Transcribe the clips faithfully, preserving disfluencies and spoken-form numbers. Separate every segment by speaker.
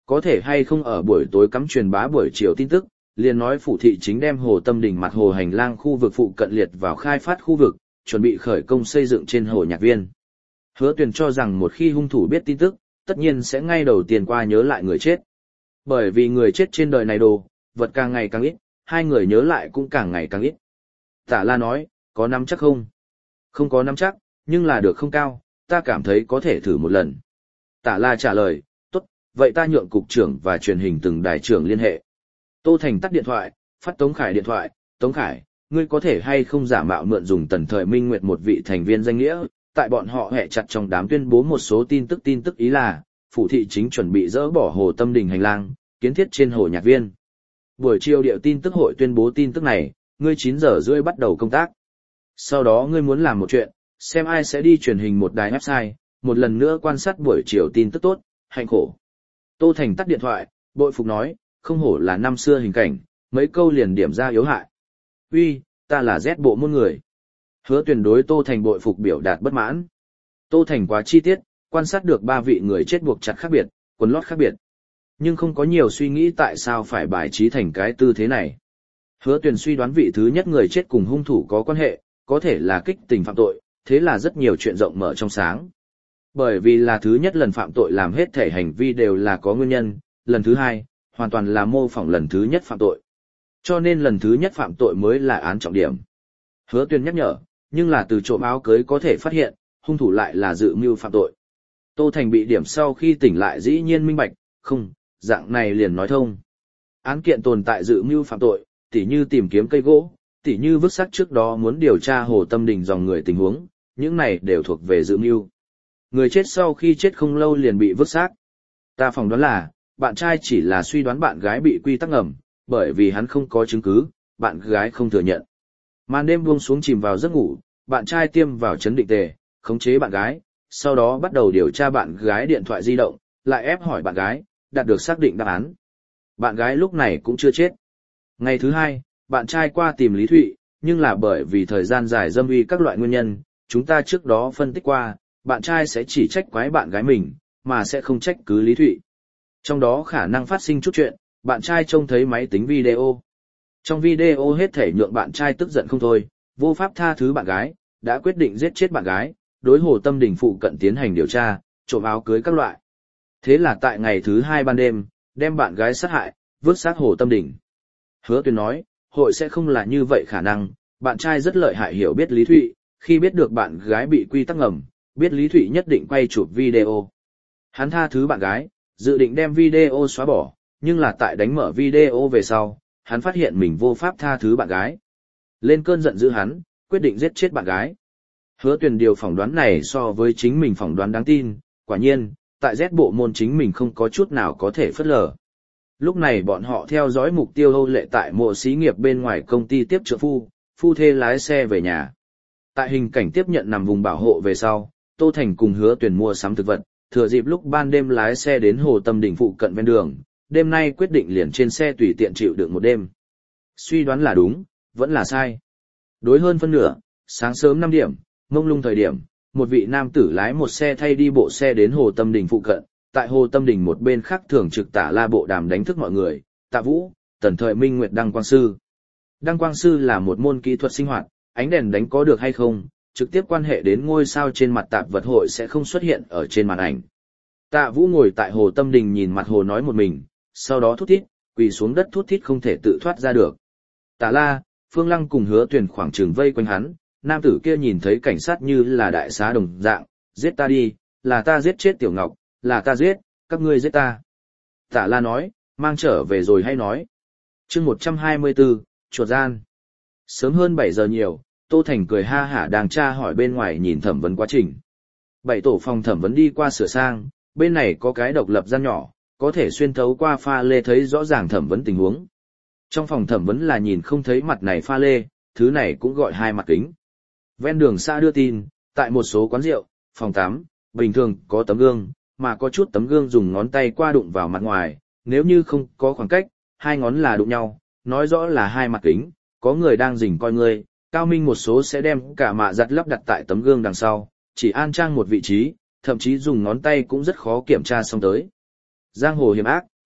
Speaker 1: Có thể hay không ở buổi tối cắm truyền bá buổi chiều tin tức, liền nói phủ thị chính đem hồ Tâm Đình mặt hồ hành lang khu vực phụ cận liệt vào khai phát khu vực, chuẩn bị khởi công xây dựng trên hồ Nhạc Viên. Hứa Tuyền cho rằng một khi hung thủ biết tin tức, tất nhiên sẽ ngay đầu tiên qua nhớ lại người chết. Bởi vì người chết trên đời này đồ, vật càng ngày càng ít, hai người nhớ lại cũng càng ngày càng ít. Tả La nói, có nắm chắc không? Không có nắm chắc, nhưng là được không cao, ta cảm thấy có thể thử một lần. Tả La trả lời, tốt, vậy ta nhượng cục trưởng và truyền hình từng đài trưởng liên hệ. Tô Thành tắt điện thoại, phát Tống Khải điện thoại, Tống Khải, ngươi có thể hay không giả mạo mượn dùng Tần Thời Minh Nguyệt một vị thành viên danh nghĩa, tại bọn họ hẹ chặt trong đám tuyên bố một số tin tức tin tức ý là, phủ thị chính chuẩn bị dỡ bỏ hồ Tâm Đình hành lang, kiến thiết trên hồ Nhạc Viên. Buổi chiều điệu tin tức hội tuyên bố tin tức này, ngươi chín giờ rưỡi bắt đầu công tác. Sau đó ngươi muốn làm một chuyện, xem ai sẽ đi truyền hình một đài website, một lần nữa quan sát buổi chiều tin tức tốt, hạnh khổ. Tô Thành tắt điện thoại, bội phục nói, không hổ là năm xưa hình cảnh, mấy câu liền điểm ra yếu hại. Uy, ta là Z bộ môn người. Hứa Tuyền đối Tô Thành bội phục biểu đạt bất mãn. Tô Thành quá chi tiết, quan sát được ba vị người chết buộc chặt khác biệt, quần lót khác biệt. Nhưng không có nhiều suy nghĩ tại sao phải bài trí thành cái tư thế này. Hứa Tuyền suy đoán vị thứ nhất người chết cùng hung thủ có quan hệ, có thể là kích tình phạm tội, thế là rất nhiều chuyện rộng mở trong sáng. Bởi vì là thứ nhất lần phạm tội làm hết thể hành vi đều là có nguyên nhân, lần thứ hai, hoàn toàn là mô phỏng lần thứ nhất phạm tội. Cho nên lần thứ nhất phạm tội mới là án trọng điểm. Hứa Tuyền nhắc nhở, nhưng là từ trộm áo cưới có thể phát hiện, hung thủ lại là dự mưu phạm tội. Tô Thành bị điểm sau khi tỉnh lại dĩ nhiên minh bạch, không, dạng này liền nói thông. Án kiện tồn tại dự mưu phạm tội, tỉ như tìm kiếm cây gỗ, tỉ như vứt xác trước đó muốn điều tra hồ Tâm Đình dòng người tình huống, những này đều thuộc về dự mưu. Người chết sau khi chết không lâu liền bị vứt xác. Ta phỏng đoán là, bạn trai chỉ là suy đoán bạn gái bị quy tắc ngầm, bởi vì hắn không có chứng cứ, bạn gái không thừa nhận. Màn đêm buông xuống chìm vào giấc ngủ, bạn trai tiêm vào chấn định tề, khống chế bạn gái, sau đó bắt đầu điều tra bạn gái điện thoại di động, lại ép hỏi bạn gái, đạt được xác định đáp án. Bạn gái lúc này cũng chưa chết. Ngày thứ hai, bạn trai qua tìm Lý Thụy, nhưng là bởi vì thời gian dài dâm uy các loại nguyên nhân, chúng ta trước đó phân tích qua, bạn trai sẽ chỉ trách quái bạn gái mình, mà sẽ không trách cứ Lý Thụy. Trong đó khả năng phát sinh chút chuyện, bạn trai trông thấy máy tính video. Trong video hết thể nhượng bạn trai tức giận không thôi, vô pháp tha thứ bạn gái, đã quyết định giết chết bạn gái, đối hồ Tâm Đình phụ cận tiến hành điều tra, trộm áo cưới các loại. Thế là tại ngày thứ hai ban đêm, đem bạn gái sát hại, vứt xác hồ Tâm Đình. Hứa Tuyền nói, hội sẽ không là như vậy khả năng, bạn trai rất lợi hại hiểu biết Lý Thụy, khi biết được bạn gái bị quy tắc ngầm, biết Lý Thụy nhất định quay chụp video. Hắn tha thứ bạn gái, dự định đem video xóa bỏ, nhưng là tại đánh mở video về sau, hắn phát hiện mình vô pháp tha thứ bạn gái. Lên cơn giận dữ hắn, quyết định giết chết bạn gái. Hứa Tuyền điều phỏng đoán này so với chính mình phỏng đoán đáng tin, quả nhiên, tại Z bộ môn chính mình không có chút nào có thể phớt lờ. Lúc này bọn họ theo dõi mục tiêu Âu Lệ tại mộ xí nghiệp bên ngoài công ty tiếp trợ phu, phu thê lái xe về nhà. Tại hình cảnh tiếp nhận nằm vùng bảo hộ về sau, Tô Thành cùng Hứa Tuyền mua sắm thực vật, thừa dịp lúc ban đêm lái xe đến hồ Tâm Đình phụ cận ven đường, đêm nay quyết định liền trên xe tùy tiện chịu đựng một đêm. Suy đoán là đúng, vẫn là sai. Đối hơn phân nửa, sáng sớm năm điểm, mông lung thời điểm, một vị nam tử lái một xe thay đi bộ xe đến hồ Tâm Đình phụ cận, tại hồ Tâm Đình một bên khác thường trực Tả La bộ đàm đánh thức mọi người, Tạ Vũ, Tần Thời Minh Nguyệt Đăng Quang Sư. Đăng Quang Sư là một môn kỹ thuật sinh hoạt, ánh đèn đánh có được hay không, trực tiếp quan hệ đến ngôi sao trên mặt tạp vật hội sẽ không xuất hiện ở trên màn ảnh. Tạ Vũ ngồi tại hồ Tâm Đình nhìn mặt hồ nói một mình, sau đó thút thít, quỳ xuống đất thút thít không thể tự thoát ra được. Tả La, Phương Lăng cùng Hứa Tuyền khoảng trường vây quanh hắn, nam tử kia nhìn thấy cảnh sát như là đại xá đồng dạng, giết ta đi, là ta giết chết Tiểu Ngọc, là ta giết, các ngươi giết ta. Tả La nói, mang trở về rồi hay nói. Chương một trăm hai mươi tư, chuột gian. Sớm hơn bảy giờ nhiều, Tô Thành cười ha hả đang tra hỏi bên ngoài nhìn thẩm vấn quá trình. Bảy tổ phòng thẩm vấn đi qua sửa sang, bên này có cái độc lập gian nhỏ, có thể xuyên thấu qua pha lê thấy rõ ràng thẩm vấn tình huống. Trong phòng thẩm vấn là nhìn không thấy mặt này pha lê, thứ này cũng gọi hai mặt kính. Ven đường xa đưa tin, tại một số quán rượu, phòng tắm, bình thường có tấm gương, mà có chút tấm gương dùng ngón tay qua đụng vào mặt ngoài, nếu như không có khoảng cách, hai ngón là đụng nhau, nói rõ là hai mặt kính, có người đang rình coi ngươi, cao minh một số sẽ đem cả mạ giặt lắp đặt tại tấm gương đằng sau, chỉ an trang một vị trí, thậm chí dùng ngón tay cũng rất khó kiểm tra xong tới. Giang hồ hiểm ác,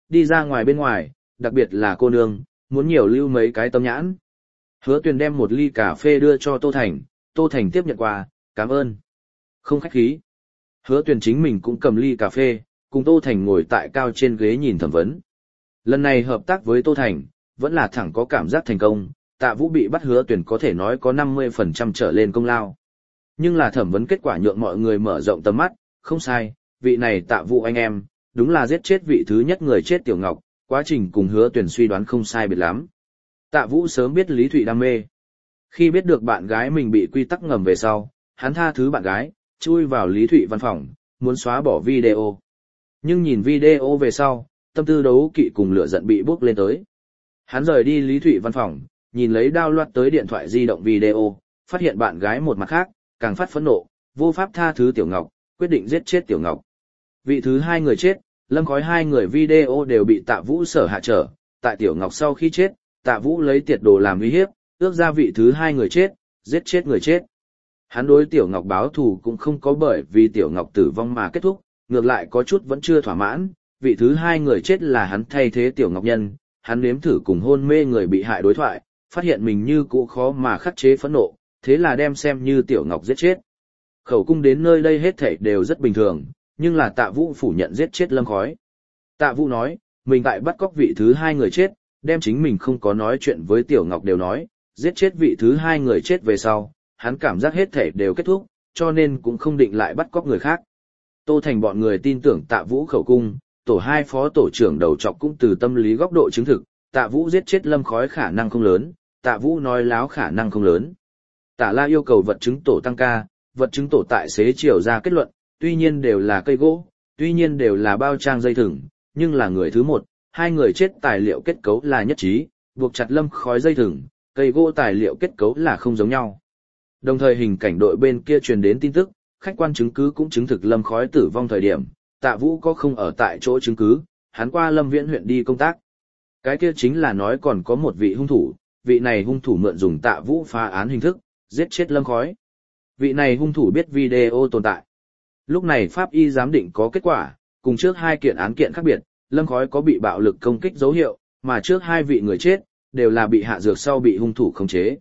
Speaker 1: đi ra ngoài bên ngoài, đặc biệt là cô nương, muốn nhiều lưu mấy cái tâm nhãn. Hứa Tuyền đem một ly cà phê đưa cho Tô Thành, Tô Thành tiếp nhận qua, cảm ơn. Không khách khí. Hứa Tuyền chính mình cũng cầm ly cà phê, cùng Tô Thành ngồi tại cao trên ghế nhìn thẩm vấn. Lần này hợp tác với Tô Thành, vẫn là thẳng có cảm giác thành công, Tạ Vũ bị bắt Hứa Tuyền có thể nói có năm mươi phần trăm trở lên công lao. Nhưng là thẩm vấn kết quả nhượng mọi người mở rộng tầm mắt, không sai, vị này Tạ Vũ anh em, đúng là giết chết vị thứ nhất người chết Tiểu Ngọc, quá trình cùng Hứa Tuyền suy đoán không sai biệt lắm. Tạ Vũ sớm biết Lý Thụy đam mê. Khi biết được bạn gái mình bị quy tắc ngầm về sau, hắn tha thứ bạn gái, chui vào Lý Thụy văn phòng, muốn xóa bỏ video. Nhưng nhìn video về sau, tâm tư đấu kỵ cùng lửa giận bị bốc lên tới. Hắn rời đi Lý Thụy văn phòng, nhìn lấy đao loạt tới điện thoại di động video, phát hiện bạn gái một mặt khác, càng phát phẫn nộ, vô pháp tha thứ Tiểu Ngọc, quyết định giết chết Tiểu Ngọc. Vị thứ hai người chết, Lâm Khói hai người video đều bị Tạ Vũ sở hạ trở, tại Tiểu Ngọc sau khi chết, Tạ Vũ lấy tiệt đồ làm uy hiếp, ước ra vị thứ hai người chết, giết chết người chết. Hắn đối Tiểu Ngọc báo thù cũng không có bởi vì Tiểu Ngọc tử vong mà kết thúc, ngược lại có chút vẫn chưa thỏa mãn, vị thứ hai người chết là hắn thay thế Tiểu Ngọc nhân, hắn nếm thử cùng hôn mê người bị hại đối thoại, phát hiện mình như cũ khó mà khắc chế phẫn nộ, thế là đem xem như Tiểu Ngọc giết chết. Khẩu cung đến nơi đây hết thảy đều rất bình thường, nhưng là Tạ Vũ phủ nhận giết chết Lâm Khói. Tạ Vũ nói, mình tại bắt cóc vị thứ hai người chết, đem chính mình không có nói chuyện với Tiểu Ngọc đều nói, giết chết vị thứ hai người chết về sau, hắn cảm giác hết thảy đều kết thúc, cho nên cũng không định lại bắt cóc người khác. Tô Thành bọn người tin tưởng Tạ Vũ khẩu cung, tổ hai phó tổ trưởng đầu trọc cũng từ tâm lý góc độ chứng thực, Tạ Vũ giết chết Lâm Khói khả năng không lớn, Tạ Vũ nói láo khả năng không lớn. Tả La yêu cầu vật chứng tổ tăng ca, vật chứng tổ tại xế chiều ra kết luận, tuy nhiên đều là cây gỗ, tuy nhiên đều là bao trang dây thừng, nhưng là người thứ một, hai người chết tài liệu kết cấu là nhất trí, buộc chặt Lâm Khói dây thừng, cây gỗ tài liệu kết cấu là không giống nhau. Đồng thời hình cảnh đội bên kia truyền đến tin tức, khách quan chứng cứ cũng chứng thực Lâm Khói tử vong thời điểm, Tạ Vũ có không ở tại chỗ chứng cứ, hắn qua Lâm Viễn huyện đi công tác. Cái kia chính là nói còn có một vị hung thủ, vị này hung thủ mượn dùng Tạ Vũ phá án hình thức, giết chết Lâm Khói. Vị này hung thủ biết video tồn tại. Lúc này pháp y giám định có kết quả, cùng trước hai kiện án kiện khác biệt, Lâm Khói có bị bạo lực công kích dấu hiệu, mà trước hai vị người chết, đều là bị hạ dược sau bị hung thủ khống chế.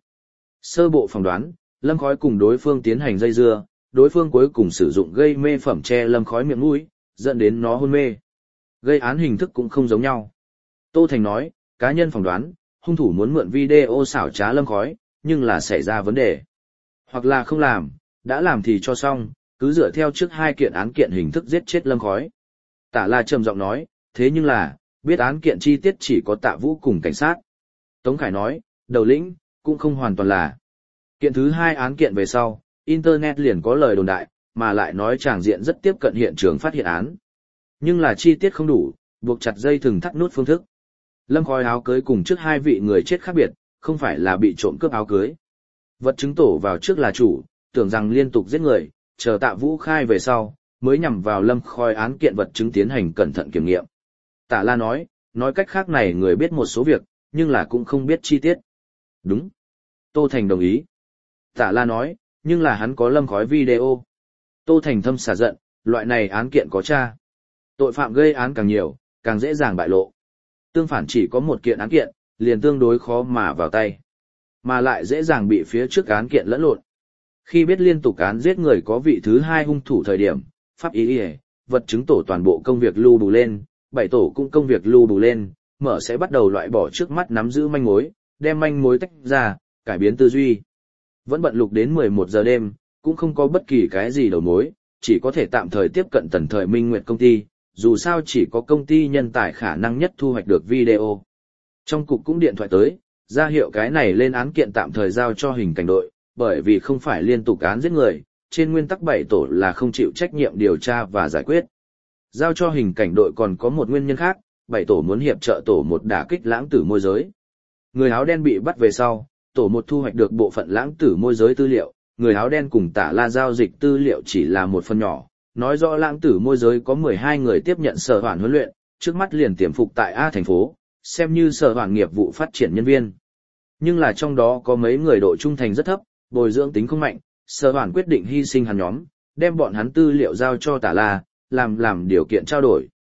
Speaker 1: Sơ bộ phỏng đoán, Lâm Khói cùng đối phương tiến hành dây dưa, đối phương cuối cùng sử dụng gây mê phẩm che Lâm Khói miệng mũi, dẫn đến nó hôn mê. Gây án hình thức cũng không giống nhau. Tô Thành nói, cá nhân phỏng đoán, hung thủ muốn mượn video xảo trá Lâm Khói, nhưng là xảy ra vấn đề. Hoặc là không làm, đã làm thì cho xong, cứ dựa theo trước hai kiện án kiện hình thức giết chết Lâm Khói. Tả La trầm giọng nói, thế nhưng là, biết án kiện chi tiết chỉ có Tạ Vũ cùng cảnh sát. Tống Khải nói, đầu lĩnh, cũng không hoàn toàn là. Kiện thứ hai án kiện về sau, Internet liền có lời đồn đại, mà lại nói tràng diện rất tiếp cận hiện trường phát hiện án. Nhưng là chi tiết không đủ, buộc chặt dây thừng thắt nút phương thức. Lâm Khói áo cưới cùng trước hai vị người chết khác biệt, không phải là bị trộm cướp áo cưới. Vật chứng tổ vào trước là chủ, tưởng rằng liên tục giết người, chờ Tạ Vũ khai về sau, mới nhằm vào Lâm Khói án kiện vật chứng tiến hành cẩn thận kiểm nghiệm. Tả La nói, nói cách khác này người biết một số việc, nhưng là cũng không biết chi tiết. Đúng. Tô Thành đồng ý. Tả La nói, nhưng là hắn có Lâm Khói video. Tô Thành thâm xả giận, loại này án kiện có tra. Tội phạm gây án càng nhiều, càng dễ dàng bại lộ. Tương phản chỉ có một kiện án kiện, liền tương đối khó mà vào tay. Mà lại dễ dàng bị phía trước án kiện lẫn lộn. Khi biết liên tục án giết người có vị thứ hai hung thủ thời điểm, pháp y, vật chứng tổ toàn bộ công việc lưu bù lên, bảy tổ cũng công việc lưu bù lên, mở sẽ bắt đầu loại bỏ trước mắt nắm giữ manh mối, đem manh mối tách ra, cải biến tư duy. Vẫn bận lục đến mười một giờ đêm, cũng không có bất kỳ cái gì đầu mối, chỉ có thể tạm thời tiếp cận tần thời Minh Nguyệt công ty, dù sao chỉ có công ty nhân tài khả năng nhất thu hoạch được video. Trong cục cũng điện thoại tới, ra hiệu cái này lên án kiện tạm thời giao cho hình cảnh đội, bởi vì không phải liên tục án giết người, trên nguyên tắc bảy tổ là không chịu trách nhiệm điều tra và giải quyết. Giao cho hình cảnh đội còn có một nguyên nhân khác, bảy tổ muốn hiệp trợ tổ một đả kích lãng tử môi giới. Người áo đen bị bắt về sau, tổ một thu hoạch được bộ phận lãng tử môi giới tư liệu, người áo đen cùng Tả La giao dịch tư liệu chỉ là một phần nhỏ, nói rõ lãng tử môi giới có mười hai người tiếp nhận sở hoản huấn luyện, trước mắt liền tiềm phục tại A thành phố, xem như sở hoản nghiệp vụ phát triển nhân viên. Nhưng là trong đó có mấy người độ trung thành rất thấp, bồi dưỡng tính không mạnh, sở hoản quyết định hy sinh hắn nhóm, đem bọn hắn tư liệu giao cho Tả La, làm làm điều kiện trao đổi.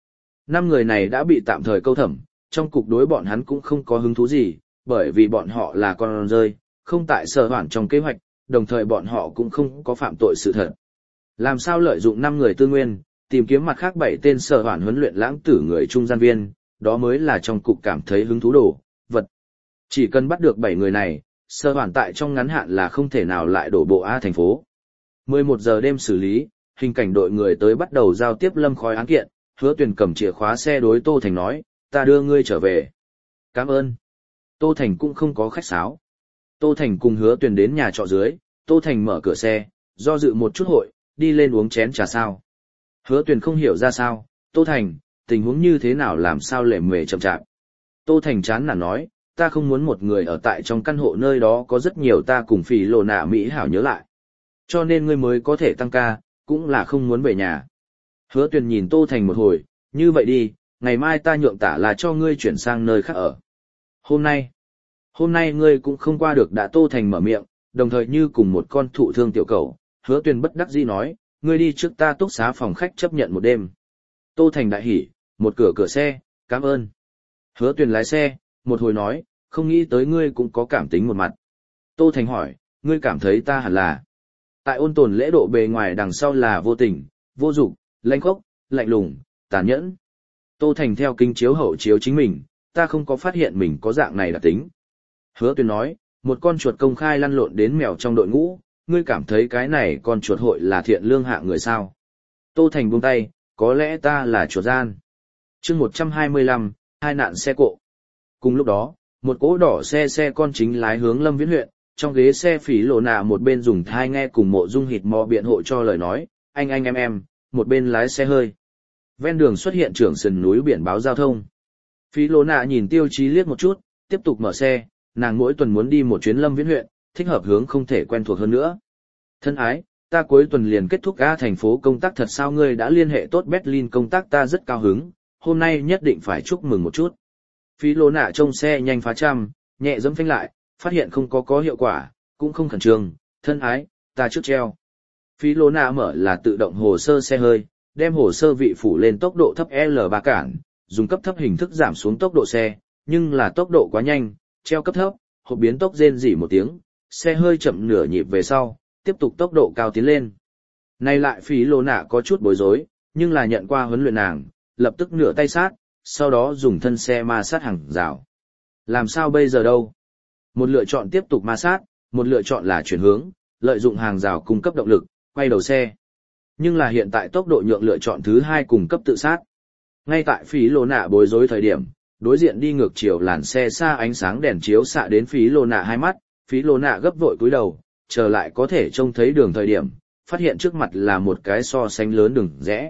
Speaker 1: Năm người này đã bị tạm thời câu thẩm, trong cục đối bọn hắn cũng không có hứng thú gì, bởi vì bọn họ là con rơi, không tại sở hoạn trong kế hoạch, đồng thời bọn họ cũng không có phạm tội sự thật. Làm sao lợi dụng năm người tư nguyên, tìm kiếm mặt khác bảy tên sở hoạn huấn luyện lãng tử người trung gian viên, đó mới là trong cục cảm thấy hứng thú đồ, vật. Chỉ cần bắt được bảy người này, sở hoạn tại trong ngắn hạn là không thể nào lại đổ bộ A thành phố. mười một giờ đêm xử lý, hình cảnh đội người tới bắt đầu giao tiếp Lâm Khói án kiện, Hứa Tuyền cầm chìa khóa xe đối Tô Thành nói, ta đưa ngươi trở về. Cảm ơn. Tô Thành cũng không có khách sáo. Tô Thành cùng Hứa Tuyền đến nhà trọ dưới, Tô Thành mở cửa xe, do dự một chút hội, đi lên uống chén trà sao. Hứa Tuyền không hiểu ra sao, Tô Thành, tình huống như thế nào làm sao lệ mề chậm chạp. Tô Thành chán nản nói, ta không muốn một người ở tại trong căn hộ nơi đó có rất nhiều ta cùng phỉ lộ nạ Mỹ hảo nhớ lại. Cho nên ngươi mới có thể tăng ca, cũng là không muốn về nhà. Hứa Tuyền nhìn Tô Thành một hồi, như vậy đi, ngày mai ta nhượng tả là cho ngươi chuyển sang nơi khác ở. Hôm nay, hôm nay ngươi cũng không qua được đã. Tô Thành mở miệng, đồng thời như cùng một con thụ thương tiểu cầu, Hứa Tuyền bất đắc dĩ nói, ngươi đi trước ta túc xá phòng khách chấp nhận một đêm. Tô Thành đại hỉ, một cửa cửa xe, cảm ơn. Hứa Tuyền lái xe, một hồi nói, không nghĩ tới ngươi cũng có cảm tính một mặt. Tô Thành hỏi, ngươi cảm thấy ta hẳn là. Tại ôn tồn lễ độ bề ngoài đằng sau là vô tình, vô dụng, lanh khốc, lạnh lùng, tàn nhẫn. Tô Thành theo kinh chiếu hậu chiếu chính mình, ta không có phát hiện mình có dạng này đặc tính. Hứa Tuyền nói, một con chuột công khai lăn lộn đến mèo trong đội ngũ, ngươi cảm thấy cái này con chuột hội là thiện lương hạ người sao? Tô Thành buông tay, có lẽ ta là chuột gian. chương một trăm hai mươi lăm, hai nạn xe cộ. Cùng lúc đó, một cỗ đỏ xe xe con chính lái hướng Lâm Viễn huyện, trong ghế xe phỉ lộ nạ một bên dùng thai nghe cùng Mộ Dung hịt mò biện hộ cho lời nói, anh anh em em, một bên lái xe hơi. Ven đường xuất hiện trưởng sườn núi biển báo giao thông. Phỉ lộ nạ nhìn Tiêu Chí liếc một chút, tiếp tục mở xe, nàng mỗi tuần muốn đi một chuyến Lâm Viễn huyện, thích hợp hướng không thể quen thuộc hơn nữa. Thân ái, ta cuối tuần liền kết thúc A thành phố công tác thật sao ngươi đã liên hệ tốt Berlin công tác ta rất cao hứng, hôm nay nhất định phải chúc mừng một chút. Phí lô nạ trông xe nhanh phá trăm, nhẹ dẫm phanh lại, phát hiện không có có hiệu quả, cũng không khẩn trương, thân ái, ta trước treo. Phí lô nạ mở là tự động hồ sơ xe hơi, đem hồ sơ vị phủ lên tốc độ thấp L ba cản, dùng cấp thấp hình thức giảm xuống tốc độ xe, nhưng là tốc độ quá nhanh, treo cấp thấp, hộp biến tốc rên rỉ một tiếng, xe hơi chậm nửa nhịp về sau, tiếp tục tốc độ cao tiến lên. Nay lại phí lô nạ có chút bối rối, nhưng là nhận qua huấn luyện nàng, lập tức nửa tay sát, sau đó dùng thân xe ma sát hàng rào. Làm sao bây giờ đâu? Một lựa chọn tiếp tục ma sát, một lựa chọn là chuyển hướng, lợi dụng hàng rào cung cấp động lực, quay đầu xe. Nhưng là hiện tại tốc độ nhượng lựa chọn thứ hai cung cấp tự sát. Ngay tại phí lô nạ bối rối thời điểm, đối diện đi ngược chiều làn xe xa ánh sáng đèn chiếu xạ đến phí lô nạ hai mắt, phí lô nạ gấp vội cúi đầu, chờ lại có thể trông thấy đường thời điểm, phát hiện trước mặt là một cái so sánh lớn đường rẽ.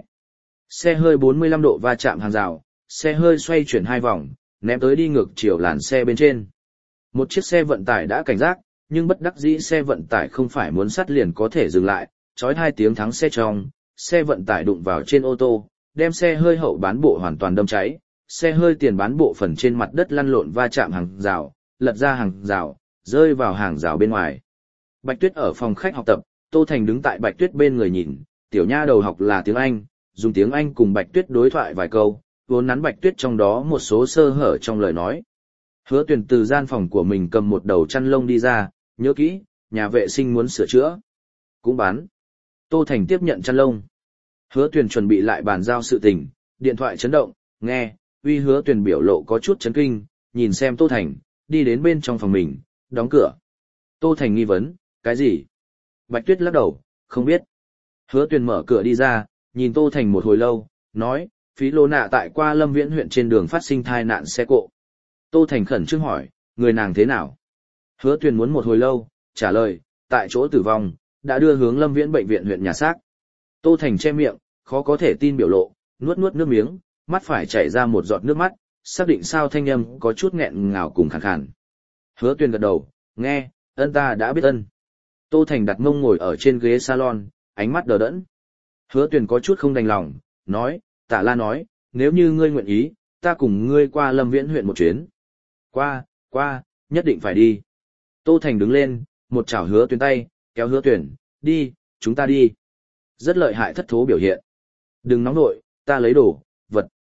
Speaker 1: Xe hơi bốn mươi lăm độ va chạm hàng rào, xe hơi xoay chuyển hai vòng, ném tới đi ngược chiều làn xe bên trên. Một chiếc xe vận tải đã cảnh giác, nhưng bất đắc dĩ xe vận tải không phải muốn sắt liền có thể dừng lại, chói hai tiếng thắng xe trong, xe vận tải đụng vào trên ô tô, đem xe hơi hậu bán bộ hoàn toàn đâm cháy, xe hơi tiền bán bộ phần trên mặt đất lăn lộn va chạm hàng rào, lật ra hàng rào, rơi vào hàng rào bên ngoài. Bạch Tuyết ở phòng khách học tập, Tô Thành đứng tại Bạch Tuyết bên người nhìn, tiểu nha đầu học là tiếng Anh, dùng tiếng Anh cùng Bạch Tuyết đối thoại vài câu, vốn nắn Bạch Tuyết trong đó một số sơ hở trong lời nói. Hứa Tuyền từ gian phòng của mình cầm một đầu chăn lông đi ra, nhớ kỹ, nhà vệ sinh muốn sửa chữa. Cũng bán. Tô Thành tiếp nhận chăn lông. Hứa Tuyền chuẩn bị lại bàn giao sự tình, điện thoại chấn động, nghe, uy Hứa Tuyền biểu lộ có chút chấn kinh, nhìn xem Tô Thành, đi đến bên trong phòng mình, đóng cửa. Tô Thành nghi vấn, cái gì? Bạch Tuyết lắc đầu, không biết. Hứa Tuyền mở cửa đi ra, nhìn Tô Thành một hồi lâu, nói, phí lô nạ tại qua Lâm Viễn huyện trên đường phát sinh thai nạn xe cộ. Tô Thành khẩn trương hỏi, người nàng thế nào? Hứa Tuyền muốn một hồi lâu, trả lời, tại chỗ tử vong, đã đưa hướng Lâm Viễn bệnh viện huyện nhà xác. Tô Thành che miệng, khó có thể tin biểu lộ, nuốt nuốt nước miếng, mắt phải chảy ra một giọt nước mắt, xác định sao thanh âm có chút nghẹn ngào cùng khàn khàn. Hứa Tuyền gật đầu, nghe, ân ta đã biết ân. Tô Thành đặt mông ngồi ở trên ghế salon, ánh mắt đờ đẫn. Hứa Tuyền có chút không đành lòng, nói, Tạ La nói, nếu như ngươi nguyện ý, ta cùng ngươi qua Lâm Viễn huyện một chuyến. Qua, qua, nhất định phải đi. Tô Thành đứng lên, một chảo Hứa Tuyền tay, kéo Hứa Tuyền, đi, chúng ta đi. Rất lợi hại thất thố biểu hiện. Đừng nóng nội, ta lấy đồ, vật.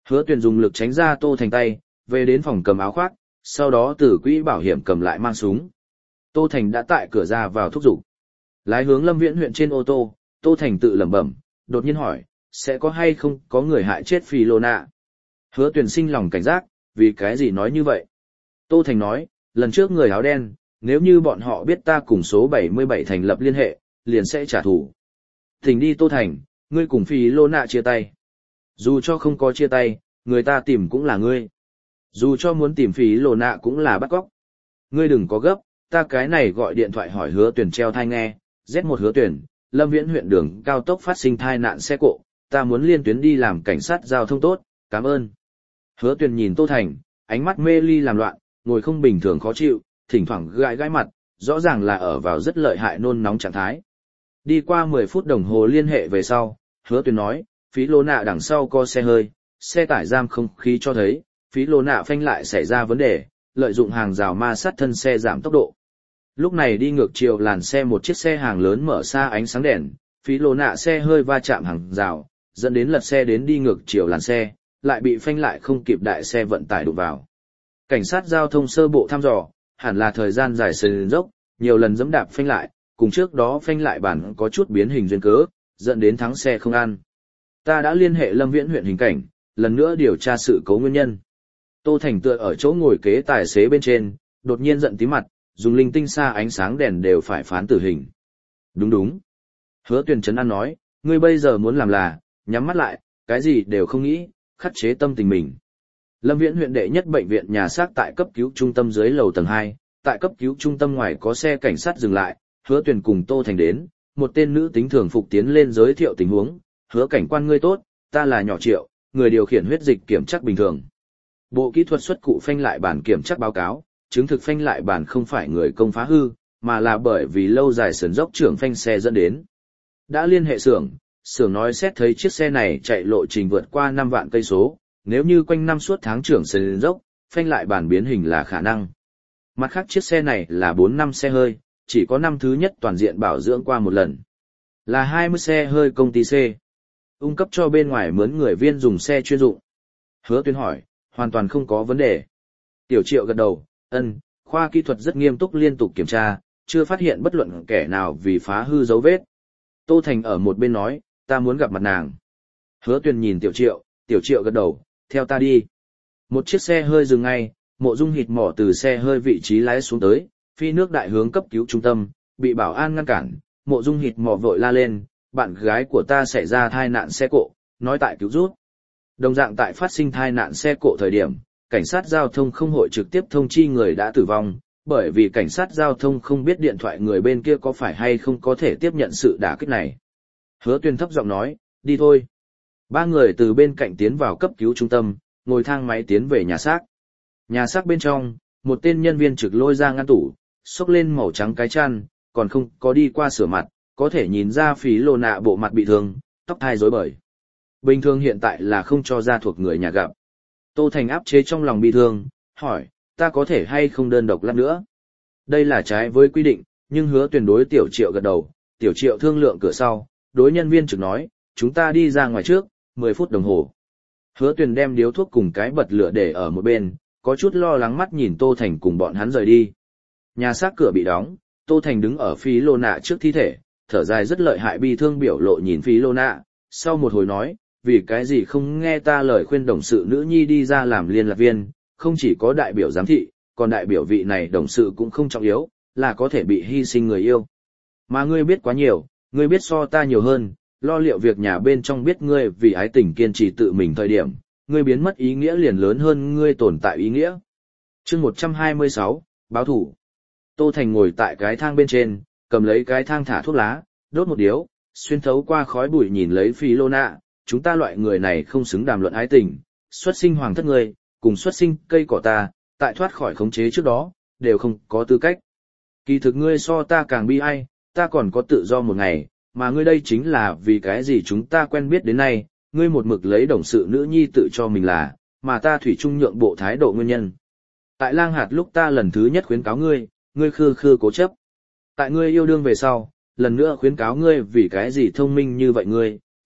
Speaker 1: Hứa Tuyền dùng lực tránh ra Tô Thành tay, về đến phòng cầm áo khoác, sau đó từ quỹ bảo hiểm cầm lại mang súng. Tô Thành đã tại cửa ra vào thúc giục. Lái hướng Lâm Viễn huyện trên ô tô, Tô Thành tự lẩm bẩm, đột nhiên hỏi, sẽ có hay không có người hại chết Phi Lô Nạ? Hứa Tuyền sinh lòng cảnh giác, vì cái gì nói như vậy? Tô Thành nói, lần trước người áo đen, nếu như bọn họ biết ta cùng số bảy mươi bảy thành lập liên hệ, liền sẽ trả thù. Thỉnh đi Tô Thành, ngươi cùng Phi Lô Nạ chia tay. Dù cho không có chia tay, người ta tìm cũng là ngươi. Dù cho muốn tìm Phi Lô Nạ cũng là bắt cóc. Ngươi đừng có gấp, ta cái này gọi điện thoại hỏi Hứa Tuyền treo thai nghe, Z một Hứa Tuyền, Lâm Viễn huyện đường cao tốc phát sinh thai nạn xe cộ, ta muốn liên tuyến đi làm cảnh sát giao thông tốt, cảm ơn. Hứa Tuyền nhìn Tô Thành, ánh mắt mê ly làm loạn, ngồi không bình thường khó chịu, thỉnh thoảng gãi gãi mặt, rõ ràng là ở vào rất lợi hại nôn nóng trạng thái. Đi qua mười phút đồng hồ liên hệ về sau, Hứa Tuyền nói, Phí Lô Nạ đằng sau có xe hơi, xe tải giam không khí cho thấy, Phí Lô Nạ phanh lại xảy ra vấn đề, lợi dụng hàng rào ma sát thân xe giảm tốc độ. Lúc này đi ngược chiều làn xe một chiếc xe hàng lớn mở xa ánh sáng đèn, Phí Lô Nạ xe hơi va chạm hàng rào, dẫn đến lật xe đến đi ngược chiều làn xe, lại bị phanh lại không kịp đại xe vận tải đụng vào. Cảnh sát giao thông sơ bộ thăm dò, hẳn là thời gian dài sườn dốc, nhiều lần giẫm đạp phanh lại, cùng trước đó phanh lại bản có chút biến hình duyên cớ, dẫn đến thắng xe không ăn. Ta đã liên hệ Lâm Viễn huyện hình cảnh, lần nữa điều tra sự cố nguyên nhân. Tô Thành tựa ở chỗ ngồi kế tài xế bên trên, đột nhiên giận tím mặt, dùng linh tinh xa ánh sáng đèn đều phải phán tử hình. Đúng đúng. Hứa Tuyền trấn an nói, ngươi bây giờ muốn làm là, nhắm mắt lại, cái gì đều không nghĩ, khắc chế tâm tình mình. Lâm Viễn huyện đệ nhất bệnh viện nhà xác tại cấp cứu trung tâm dưới lầu tầng hai, tại cấp cứu trung tâm ngoài có xe cảnh sát dừng lại, Hứa Tuyền cùng Tô Thành đến, một tên nữ tính thường phục tiến lên giới thiệu tình huống, Hứa cảnh quan ngươi tốt, ta là Nhỏ Triệu, người điều khiển huyết dịch kiểm tra bình thường. Bộ kỹ thuật xuất cụ phanh lại bản kiểm tra báo cáo, chứng thực phanh lại bản không phải người công phá hư, mà là bởi vì lâu dài sườn dốc trưởng phanh xe dẫn đến. Đã liên hệ xưởng, xưởng nói xét thấy chiếc xe này chạy lộ trình vượt qua năm vạn cây số, nếu như quanh năm suốt tháng trưởng sườn dốc, phanh lại bản biến hình là khả năng. Mặt khác chiếc xe này là bốn năm xe hơi, chỉ có năm thứ nhất toàn diện bảo dưỡng qua một lần. Là hai mươi xe hơi công ty C. Ung cấp cho bên ngoài mướn người viên dùng xe chuyên dụng. Hứa Tuyền hỏi, hoàn toàn không có vấn đề. Tiểu Triệu gật đầu, ân, khoa kỹ thuật rất nghiêm túc liên tục kiểm tra, chưa phát hiện bất luận kẻ nào vì phá hư dấu vết. Tô Thành ở một bên nói, ta muốn gặp mặt nàng. Hứa Tuyền nhìn Tiểu Triệu, Tiểu Triệu gật đầu, theo ta đi. Một chiếc xe hơi dừng ngay, Mộ Dung hít mỏ từ xe hơi vị trí lái xuống tới, phi nước đại hướng cấp cứu trung tâm, bị bảo an ngăn cản, Mộ Dung hít mỏ vội la lên, bạn gái của ta xảy ra thai nạn xe cộ, nói tại cứu rút. Đồng dạng tại phát sinh thai nạn xe cộ thời điểm, cảnh sát giao thông không hội trực tiếp thông chi người đã tử vong, bởi vì cảnh sát giao thông không biết điện thoại người bên kia có phải hay không có thể tiếp nhận sự đả kích này. Hứa Tuyền thấp giọng nói, đi thôi. Ba người từ bên cạnh tiến vào cấp cứu trung tâm, ngồi thang máy tiến về nhà xác. Nhà xác bên trong, một tên nhân viên trực lôi ra ngăn tủ, xốc lên màu trắng cái chăn, còn không có đi qua sửa mặt, có thể nhìn ra Phí Lô Nạ bộ mặt bị thương, tóc thai rối bời. Bình thường hiện tại là không cho ra thuộc người nhà gặp. Tô Thành áp chế trong lòng bị thương, hỏi, ta có thể hay không đơn độc lát nữa? Đây là trái với quy định, nhưng Hứa Tuyền đối Tiểu Triệu gật đầu, Tiểu Triệu thương lượng cửa sau, đối nhân viên trực nói, chúng ta đi ra ngoài trước, mười phút đồng hồ. Hứa Tuyền đem điếu thuốc cùng cái bật lửa để ở một bên, có chút lo lắng mắt nhìn Tô Thành cùng bọn hắn rời đi. Nhà xác cửa bị đóng, Tô Thành đứng ở Phí Lô Nạ trước thi thể, thở dài rất lợi hại bi thương biểu lộ nhìn Phí Lô Nạ, sau một hồi nói, vì cái gì không nghe ta lời khuyên đồng sự nữ nhi đi ra làm liên lạc viên, không chỉ có đại biểu giám thị, còn đại biểu vị này đồng sự cũng không trọng yếu, là có thể bị hy sinh người yêu. Mà ngươi biết quá nhiều, ngươi biết so ta nhiều hơn, lo liệu việc nhà bên trong biết ngươi vì ái tình kiên trì tự mình thời điểm, ngươi biến mất ý nghĩa liền lớn hơn ngươi tồn tại ý nghĩa. Chương một trăm hai mươi sáu, báo thủ. Tô Thành ngồi tại cái thang bên trên, cầm lấy cái thang thả thuốc lá, đốt một điếu, xuyên thấu qua khói bụi nhìn lấy Phí Lô Nạ, chúng ta loại người này không xứng đàm luận ái tình, xuất sinh hoàng thất ngươi, cùng xuất sinh cây cỏ ta, tại thoát khỏi khống chế trước đó, đều không có tư cách. Kỳ thực ngươi so ta càng bi ai, ta còn có tự do một ngày, mà ngươi đây chính là vì cái gì chúng ta quen biết đến nay, ngươi một mực lấy đồng sự nữ nhi tự cho mình là, mà ta thủy chung nhượng bộ thái độ nguyên nhân. Tại Lang Hạt lúc ta lần thứ nhất khuyến cáo ngươi, ngươi khư khư cố chấp. Tại ngươi yêu đương về sau, lần nữa khuyến cáo ngươi vì cái gì thông minh như vậy ngươi,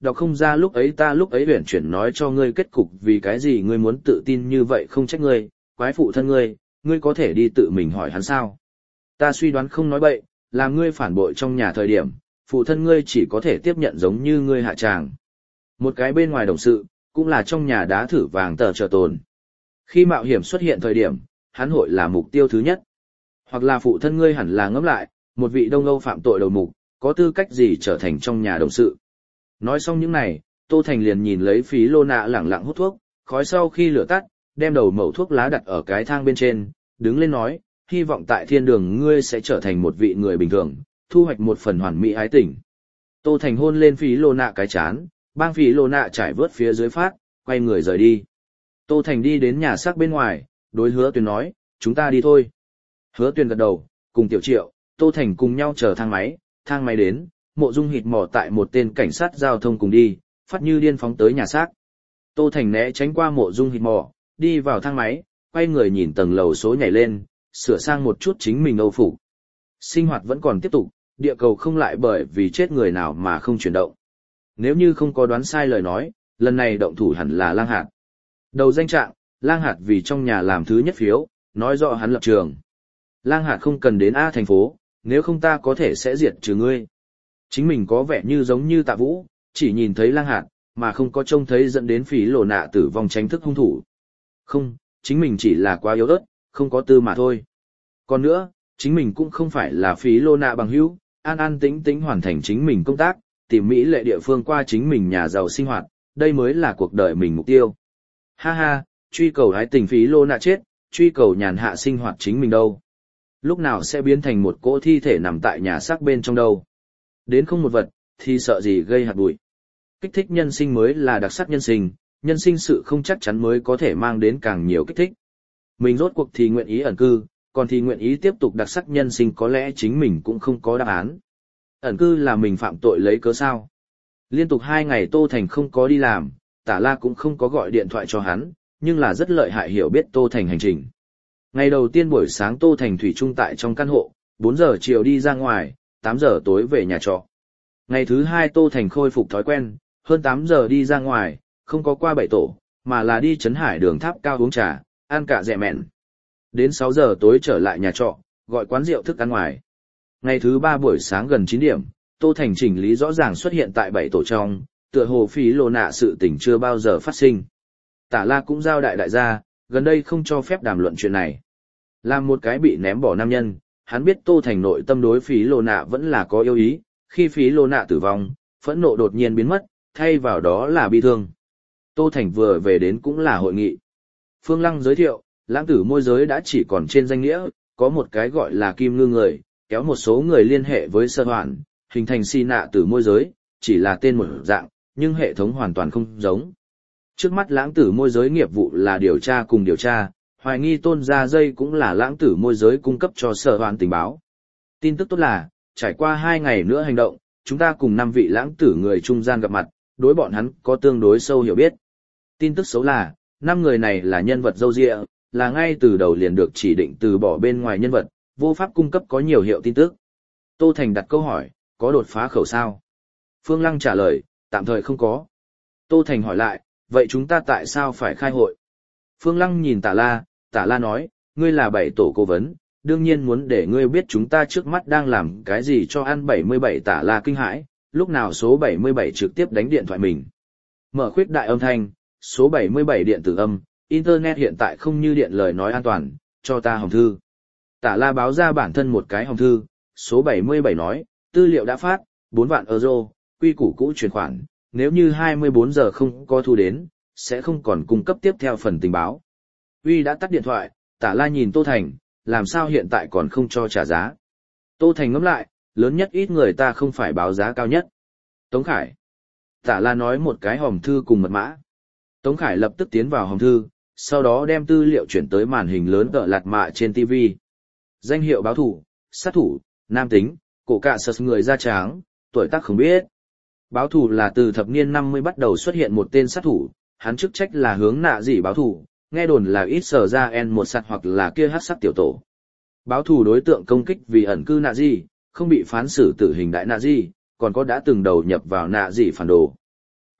Speaker 1: đọc không ra lúc ấy ta lúc ấy uyển chuyển nói cho ngươi kết cục vì cái gì ngươi muốn tự tin như vậy không trách ngươi, quái phụ thân ngươi, ngươi có thể đi tự mình hỏi hắn sao. Ta suy đoán không nói bậy, làm ngươi phản bội trong nhà thời điểm, phụ thân ngươi chỉ có thể tiếp nhận giống như ngươi hạ tràng. Một cái bên ngoài đồng sự, cũng là trong nhà đá thử vàng tờ trợ tồn. Khi mạo hiểm xuất hiện thời điểm, hắn hội là mục tiêu thứ nhất. Hoặc là phụ thân ngươi hẳn là ngẫm lại, một vị Đông Âu phạm tội đầu mục, có tư cách gì trở thành trong nhà đồng sự. Nói xong những này, Tô Thành liền nhìn lấy Phí Lô Nạ lẳng lặng hút thuốc, khói sau khi lửa tắt, đem đầu mẩu thuốc lá đặt ở cái thang bên trên, đứng lên nói, hy vọng tại thiên đường ngươi sẽ trở thành một vị người bình thường, thu hoạch một phần hoàn mỹ ái tình. Tô Thành hôn lên Phí Lô Nạ cái chán, bang Phí Lô Nạ trải vớt phía dưới phát, quay người rời đi. Tô Thành đi đến nhà xác bên ngoài, đối Hứa Tuyền nói, chúng ta đi thôi. Hứa Tuyền gật đầu, cùng Tiểu Triệu, Tô Thành cùng nhau chờ thang máy, thang máy đến, Mộ Dung hịt mò tại một tên cảnh sát giao thông cùng đi, phát như điên phóng tới nhà xác. Tô Thành né tránh qua Mộ Dung hịt mò, đi vào thang máy, quay người nhìn tầng lầu số nhảy lên, sửa sang một chút chính mình âu phục. Sinh hoạt vẫn còn tiếp tục, địa cầu không lại bởi vì chết người nào mà không chuyển động. Nếu như không có đoán sai lời nói, lần này động thủ hẳn là Lang Hạt. Đầu danh trạng, Lang Hạt vì trong nhà làm thứ nhất phiếu, nói rõ hắn lập trường. Lang Hạt không cần đến A thành phố, nếu không ta có thể sẽ diệt trừ ngươi. Chính mình có vẻ như giống như Tạ Vũ, chỉ nhìn thấy Lang Hạt, mà không có trông thấy dẫn đến Phí Lô Nạ tử vong tránh thức hung thủ. Không, chính mình chỉ là quá yếu ớt, không có tư mà thôi. Còn nữa, chính mình cũng không phải là Phí Lô Nạ bằng hữu, an an tĩnh tĩnh hoàn thành chính mình công tác, tìm mỹ lệ địa phương qua chính mình nhà giàu sinh hoạt, đây mới là cuộc đời mình mục tiêu. Ha ha, truy cầu hái tình Phí Lô Nạ chết, truy cầu nhàn hạ sinh hoạt chính mình đâu. Lúc nào sẽ biến thành một cỗ thi thể nằm tại nhà xác bên trong đâu. Đến không một vật, thì sợ gì gây hạt bụi. Kích thích nhân sinh mới là đặc sắc nhân sinh, nhân sinh sự không chắc chắn mới có thể mang đến càng nhiều kích thích. Mình rốt cuộc thì nguyện ý ẩn cư, còn thì nguyện ý tiếp tục đặc sắc nhân sinh có lẽ chính mình cũng không có đáp án. Ẩn cư là mình phạm tội lấy cớ sao. Liên tục hai ngày Tô Thành không có đi làm, Tả La cũng không có gọi điện thoại cho hắn, nhưng là rất lợi hại hiểu biết Tô Thành hành trình. Ngày đầu tiên buổi sáng Tô Thành thủy chung tại trong căn hộ, bốn giờ chiều đi ra ngoài, tám giờ tối về nhà trọ. Ngày thứ hai Tô Thành khôi phục thói quen, hơn tám giờ đi ra ngoài, không có qua bảy tổ, mà là đi Trấn Hải đường tháp cao uống trà, ăn cả dẹ mẹn. Đến sáu giờ tối trở lại nhà trọ, gọi quán rượu thức ăn ngoài. Ngày thứ ba buổi sáng gần chín điểm, Tô Thành chỉnh lý rõ ràng xuất hiện tại bảy tổ trong, tựa hồ Phí Lô Nạ sự tình chưa bao giờ phát sinh. Tả La cũng giao đại đại gia, gần đây không cho phép đàm luận chuyện này. Làm một cái bị ném bỏ nam nhân, hắn biết Tô Thành nội tâm đối Phí Lô Nạ vẫn là có yêu ý, khi Phí Lô Nạ tử vong, phẫn nộ đột nhiên biến mất, thay vào đó là bi thương. Tô Thành vừa về đến cũng là hội nghị. Phương Lăng giới thiệu, lãng tử môi giới đã chỉ còn trên danh nghĩa, có một cái gọi là kim ngư người, kéo một số người liên hệ với sơ hoàn, hình thành si nạ tử môi giới, chỉ là tên một dạng, nhưng hệ thống hoàn toàn không giống. Trước mắt lãng tử môi giới nghiệp vụ là điều tra cùng điều tra, hoài nghi tôn ra dây cũng là lãng tử môi giới cung cấp cho sở hoàn tình báo. Tin tức tốt là, trải qua hai ngày nữa hành động, chúng ta cùng năm vị lãng tử người trung gian gặp mặt, đối bọn hắn có tương đối sâu hiểu biết. Tin tức xấu là, năm người này là nhân vật dâu dịa, là ngay từ đầu liền được chỉ định từ bỏ bên ngoài nhân vật, vô pháp cung cấp có nhiều hiệu tin tức. Tô Thành đặt câu hỏi, có đột phá khẩu sao? Phương Lăng trả lời, tạm thời không có. Tô Thành hỏi lại, vậy chúng ta tại sao phải khai hội? Phương Lăng nhìn Tả La, Tả La nói, ngươi là bảy tổ cố vấn, đương nhiên muốn để ngươi biết chúng ta trước mắt đang làm cái gì cho ăn bảy mươi bảy. Tả La kinh hãi, lúc nào số bảy mươi bảy trực tiếp đánh điện thoại mình. Mở khuyết đại âm thanh, số bảy mươi bảy điện tử âm, Internet hiện tại không như điện lời nói an toàn, cho ta hồng thư. Tả La báo ra bản thân một cái hồng thư, số bảy mươi bảy nói, tư liệu đã phát, bốn vạn euro, quy củ cũ chuyển khoản, nếu như hai mươi bốn giờ không có thu đến, sẽ không còn cung cấp tiếp theo phần tình báo. Uy đã tắt điện thoại, Tả La nhìn Tô Thành, làm sao hiện tại còn không cho trả giá. Tô Thành ngẫm lại, lớn nhất ít người ta không phải báo giá cao nhất. Tống Khải. Tả La nói một cái hòm thư cùng mật mã. Tống Khải lập tức tiến vào hòm thư, sau đó đem tư liệu chuyển tới màn hình lớn cỡ lạt mạ trên ti vi. Danh hiệu báo thủ, sát thủ, nam tính, cổ cạ sật người da trắng, tuổi tác không biết. Báo thủ là từ thập niên năm mươi bắt đầu xuất hiện một tên sát thủ, hắn chức trách là hướng nạ dị báo thủ, nghe đồn là ít sở ra en một sạt hoặc là kia hát sắc tiểu tổ. Báo thủ đối tượng công kích vì ẩn cư nạ dị, không bị phán xử tử hình đại nạ dị, còn có đã từng đầu nhập vào nạ dị phản đồ.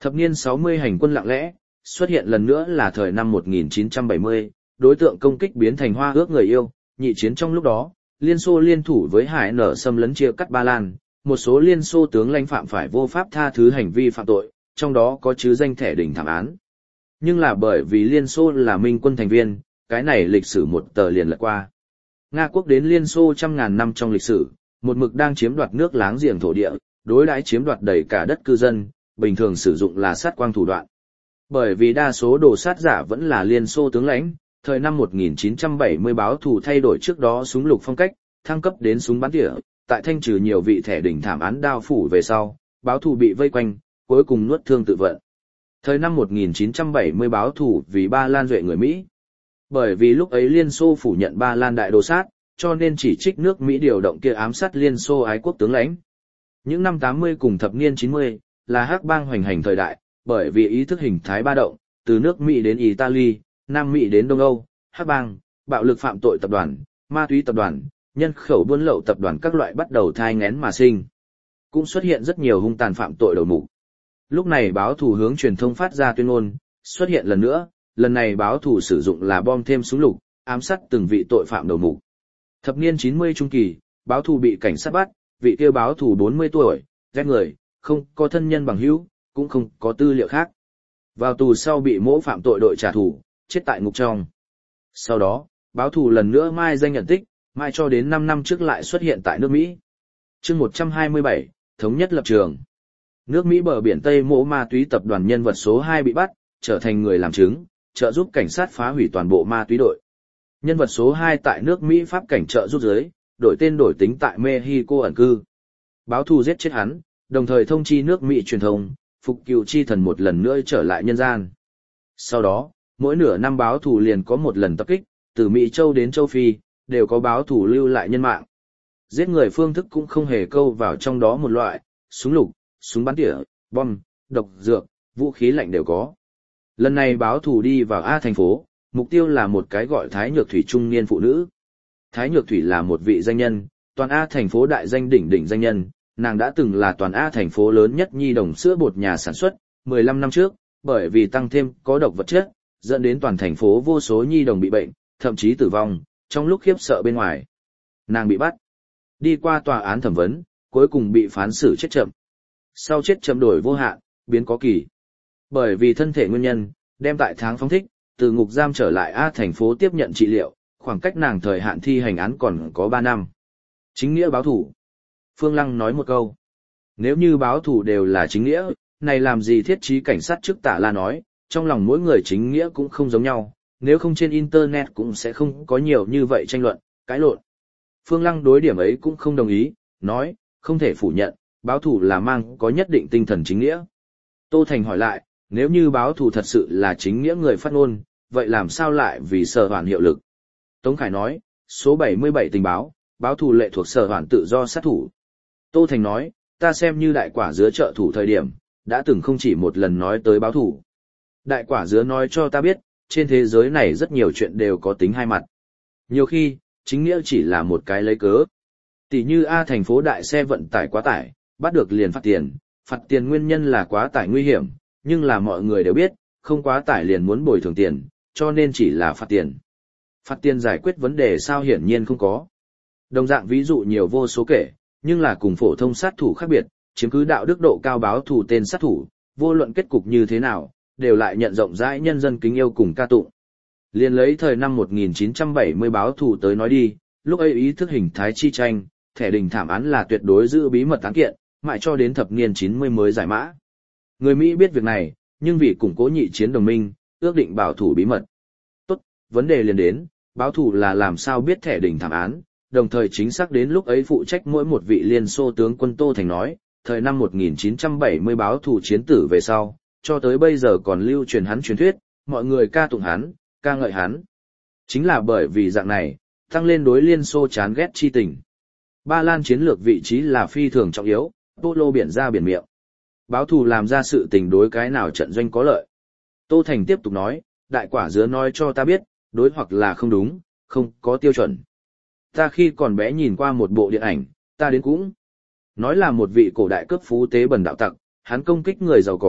Speaker 1: Thập niên sáu mươi hành quân lặng lẽ, xuất hiện lần nữa là thời năm một nghìn chín trăm bảy mươi, đối tượng công kích biến thành Hoa ước người yêu, nhị chiến trong lúc đó, Liên Xô liên thủ với Hải nở xâm lấn chia cắt Ba Lan, một số Liên Xô tướng lãnh phạm phải vô pháp tha thứ hành vi phạm tội, trong đó có chứ danh thẻ đỉnh thảm án. Nhưng là bởi vì Liên Xô là minh quân thành viên, cái này lịch sử một tờ liền lật qua. Nga quốc đến Liên Xô trăm ngàn năm trong lịch sử, một mực đang chiếm đoạt nước láng giềng thổ địa, đối đãi chiếm đoạt đầy cả đất cư dân, bình thường sử dụng là sát quang thủ đoạn. Bởi vì đa số đồ sát giả vẫn là Liên Xô tướng lãnh, thời năm một nghìn chín trăm bảy mươi báo thù thay đổi trước đó súng lục phong cách, thăng cấp đến súng bắn tỉa, tại thanh trừ nhiều vị thẻ đỉnh thảm án đao phủ về sau, báo thù bị vây quanh, cuối cùng nuốt thương tự vận. Thời năm một nghìn chín trăm bảy mươi báo thù vì Ba Lan duệ người Mỹ. Bởi vì lúc ấy Liên Xô phủ nhận Ba Lan đại đồ sát, cho nên chỉ trích nước Mỹ điều động kia ám sát Liên Xô ái quốc tướng lãnh. Những năm tám mươi cùng thập niên chín mươi là hắc bang hoành hành thời đại, bởi vì ý thức hình thái ba động, từ nước Mỹ đến Italy, Nam Mỹ đến Đông Âu, hắc bang, bạo lực phạm tội tập đoàn, ma túy tập đoàn, nhân khẩu buôn lậu tập đoàn các loại bắt đầu thai nghén mà sinh. Cũng xuất hiện rất nhiều hung tàn phạm tội đầu mục. Lúc này báo thù hướng truyền thông phát ra tuyên ngôn, xuất hiện lần nữa, lần này báo thù sử dụng là bom thêm súng lục, ám sát từng vị tội phạm đầu mục. Thập niên chín mươi trung kỳ, báo thù bị cảnh sát bắt, vị kia báo thù bốn mươi tuổi, ghét người, không có thân nhân bằng hữu, cũng không có tư liệu khác. Vào tù sau bị mỗ phạm tội đội trả thù, chết tại ngục trong. Sau đó, báo thù lần nữa mai danh nhận tích, mai cho đến năm năm trước lại xuất hiện tại nước Mỹ. Chương một trăm hai mươi bảy, thống nhất lập trường. Nước Mỹ bờ biển Tây mỗ ma túy tập đoàn nhân vật số hai bị bắt, trở thành người làm chứng, trợ giúp cảnh sát phá hủy toàn bộ ma túy đội. Nhân vật số hai tại nước Mỹ Pháp cảnh trợ giúp giới, đổi tên đổi tính tại Mexico ẩn cư. Báo thù giết chết hắn, đồng thời thông chi nước Mỹ truyền thông, phục cựu chi thần một lần nữa trở lại nhân gian. Sau đó, mỗi nửa năm báo thù liền có một lần tập kích, từ Mỹ Châu đến Châu Phi, đều có báo thù lưu lại nhân mạng. Giết người phương thức cũng không hề câu vào trong đó một loại, súng lục, súng bắn tỉa, bom, độc dược, vũ khí lạnh đều có. Lần này báo thù đi vào A thành phố, mục tiêu là một cái gọi Thái Nhược Thủy trung niên phụ nữ. Thái Nhược Thủy là một vị danh nhân, toàn A thành phố đại danh đỉnh đỉnh danh nhân, nàng đã từng là toàn A thành phố lớn nhất nhi đồng sữa bột nhà sản xuất, mười lăm năm trước, bởi vì tăng thêm có độc vật chất, dẫn đến toàn thành phố vô số nhi đồng bị bệnh, thậm chí tử vong, trong lúc khiếp sợ bên ngoài. Nàng bị bắt, đi qua tòa án thẩm vấn, cuối cùng bị phán xử chết chậm. Sau chết chậm đổi vô hạn, biến có kỳ. Bởi vì thân thể nguyên nhân, đem tại tháng phóng thích, từ ngục giam trở lại A thành phố tiếp nhận trị liệu, khoảng cách nàng thời hạn thi hành án còn có ba năm. Chính nghĩa báo thủ. Phương Lăng nói một câu. Nếu như báo thủ đều là chính nghĩa, này làm gì thiết trí cảnh sát trước Tạ La nói, trong lòng mỗi người chính nghĩa cũng không giống nhau, nếu không trên Internet cũng sẽ không có nhiều như vậy tranh luận, cãi lộn. Phương Lăng đối điểm ấy cũng không đồng ý, nói, không thể phủ nhận, báo thủ là mang có nhất định tinh thần chính nghĩa. Tô Thành hỏi lại, nếu như báo thủ thật sự là chính nghĩa người phát ngôn, vậy làm sao lại vì sở hoàn hiệu lực? Tống Khải nói, số bảy mươi bảy tình báo, báo thủ lệ thuộc sở hoàn tự do sát thủ. Tô Thành nói, ta xem như đại quả dứa trợ thủ thời điểm, đã từng không chỉ một lần nói tới báo thủ. Đại quả dứa nói cho ta biết, trên thế giới này rất nhiều chuyện đều có tính hai mặt. Nhiều khi, chính nghĩa chỉ là một cái lấy cớ. Tỷ như A thành phố đại xe vận tải quá tải, bắt được liền phạt tiền, phạt tiền nguyên nhân là quá tải nguy hiểm, nhưng là mọi người đều biết, không quá tải liền muốn bồi thường tiền, cho nên chỉ là phạt tiền. Phạt tiền giải quyết vấn đề sao hiển nhiên không có. Đồng dạng ví dụ nhiều vô số kể, nhưng là cùng phổ thông sát thủ khác biệt, chiếm cứ đạo đức độ cao báo thù tên sát thủ, vô luận kết cục như thế nào, đều lại nhận rộng rãi nhân dân kính yêu cùng ca tụng. Liên lấy thời năm một nghìn chín trăm bảy mươi báo thù tới nói đi, lúc ấy ý thức hình thái chi tranh, thẻ đình thảm án là tuyệt đối giữ bí mật án kiện, mãi cho đến thập niên chín mươi mới giải mã. Người Mỹ biết việc này, nhưng vì củng cố nhị chiến đồng minh, ước định bảo thủ bí mật. Tốt, vấn đề liền đến, báo thù là làm sao biết thẻ đình thảm án, đồng thời chính xác đến lúc ấy phụ trách mỗi một vị Liên Xô tướng quân Tô Thành nói, thời năm một nghìn chín trăm bảy mươi báo thù chiến tử về sau, cho tới bây giờ còn lưu truyền hắn truyền thuyết, mọi người ca tụng hắn, ca ngợi hắn. Chính là bởi vì dạng này, tăng lên đối Liên Xô chán ghét chi tình. Ba Lan chiến lược vị trí là phi thường trọng yếu, Polo biển ra biển miệng. Báo thù làm ra sự tình đối cái nào trận doanh có lợi. Tô Thành tiếp tục nói, đại quả dứa nói cho ta biết, đối hoặc là không đúng, không có tiêu chuẩn. Ta khi còn bé nhìn qua một bộ điện ảnh, ta đến cũng. Nói là một vị cổ đại cướp phú tế bần đạo tặc, hắn công kích người giàu có,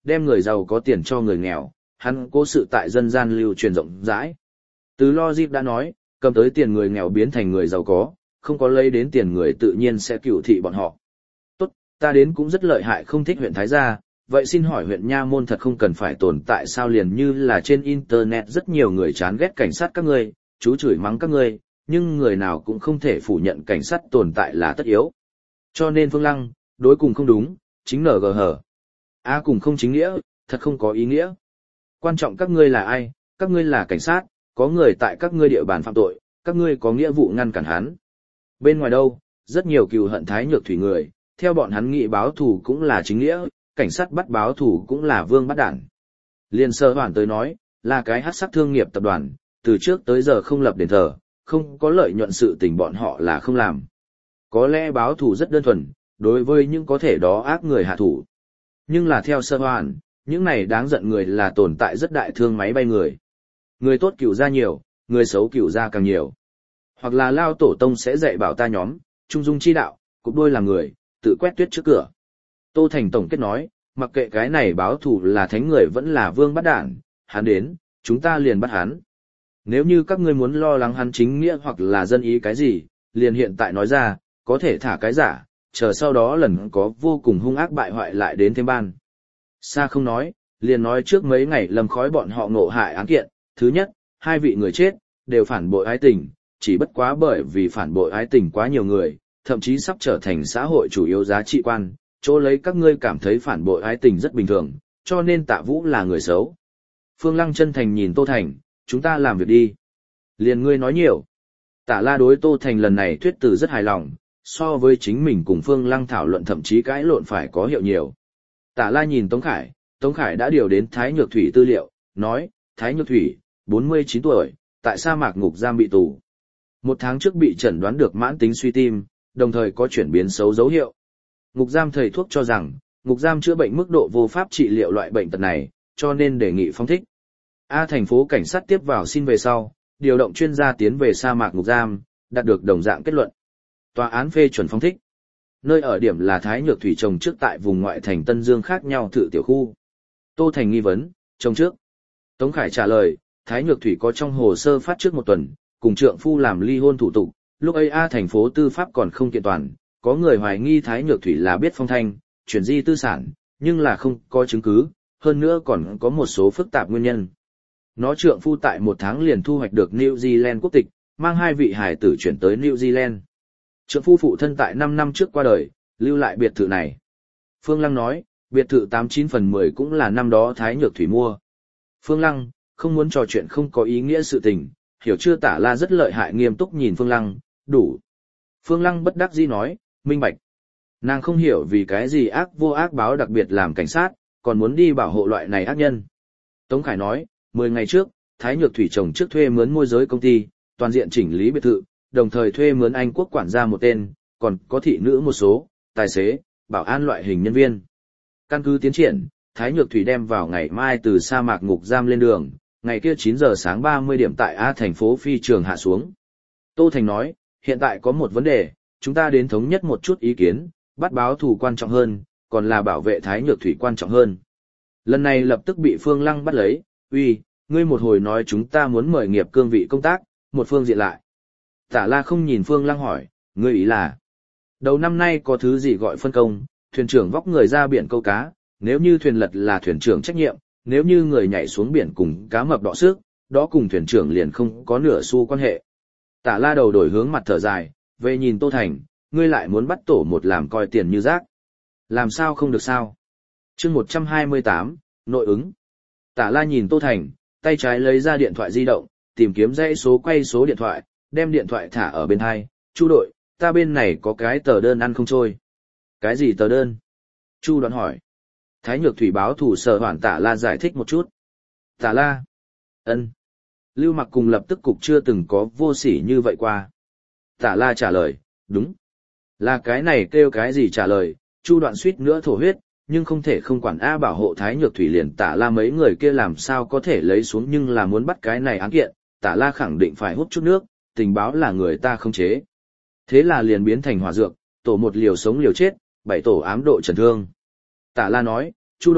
Speaker 1: đem người giàu có tiền cho người nghèo, hắn cố sự tại dân gian lưu truyền rộng rãi. Từ logic đã nói, cầm tới tiền người nghèo biến thành người giàu có, không có lấy đến tiền người tự nhiên sẽ cựu thị bọn họ. Tốt, ta đến cũng rất lợi hại không thích huyện Thái Gia, vậy xin hỏi huyện Nha Môn thật không cần phải tồn tại sao liền như là trên Internet rất nhiều người chán ghét cảnh sát các ngươi, chú chửi mắng các ngươi, nhưng người nào cũng không thể phủ nhận cảnh sát tồn tại là tất yếu. Cho nên Phương Lăng, đối cùng không đúng, chính nở gờ hở. A cùng không chính nghĩa, thật không có ý nghĩa. Quan trọng các ngươi là ai, các ngươi là cảnh sát, có người tại các ngươi địa bàn phạm tội, các ngươi có nghĩa vụ ngăn cản hắn. Bên ngoài đâu, rất nhiều cừu hận Thái Nhược Thủy người, theo bọn hắn nghị báo thù cũng là chính nghĩa, cảnh sát bắt báo thù cũng là vương bắt đản. Liên Sơ Hoàn tới nói, là cái hắc sắc thương nghiệp tập đoàn, từ trước tới giờ không lập đền thờ, không có lợi nhuận sự tình bọn họ là không làm. Có lẽ báo thù rất đơn thuần, đối với những có thể đó ác người hạ thủ. Nhưng là theo Sơ Hoàn, những này đáng giận người là tồn tại rất đại thương máy bay người. Người tốt cửu ra nhiều, người xấu cửu ra càng nhiều. Hoặc là Lao Tổ Tông sẽ dạy bảo ta nhóm, trung dung chi đạo, cục đôi làm người, tự quét tuyết trước cửa. Tô Thành tổng kết nói, mặc kệ cái này báo thù là thánh người vẫn là vương bắt đản, hắn đến, chúng ta liền bắt hắn. Nếu như các ngươi muốn lo lắng hắn chính nghĩa hoặc là dân ý cái gì, liền hiện tại nói ra, có thể thả cái giả, chờ sau đó lần có vô cùng hung ác bại hoại lại đến thêm ban. Sa không nói, liền nói trước mấy ngày lầm khói bọn họ ngộ hại án kiện, thứ nhất, hai vị người chết, đều phản bội ái tình, chỉ bất quá bởi vì phản bội ái tình quá nhiều người, thậm chí sắp trở thành xã hội chủ yếu giá trị quan, chỗ lấy các ngươi cảm thấy phản bội ái tình rất bình thường, cho nên Tạ Vũ là người xấu. Phương Lăng chân thành nhìn Tô Thành, chúng ta làm việc đi. Liền ngươi nói nhiều. Tạ La đối Tô Thành lần này thuyết từ rất hài lòng, so với chính mình cùng Phương Lăng thảo luận thậm chí cãi lộn phải có hiệu nhiều. Tạ La nhìn Tống Khải, Tống Khải đã điều đến Thái Nhược Thủy tư liệu, nói, Thái Nhược Thủy, bốn mươi chín tuổi, tại sa mạc ngục giam bị tù. Một tháng trước bị chẩn đoán được mãn tính suy tim, đồng thời có chuyển biến xấu dấu hiệu. Ngục giam thầy thuốc cho rằng, ngục giam chữa bệnh mức độ vô pháp trị liệu loại bệnh tật này, cho nên đề nghị phong thích. A thành phố cảnh sát tiếp vào xin về sau, điều động chuyên gia tiến về sa mạc ngục giam, đạt được đồng dạng kết luận. Tòa án phê chuẩn phong thích. Nơi ở điểm là Thái Nhược Thủy trồng trước tại vùng ngoại thành Tân Dương khác nhau thự tiểu khu. Tô Thành nghi vấn, trồng trước. Tống Khải trả lời, Thái Nhược Thủy có trong hồ sơ phát trước một tuần, cùng trượng phu làm ly hôn thủ tục, lúc ấy A thành phố tư pháp còn không kiện toàn, có người hoài nghi Thái Nhược Thủy là biết phong thanh, chuyển di tư sản, nhưng là không có chứng cứ, hơn nữa còn có một số phức tạp nguyên nhân. Nó trượng phu tại một tháng liền thu hoạch được New Zealand quốc tịch, mang hai vị hài tử chuyển tới New Zealand. Trượng phu phụ thân tại năm năm trước qua đời, lưu lại biệt thự này. Phương Lăng nói, biệt thự tám chín phần mười cũng là năm đó Thái Nhược Thủy mua. Phương Lăng, không muốn trò chuyện không có ý nghĩa sự tình, hiểu chưa? Tả La rất lợi hại nghiêm túc nhìn Phương Lăng, đủ. Phương Lăng bất đắc dĩ nói, minh bạch. Nàng không hiểu vì cái gì ác vô ác báo đặc biệt làm cảnh sát, còn muốn đi bảo hộ loại này ác nhân. Tống Khải nói, mười ngày trước, Thái Nhược Thủy chồng trước thuê mướn môi giới công ty, toàn diện chỉnh lý biệt thự, đồng thời thuê mướn Anh quốc quản gia một tên, còn có thị nữ một số, tài xế, bảo an loại hình nhân viên. Căn cứ tiến triển, Thái Nhược Thủy đem vào ngày mai từ sa mạc ngục giam lên đường, ngày kia chín giờ sáng ba mươi điểm tại A thành phố phi trường hạ xuống. Tô Thành nói, hiện tại có một vấn đề, chúng ta đến thống nhất một chút ý kiến, bắt báo thù quan trọng hơn, còn là bảo vệ Thái Nhược Thủy quan trọng hơn. Lần này lập tức bị Phương Lăng bắt lấy, uy, ngươi một hồi nói chúng ta muốn mời nghiệp cương vị công tác, một phương diện lại. Tả La không nhìn Phương Lăng hỏi, ngươi ý là, đầu năm nay có thứ gì gọi phân công, thuyền trưởng vóc người ra biển câu cá, nếu như thuyền lật là thuyền trưởng trách nhiệm, nếu như người nhảy xuống biển cùng cá mập đọ sức, đó cùng thuyền trưởng liền không có nửa xu quan hệ. Tả La đầu đổi hướng mặt thở dài, về nhìn Tô Thành, ngươi lại muốn bắt tổ một làm coi tiền như rác. Làm sao không được sao? Chương một trăm hai mươi tám, nội ứng. Tả La nhìn Tô Thành, tay trái lấy ra điện thoại di động, tìm kiếm dãy số quay số điện thoại, đem điện thoại thả ở bên hai. Chu đội, ta bên này có cái tờ đơn ăn không trôi. Cái gì tờ đơn? Chu đoán hỏi. Thái Nhược Thủy báo thủ sở Hoàn Tả La giải thích một chút. Tả La. Ân. Lưu Mặc cùng lập tức cục chưa từng có vô sỉ như vậy qua. Tả La trả lời, đúng. Là cái này kêu cái gì trả lời, Chu đoạn suýt nữa thổ huyết, nhưng không thể không quản A bảo hộ Thái Nhược Thủy liền Tả La mấy người kia làm sao có thể lấy xuống nhưng là muốn bắt cái này án kiện, Tả La khẳng định phải hút chút nước, tình báo là người ta không chế. Thế là liền biến thành hỏa dược, tổ một liều sống liều chết, bảy tổ ám độ trần thương. Tả La nói, Chu đội,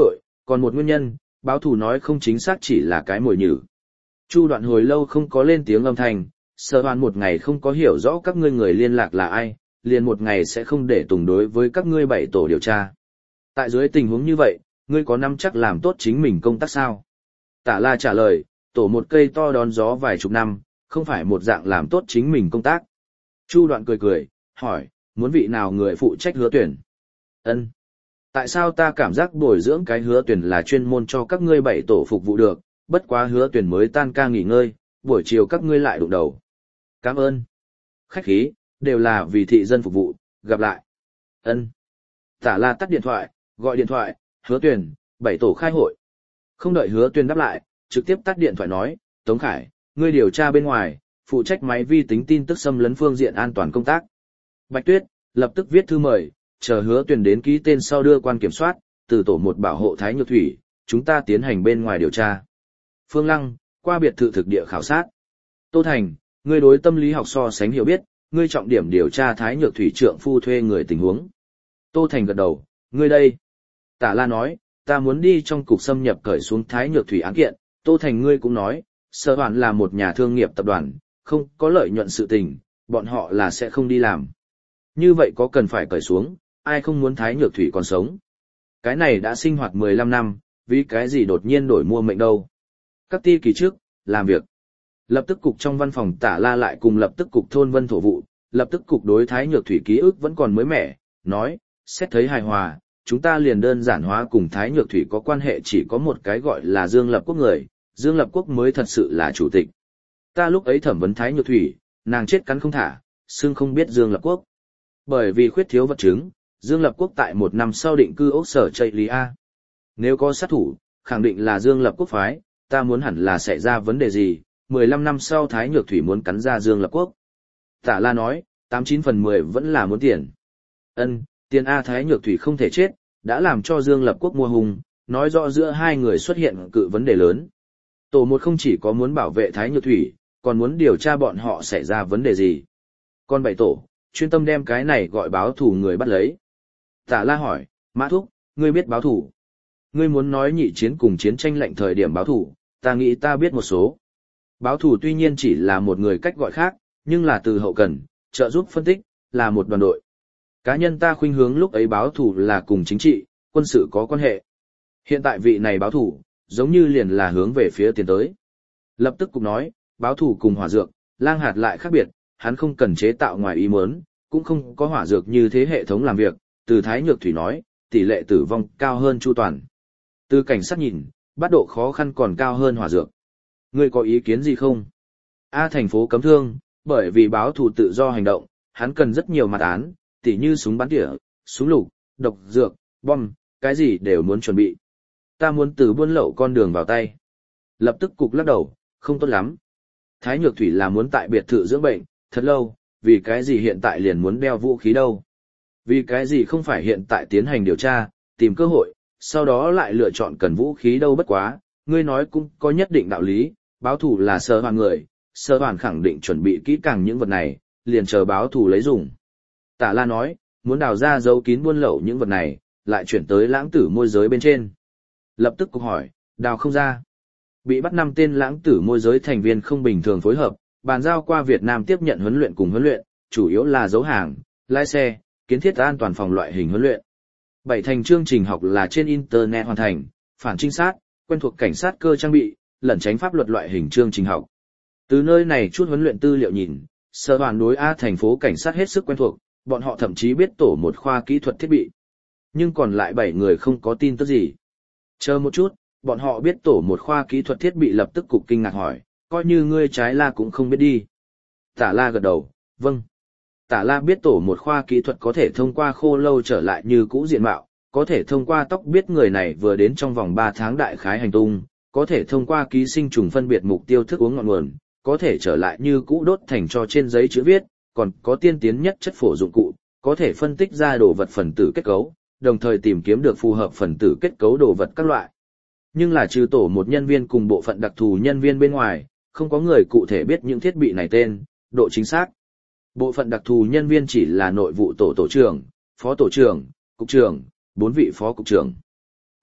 Speaker 1: còn một nguyên nhân, báo thù nói không chính xác chỉ là cái mồi nhử. Chu Đoạn hồi lâu không có lên tiếng âm thanh, Sở Hoan một ngày không có hiểu rõ các ngươi người liên lạc là ai, liền một ngày sẽ không để tùng đối với các ngươi bảy tổ điều tra. Tại dưới tình huống như vậy, ngươi có nắm chắc làm tốt chính mình công tác sao? Tả La trả lời, tổ một cây to đón gió vài chục năm, không phải một dạng làm tốt chính mình công tác. Chu Đoạn cười cười, hỏi, muốn vị nào người phụ trách Hứa Tuyển? Ân. Tại sao ta cảm giác bồi dưỡng cái Hứa Tuyển là chuyên môn cho các ngươi bảy tổ phục vụ được, bất quá Hứa Tuyển mới tan ca nghỉ ngơi, buổi chiều các ngươi lại đụng đầu. Cảm ơn. Khách khí, đều là vì thị dân phục vụ, gặp lại. Ân. Tả La tắt điện thoại, gọi điện thoại, Hứa Tuyển, bảy tổ khai hội. Không đợi Hứa Tuyển đáp lại, trực tiếp tắt điện thoại nói, Tống Khải, ngươi điều tra bên ngoài, phụ trách máy vi tính tin tức xâm lấn phương diện an toàn công tác. Bạch Tuyết, lập tức viết thư mời, chờ Hứa Tuyển đến ký tên sau đưa quan kiểm soát, từ tổ một bảo hộ Thái Nhược Thủy, chúng ta tiến hành bên ngoài điều tra. Phương Lăng, qua biệt thự thực địa khảo sát. Tô Thành, ngươi đối tâm lý học so sánh hiểu biết, ngươi trọng điểm điều tra Thái Nhược Thủy trượng phu thuê người tình huống. Tô Thành gật đầu, ngươi đây. Tả La nói, ta muốn đi trong cục xâm nhập cởi xuống Thái Nhược Thủy án kiện. Tô Thành ngươi cũng nói, Sở Hoan là một nhà thương nghiệp tập đoàn, không có lợi nhuận sự tình, bọn họ là sẽ không đi làm. Như vậy có cần phải cởi xuống, ai không muốn Thái Nhược Thủy còn sống. Cái này đã sinh hoạt mười lăm năm, vì cái gì đột nhiên đổi mua mệnh đâu. Các ti kỳ trước, làm việc. Lập tức cục trong văn phòng Tả La lại cùng lập tức cục thôn vân thổ vụ, lập tức cục đối Thái Nhược Thủy ký ức vẫn còn mới mẻ, nói, xét thấy hài hòa, chúng ta liền đơn giản hóa cùng Thái Nhược Thủy có quan hệ chỉ có một cái gọi là Dương Lập Quốc người, Dương Lập Quốc mới thật sự là chủ tịch. Ta lúc ấy thẩm vấn Thái Nhược Thủy, nàng chết cắn không thả, xưng không biết Dương Lập Quốc. Bởi vì khuyết thiếu vật chứng, Dương Lập Quốc tại một năm sau định cư ốc sở chạy lý A. Nếu có sát thủ, khẳng định là Dương Lập Quốc phái, ta muốn hẳn là xảy ra vấn đề gì, mười lăm năm sau Thái Nhược Thủy muốn cắn ra Dương Lập Quốc. Tả La nói, tám chín phần mười vẫn là muốn tiền. Ân, tiền A Thái Nhược Thủy không thể chết, đã làm cho Dương Lập Quốc mua hùng, nói rõ giữa hai người xuất hiện cự vấn đề lớn. Tổ một không chỉ có muốn bảo vệ Thái Nhược Thủy, còn muốn điều tra bọn họ xảy ra vấn đề gì. Còn bảy tổ, chuyên tâm đem cái này gọi báo thủ người bắt lấy. Tả La hỏi, Mã Thúc, ngươi biết báo thủ? Ngươi muốn nói nhị chiến cùng chiến tranh lệnh thời điểm báo thủ, ta nghĩ ta biết một số. Báo thủ tuy nhiên chỉ là một người cách gọi khác, nhưng là từ hậu cần, trợ giúp phân tích, là một đoàn đội. Cá nhân ta khuynh hướng lúc ấy báo thủ là cùng chính trị, quân sự có quan hệ. Hiện tại vị này báo thủ, giống như liền là hướng về phía tiền tới. Lập tức cũng nói, báo thủ cùng hỏa dược, lang hạt lại khác biệt, hắn không cần chế tạo ngoài ý muốn, cũng không có hỏa dược như thế hệ thống làm việc, từ Thái Nhược Thủy nói, tỷ lệ tử vong cao hơn Chu Toàn. Từ cảnh sát nhìn, bắt độ khó khăn còn cao hơn hỏa dược. Ngươi có ý kiến gì không? A thành phố cấm thương, bởi vì báo thù tự do hành động, hắn cần rất nhiều mặt án, tỉ như súng bắn tỉa, súng lục, độc dược, bom, cái gì đều muốn chuẩn bị. Ta muốn từ buôn lậu con đường vào tay. Lập tức cục lắc đầu, không tốt lắm. Thái Nhược Thủy là muốn tại biệt thự dưỡng bệnh, thật lâu, vì cái gì hiện tại liền muốn đeo vũ khí đâu. Vì cái gì không phải hiện tại tiến hành điều tra, tìm cơ hội, sau đó lại lựa chọn cần vũ khí đâu bất quá, ngươi nói cũng có nhất định đạo lý, báo thù là Sở Hoan người, Sở Hoan khẳng định chuẩn bị kỹ càng những vật này, liền chờ báo thù lấy dùng. Tả La nói, muốn đào ra giấu kín buôn lậu những vật này, lại chuyển tới lãng tử môi giới bên trên. Lập tức cục hỏi, đào không ra. Bị bắt năm tên lãng tử môi giới thành viên không bình thường phối hợp, bàn giao qua Việt Nam tiếp nhận huấn luyện cùng huấn luyện, chủ yếu là giấu hàng, lái xe, kiến thiết an toàn phòng loại hình huấn luyện. Bảy thành chương trình học là trên Internet hoàn thành, phản trinh sát, quen thuộc cảnh sát cơ trang bị, lẩn tránh pháp luật loại hình chương trình học. Từ nơi này chút huấn luyện tư liệu nhìn, Sở Hoan đối A thành phố cảnh sát hết sức quen thuộc, bọn họ thậm chí biết tổ một khoa kỹ thuật thiết bị. Nhưng còn lại bảy người không có tin tức gì. Chờ một chút, bọn họ biết tổ một khoa kỹ thuật thiết bị lập tức cục kinh ngạc hỏi, coi như ngươi trái La cũng không biết đi. Tả La gật đầu, vâng. Tả La biết tổ một khoa kỹ thuật có thể thông qua khô lâu trở lại như cũ diện mạo, có thể thông qua tóc biết người này vừa đến trong vòng ba tháng đại khái hành tung, có thể thông qua ký sinh trùng phân biệt mục tiêu thức uống ngọn nguồn, có thể trở lại như cũ đốt thành cho trên giấy chữ viết, còn có tiên tiến nhất chất phổ dụng cụ, có thể phân tích ra đồ vật phần tử kết cấu, đồng thời tìm kiếm được phù hợp phần tử kết cấu đồ vật các loại. Nhưng là trừ tổ một nhân viên cùng bộ phận đặc thù nhân viên bên ngoài, không có người cụ thể biết những thiết bị này tên, độ chính xác. Bộ phận đặc thù nhân viên chỉ là nội vụ tổ tổ trưởng, phó tổ trưởng, cục trưởng, bốn vị phó cục trưởng.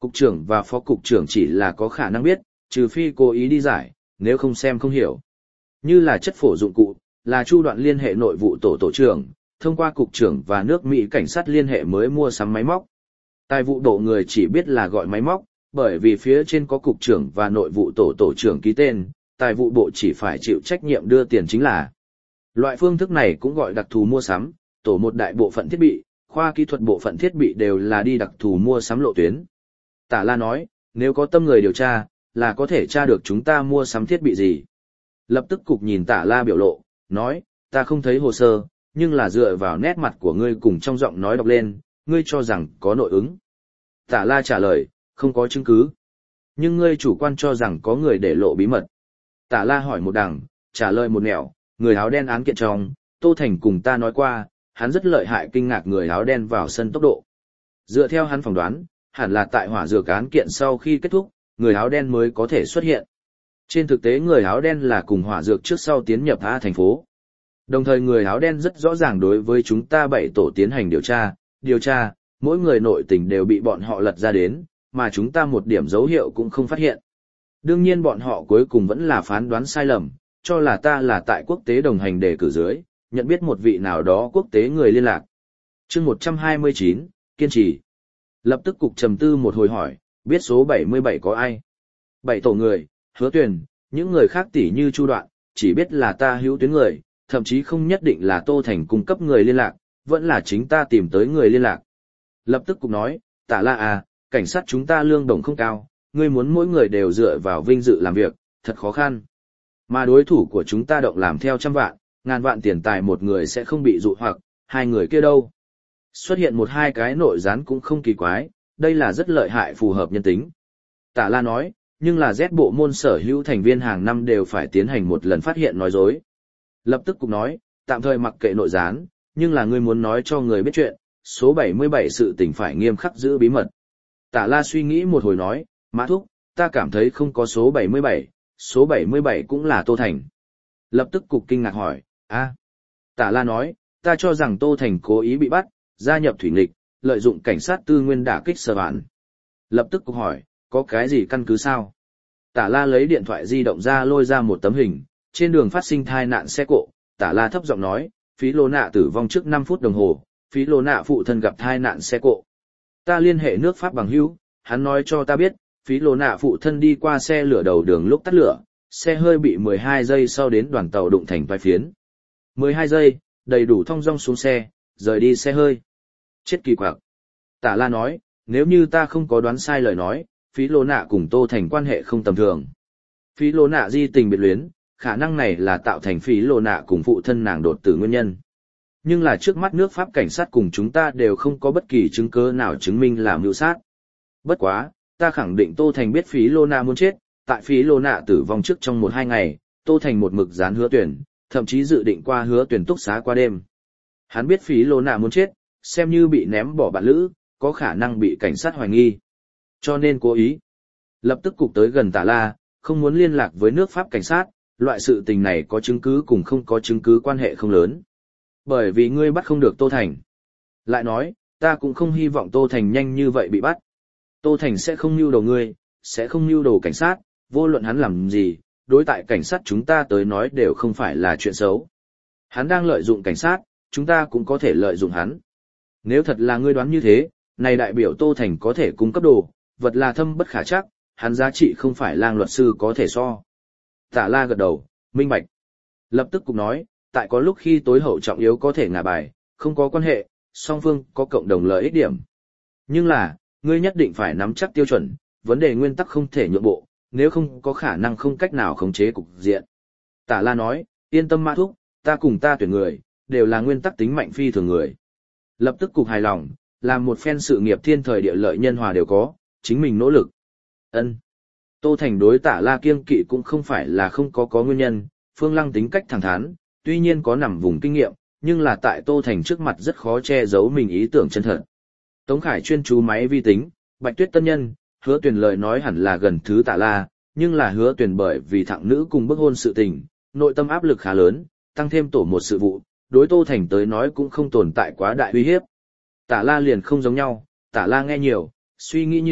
Speaker 1: Cục trưởng và phó cục trưởng chỉ là có khả năng biết, trừ phi cố ý đi giải, nếu không xem không hiểu. Như là chất phổ dụng cụ, là Chu Đoạn liên hệ nội vụ tổ tổ trưởng, thông qua cục trưởng và nước Mỹ cảnh sát liên hệ mới mua sắm máy móc. Tài vụ độ người chỉ biết là gọi máy móc, bởi vì phía trên có cục trưởng và nội vụ tổ tổ trưởng ký tên, tài vụ bộ chỉ phải chịu trách nhiệm đưa tiền chính là. Loại phương thức này cũng gọi đặc thù mua sắm, tổ một đại bộ phận thiết bị, khoa kỹ thuật bộ phận thiết bị đều là đi đặc thù mua sắm lộ tuyến. Tả La nói, nếu có tâm người điều tra, là có thể tra được chúng ta mua sắm thiết bị gì. Lập tức cục nhìn Tả La biểu lộ, nói, ta không thấy hồ sơ, nhưng là dựa vào nét mặt của ngươi cùng trong giọng nói đọc lên, ngươi cho rằng có nội ứng. Tả La trả lời, không có chứng cứ. Nhưng ngươi chủ quan cho rằng có người để lộ bí mật. Tả La hỏi một đằng, trả lời một nẻo, người áo đen án kiện trong, Tô Thành cùng ta nói qua, hắn rất lợi hại kinh ngạc người áo đen vào sân tốc độ. Dựa theo hắn phỏng đoán, hẳn là tại hỏa dược án kiện sau khi kết thúc, người áo đen mới có thể xuất hiện. Trên thực tế người áo đen là cùng hỏa dược trước sau tiến nhập A thành phố. Đồng thời người áo đen rất rõ ràng đối với chúng ta bảy tổ tiến hành điều tra, điều tra, mỗi người nội tình đều bị bọn họ lật ra đến, mà chúng ta một điểm dấu hiệu cũng không phát hiện. Đương nhiên bọn họ cuối cùng vẫn là phán đoán sai lầm, cho là ta là tại quốc tế đồng hành đề cử dưới, nhận biết một vị nào đó quốc tế người liên lạc. chương một trăm hai mươi chín, kiên trì. Lập tức cục trầm tư một hồi hỏi, biết số bảy mươi bảy có ai? Bảy tổ người, Hứa Tuyền, những người khác tỉ như Chu Đoạn, chỉ biết là ta hữu tuyến người, thậm chí không nhất định là Tô Thành cung cấp người liên lạc, vẫn là chính ta tìm tới người liên lạc. Lập tức cục nói, Tả La à, cảnh sát chúng ta lương đồng không cao, ngươi muốn mỗi người đều dựa vào vinh dự làm việc, thật khó khăn. Mà đối thủ của chúng ta động làm theo trăm vạn, ngàn vạn tiền tài một người sẽ không bị dụ hoặc, hai người kia đâu. Xuất hiện một hai cái nội gián cũng không kỳ quái, đây là rất lợi hại phù hợp nhân tính. Tả La nói, nhưng là Z bộ môn sở hữu thành viên hàng năm đều phải tiến hành một lần phát hiện nói dối. Lập tức cục nói, tạm thời mặc kệ nội gián, nhưng là ngươi muốn nói cho người biết chuyện, số bảy mươi bảy sự tình phải nghiêm khắc giữ bí mật. Tả La suy nghĩ một hồi nói, Mã Thúc, ta cảm thấy không có số bảy mươi bảy, số bảy mươi bảy cũng là Tô Thành. Lập tức cục kinh ngạc hỏi, a? Tả La nói, ta cho rằng Tô Thành cố ý bị bắt, gia nhập thủy nghịch, lợi dụng cảnh sát tư nguyên đả kích sở bản. Lập tức cục hỏi, có cái gì căn cứ sao? Tả La lấy điện thoại di động ra lôi ra một tấm hình, trên đường phát sinh tai nạn xe cộ, Tả La thấp giọng nói, Phí Lô Nạ tử vong trước năm phút đồng hồ, Phí Lô Nạ phụ thân gặp tai nạn xe cộ. Ta liên hệ nước Pháp bằng hữu, hắn nói cho ta biết, Phí Lô Nạ phụ thân đi qua xe lửa đầu đường lúc tắt lửa, xe hơi bị mười hai giây sau đến đoàn tàu đụng thành vai phiến. mười hai giây, đầy đủ thong dong xuống xe, rời đi xe hơi. Chết kỳ quặc. Tả La nói, nếu như ta không có đoán sai lời nói, Phí Lô Nạ cùng Tô Thành quan hệ không tầm thường. Phí Lô Nạ di tình biệt luyến, khả năng này là tạo thành Phí Lô Nạ cùng phụ thân nàng đột tử nguyên nhân. Nhưng là trước mắt nước Pháp cảnh sát cùng chúng ta đều không có bất kỳ chứng cứ nào chứng minh là mưu sát. Bất quá, ta khẳng định Tô Thành biết Phí Lô Nạ muốn chết, tại Phí Lô Nạ tử vong trước trong một hai ngày, Tô Thành một mực dán Hứa Tuyển, thậm chí dự định qua Hứa Tuyển túc xá qua đêm. Hắn biết Phí Lô Nạ muốn chết, xem như bị ném bỏ bạn lữ, có khả năng bị cảnh sát hoài nghi. Cho nên cố ý. Lập tức cục tới gần Tả La, không muốn liên lạc với nước Pháp cảnh sát, loại sự tình này có chứng cứ cùng không có chứng cứ quan hệ không lớn. Bởi vì ngươi bắt không được Tô Thành. Lại nói, ta cũng không hy vọng Tô Thành nhanh như vậy bị bắt. Tô Thành sẽ không mưu đầu ngươi, sẽ không mưu đầu cảnh sát, vô luận hắn làm gì, đối tại cảnh sát chúng ta tới nói đều không phải là chuyện xấu. Hắn đang lợi dụng cảnh sát, chúng ta cũng có thể lợi dụng hắn. Nếu thật là ngươi đoán như thế, này đại biểu Tô Thành có thể cung cấp đồ, vật là thâm bất khả trắc, hắn giá trị không phải lang luật sư có thể so. Tả La gật đầu, minh bạch. Lập tức cục nói, tại có lúc khi tối hậu trọng yếu có thể ngả bài, không có quan hệ, song phương có cộng đồng lợi ích điểm. Nhưng là, ngươi nhất định phải nắm chắc tiêu chuẩn, vấn đề nguyên tắc không thể nhượng bộ, nếu không có khả năng không cách nào khống chế cục diện. Tả La nói, yên tâm Mã Thúc, ta cùng ta tuyển người, đều là nguyên tắc tính mạnh phi thường người. Lập tức cục hài lòng, làm một phen sự nghiệp thiên thời địa lợi nhân hòa đều có, chính mình nỗ lực. Ân. Tô Thành đối Tả La kiêng kỵ cũng không phải là không có có nguyên nhân, Phương Lăng tính cách thẳng thắn, tuy nhiên có nằm vùng kinh nghiệm, nhưng là tại Tô Thành trước mặt rất khó che giấu mình ý tưởng chân thật. Tống Khải chuyên chú máy vi tính, Bạch Tuyết tân nhân, Hứa Tuyền lời nói hẳn là gần thứ Tả La, nhưng là Hứa Tuyền bởi vì thẳng nữ cùng bức hôn sự tình, nội tâm áp lực khá lớn, tăng thêm tổ một sự vụ, đối Tô Thành tới nói cũng không tồn tại quá đại uy hiếp. Tả La liền không giống nhau, Tả La nghe nhiều, suy nghĩ nhiều,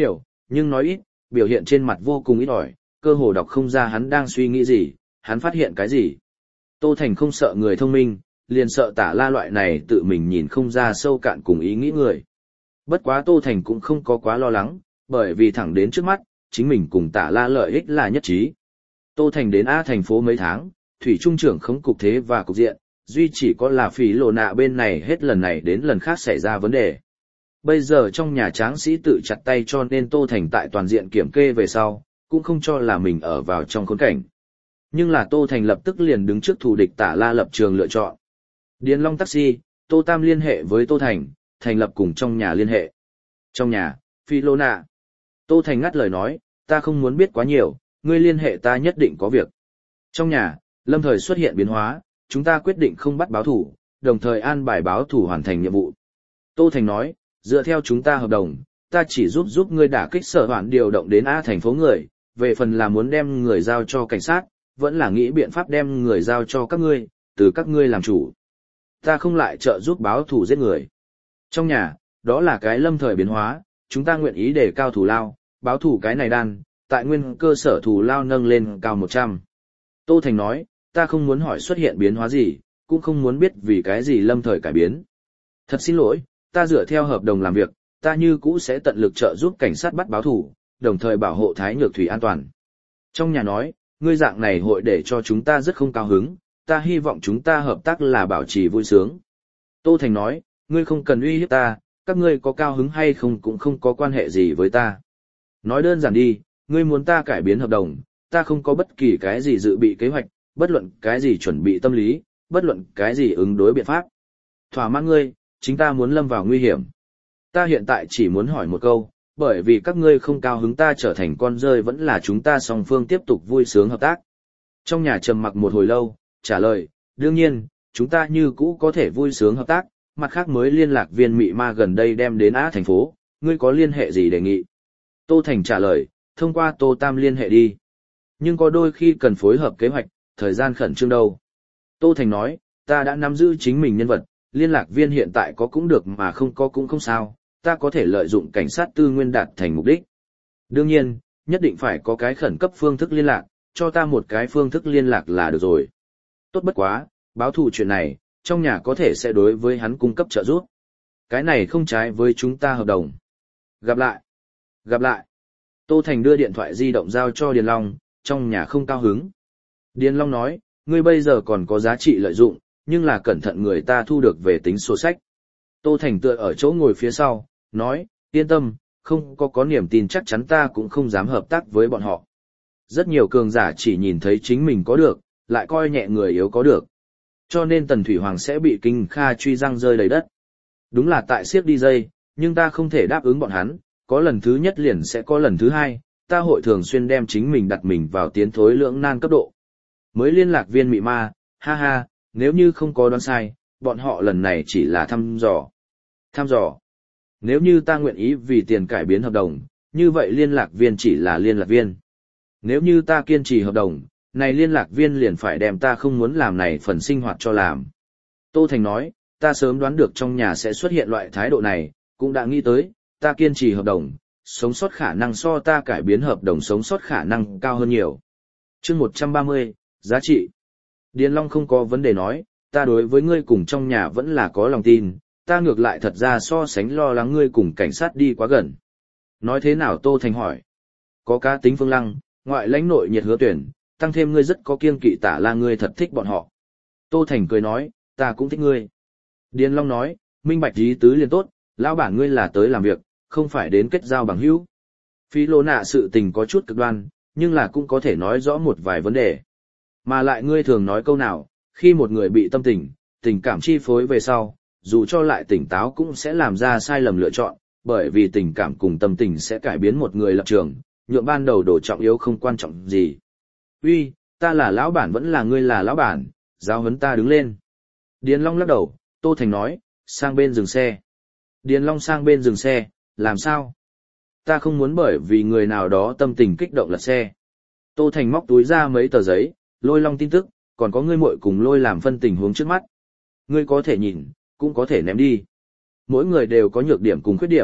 Speaker 1: nhưng nói ít, biểu hiện trên mặt vô cùng ít ỏi, cơ hồ đọc không ra hắn đang suy nghĩ gì, hắn phát hiện cái gì. Tô Thành không sợ người thông minh, liền sợ Tả La loại này tự mình nhìn không ra sâu cạn cùng ý nghĩ người. Bất quá Tô Thành cũng không có quá lo lắng, bởi vì thẳng đến trước mắt, chính mình cùng Tả La lợi ích là nhất trí. Tô Thành đến A thành phố mấy tháng, thủy trung trưởng khống cục thế và cục diện, duy chỉ có là phí lộ nạ bên này hết lần này đến lần khác xảy ra vấn đề. Bây giờ trong nhà tráng sĩ tự chặt tay cho nên Tô Thành tại toàn diện kiểm kê về sau, cũng không cho là mình ở vào trong khốn cảnh. Nhưng là Tô Thành lập tức liền đứng trước thù địch Tả La lập trường lựa chọn. Điền Long taxi, Tô Tam liên hệ với Tô Thành, thành lập cùng trong nhà liên hệ. Trong nhà, Phi Lô Nạ. Tô Thành ngắt lời nói, ta không muốn biết quá nhiều, ngươi liên hệ ta nhất định có việc. Trong nhà, lâm thời xuất hiện biến hóa, chúng ta quyết định không bắt báo thủ, đồng thời an bài báo thủ hoàn thành nhiệm vụ. Tô Thành nói, dựa theo chúng ta hợp đồng, ta chỉ giúp giúp ngươi đả kích sở hoạn điều động đến A thành phố người, về phần là muốn đem người giao cho cảnh sát, vẫn là nghĩ biện pháp đem người giao cho các ngươi, từ các ngươi làm chủ. Ta không lại trợ giúp báo thủ giết người. Trong nhà, đó là cái lâm thời biến hóa, chúng ta nguyện ý đề cao thủ lao, báo thủ cái này đan, tại nguyên cơ sở thủ lao nâng lên cao một trăm. Tô Thành nói, ta không muốn hỏi xuất hiện biến hóa gì, cũng không muốn biết vì cái gì lâm thời cải biến. Thật xin lỗi, ta dựa theo hợp đồng làm việc, ta như cũ sẽ tận lực trợ giúp cảnh sát bắt báo thủ, đồng thời bảo hộ Thái Nhược Thủy an toàn. Trong nhà nói, ngươi dạng này hội để cho chúng ta rất không cao hứng, ta hy vọng chúng ta hợp tác là bảo trì vui sướng. Tô Thành nói, ngươi không cần uy hiếp ta, các ngươi có cao hứng hay không cũng không có quan hệ gì với ta. Nói đơn giản đi, ngươi muốn ta cải biến hợp đồng, ta không có bất kỳ cái gì dự bị kế hoạch, bất luận cái gì chuẩn bị tâm lý, bất luận cái gì ứng đối biện pháp. Thỏa mãn ngươi, chính ta muốn lâm vào nguy hiểm. Ta hiện tại chỉ muốn hỏi một câu, bởi vì các ngươi không cao hứng ta trở thành con rơi vẫn là chúng ta song phương tiếp tục vui sướng hợp tác. Trong nhà trầm mặc một hồi lâu, trả lời, đương nhiên, chúng ta như cũ có thể vui sướng hợp tác, mặt khác mới liên lạc viên mị ma gần đây đem đến Á thành phố, ngươi có liên hệ gì đề nghị? Tô Thành trả lời, thông qua Tô Tam liên hệ đi. Nhưng có đôi khi cần phối hợp kế hoạch, thời gian khẩn trương đâu. Tô Thành nói, ta đã nắm giữ chính mình nhân vật, liên lạc viên hiện tại có cũng được mà không có cũng không sao, ta có thể lợi dụng cảnh sát tư nguyên đạt thành mục đích. Đương nhiên, nhất định phải có cái khẩn cấp phương thức liên lạc, cho ta một cái phương thức liên lạc là được rồi. Tốt bất quá, báo thù chuyện này, trong nhà có thể sẽ đối với hắn cung cấp trợ giúp. Cái này không trái với chúng ta hợp đồng. Gặp lại. Gặp lại. Tô Thành đưa điện thoại di động giao cho Điền Long, trong nhà không cao hứng. Điền Long nói, ngươi bây giờ còn có giá trị lợi dụng, nhưng là cẩn thận người ta thu được về tính sổ sách. Tô Thành tựa ở chỗ ngồi phía sau, nói, yên tâm, không có có niềm tin chắc chắn ta cũng không dám hợp tác với bọn họ. Rất nhiều cường giả chỉ nhìn thấy chính mình có được, lại coi nhẹ người yếu có được. Cho nên Tần Thủy Hoàng sẽ bị Kinh Kha truy răng rơi đầy đất. Đúng là tại siếc đi dây, nhưng ta không thể đáp ứng bọn hắn, có lần thứ nhất liền sẽ có lần thứ hai, ta hội thường xuyên đem chính mình đặt mình vào tiến thối lưỡng nan cấp độ. Mới liên lạc viên mị ma, ha ha, nếu như không có đoán sai, bọn họ lần này chỉ là thăm dò. Thăm dò. Nếu như ta nguyện ý vì tiền cải biến hợp đồng, như vậy liên lạc viên chỉ là liên lạc viên. Nếu như ta kiên trì hợp đồng, này liên lạc viên liền phải đem ta không muốn làm này phần sinh hoạt cho làm. Tô Thành nói, ta sớm đoán được trong nhà sẽ xuất hiện loại thái độ này, cũng đã nghĩ tới, ta kiên trì hợp đồng, sống sót khả năng so ta cải biến hợp đồng sống sót khả năng cao hơn nhiều. Chương một trăm ba mươi, giá trị. Điền Long không có vấn đề nói, ta đối với ngươi cùng trong nhà vẫn là có lòng tin, ta ngược lại thật ra so sánh lo lắng ngươi cùng cảnh sát đi quá gần. Nói thế nào Tô Thành hỏi. Có cá tính Phương Lăng, ngoại lãnh nội nhiệt Hứa Tuyển, tăng thêm ngươi rất có kiêng kỵ Tả La ngươi thật thích bọn họ. Tô Thành cười nói, ta cũng thích ngươi. Điền Long nói, minh bạch ý tứ liền tốt, lão bản ngươi là tới làm việc, không phải đến kết giao bằng hữu. Phi Lô Nạ sự tình có chút cực đoan, nhưng là cũng có thể nói rõ một vài vấn đề. Mà lại ngươi thường nói câu nào, khi một người bị tâm tình, tình cảm chi phối về sau, dù cho lại tỉnh táo cũng sẽ làm ra sai lầm lựa chọn, bởi vì tình cảm cùng tâm tình sẽ cải biến một người lập trường, nhượng ban đầu đồ trọng yếu không quan trọng gì. Uy, ta là lão bản vẫn là ngươi là lão bản, giáo huấn ta đứng lên. Điền Long lắc đầu, Tô Thành nói, sang bên dừng xe. Điền Long sang bên dừng xe, làm sao? Ta không muốn bởi vì người nào đó tâm tình kích động lật xe. Tô Thành móc túi ra mấy tờ giấy, Lôi Long tin tức, còn có ngươi muội cùng Lôi làm phân tình huống trước mắt. Ngươi có thể nhìn, cũng có thể ném đi. Mỗi người đều có nhược điểm cùng khuyết điểm,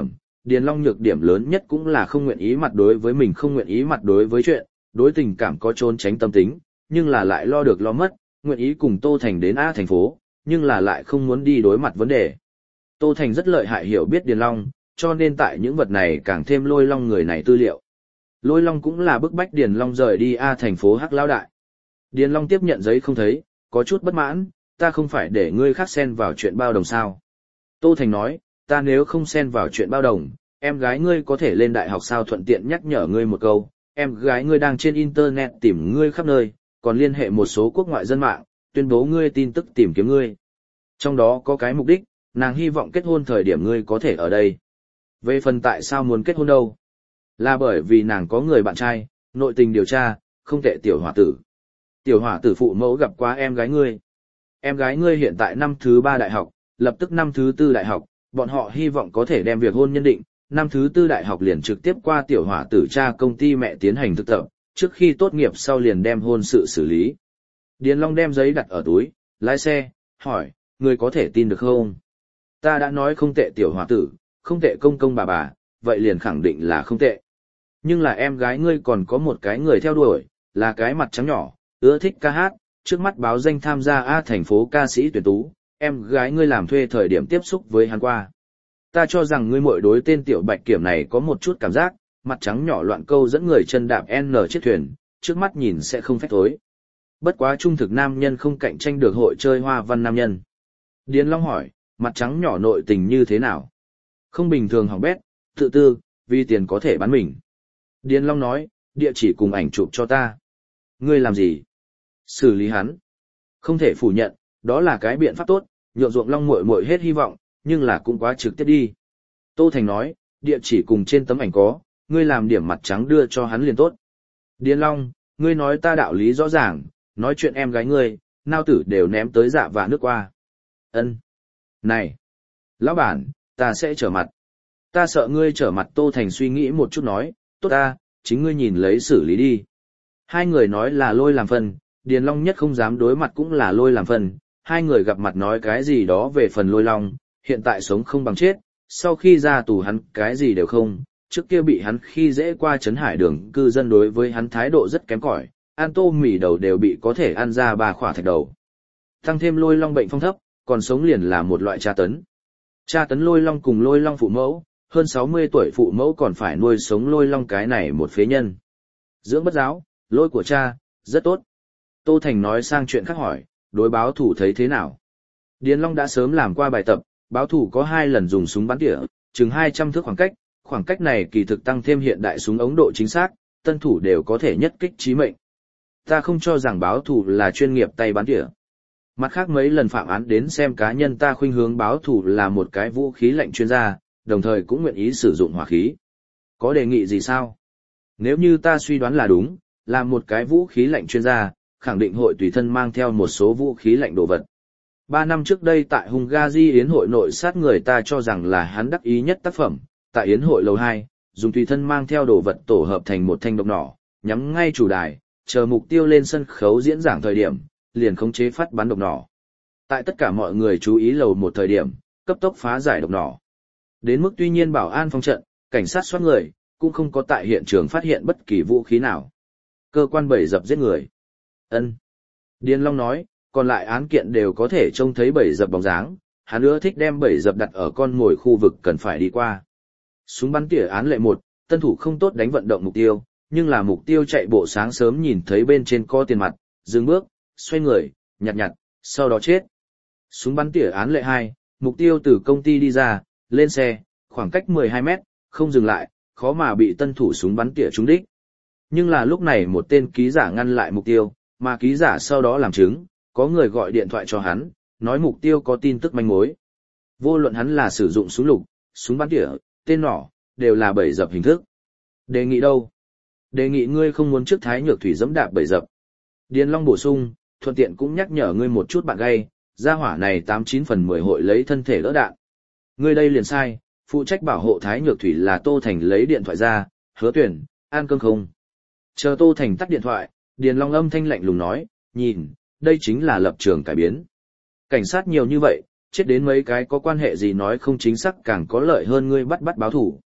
Speaker 1: Điền Long nhược điểm lớn nhất cũng là không nguyện ý mặt đối với mình, không nguyện ý mặt đối với chuyện, đối tình cảm có trốn tránh tâm tính, nhưng là lại lo được lo mất, nguyện ý cùng Tô Thành đến A thành phố, nhưng là lại không muốn đi đối mặt vấn đề. Tô Thành rất lợi hại hiểu biết Điền Long, cho nên tại những vật này càng thêm Lôi Long người này tư liệu. Lôi Long cũng là bức bách Điền Long rời đi A thành phố Hắc Lão Đại. Điền Long tiếp nhận giấy không thấy, có chút bất mãn, ta không phải để ngươi khác xen vào chuyện bao đồng sao. Tô Thành nói, ta nếu không xen vào chuyện bao đồng, em gái ngươi có thể lên đại học sao, thuận tiện nhắc nhở ngươi một câu, em gái ngươi đang trên internet tìm ngươi khắp nơi, còn liên hệ một số quốc ngoại dân mạng, tuyên bố ngươi tin tức tìm kiếm ngươi. Trong đó có cái mục đích, nàng hy vọng kết hôn thời điểm ngươi có thể ở đây. Về phần tại sao muốn kết hôn đâu? Là bởi vì nàng có người bạn trai, nội tình điều tra, không tệ tiểu hỏa tử. Tiểu hỏa tử phụ mẫu gặp qua em gái ngươi. Em gái ngươi hiện tại năm thứ ba đại học, lập tức năm thứ tư đại học, bọn họ hy vọng có thể đem việc hôn nhân định, năm thứ tư đại học liền trực tiếp qua tiểu hỏa tử cha công ty mẹ tiến hành thực tập, trước khi tốt nghiệp sau liền đem hôn sự xử lý. Điền Long đem giấy đặt ở túi, lái xe, hỏi, người có thể tin được không? Ta đã nói không tệ tiểu hỏa tử, không tệ công công bà bà, vậy liền khẳng định là không tệ. Nhưng là em gái ngươi còn có một cái người theo đuổi, là cái mặt trắng nhỏ, ưa thích ca hát, trước mắt báo danh tham gia A thành phố ca sĩ tuyển tú, em gái ngươi làm thuê thời điểm tiếp xúc với hắn qua. Ta cho rằng ngươi muội đối tên tiểu bạch kiểm này có một chút cảm giác, mặt trắng nhỏ loạn câu dẫn người chân đạp N chiếc thuyền, trước mắt nhìn sẽ không phách tối. Bất quá trung thực nam nhân không cạnh tranh được hội chơi hoa văn nam nhân. Điền Long hỏi, mặt trắng nhỏ nội tình như thế nào? Không bình thường hỏng bét, tự tư, vì tiền có thể bán mình. Điền Long nói, địa chỉ cùng ảnh chụp cho ta. Ngươi làm gì? Xử lý hắn. Không thể phủ nhận, đó là cái biện pháp tốt, nhượng ruộng Long muội muội hết hy vọng, nhưng là cũng quá trực tiếp đi. Tô Thành nói, địa chỉ cùng trên tấm ảnh có, ngươi làm điểm mặt trắng đưa cho hắn liền tốt. Điền Long, ngươi nói ta đạo lý rõ ràng, nói chuyện em gái ngươi, nao tử đều ném tới dạ và nước qua. Ân. Này. Lão bản, ta sẽ trở mặt. Ta sợ ngươi trở mặt. Tô Thành suy nghĩ một chút nói, tốt ta, chính ngươi nhìn lấy xử lý đi. Hai người nói là Lôi làm phần, Điền Long nhất không dám đối mặt cũng là Lôi làm phần, hai người gặp mặt nói cái gì đó về phần Lôi Long, hiện tại sống không bằng chết, sau khi ra tù hắn cái gì đều không, trước kia bị hắn khi dễ qua Trấn Hải Đường, cư dân đối với hắn thái độ rất kém cỏi, ăn tô mì đầu đều bị có thể ăn ra ba khỏa thạch đầu. Tăng thêm Lôi Long bệnh phong thấp, còn sống liền là một loại tra tấn. Tra tấn Lôi Long cùng Lôi Long phụ mẫu, hơn sáu mươi tuổi phụ mẫu còn phải nuôi sống Lôi Long cái này một phế nhân. Dưỡng bất giáo, lôi của cha, rất tốt. Tô Thành nói sang chuyện khác hỏi, đối báo thủ thấy thế nào? Điền Long đã sớm làm qua bài tập, báo thủ có hai lần dùng súng bắn tỉa, chừng hai trăm thước khoảng cách, khoảng cách này kỳ thực tăng thêm hiện đại súng ống độ chính xác, tân thủ đều có thể nhất kích chí mệnh. Ta không cho rằng báo thủ là chuyên nghiệp tay bắn tỉa. Mặt khác mấy lần phạm án đến xem cá nhân ta khuynh hướng báo thủ là một cái vũ khí lạnh chuyên gia, đồng thời cũng nguyện ý sử dụng hỏa khí. Có đề nghị gì sao? Nếu như ta suy đoán là đúng, là một cái vũ khí lạnh chuyên gia, khẳng định hội tùy thân mang theo một số vũ khí lạnh đồ vật. Ba năm trước đây tại Hungary yến hội nội sát người ta cho rằng là hắn đắc ý nhất tác phẩm, tại yến hội lầu hai, dùng tùy thân mang theo đồ vật tổ hợp thành một thanh độc nỏ, nhắm ngay chủ đài, chờ mục tiêu lên sân khấu diễn giảng thời điểm, liền khống chế phát bắn độc nỏ. Tại tất cả mọi người chú ý lầu một thời điểm, cấp tốc phá giải độc nỏ. Đến mức tuy nhiên bảo an phong trận, cảnh sát soát người, cũng không có tại hiện trường phát hiện bất kỳ vũ khí nào. Cơ quan bẫy dập giết người. Ân. Điền Long nói, còn lại án kiện đều có thể trông thấy bẫy dập bóng dáng, hắn ưa thích đem bẫy dập đặt ở con ngồi khu vực cần phải đi qua. Súng bắn tỉa án lệ một, tân thủ không tốt đánh vận động mục tiêu, nhưng là mục tiêu chạy bộ sáng sớm nhìn thấy bên trên có tiền mặt, dừng bước, xoay người, nhặt nhặt, sau đó chết. Súng bắn tỉa án lệ hai, mục tiêu từ công ty đi ra, lên xe, khoảng cách mười hai mét, không dừng lại, khó mà bị tân thủ súng bắn tỉa trúng đích. Nhưng là lúc này một tên ký giả ngăn lại mục tiêu, mà ký giả sau đó làm chứng, có người gọi điện thoại cho hắn, nói mục tiêu có tin tức manh mối. Vô luận hắn là sử dụng súng lục, súng bắn tỉa, tên nỏ, đều là bẫy dập hình thức. Đề nghị đâu? Đề nghị ngươi không muốn trước Thái Nhược Thủy dẫm đạp bẫy dập. Điền Long bổ sung, thuận tiện cũng nhắc nhở ngươi một chút bạn gay, gia hỏa này tám chín phần mười hội lấy thân thể đỡ đạn. Ngươi đây liền sai, phụ trách bảo hộ Thái Nhược Thủy là Tô Thành lấy điện thoại ra, Hứa Tuyển, ăn cơm không? Chờ Tô Thành tắt điện thoại, Điền Long âm thanh lạnh lùng nói, nhìn, đây chính là lập trường cải biến. Cảnh sát nhiều như vậy, chết đến mấy cái có quan hệ gì nói không chính xác càng có lợi hơn ngươi bắt bắt báo thủ.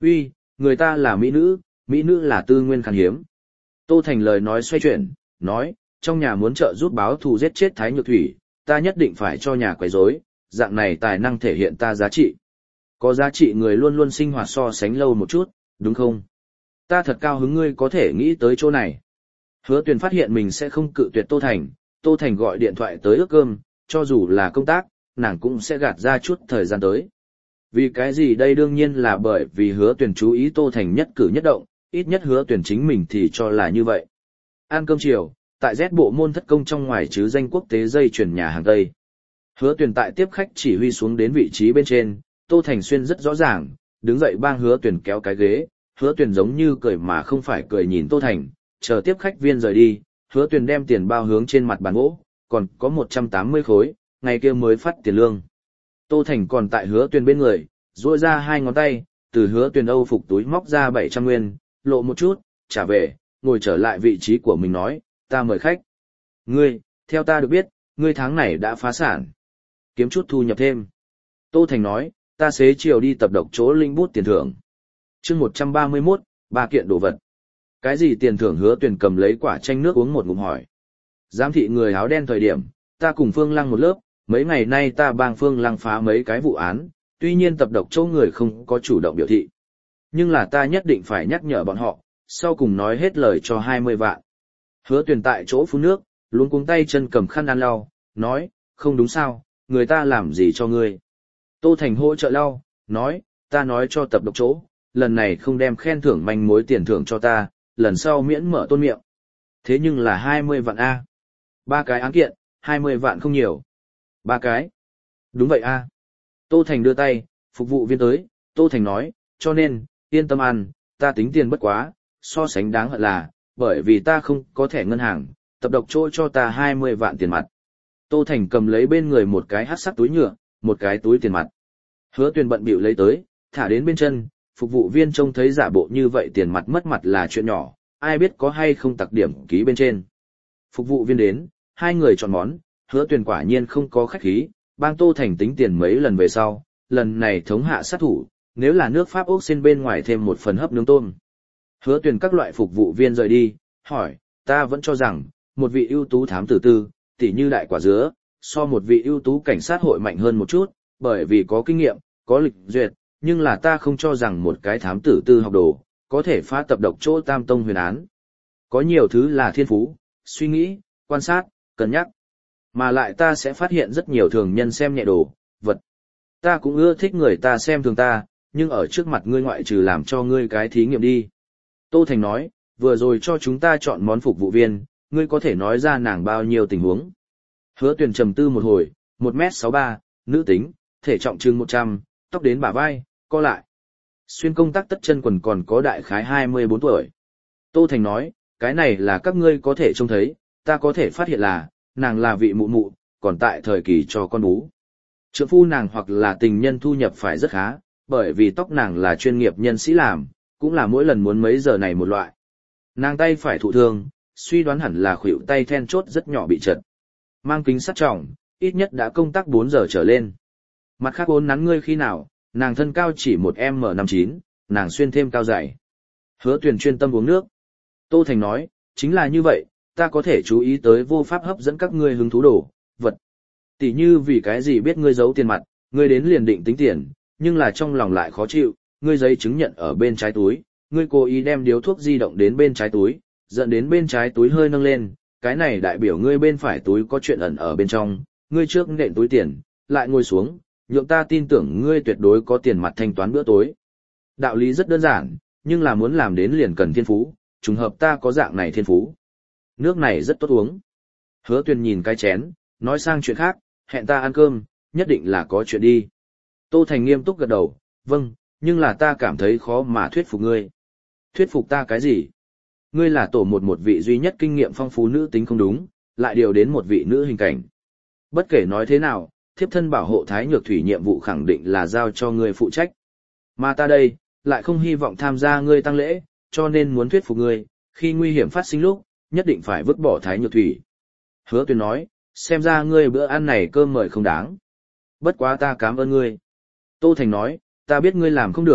Speaker 1: Uy, người ta là mỹ nữ, mỹ nữ là tư nguyên khan hiếm. Tô Thành lời nói xoay chuyển, nói, trong nhà muốn trợ giúp báo thù giết chết Thái Nhược Thủy, ta nhất định phải cho nhà quấy rối, dạng này tài năng thể hiện ta giá trị. Có giá trị người luôn luôn sinh hoạt so sánh lâu một chút, đúng không? Ta thật cao hứng ngươi có thể nghĩ tới chỗ này. Hứa Tuyền phát hiện mình sẽ không cự tuyệt Tô Thành, Tô Thành gọi điện thoại tới ước cơm, cho dù là công tác, nàng cũng sẽ gạt ra chút thời gian tới. Vì cái gì đây đương nhiên là bởi vì Hứa Tuyền chú ý Tô Thành nhất cử nhất động, ít nhất Hứa Tuyền chính mình thì cho là như vậy. Ăn cơm chiều, tại Z bộ môn thất công trong ngoài chứ danh quốc tế dây chuyển nhà hàng Tây. Hứa Tuyền tại tiếp khách chỉ huy xuống đến vị trí bên trên, Tô Thành Xuyên rất rõ ràng, đứng dậy bang Hứa Tuyền kéo cái ghế, Hứa Tuyền giống như cười mà không phải cười nhìn Tô Thành, chờ tiếp khách viên rời đi, Hứa Tuyền đem tiền bao hướng trên mặt bàn gỗ, còn có một trăm tám mươi khối, ngày kia mới phát tiền lương. Tô Thành còn tại Hứa Tuyền bên người, duỗi ra hai ngón tay, từ Hứa Tuyền Âu phục túi móc ra bảy trăm nguyên, lộ một chút, trả về, ngồi trở lại vị trí của mình nói, ta mời khách. Ngươi, theo ta được biết, ngươi tháng này đã phá sản. Kiếm chút thu nhập thêm. Tô Thành nói, ta xế chiều đi tập độc chỗ linh bút tiền thưởng. chương một trăm ba mươi mốt, ba kiện đồ vật. Cái gì tiền thưởng? Hứa Tuyền cầm lấy quả chanh nước uống một ngụm hỏi. Giám thị người áo đen thời điểm, ta cùng Phương Lăng một lớp, mấy ngày nay ta bang Phương Lăng phá mấy cái vụ án, tuy nhiên tập độc chỗ người không có chủ động biểu thị. Nhưng là ta nhất định phải nhắc nhở bọn họ, sau cùng nói hết lời cho hai mươi vạn. Hứa Tuyền tại chỗ phun nước, luống cuống tay chân cầm khăn ăn lau, nói, không đúng sao, người ta làm gì cho ngươi. Tô Thành hỗ trợ lau, nói, ta nói cho tập độc chỗ, lần này không đem khen thưởng manh mối tiền thưởng cho ta, lần sau miễn mở tôn miệng. Thế nhưng là hai mươi vạn A. Ba cái án kiện, hai mươi vạn không nhiều. Ba cái. Đúng vậy A. Tô Thành đưa tay, phục vụ viên tới, Tô Thành nói, cho nên, yên tâm ăn, ta tính tiền bất quá, so sánh đáng hận là, bởi vì ta không có thẻ ngân hàng, tập độc chỗ cho ta hai mươi vạn tiền mặt. Tô Thành cầm lấy bên người một cái hắc sắc túi nhựa, một cái túi tiền mặt. Hứa Tuyền bận bịu lấy tới, thả đến bên chân, phục vụ viên trông thấy giả bộ như vậy tiền mặt mất mặt là chuyện nhỏ, ai biết có hay không tặc điểm ký bên trên. Phục vụ viên đến, hai người chọn món, Hứa Tuyền quả nhiên không có khách khí, bang Tô Thành tính tiền mấy lần về sau, lần này thống hạ sát thủ, nếu là nước Pháp ốc xin bên ngoài thêm một phần hấp nướng tôm. Hứa Tuyền các loại phục vụ viên rời đi, hỏi, ta vẫn cho rằng, một vị ưu tú thám tử tư, tỉ như đại quả dứa, so một vị ưu tú cảnh sát hội mạnh hơn một chút, bởi vì có kinh nghiệm, có lịch duyệt, nhưng là ta không cho rằng một cái thám tử tư học đồ, có thể phá tập độc chỗ tam tông huyền án. Có nhiều thứ là thiên phú, suy nghĩ, quan sát, cân nhắc. Mà lại ta sẽ phát hiện rất nhiều thường nhân xem nhẹ đồ, vật. Ta cũng ưa thích người ta xem thường ta, nhưng ở trước mặt ngươi ngoại trừ làm cho ngươi cái thí nghiệm đi. Tô Thành nói, vừa rồi cho chúng ta chọn món phục vụ viên, ngươi có thể nói ra nàng bao nhiêu tình huống. Hứa Tuyền trầm tư một hồi, một mét sáu ba, nữ tính, thể trọng chừng một trăm, tóc đến bả vai, co lại. Xuyên công tác tất chân quần còn có đại khái hai mươi bốn tuổi. Tô Thành nói, cái này là các ngươi có thể trông thấy, ta có thể phát hiện là, nàng là vị mụ mụ, còn tại thời kỳ cho con bú. Trượng phu nàng hoặc là tình nhân thu nhập phải rất khá, bởi vì tóc nàng là chuyên nghiệp nhân sĩ làm, cũng là mỗi lần muốn mấy giờ này một loại. Nàng tay phải thụ thương, suy đoán hẳn là khuỷu tay then chốt rất nhỏ bị trật. Mang kính sắt trọng, ít nhất đã công tác bốn giờ trở lên. Mặt khác ốn nắn ngươi khi nào, nàng thân cao chỉ một em năm mươi chín, nàng xuyên thêm cao dày. Hứa Tuyền chuyên tâm uống nước. Tô Thành nói, chính là như vậy, ta có thể chú ý tới vô pháp hấp dẫn các ngươi hứng thú đồ, vật. Tỷ như vì cái gì biết ngươi giấu tiền mặt, ngươi đến liền định tính tiền, nhưng là trong lòng lại khó chịu, ngươi giấy chứng nhận ở bên trái túi, ngươi cố ý đem điếu thuốc di động đến bên trái túi, dẫn đến bên trái túi hơi nâng lên, cái này đại biểu ngươi bên phải túi có chuyện ẩn ở bên trong, ngươi trước nện túi tiền, lại ngồi xuống, nhượng ta tin tưởng ngươi tuyệt đối có tiền mặt thanh toán bữa tối. Đạo lý rất đơn giản, nhưng là muốn làm đến liền cần thiên phú, trùng hợp ta có dạng này thiên phú. Nước này rất tốt uống. Hứa Tuyền nhìn cái chén, nói sang chuyện khác, hẹn ta ăn cơm, nhất định là có chuyện đi. Tô Thành nghiêm túc gật đầu, vâng, nhưng là ta cảm thấy khó mà thuyết phục ngươi. Thuyết phục ta cái gì? Ngươi là tổ một một vị duy nhất kinh nghiệm phong phú nữ tính không đúng, lại điều đến một vị nữ hình cảnh. Bất kể nói thế nào, thiếp thân bảo hộ Thái Nhược Thủy nhiệm vụ khẳng định là giao cho ngươi phụ trách. Mà ta đây, lại không hy vọng tham gia ngươi tang lễ, cho nên muốn thuyết phục ngươi, khi nguy hiểm phát sinh lúc, nhất định phải vứt bỏ Thái Nhược Thủy. Hứa Tuyền nói, xem ra ngươi bữa ăn này cơm mời không đáng. Bất quá ta cảm ơn ngươi. Tô Thành nói, ta biết ngươi làm không được,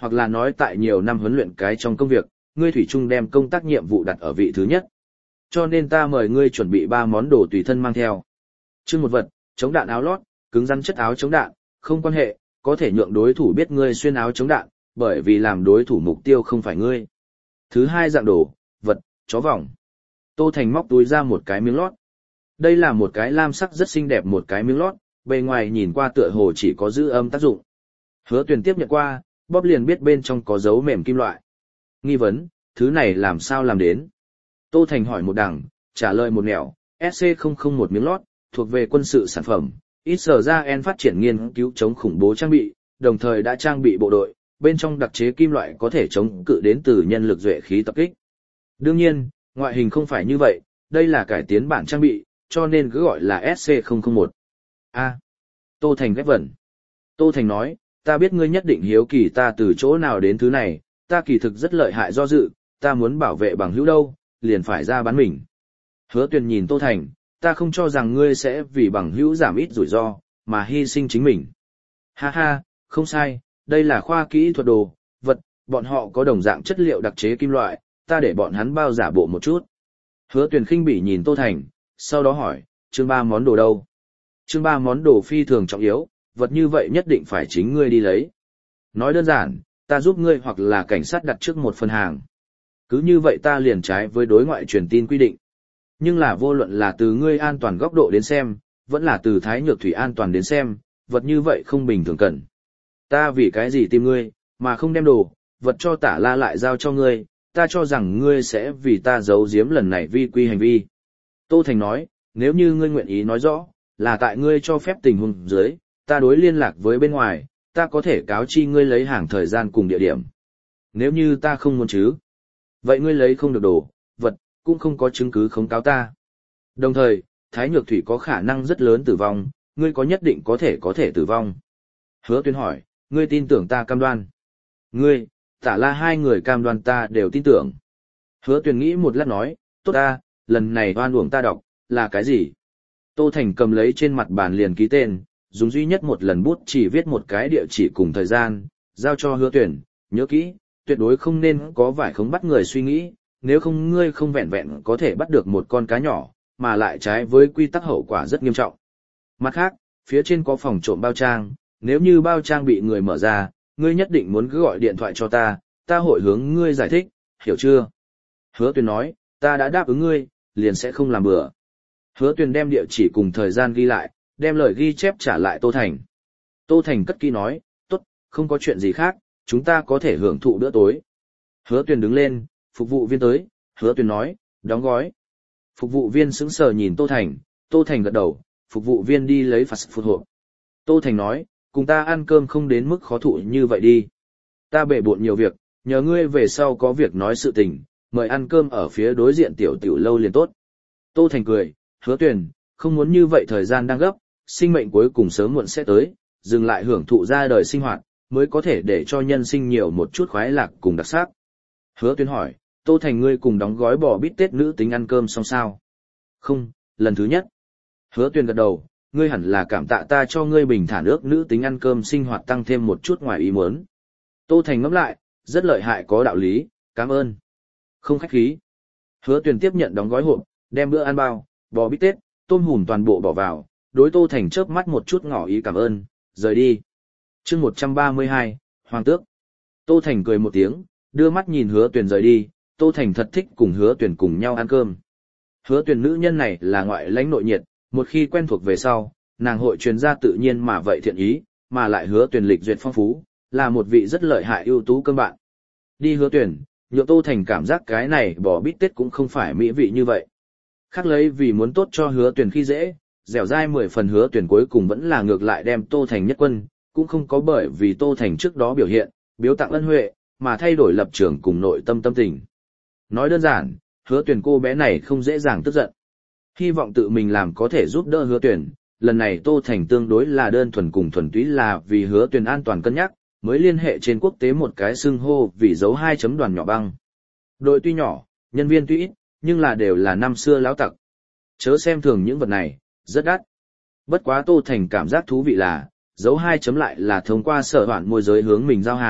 Speaker 1: hoặc là nói tại nhiều năm huấn luyện cái trong công việc, ngươi thủy chung đem công tác nhiệm vụ đặt ở vị thứ nhất. Cho nên ta mời ngươi chuẩn bị ba món đồ tùy thân mang theo. Chương một vật, chống đạn áo lót, cứng rắn chất áo chống đạn, không quan hệ, có thể nhượng đối thủ biết ngươi xuyên áo chống đạn, bởi vì làm đối thủ mục tiêu không phải ngươi. Thứ hai dạng đồ, vật, chó vòng. Tô Thành móc túi ra một cái miếng lót. Đây là một cái lam sắc rất xinh đẹp một cái miếng lót, bề ngoài nhìn qua tựa hồ chỉ có giữ âm tác dụng. Hứa Tuyền tiếp nhận qua, bóp liền biết bên trong có dấu mềm kim loại. Nghi vấn, thứ này làm sao làm đến? Tô Thành hỏi một đằng, trả lời một nẻo, S C không không một miếng lót, thuộc về quân sự sản phẩm, Israel phát triển nghiên cứu chống khủng bố trang bị, đồng thời đã trang bị bộ đội, bên trong đặc chế kim loại có thể chống cự đến từ nhân lực duệ khí tập kích. Đương nhiên, ngoại hình không phải như vậy, đây là cải tiến bản trang bị, cho nên cứ gọi là S C không không một. A. Tô Thành ghép vẩn. Tô Thành nói, ta biết ngươi nhất định hiếu kỳ ta từ chỗ nào đến thứ này, ta kỳ thực rất lợi hại do dự, ta muốn bảo vệ bằng hữu đâu, liền phải ra bán mình. Hứa Tuyền nhìn Tô Thành, ta không cho rằng ngươi sẽ vì bằng hữu giảm ít rủi ro, mà hy sinh chính mình. Ha ha, không sai, đây là khoa kỹ thuật đồ, vật, bọn họ có đồng dạng chất liệu đặc chế kim loại, ta để bọn hắn bao giả bộ một chút. Hứa Tuyền khinh bỉ nhìn Tô Thành, sau đó hỏi, chương ba món đồ đâu? Chương ba món đồ phi thường trọng yếu, vật như vậy nhất định phải chính ngươi đi lấy. Nói đơn giản, ta giúp ngươi hoặc là cảnh sát đặt trước một phần hàng. Cứ như vậy ta liền trái với đối ngoại truyền tin quy định. Nhưng là vô luận là từ ngươi an toàn góc độ đến xem, vẫn là từ Thái Nhược Thủy an toàn đến xem, vật như vậy không bình thường cần. Ta vì cái gì tìm ngươi, mà không đem đồ, vật cho Tả La lại giao cho ngươi, ta cho rằng ngươi sẽ vì ta giấu giếm lần này vi quy hành vi. Tô Thành nói, nếu như ngươi nguyện ý nói rõ, là tại ngươi cho phép tình huống dưới, ta đối liên lạc với bên ngoài, ta có thể cáo chi ngươi lấy hàng thời gian cùng địa điểm. Nếu như ta không muốn chứ, vậy ngươi lấy không được đồ, vật, cũng không có chứng cứ khống cáo ta. Đồng thời, Thái Nhược Thủy có khả năng rất lớn tử vong, ngươi có nhất định có thể có thể tử vong. Hứa Tuyên hỏi, ngươi tin tưởng ta cam đoan. Ngươi, Tả La hai người cam đoan ta đều tin tưởng. Hứa Tuyên nghĩ một lát nói, tốt ta, lần này oan uổng ta đọc, là cái gì? Tô Thành cầm lấy trên mặt bàn liền ký tên, dùng duy nhất một lần bút chỉ viết một cái địa chỉ cùng thời gian, giao cho Hứa Tuyển, nhớ kỹ, tuyệt đối không nên có vải khống bắt người suy nghĩ, nếu không ngươi không vẹn vẹn có thể bắt được một con cá nhỏ, mà lại trái với quy tắc hậu quả rất nghiêm trọng. Mặt khác, phía trên có phòng trộm bao trang, nếu như bao trang bị người mở ra, ngươi nhất định muốn cứ gọi điện thoại cho ta, ta hội hướng ngươi giải thích, hiểu chưa? Hứa Tuyển nói, ta đã đáp ứng ngươi, liền sẽ không làm bừa. Hứa Tuyển đem địa chỉ cùng thời gian ghi lại, đem lời ghi chép trả lại Tô Thành. Tô Thành cất kỹ nói, tốt, không có chuyện gì khác, chúng ta có thể hưởng thụ bữa tối. Hứa Tuyển đứng lên, phục vụ viên tới, Hứa Tuyển nói, đóng gói. Phục vụ viên sững sờ nhìn Tô Thành, Tô Thành gật đầu, phục vụ viên đi lấy fast food hộp. Tô Thành nói, cùng ta ăn cơm không đến mức khó thụ như vậy đi. Ta bể bộn nhiều việc, nhờ ngươi về sau có việc nói sự tình, mời ăn cơm ở phía đối diện tiểu tiểu lâu liền tốt. Tô Thành cười, Hứa Tuyển, không muốn như vậy thời gian đang gấp, sinh mệnh cuối cùng sớm muộn sẽ tới, dừng lại hưởng thụ ra đời sinh hoạt, mới có thể để cho nhân sinh nhiều một chút khoái lạc cùng đặc sắc. Hứa Tuyển hỏi, Tô Thành ngươi cùng đóng gói bò bít tết nữ tính ăn cơm xong sao? Không, lần thứ nhất. Hứa Tuyển gật đầu, ngươi hẳn là cảm tạ ta cho ngươi bình thản ước nữ tính ăn cơm sinh hoạt tăng thêm một chút ngoài ý muốn. Tô Thành ngẫm lại, rất lợi hại có đạo lý, cảm ơn. Không khách khí. Hứa Tuyển tiếp nhận đóng gói hộp, đem bữa ăn bao, bò bít tết, tôm hùm toàn bộ bỏ vào, đối Tô Thành chớp mắt một chút ngỏ ý cảm ơn, rời đi. Chương một trăm ba mươi hai, Hoàng tước. Tô Thành cười một tiếng, đưa mắt nhìn Hứa Tuyển rời đi, Tô Thành thật thích cùng Hứa Tuyển cùng nhau ăn cơm. Hứa Tuyển nữ nhân này là ngoại lãnh nội nhiệt, một khi quen thuộc về sau, nàng hội truyền ra tự nhiên mà vậy thiện ý, mà lại Hứa Tuyển lịch duyệt phong phú, là một vị rất lợi hại ưu tú cơm bạn. Đi Hứa Tuyển, nhượng Tô Thành cảm giác cái này bò bít tết cũng không phải mỹ vị như vậy. Khác lấy vì muốn tốt cho Hứa Tuyển khi dễ, dẻo dai mười phần Hứa Tuyển cuối cùng vẫn là ngược lại đem Tô Thành nhất quân, cũng không có bởi vì Tô Thành trước đó biểu hiện, biếu tặng ân huệ, mà thay đổi lập trường cùng nội tâm tâm tình. Nói đơn giản, Hứa Tuyển cô bé này không dễ dàng tức giận. Hy vọng tự mình làm có thể giúp đỡ Hứa Tuyển, lần này Tô Thành tương đối là đơn thuần cùng thuần túy là vì Hứa Tuyển an toàn cân nhắc, mới liên hệ trên quốc tế một cái xưng hô vì dấu hai chấm đoàn nhỏ băng. Đội tuy nhỏ, nhân viên tuy ít, nhưng là đều là năm xưa lão tặc. Chớ xem thường những vật này, rất đắt. Bất quá Tô Thành cảm giác thú vị là, dấu hai chấm lại là thông qua sở hoạn môi giới hướng mình giao hàng,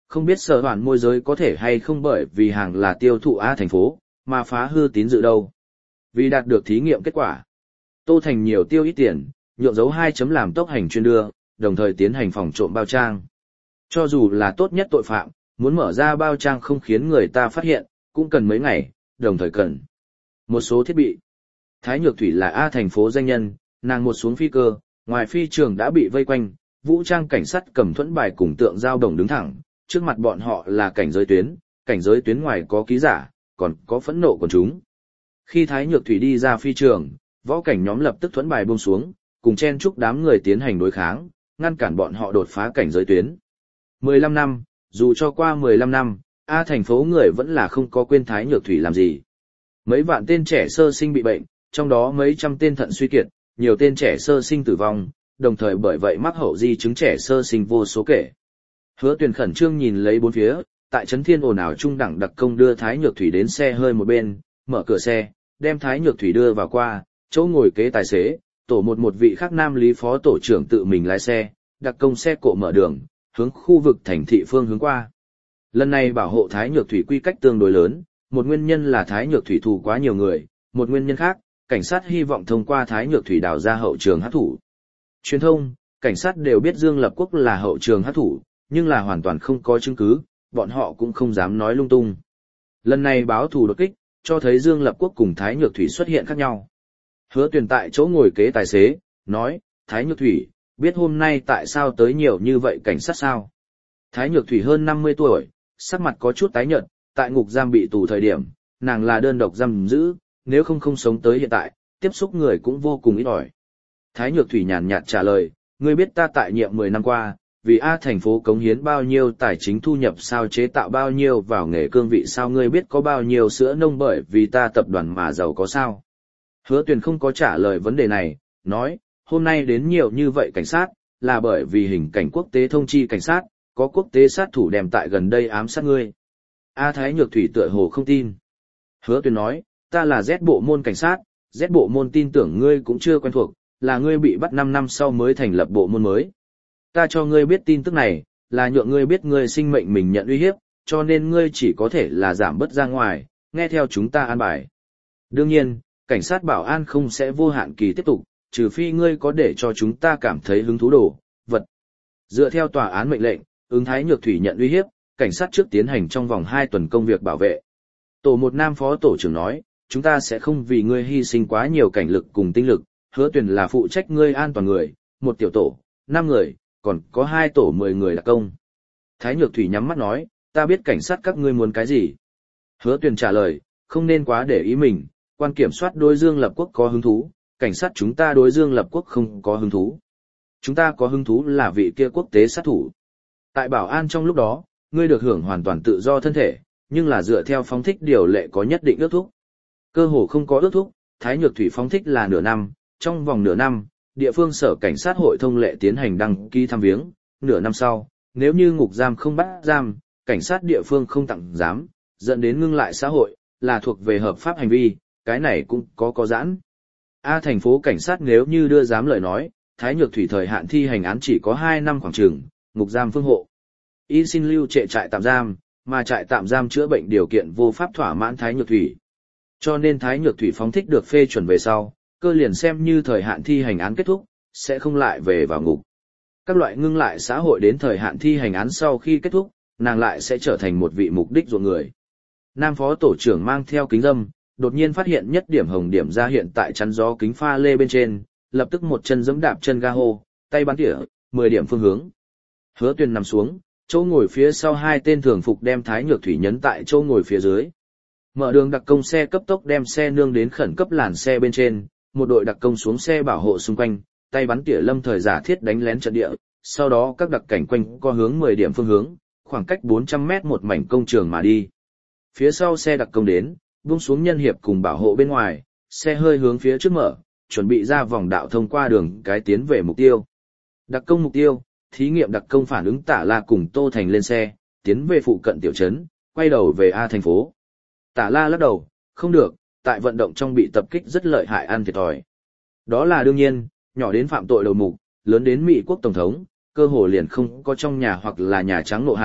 Speaker 1: Không biết sở hoàn môi giới có thể hay không bởi vì hàng là tiêu thụ A thành phố, mà phá hư tín dự đâu. Vì đạt được thí nghiệm kết quả, Tô Thành nhiều tiêu ít tiền, nhượng dấu hai chấm làm tốc hành chuyên đưa, đồng thời tiến hành phòng trộm bao trang. Cho dù là tốt nhất tội phạm, muốn mở ra bao trang không khiến người ta phát hiện, cũng cần mấy ngày, đồng thời cần một số thiết bị. Thái Nhược Thủy là A thành phố danh nhân, nàng một xuống phi cơ, ngoài phi trường đã bị vây quanh, vũ trang cảnh sát cầm thuẫn bài cùng tượng giao đồng đứng thẳng, trước mặt bọn họ là cảnh giới tuyến, cảnh giới tuyến ngoài có ký giả, còn có phẫn nộ của chúng. Khi Thái Nhược Thủy đi ra phi trường, võ cảnh nhóm lập tức thuẫn bài buông xuống, cùng chen chúc đám người tiến hành đối kháng, ngăn cản bọn họ đột phá cảnh giới tuyến. mười lăm năm, dù cho qua mười lăm năm, A thành phố người vẫn là không có quên Thái Nhược Thủy làm gì. Mấy vạn tên trẻ sơ sinh bị bệnh, trong đó mấy trăm tên thận suy kiệt, nhiều tên trẻ sơ sinh tử vong, đồng thời bởi vậy mắc hậu di chứng trẻ sơ sinh vô số kể. Hứa Tuyền khẩn trương nhìn lấy bốn phía, tại Trấn Thiên ồn ào trung đẳng đặc công đưa Thái Nhược Thủy đến xe hơi một bên, mở cửa xe, đem Thái Nhược Thủy đưa vào qua, chỗ ngồi kế tài xế, tổ một một vị khác nam lý phó tổ trưởng tự mình lái xe, đặc công xe cộ mở đường, hướng khu vực thành thị phương hướng qua. Lần này bảo hộ Thái Nhược Thủy quy cách tương đối lớn, một nguyên nhân là Thái Nhược Thủy thù quá nhiều người, một nguyên nhân khác, cảnh sát hy vọng thông qua Thái Nhược Thủy đào ra hậu trường hắc thủ. Truyền thông, cảnh sát đều biết Dương Lập Quốc là hậu trường hắc thủ, nhưng là hoàn toàn không có chứng cứ, bọn họ cũng không dám nói lung tung. Lần này báo thù đột kích, cho thấy Dương Lập Quốc cùng Thái Nhược Thủy xuất hiện khác nhau. Hứa Tuyền tại chỗ ngồi kế tài xế, nói, Thái Nhược Thủy, biết hôm nay tại sao tới nhiều như vậy cảnh sát sao? Thái Nhược Thủy hơn năm mươi tuổi, sắc mặt có chút tái nhợt, tại ngục giam bị tù thời điểm, nàng là đơn độc giam giữ, nếu không không sống tới hiện tại, tiếp xúc người cũng vô cùng ít ỏi. Thái Nhược Thủy nhàn nhạt trả lời, ngươi biết ta tại nhiệm mười năm qua, vì A thành phố cống hiến bao nhiêu tài chính thu nhập sao, chế tạo bao nhiêu vào nghề cương vị sao, ngươi biết có bao nhiêu sữa nông bởi vì ta tập đoàn mà giàu có sao? Hứa Tuyền không có trả lời vấn đề này, nói, hôm nay đến nhiều như vậy cảnh sát, là bởi vì hình cảnh quốc tế thông chi cảnh sát, có quốc tế sát thủ đem tại gần đây ám sát ngươi. A Thái Nhược Thủy tựa hồ không tin. Hứa Tuyền nói, ta là Z bộ môn cảnh sát, Z bộ môn tin tưởng ngươi cũng chưa quen thuộc, là ngươi bị bắt năm năm sau mới thành lập bộ môn mới. Ta cho ngươi biết tin tức này, là nhượng ngươi biết ngươi sinh mệnh mình nhận uy hiếp, cho nên ngươi chỉ có thể là giảm bớt ra ngoài, nghe theo chúng ta an bài. Đương nhiên, cảnh sát bảo an không sẽ vô hạn kỳ tiếp tục, trừ phi ngươi có để cho chúng ta cảm thấy hứng thú đồ, vật. Dựa theo tòa án mệnh lệnh, ứng Thái Nhược Thủy nhận uy hiếp, cảnh sát trước tiến hành trong vòng hai tuần công việc bảo vệ. Tổ một nam phó tổ trưởng nói, chúng ta sẽ không vì ngươi hy sinh quá nhiều cảnh lực cùng tinh lực, Hứa Tuyền là phụ trách ngươi an toàn người, một tiểu tổ, năm người, còn có hai tổ mười người đặc công. Thái Nhược Thủy nhắm mắt nói, ta biết cảnh sát các ngươi muốn cái gì. Hứa Tuyền trả lời, không nên quá để ý mình, quan kiểm soát đối Dương Lập Quốc có hứng thú, cảnh sát chúng ta đối Dương Lập Quốc không có hứng thú. Chúng ta có hứng thú là vị kia quốc tế sát thủ. Tại bảo an trong lúc đó, ngươi được hưởng hoàn toàn tự do thân thể, nhưng là dựa theo phóng thích điều lệ có nhất định ước thúc. Cơ hồ không có ước thúc, Thái Nhược Thủy phóng thích là nửa năm, trong vòng nửa năm, địa phương sở cảnh sát hội thông lệ tiến hành đăng ký thăm viếng, nửa năm sau, nếu như ngục giam không bắt giam, cảnh sát địa phương không tặng giám, dẫn đến ngưng lại xã hội, là thuộc về hợp pháp hành vi, cái này cũng có có giãn. A thành phố cảnh sát nếu như đưa giám lời nói, Thái Nhược Thủy thời hạn thi hành án chỉ có hai năm khoảng chừng, ngục giam phương hộ. Y xin lưu trệ trại tạm giam, mà trại tạm giam chữa bệnh điều kiện vô pháp thỏa mãn Thái Nhược Thủy. Cho nên Thái Nhược Thủy phóng thích được phê chuẩn về sau, cơ liền xem như thời hạn thi hành án kết thúc, sẽ không lại về vào ngục. Các loại ngưng lại xã hội đến thời hạn thi hành án sau khi kết thúc, nàng lại sẽ trở thành một vị mục đích ruộng người. Nam phó tổ trưởng mang theo kính râm, đột nhiên phát hiện nhất điểm hồng điểm ra hiện tại chắn gió kính pha lê bên trên, lập tức một chân giẫm đạp chân ga hô, tay bắn tỉa, mười điểm phương hướng. Hứa Tuyền nằm xuống, chỗ ngồi phía sau hai tên thường phục đem Thái Nhược Thủy nhấn tại chỗ ngồi phía dưới. Mở đường đặc công xe cấp tốc đem xe nương đến khẩn cấp làn xe bên trên, một đội đặc công xuống xe bảo hộ xung quanh, tay bắn tỉa lâm thời giả thiết đánh lén trận địa, sau đó các đặc cảnh quanh co hướng mười điểm phương hướng, khoảng cách bốn trăm mét một mảnh công trường mà đi. Phía sau xe đặc công đến, buông xuống nhân hiệp cùng bảo hộ bên ngoài, xe hơi hướng phía trước mở, chuẩn bị ra vòng đạo thông qua đường cái tiến về mục tiêu. Đặc công mục tiêu, thí nghiệm đặc công phản ứng Tả La cùng Tô Thành lên xe, tiến về phụ cận tiểu trấn, quay đầu về A thành phố. Tả La lắc đầu, không được, tại vận động trong bị tập kích rất lợi hại ăn thiệt thòi. Đó là đương nhiên, nhỏ đến phạm tội đầu mục, lớn đến Mỹ quốc tổng thống, cơ hồ liền không có trong nhà hoặc là nhà trắng nộ hại,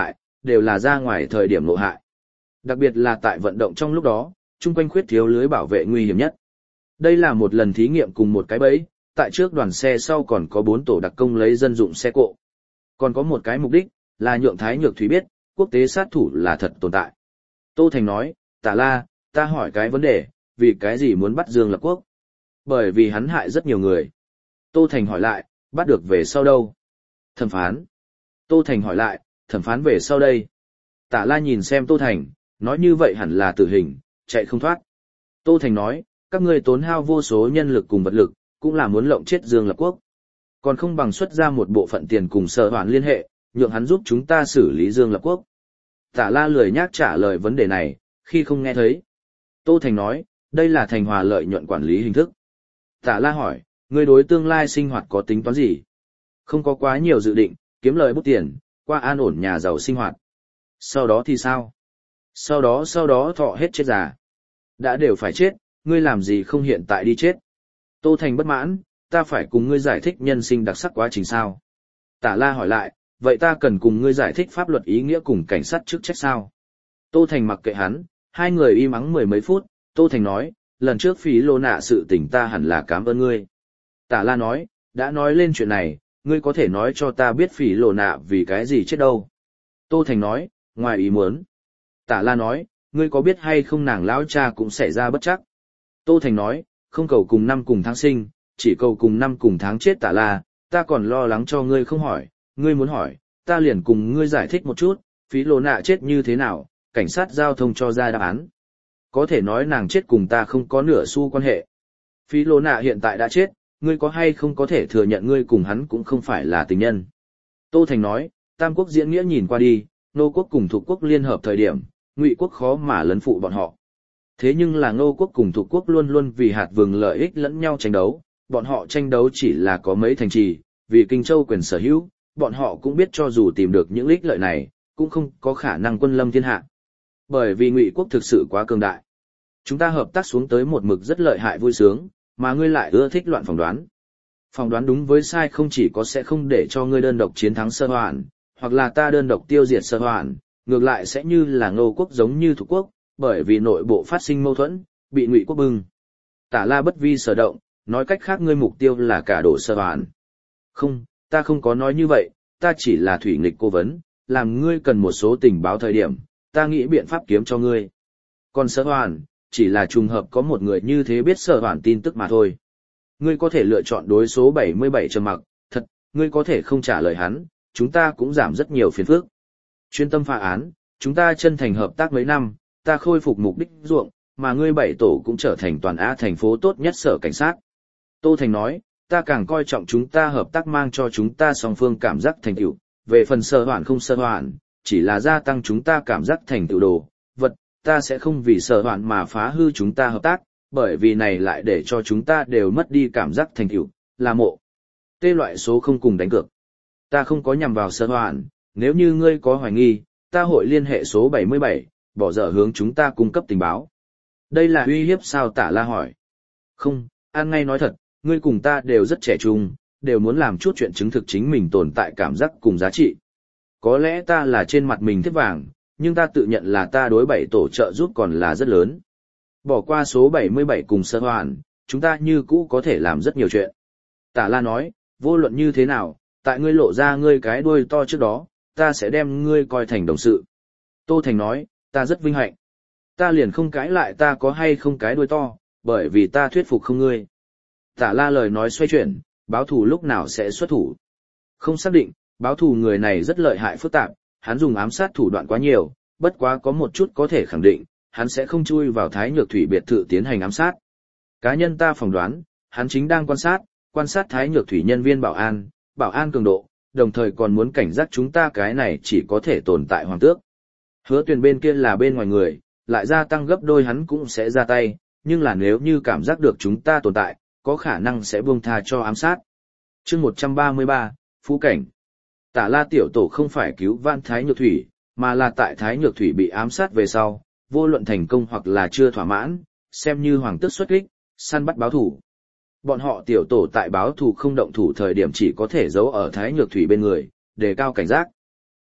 Speaker 1: đều là ra ngoài thời điểm ngộ hại. Đặc biệt là tại vận động trong lúc đó, chung quanh khuyết thiếu lưới bảo vệ nguy hiểm nhất. Đây là một lần thí nghiệm cùng một cái bẫy, tại trước đoàn xe sau còn có bốn tổ đặc công lấy dân dụng xe cộ. Còn có một cái mục đích, là nhượng Thái Nhược Thủy biết, quốc tế sát thủ là thật tồn tại. Tô Thành nói, Tả La, ta hỏi cái vấn đề, vì cái gì muốn bắt Dương Lập Quốc? Bởi vì hắn hại rất nhiều người. Tô Thành hỏi lại, bắt được về sau đâu? Thẩm phán. Tô Thành hỏi lại, thẩm phán về sau đây? Tả La nhìn xem Tô Thành, nói như vậy hẳn là tử hình, chạy không thoát. Tô Thành nói, các ngươi tốn hao vô số nhân lực cùng vật lực, cũng là muốn lộng chết Dương Lập Quốc. Còn không bằng xuất ra một bộ phận tiền cùng Sở Hoạn liên hệ, nhượng hắn giúp chúng ta xử lý Dương Lập Quốc. Tả La lười nhác trả lời vấn đề này, khi không nghe thấy. Tô Thành nói, đây là thành hòa lợi nhuận quản lý hình thức. Tả La hỏi, ngươi đối tương lai sinh hoạt có tính toán gì? Không có quá nhiều dự định, kiếm lời bút tiền, qua an ổn nhà giàu sinh hoạt. Sau đó thì sao? Sau đó sau đó thọ hết chết già. Đã đều phải chết, ngươi làm gì không hiện tại đi chết? Tô Thành bất mãn, ta phải cùng ngươi giải thích nhân sinh đặc sắc quá trình sao? Tả La hỏi lại, vậy ta cần cùng ngươi giải thích pháp luật ý nghĩa cùng cảnh sát chức trách sao? Tô Thành mặc kệ hắn, hai người im ắng mười mấy phút, Tô Thành nói, lần trước phí lô nạ sự tình ta hẳn là cảm ơn ngươi. Tả La nói, đã nói lên chuyện này, ngươi có thể nói cho ta biết phí lô nạ vì cái gì chết đâu. Tô Thành nói, ngoài ý muốn. Tả La nói, ngươi có biết hay không nàng lão cha cũng xảy ra bất chắc. Tô Thành nói, không cầu cùng năm cùng tháng sinh, chỉ cầu cùng năm cùng tháng chết. Tả La, ta còn lo lắng cho ngươi không hỏi, ngươi muốn hỏi, ta liền cùng ngươi giải thích một chút, phí lô nạ chết như thế nào, cảnh sát giao thông cho ra đáp án. Có thể nói nàng chết cùng ta không có nửa xu quan hệ. Phí lô nạ hiện tại đã chết, ngươi có hay không có thể thừa nhận ngươi cùng hắn cũng không phải là tình nhân. Tô Thành nói, Tam quốc diễn nghĩa nhìn qua đi, Ngô quốc cùng Thục quốc liên hợp thời điểm, Ngụy quốc khó mà lấn phụ bọn họ. Thế nhưng là Ngô quốc cùng Thục quốc luôn luôn vì hạt vừng lợi ích lẫn nhau tranh đấu, bọn họ tranh đấu chỉ là có mấy thành trì, vì Kinh Châu quyền sở hữu, bọn họ cũng biết cho dù tìm được những ích lợi này, cũng không có khả năng quân lâm thiên hạ. Bởi vì Ngụy quốc thực sự quá cường đại. Chúng ta hợp tác xuống tới một mực rất lợi hại vui sướng, mà ngươi lại ưa thích loạn phỏng đoán. Phỏng đoán đúng với sai không chỉ có sẽ không để cho ngươi đơn độc chiến thắng Sở Hoạn, hoặc là ta đơn độc tiêu diệt Sở Hoạn, ngược lại sẽ như là Ngô quốc giống như Thục quốc, bởi vì nội bộ phát sinh mâu thuẫn, bị Ngụy quốc bưng. Tả La bất vi sở động, nói cách khác ngươi mục tiêu là cả đổ Sở Hoạn. Không, ta không có nói như vậy, ta chỉ là thủy nghịch cố vấn, làm ngươi cần một số tình báo thời điểm, ta nghĩ biện pháp kiếm cho ngươi. Còn Sở Hoạn, chỉ là trùng hợp có một người như thế biết Sở Hoạn tin tức mà thôi. Ngươi có thể lựa chọn đối số bảy mươi bảy trầm mặc, thật, ngươi có thể không trả lời hắn, chúng ta cũng giảm rất nhiều phiền phức. Chuyên tâm phá án, chúng ta chân thành hợp tác mấy năm, ta khôi phục mục đích ruộng, mà ngươi bảy tổ cũng trở thành toàn Á thành phố tốt nhất sở cảnh sát. Tô Thành nói, ta càng coi trọng chúng ta hợp tác mang cho chúng ta song phương cảm giác thành tựu, về phần Sở Hoạn không Sở Hoạn, chỉ là gia tăng chúng ta cảm giác thành tựu đồ vật, ta sẽ không vì Sở Hoạn mà phá hư chúng ta hợp tác, bởi vì này lại để cho chúng ta đều mất đi cảm giác thành tựu, là mộ. Tê loại số không cùng đánh cược. Ta không có nhằm vào Sở Hoạn, nếu như ngươi có hoài nghi, ta hội liên hệ số bảy mươi bảy, bỏ dở hướng chúng ta cung cấp tình báo. Đây là uy hiếp sao? Tả La hỏi. Không, ăn ngay nói thật, ngươi cùng ta đều rất trẻ trung, đều muốn làm chút chuyện chứng thực chính mình tồn tại cảm giác cùng giá trị. Có lẽ ta là trên mặt mình thiếp vàng, nhưng ta tự nhận là ta đối bảy tổ trợ giúp còn là rất lớn. Bỏ qua số bảy mươi bảy cùng Sở Hoạn, chúng ta như cũ có thể làm rất nhiều chuyện. Tả La nói, vô luận như thế nào, tại ngươi lộ ra ngươi cái đuôi to trước đó, ta sẽ đem ngươi coi thành đồng sự. Tô Thành nói, ta rất vinh hạnh. Ta liền không cãi lại ta có hay không cái đuôi to, bởi vì ta thuyết phục không ngươi. Tả La lời nói xoay chuyển, báo thù lúc nào sẽ xuất thủ. Không xác định, báo thù người này rất lợi hại phức tạp, hắn dùng ám sát thủ đoạn quá nhiều, bất quá có một chút có thể khẳng định, hắn sẽ không chui vào Thái Nhược Thủy biệt thự tiến hành ám sát. Cá nhân ta phỏng đoán, hắn chính đang quan sát, quan sát Thái Nhược Thủy nhân viên bảo an, bảo an cường độ, đồng thời còn muốn cảnh giác chúng ta cái này chỉ có thể tồn tại hoàng tước. Hứa Tuyền bên kia là bên ngoài người, lại gia tăng gấp đôi hắn cũng sẽ ra tay, nhưng là nếu như cảm giác được chúng ta tồn tại, có khả năng sẽ buông tha cho ám sát. Chương một trăm ba mươi ba, Phú Cảnh. Tả La tiểu tổ không phải cứu vãn Thái Nhược Thủy, mà là tại Thái Nhược Thủy bị ám sát về sau, vô luận thành công hoặc là chưa thỏa mãn, xem như hoàng tước xuất kích, săn bắt báo thủ. Bọn họ tiểu tổ tại báo thủ không động thủ thời điểm chỉ có thể giấu ở Thái Nhược Thủy bên người, đề cao cảnh giác.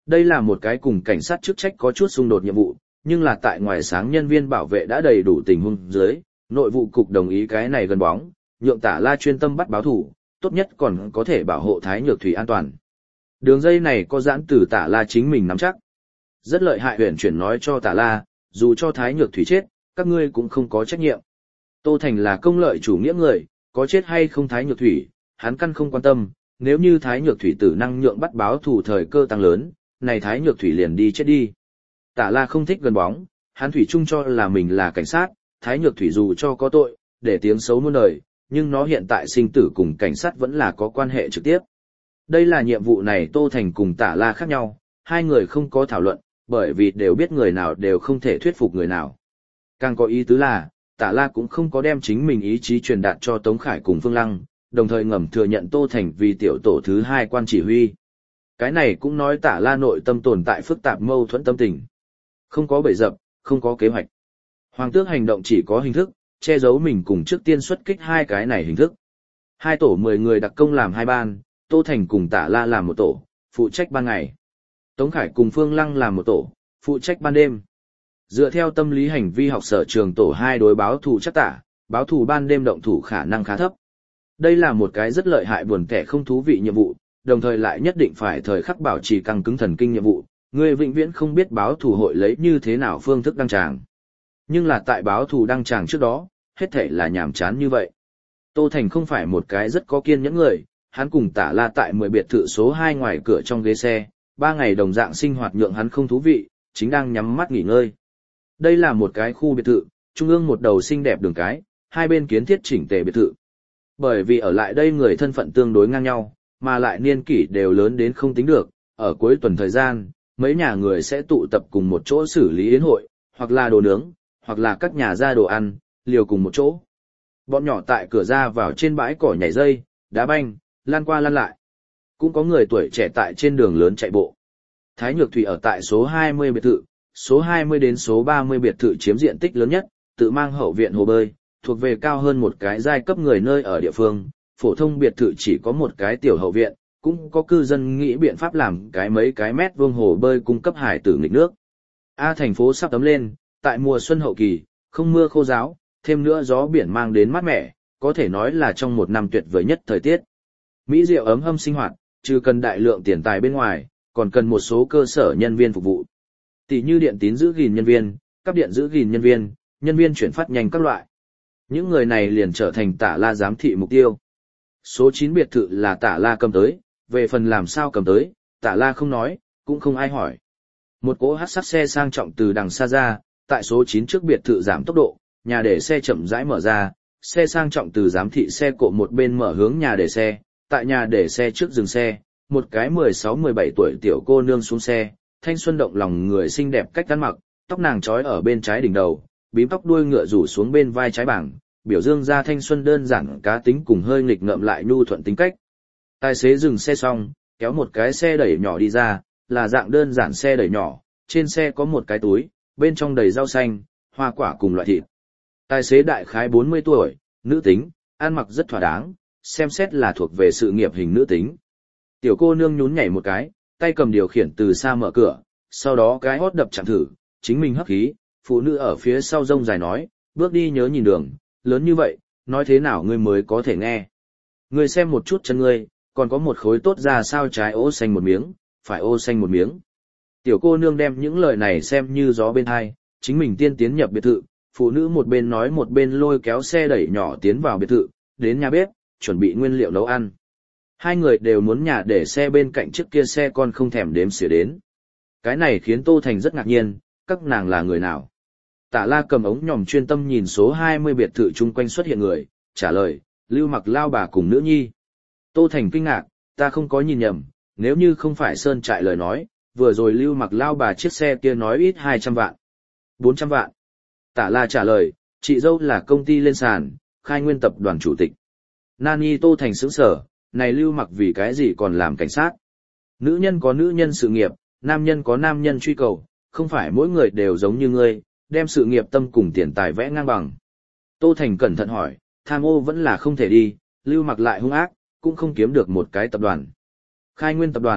Speaker 1: Đây là một cái cùng cảnh sát chức trách có chút xung đột nhiệm vụ, nhưng là tại ngoài sáng nhân viên bảo vệ đã đầy đủ tình huống dưới, nội vụ cục đồng ý cái này gần bóng, nhượng Tả La chuyên tâm bắt báo thủ, tốt nhất còn có thể bảo hộ Thái Nhược Thủy an toàn. Đường dây này có giãn từ Tả La chính mình nắm chắc. Rất lợi hại huyền chuyển nói cho Tả La, dù cho Thái Nhược Thủy chết, các ngươi cũng không có trách nhiệm. Tô Thành là công lợi chủ nghĩa người, có chết hay không Thái Nhược Thủy, hắn căn không quan tâm, nếu như Thái Nhược Thủy tử năng nhượng bắt báo thủ thời cơ tăng lớn, này Thái Nhược Thủy liền đi chết đi. Tả La không thích gần bóng, hắn thủy chung cho là mình là cảnh sát, Thái Nhược Thủy dù cho có tội, để tiếng xấu muôn đời, nhưng nó hiện tại sinh tử cùng cảnh sát vẫn là có quan hệ trực tiếp. Đây là nhiệm vụ này Tô Thành cùng Tả La khác nhau, hai người không có thảo luận, bởi vì đều biết người nào đều không thể thuyết phục người nào. Càng có ý tứ là, Tả La cũng không có đem chính mình ý chí truyền đạt cho Tống Khải cùng Phương Lăng, đồng thời ngầm thừa nhận Tô Thành vì tiểu tổ thứ hai quan chỉ huy. Cái này cũng nói Tả La nội tâm tồn tại phức tạp mâu thuẫn tâm tình. Không có bẫy dập, không có kế hoạch. Hoàng tước hành động chỉ có hình thức, che giấu mình cùng trước tiên xuất kích hai cái này hình thức. Hai tổ mười người đặc công làm hai ban, Tô Thành cùng Tả La làm một tổ, phụ trách ban ngày. Tống Khải cùng Phương Lăng làm một tổ, phụ trách ban đêm. Dựa theo tâm lý hành vi học sở trường tổ hai đối báo thù chắc tả, báo thù ban đêm động thủ khả năng khá thấp. Đây là một cái rất lợi hại buồn tẻ không thú vị nhiệm vụ, đồng thời lại nhất định phải thời khắc bảo trì căng cứng thần kinh nhiệm vụ, người vĩnh viễn không biết báo thù hội lấy như thế nào phương thức đăng tràng. Nhưng là tại báo thù đăng tràng trước đó, hết thể là nhàm chán như vậy. Tô Thành không phải một cái rất có kiên nhẫn người, hắn cùng Tả La tại mười biệt thự số hai ngoài cửa trong ghế xe, ba ngày đồng dạng sinh hoạt nhượng hắn không thú vị, chính đang nhắm mắt nghỉ ngơi. Đây là một cái khu biệt thự, trung ương một đầu xinh đẹp đường cái, hai bên kiến thiết chỉnh tề biệt thự. Bởi vì ở lại đây người thân phận tương đối ngang nhau, mà lại niên kỷ đều lớn đến không tính được, ở cuối tuần thời gian, mấy nhà người sẽ tụ tập cùng một chỗ xử lý yến hội, hoặc là đồ nướng, hoặc là các nhà ra đồ ăn, liều cùng một chỗ. Bọn nhỏ tại cửa ra vào trên bãi cỏ nhảy dây, đá banh, lan qua lan lại. Cũng có người tuổi trẻ tại trên đường lớn chạy bộ. Thái Nhược Thủy ở tại số hai mươi biệt thự, số hai mươi đến số ba mươi biệt thự chiếm diện tích lớn nhất, tự mang hậu viện hồ bơi, thuộc về cao hơn một cái giai cấp người nơi ở địa phương, phổ thông biệt thự chỉ có một cái tiểu hậu viện, cũng có cư dân nghĩ biện pháp làm cái mấy cái mét vuông hồ bơi cung cấp hải tử nghịch nước. A thành phố sắp tấm lên, tại mùa xuân hậu kỳ, không mưa khô ráo, thêm nữa gió biển mang đến mát mẻ, có thể nói là trong một năm tuyệt vời nhất thời tiết. Mỹ diệu ấm hâm sinh hoạt, trừ cần đại lượng tiền tài bên ngoài, còn cần một số cơ sở nhân viên phục vụ. Tỷ như điện tín giữ gìn nhân viên, cấp điện giữ gìn nhân viên, nhân viên chuyển phát nhanh các loại. Những người này liền trở thành Tả La giám thị mục tiêu. Số chín biệt thự là Tả La cầm tới, về phần làm sao cầm tới, Tả La không nói, cũng không ai hỏi. Một cỗ hắc sắc xe sang trọng từ đằng xa ra, tại số chín trước biệt thự giảm tốc độ, nhà để xe chậm rãi mở ra, xe sang trọng từ giám thị xe cộ một bên mở hướng nhà để xe, tại nhà để xe trước dừng xe, một cái mười sáu mười bảy tuổi tiểu cô nương xuống xe, thanh xuân động lòng người xinh đẹp cách ăn mặc, tóc nàng trói ở bên trái đỉnh đầu, bím tóc đuôi ngựa rủ xuống bên vai trái bảng, biểu dương ra thanh xuân đơn giản cá tính cùng hơi nghịch ngợm lại nhu thuận tính cách. Tài xế dừng xe xong, kéo một cái xe đẩy nhỏ đi ra, là dạng đơn giản xe đẩy nhỏ, trên xe có một cái túi, bên trong đầy rau xanh, hoa quả cùng loại thịt. Tài xế đại khái bốn mươi tuổi, nữ tính, ăn mặc rất thỏa đáng, xem xét là thuộc về sự nghiệp hình nữ tính. Tiểu cô nương nhún nhảy một cái, tay cầm điều khiển từ xa mở cửa, sau đó cái hót đập chạm thử, chính mình hấp khí, phụ nữ ở phía sau rông dài nói, bước đi nhớ nhìn đường, lớn như vậy, nói thế nào ngươi mới có thể nghe. Ngươi xem một chút chân ngươi, còn có một khối tốt ra sao trái ô xanh một miếng, phải ô xanh một miếng. Tiểu cô nương đem những lời này xem như gió bên hai, chính mình tiên tiến nhập biệt thự, phụ nữ một bên nói một bên lôi kéo xe đẩy nhỏ tiến vào biệt thự, đến nhà bếp, chuẩn bị nguyên liệu nấu ăn. Hai người đều muốn nhà để xe bên cạnh trước kia xe con không thèm đếm xỉa đến. Cái này khiến Tô Thành rất ngạc nhiên, các nàng là người nào? Tả La cầm ống nhòm chuyên tâm nhìn số hai mươi biệt thự chung quanh xuất hiện người, trả lời, Lưu Mặc lao bà cùng nữ nhi. Tô Thành kinh ngạc, ta không có nhìn nhầm, nếu như không phải Sơn Trại lời nói, vừa rồi Lưu Mặc lao bà chiếc xe kia nói ít hai trăm vạn. bốn trăm vạn. Tả La trả lời, chị dâu là công ty lên sàn, khai nguyên tập đoàn chủ tịch. Nani Tô Thành sững sở, này Lưu Mặc vì cái gì còn làm cảnh sát? Nữ nhân có nữ nhân sự nghiệp, nam nhân có nam nhân truy cầu, không phải mỗi người đều giống như ngươi, đem sự nghiệp tâm cùng tiền tài vẽ ngang bằng. Tô Thành cẩn thận hỏi, tham ô vẫn là không thể đi, Lưu Mặc lại hung ác, cũng không kiếm được một cái tập đoàn. Khai nguyên tập đoàn,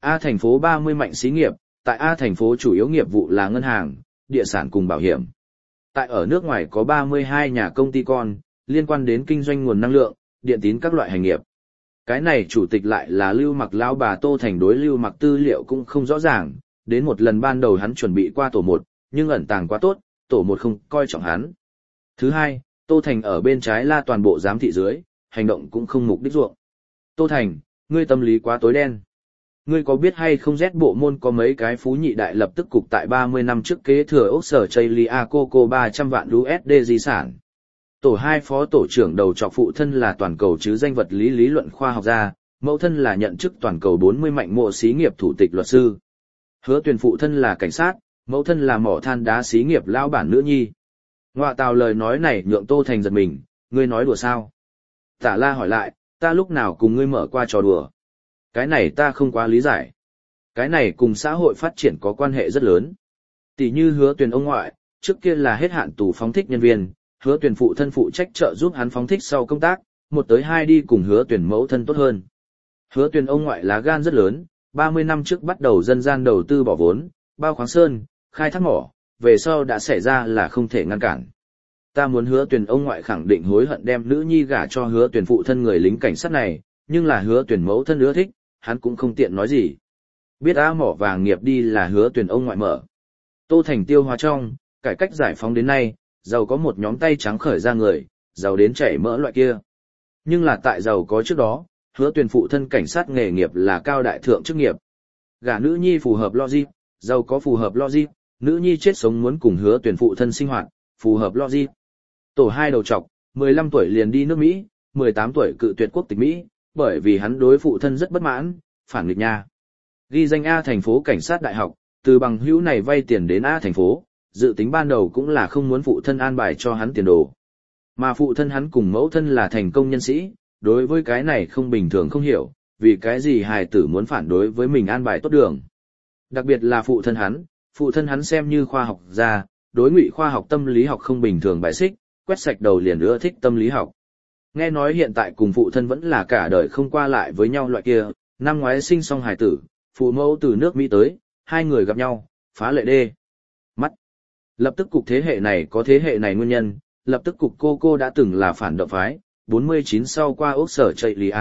Speaker 1: A thành phố ba mươi mạnh xí nghiệp, tại A thành phố chủ yếu nghiệp vụ là ngân hàng, địa sản cùng bảo hiểm. Tại ở nước ngoài có ba mươi hai nhà công ty con, liên quan đến kinh doanh nguồn năng lượng, điện tín các loại hành nghiệp. Cái này chủ tịch lại là Lưu Mặc lão bà Tô Thành, đối Lưu Mặc tư liệu cũng không rõ ràng, đến một lần ban đầu hắn chuẩn bị qua tổ một, nhưng ẩn tàng quá tốt, tổ một không coi trọng hắn. Thứ hai, Tô Thành ở bên trái la toàn bộ giám thị dưới, hành động cũng không mục đích ruộng. Tô Thành, ngươi tâm lý quá tối đen. Ngươi có biết hay không Z bộ môn có mấy cái phú nhị đại lập tức cục tại ba mươi năm trước kế thừa ốc sở Chaylia Coco ba trăm vạn đô la di sản. Tổ hai phó tổ trưởng đầu trọc phụ thân là toàn cầu chứ danh vật lý lý luận khoa học gia, mẫu thân là nhận chức toàn cầu bốn mươi mạnh mộ xí nghiệp thủ tịch luật sư. Hứa Tuyền phụ thân là cảnh sát, mẫu thân là mỏ than đá xí nghiệp lão bản nữ nhi. Ngoạ tào lời nói này nhượng Tô Thành giật mình, ngươi nói đùa sao? Tả La hỏi lại, ta lúc nào cùng ngươi mở qua trò đùa? Cái này ta không quá lý giải. Cái này cùng xã hội phát triển có quan hệ rất lớn. Tỷ như Hứa Tuyền ông ngoại, trước kia là hết hạn tù phóng thích nhân viên, Hứa Tuyền phụ thân phụ trách trợ giúp hắn phóng thích sau công tác, một tới hai đi cùng Hứa Tuyền mẫu thân tốt hơn. Hứa Tuyền ông ngoại lá gan rất lớn, ba mươi năm trước bắt đầu dân gian đầu tư bỏ vốn, bao khoáng sơn, khai thác mỏ, về sau đã xảy ra là không thể ngăn cản. Ta muốn Hứa Tuyền ông ngoại khẳng định hối hận đem nữ nhi gả cho Hứa Tuyền phụ thân người lính cảnh sát này, nhưng là Hứa Tuyền mẫu thân ưa thích, hắn cũng không tiện nói gì. Biết á mỏ vàng nghiệp đi là Hứa Tuyền ông ngoại mở. Tô Thành tiêu hóa trong, cải cách giải phóng đến nay, giàu có một nhóm tay trắng khởi ra người, giàu đến chảy mỡ loại kia. Nhưng là tại giàu có trước đó, Hứa Tuyền phụ thân cảnh sát nghề nghiệp là cao đại thượng chức nghiệp. Gả nữ nhi phù hợp logic, giàu có phù hợp logic, nữ nhi chết sống muốn cùng Hứa Tuyền phụ thân sinh hoạt, phù hợp logic. Tổ hai đầu trọc, mười lăm tuổi liền đi nước Mỹ, mười tám tuổi cự tuyệt quốc tịch Mỹ, bởi vì hắn đối phụ thân rất bất mãn, phản nghịch nha. Ghi danh A thành phố cảnh sát đại học, từ bằng hữu này vay tiền đến A thành phố, dự tính ban đầu cũng là không muốn phụ thân an bài cho hắn tiền đồ. Mà phụ thân hắn cùng mẫu thân là thành công nhân sĩ, đối với cái này không bình thường không hiểu, vì cái gì hài tử muốn phản đối với mình an bài tốt đường. Đặc biệt là phụ thân hắn, phụ thân hắn xem như khoa học gia, đối ngụy khoa học tâm lý học không bình thường bài xích, quét sạch đầu liền ưa thích tâm lý học. Nghe nói hiện tại cùng phụ thân vẫn là cả đời không qua lại với nhau loại kia, năm ngoái sinh xong hài tử, phụ mẫu từ nước Mỹ tới, hai người gặp nhau, phá lệ đê. Mắt. Lập tức cục thế hệ này có thế hệ này nguyên nhân, lập tức cục cô cô đã từng là phản động phái, bốn mươi chín sau qua ốc sở Chaylia.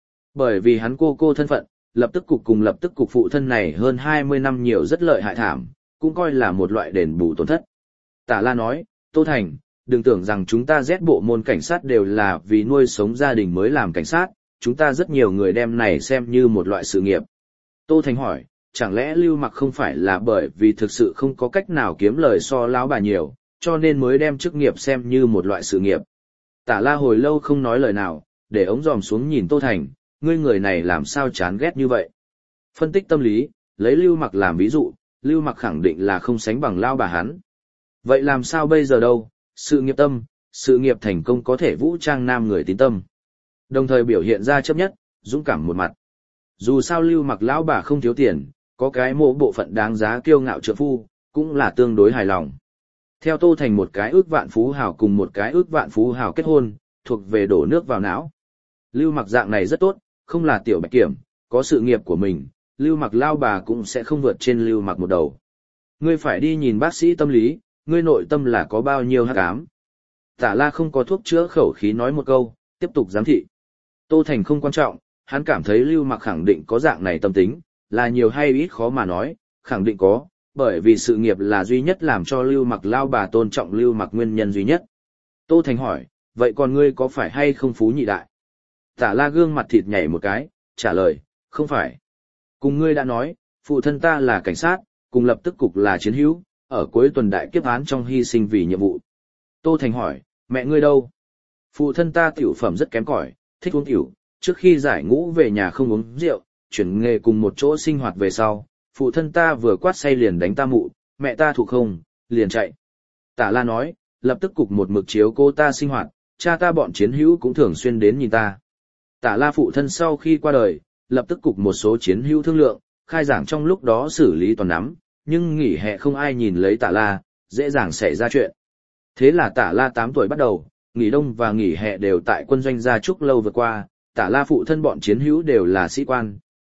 Speaker 1: Bởi vì hắn cô cô thân phận, lập tức cục cùng lập tức cục phụ thân này hơn hai mươi năm nhiều rất lợi hại thảm, cũng coi là một loại đền bù tổn thất. Tả La nói, Tô Thành, đừng tưởng rằng chúng ta Z bộ môn cảnh sát đều là vì nuôi sống gia đình mới làm cảnh sát, chúng ta rất nhiều người đem này xem như một loại sự nghiệp. Tô Thành hỏi, chẳng lẽ Lưu Mặc không phải là bởi vì thực sự không có cách nào kiếm lời so lão bà nhiều, cho nên mới đem chức nghiệp xem như một loại sự nghiệp. Tả La hồi lâu không nói lời nào, để ống dòm xuống nhìn Tô Thành, ngươi người này làm sao chán ghét như vậy. Phân tích tâm lý, lấy Lưu Mặc làm ví dụ, Lưu Mặc khẳng định là không sánh bằng lão bà hắn. Vậy làm sao bây giờ đâu, sự nghiệp tâm, sự nghiệp thành công có thể vũ trang nam người tín tâm. Đồng thời biểu hiện ra chấp nhất, dũng cảm một mặt. Dù sao Lưu Mặc lão bà không thiếu tiền, có cái mộ bộ phận đáng giá kiêu ngạo trượng phu, cũng là tương đối hài lòng. Theo Tô Thành một cái ước vạn phú hào cùng một cái ước vạn phú hào kết hôn, thuộc về đổ nước vào não. Lưu Mặc dạng này rất tốt, không là tiểu bạch kiểm, có sự nghiệp của mình, Lưu Mặc lao bà cũng sẽ không vượt trên Lưu Mặc một đầu. Ngươi phải đi nhìn bác sĩ tâm lý, ngươi nội tâm là có bao nhiêu hắc ám. Tả La không có thuốc chữa khẩu khí nói một câu, tiếp tục giám thị. Tô Thành không quan trọng, hắn cảm thấy Lưu Mặc khẳng định có dạng này tâm tính, là nhiều hay ít khó mà nói, khẳng định có, bởi vì sự nghiệp là duy nhất làm cho Lưu Mặc lao bà tôn trọng Lưu Mặc nguyên nhân duy nhất. Tô Thành hỏi, vậy còn ngươi có phải hay không phú nhị đại? Tả La gương mặt thịt nhảy một cái, trả lời, không phải. Cùng ngươi đã nói, phụ thân ta là cảnh sát, cùng lập tức cục là chiến hữu, ở cuối tuần đại kiếp án trong hy sinh vì nhiệm vụ. Tô Thành hỏi, mẹ ngươi đâu? Phụ thân ta tiểu phẩm rất kém cỏi, thích uống tiểu, trước khi giải ngũ về nhà không uống rượu, chuyển nghề cùng một chỗ sinh hoạt về sau, phụ thân ta vừa quát say liền đánh ta mụ, mẹ ta thuộc không, liền chạy. Tả La nói, lập tức cục một mực chiếu cô ta sinh hoạt, cha ta bọn chiến hữu cũng thường xuyên đến nhìn ta. Tả La phụ thân sau khi qua đời, lập tức cục một số chiến hữu thương lượng, khai giảng trong lúc đó xử lý toàn nắm, nhưng nghỉ hè không ai nhìn lấy Tả La, dễ dàng xảy ra chuyện. Thế là Tả La tám tuổi bắt đầu, nghỉ đông và nghỉ hè đều tại quân doanh gia trúc lâu vượt qua, Tả La phụ thân bọn chiến hữu đều là sĩ quan,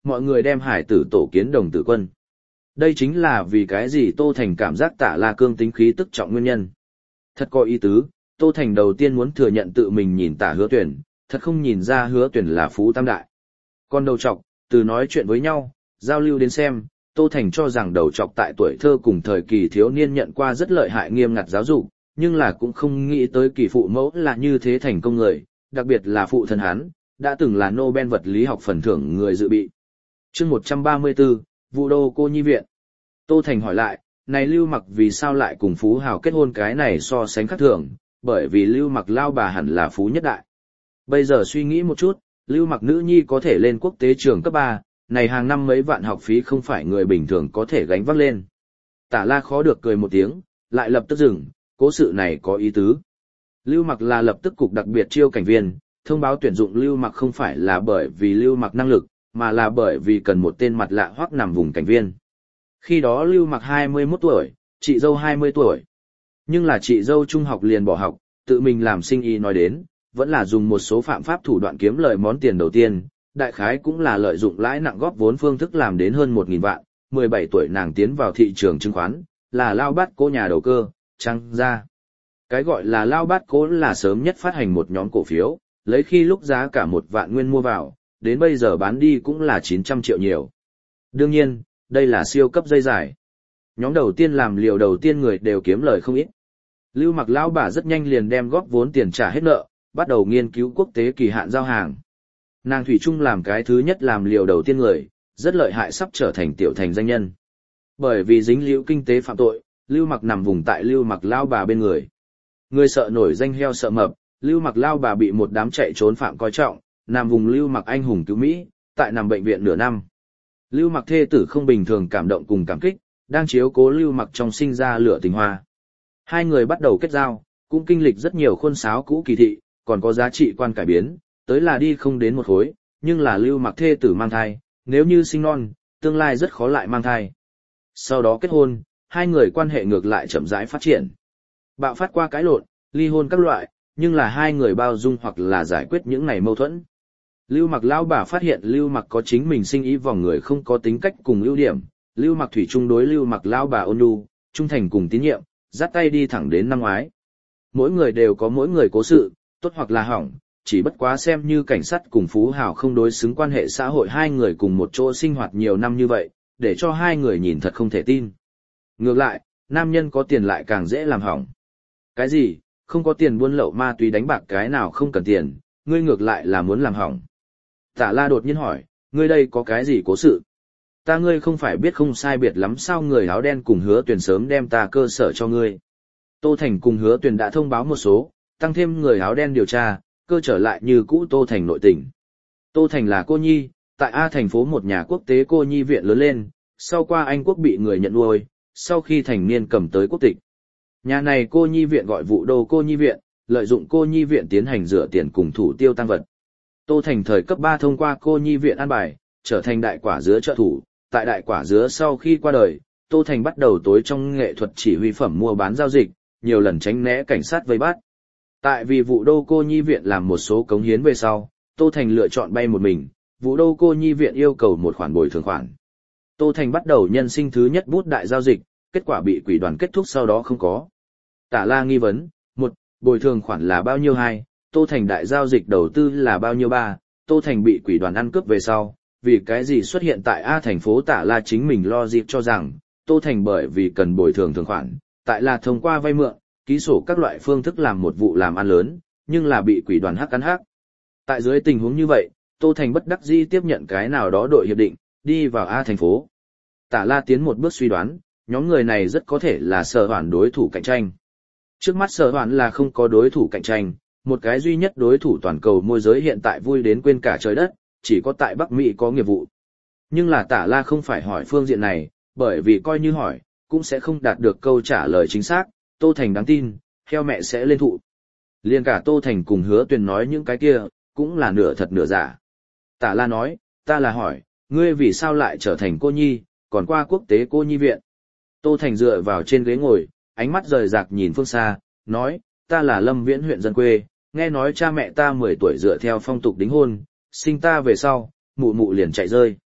Speaker 1: mọi người đem hải tử tổ kiến đồng tử quân. Đây chính là vì cái gì Tô Thành cảm giác Tạ La Cương tính khí tức trọng nguyên nhân. Thật có ý tứ, Tô Thành đầu tiên muốn thừa nhận tự mình nhìn Tạ Hứa Tuyển, thật không nhìn ra Hứa Tuyển là phú tam đại. Còn đầu trọc, từ nói chuyện với nhau, giao lưu đến xem, Tô Thành cho rằng đầu trọc tại tuổi thơ cùng thời kỳ thiếu niên nhận qua rất lợi hại nghiêm ngặt giáo dục, nhưng là cũng không nghĩ tới kỳ phụ mẫu là như thế thành công người, đặc biệt là phụ thân hắn, đã từng là Nobel vật lý học phần thưởng người dự bị. Chương một trăm ba mươi tư, Vụ đô cô nhi viện. Tô Thành hỏi lại, này Lưu Mặc vì sao lại cùng Phú Hào kết hôn, cái này so sánh khác thường, bởi vì Lưu Mặc lao bà hẳn là phú nhất đại. Bây giờ suy nghĩ một chút, Lưu Mặc nữ nhi có thể lên quốc tế trường cấp ba, này hàng năm mấy vạn học phí không phải người bình thường có thể gánh vác lên. Tả La khó được cười một tiếng, lại lập tức dừng, cố sự này có ý tứ. Lưu Mặc là lập tức cục đặc biệt chiêu cảnh viên, thông báo tuyển dụng Lưu Mặc không phải là bởi vì Lưu Mặc năng lực, mà là bởi vì cần một tên mặt lạ hoắc nằm vùng cảnh viên. Khi đó Lưu Mặc hai mươi mốt tuổi, chị dâu hai mươi tuổi. Nhưng là chị dâu trung học liền bỏ học, tự mình làm sinh ý nói đến, vẫn là dùng một số phạm pháp thủ đoạn kiếm lời món tiền đầu tiên, đại khái cũng là lợi dụng lãi nặng góp vốn phương thức làm đến hơn một nghìn vạn, mười bảy tuổi nàng tiến vào thị trường chứng khoán, là lao bát cô nhà đầu cơ, trăng ra. Cái gọi là lao bát cố là sớm nhất phát hành một nhóm cổ phiếu, lấy khi lúc giá cả một vạn nguyên mua vào, đến bây giờ bán đi cũng là chín trăm triệu nhiều. Đương nhiên, đây là siêu cấp dây dài. Nhóm đầu tiên làm liều đầu tiên người đều kiếm lời không ít. Lưu Mặc lão bà rất nhanh liền đem góp vốn tiền trả hết nợ, bắt đầu nghiên cứu quốc tế kỳ hạn giao hàng. Nàng thủy chung làm cái thứ nhất làm liều đầu tiên người, rất lợi hại, sắp trở thành tiểu thành danh nhân. Bởi vì dính liễu kinh tế phạm tội, Lưu Mặc nằm vùng tại Lưu Mặc lão bà bên người. Người sợ nổi danh heo sợ mập, Lưu Mặc lão bà bị một đám chạy trốn phạm coi trọng, nằm vùng Lưu Mặc anh hùng cứu Mỹ, tại nằm bệnh viện nửa năm. Lưu Mặc thê tử không bình thường cảm động cùng cảm kích, đang chiếu cố Lưu Mặc trong sinh ra lửa tình hoa. Hai người bắt đầu kết giao, cũng kinh lịch rất nhiều khuôn sáo cũ kỳ thị, còn có giá trị quan cải biến, tới là đi không đến một khối, nhưng là Lưu Mặc thê tử mang thai, nếu như sinh non, tương lai rất khó lại mang thai. Sau đó kết hôn, hai người quan hệ ngược lại chậm rãi phát triển. Bạo phát qua cãi lộn, ly hôn các loại, nhưng là hai người bao dung hoặc là giải quyết những này mâu thuẫn. Lưu Mặc lão bà phát hiện Lưu Mặc có chính mình sinh ý vòng người không có tính cách cùng ưu điểm, Lưu Mặc thủy chung đối Lưu Mặc lão bà ôn nhu, trung thành cùng tín nhiệm, dắt tay đi thẳng đến năm ngoái. Mỗi người đều có mỗi người cố sự, tốt hoặc là hỏng, chỉ bất quá xem như cảnh sát cùng Phú Hào không đối xứng quan hệ xã hội, hai người cùng một chỗ sinh hoạt nhiều năm như vậy, để cho hai người nhìn thật không thể tin. Ngược lại, nam nhân có tiền lại càng dễ làm hỏng. Cái gì, không có tiền buôn lậu ma túy đánh bạc cái nào không cần tiền, ngươi ngược lại là muốn làm hỏng. Tả La đột nhiên hỏi, ngươi đây có cái gì cố sự? Ta ngươi không phải biết không sai biệt lắm sao người áo đen cùng Hứa Tuyền sớm đem ta cơ sở cho ngươi. Tô Thành cùng Hứa Tuyền đã thông báo một số, tăng thêm người áo đen điều tra, cơ trở lại như cũ Tô Thành nội tình. Tô Thành là cô nhi, tại A thành phố một nhà quốc tế cô nhi viện lớn lên, sau qua Anh quốc bị người nhận nuôi, sau khi thành niên cầm tới quốc tịch. Nhà này cô nhi viện gọi Vụ đô cô nhi viện, lợi dụng cô nhi viện tiến hành rửa tiền cùng thủ tiêu tăng vật. Tô Thành thời cấp ba thông qua cô nhi viện an bài, trở thành đại quả dứa trợ thủ, tại đại quả dứa sau khi qua đời, Tô Thành bắt đầu tối trong nghệ thuật chỉ huy phẩm mua bán giao dịch, nhiều lần tránh né cảnh sát vây bắt. Tại vì Vụ đô cô nhi viện làm một số cống hiến về sau, Tô Thành lựa chọn bay một mình, Vụ đô cô nhi viện yêu cầu một khoản bồi thường khoản. Tô Thành bắt đầu nhân sinh thứ nhất bút đại giao dịch, kết quả bị quỷ đoàn kết thúc sau đó không có. Tả La nghi vấn, một, bồi thường khoản là bao nhiêu? Hai, Tô Thành đại giao dịch đầu tư là bao nhiêu? Ba, Tô Thành bị quỷ đoàn ăn cướp về sau, vì cái gì xuất hiện tại A thành phố? Tả La chính mình lo dịp cho rằng, Tô Thành bởi vì cần bồi thường thường khoản, tại là thông qua vay mượn, ký sổ các loại phương thức làm một vụ làm ăn lớn, nhưng là bị quỷ đoàn hắc cắn hắc. Tại dưới tình huống như vậy, Tô Thành bất đắc dĩ tiếp nhận cái nào đó đội hiệp định, đi vào A thành phố. Tả La tiến một bước suy đoán, nhóm người này rất có thể là Sở Hoản đối thủ cạnh tranh. Trước mắt Sở Hoản là không có đối thủ cạnh tranh, một cái duy nhất đối thủ toàn cầu môi giới hiện tại vui đến quên cả trời đất, chỉ có tại Bắc Mỹ có nghiệp vụ. Nhưng là Tả La không phải hỏi phương diện này, bởi vì coi như hỏi, cũng sẽ không đạt được câu trả lời chính xác. Tô Thành đáng tin, heo mẹ sẽ lên thụ. Liên cả Tô Thành cùng Hứa Tuyền nói những cái kia, cũng là nửa thật nửa giả. Tả La nói, ta là hỏi, ngươi vì sao lại trở thành cô nhi, còn qua quốc tế cô nhi viện. Tô Thành dựa vào trên ghế ngồi, ánh mắt rời rạc nhìn phương xa, nói, ta là Lâm Viễn huyện dân quê, nghe nói cha mẹ ta mười tuổi dựa theo phong tục đính hôn, sinh ta về sau, mụ mụ liền chạy rơi.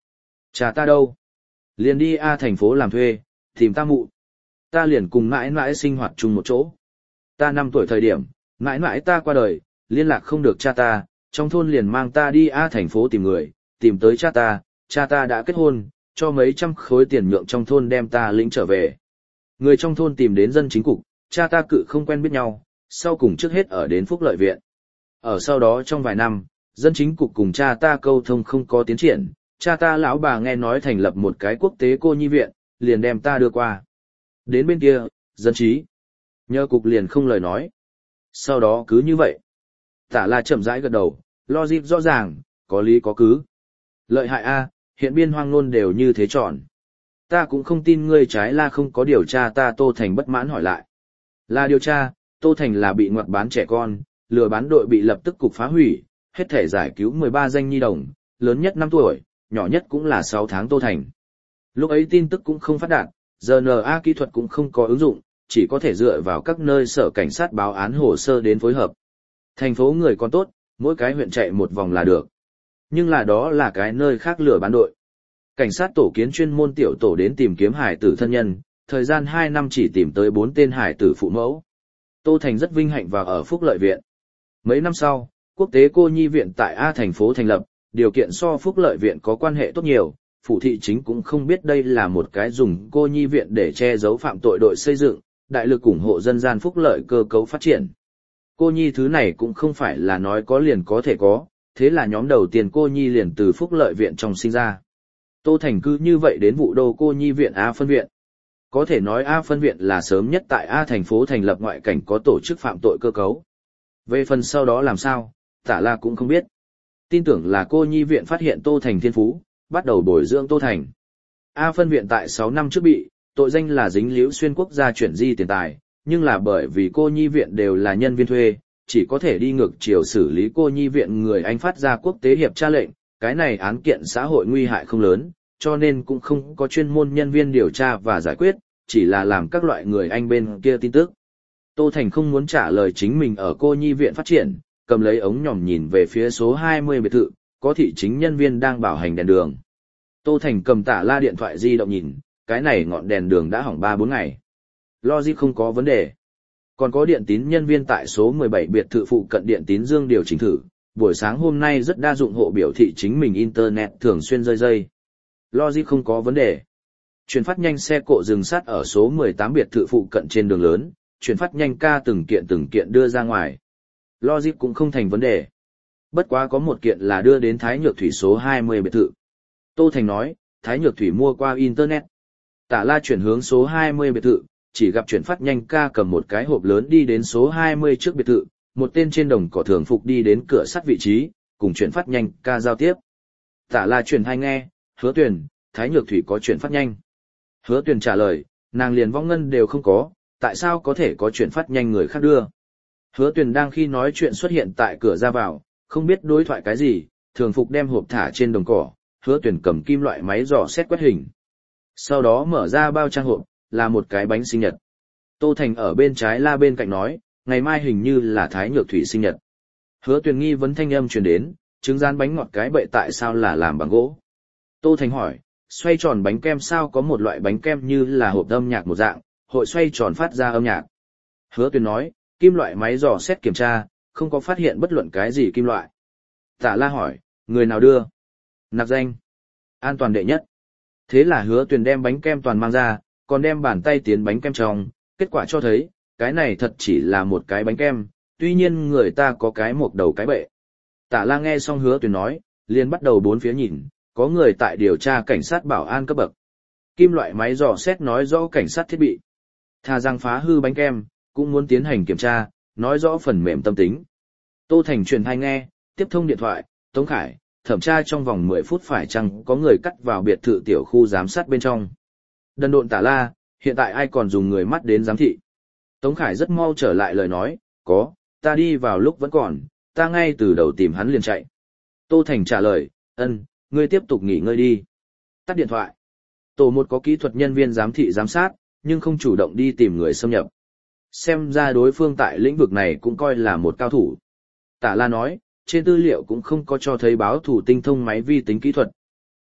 Speaker 1: Cha ta đâu? Liền đi A thành phố làm thuê, tìm ta mụ. Ta liền cùng mãi mãi sinh hoạt chung một chỗ. Ta năm tuổi thời điểm, mãi mãi ta qua đời, liên lạc không được cha ta, trong thôn liền mang ta đi A thành phố tìm người, tìm tới cha ta, cha ta đã kết hôn, cho mấy trăm khối tiền nhượng trong thôn đem ta lĩnh trở về. Người trong thôn tìm đến dân chính cục, cha ta cự không quen biết nhau, sau cùng trước hết ở đến Phúc Lợi Viện. Ở sau đó trong vài năm, dân chính cục cùng cha ta câu thông không có tiến triển, cha ta lão bà nghe nói thành lập một cái quốc tế cô nhi viện, liền đem ta đưa qua. Đến bên kia, dân trí. Nhờ cục liền không lời nói. Sau đó cứ như vậy. Tả La chậm rãi gật đầu, logic rõ ràng, có lý có cứ. Lợi hại a, hiện biên hoang ngôn đều như thế tròn. Ta cũng không tin ngươi trái La không có điều tra ta. Tô Thành bất mãn hỏi lại. Là điều tra, Tô Thành là bị ngoặt bán trẻ con, lừa bán đội bị lập tức cục phá hủy, hết thể giải cứu mười ba danh nhi đồng, lớn nhất năm tuổi, nhỏ nhất cũng là sáu tháng Tô Thành. Lúc ấy tin tức cũng không phát đạt, rờ en a kỹ thuật cũng không có ứng dụng, chỉ có thể dựa vào các nơi sở cảnh sát báo án hồ sơ đến phối hợp. Thành phố người còn tốt, mỗi cái huyện chạy một vòng là được. Nhưng là đó là cái nơi khác lừa bán đội. Cảnh sát tổ kiến chuyên môn tiểu tổ đến tìm kiếm hải tử thân nhân, thời gian hai năm chỉ tìm tới bốn tên hải tử phụ mẫu. Tô Thành rất vinh hạnh vào ở Phúc Lợi Viện. Mấy năm sau, quốc tế cô nhi viện tại A thành phố thành lập, điều kiện so Phúc Lợi Viện có quan hệ tốt nhiều, phủ thị chính cũng không biết đây là một cái dùng cô nhi viện để che giấu phạm tội đội xây dựng, đại lực ủng hộ dân gian phúc lợi cơ cấu phát triển. Cô nhi thứ này cũng không phải là nói có liền có thể có, thế là nhóm đầu tiên cô nhi liền từ Phúc Lợi Viện trong sinh ra. Tô Thành cứ như vậy đến vụ đô cô nhi viện A phân viện. Có thể nói A phân viện là sớm nhất tại A thành phố thành lập ngoại cảnh có tổ chức phạm tội cơ cấu. Về phần sau đó làm sao, Tả La cũng không biết. Tin tưởng là cô nhi viện phát hiện Tô Thành thiên phú, bắt đầu bồi dưỡng Tô Thành. A phân viện tại sáu năm trước bị, tội danh là dính líu xuyên quốc gia chuyển di tiền tài, nhưng là bởi vì cô nhi viện đều là nhân viên thuê, chỉ có thể đi ngược chiều xử lý cô nhi viện người Anh phát ra quốc tế hiệp tra lệnh, cái này án kiện xã hội nguy hại không lớn, cho nên cũng không có chuyên môn nhân viên điều tra và giải quyết, chỉ là làm các loại người Anh bên kia tin tức. Tô Thành không muốn trả lời chính mình ở cô nhi viện phát triển, cầm lấy ống nhòm nhìn về phía số hai mươi biệt thự, có thị chính nhân viên đang bảo hành đèn đường. Tô Thành cầm Tả La điện thoại di động nhìn, cái này ngọn đèn đường đã hỏng ba bốn ngày. Logic không có vấn đề. Còn có điện tín nhân viên tại số mười bảy biệt thự phụ cận điện tín dương điều chỉnh thử, buổi sáng hôm nay rất đa dụng hộ biểu thị chính mình Internet thường xuyên rơi dây. Logic không có vấn đề. Chuyển phát nhanh xe cộ dừng sát ở số mười tám biệt thự phụ cận trên đường lớn, chuyển phát nhanh ca từng kiện từng kiện đưa ra ngoài. Logic cũng không thành vấn đề. Bất quá có một kiện là đưa đến Thái Nhược Thủy số hai mươi biệt thự. Tô Thành nói, Thái Nhược Thủy mua qua Internet. Tả La chuyển hướng số hai mươi biệt thự, chỉ gặp chuyển phát nhanh ca cầm một cái hộp lớn đi đến số hai mươi trước biệt thự, một tên trên đồng cỏ thường phục đi đến cửa sắt vị trí, cùng chuyển phát nhanh ca giao tiếp. Tả La chuyển hay nghe, Hứa Tuyền, Thái Nhược Thủy có chuyển phát nhanh. Hứa Tuyền trả lời, nàng liền vong ngân đều không có, tại sao có thể có chuyển phát nhanh người khác đưa. Hứa Tuyền đang khi nói chuyện xuất hiện tại cửa ra vào, không biết đối thoại cái gì, thường phục đem hộp thả trên đồng cỏ, Hứa Tuyền cầm kim loại máy dò xét quét hình. Sau đó mở ra bao trang hộp, là một cái bánh sinh nhật. Tô Thành ở bên trái La bên cạnh nói, ngày mai hình như là Thái Nhược Thủy sinh nhật. Hứa Tuyền nghi vấn thanh âm truyền đến, trứng rán bánh ngọt cái bậy tại sao là làm bằng gỗ. Tô Thành hỏi, xoay tròn bánh kem sao có một loại bánh kem như là hộp âm nhạc một dạng, hội xoay tròn phát ra âm nhạc. Hứa Tuyền nói, kim loại máy dò xét kiểm tra, không có phát hiện bất luận cái gì kim loại. Tả La hỏi, người nào đưa? Nạp danh. An toàn đệ nhất. Thế là Hứa Tuyền đem bánh kem toàn mang ra, còn đem bàn tay tiến bánh kem trong, kết quả cho thấy, cái này thật chỉ là một cái bánh kem, tuy nhiên người ta có cái một đầu cái bệ. Tả La nghe xong Hứa Tuyền nói, liền bắt đầu bốn phía nhìn, có người tại điều tra cảnh sát bảo an cấp bậc. Kim loại máy dò xét nói rõ cảnh sát thiết bị. Thà rằng phá hư bánh kem, cũng muốn tiến hành kiểm tra, nói rõ phần mềm tâm tính. Tô Thành truyền hay nghe, tiếp thông điện thoại, Tống Khải, thẩm tra trong vòng mười phút phải chăng có người cắt vào biệt thự tiểu khu giám sát bên trong. Đần độn Tả La, hiện tại ai còn dùng người mắt đến giám thị. Tống Khải rất mau trở lại lời nói, có, ta đi vào lúc vẫn còn, ta ngay từ đầu tìm hắn liền chạy. Tô Thành trả lời, ân, ngươi tiếp tục nghỉ ngơi đi. Tắt điện thoại. Tổ một có kỹ thuật nhân viên giám thị giám sát, nhưng không chủ động đi tìm người xâm nhập. Xem ra đối phương tại lĩnh vực này cũng coi là một cao thủ. Tả La nói, trên tư liệu cũng không có cho thấy báo thủ tinh thông máy vi tính kỹ thuật.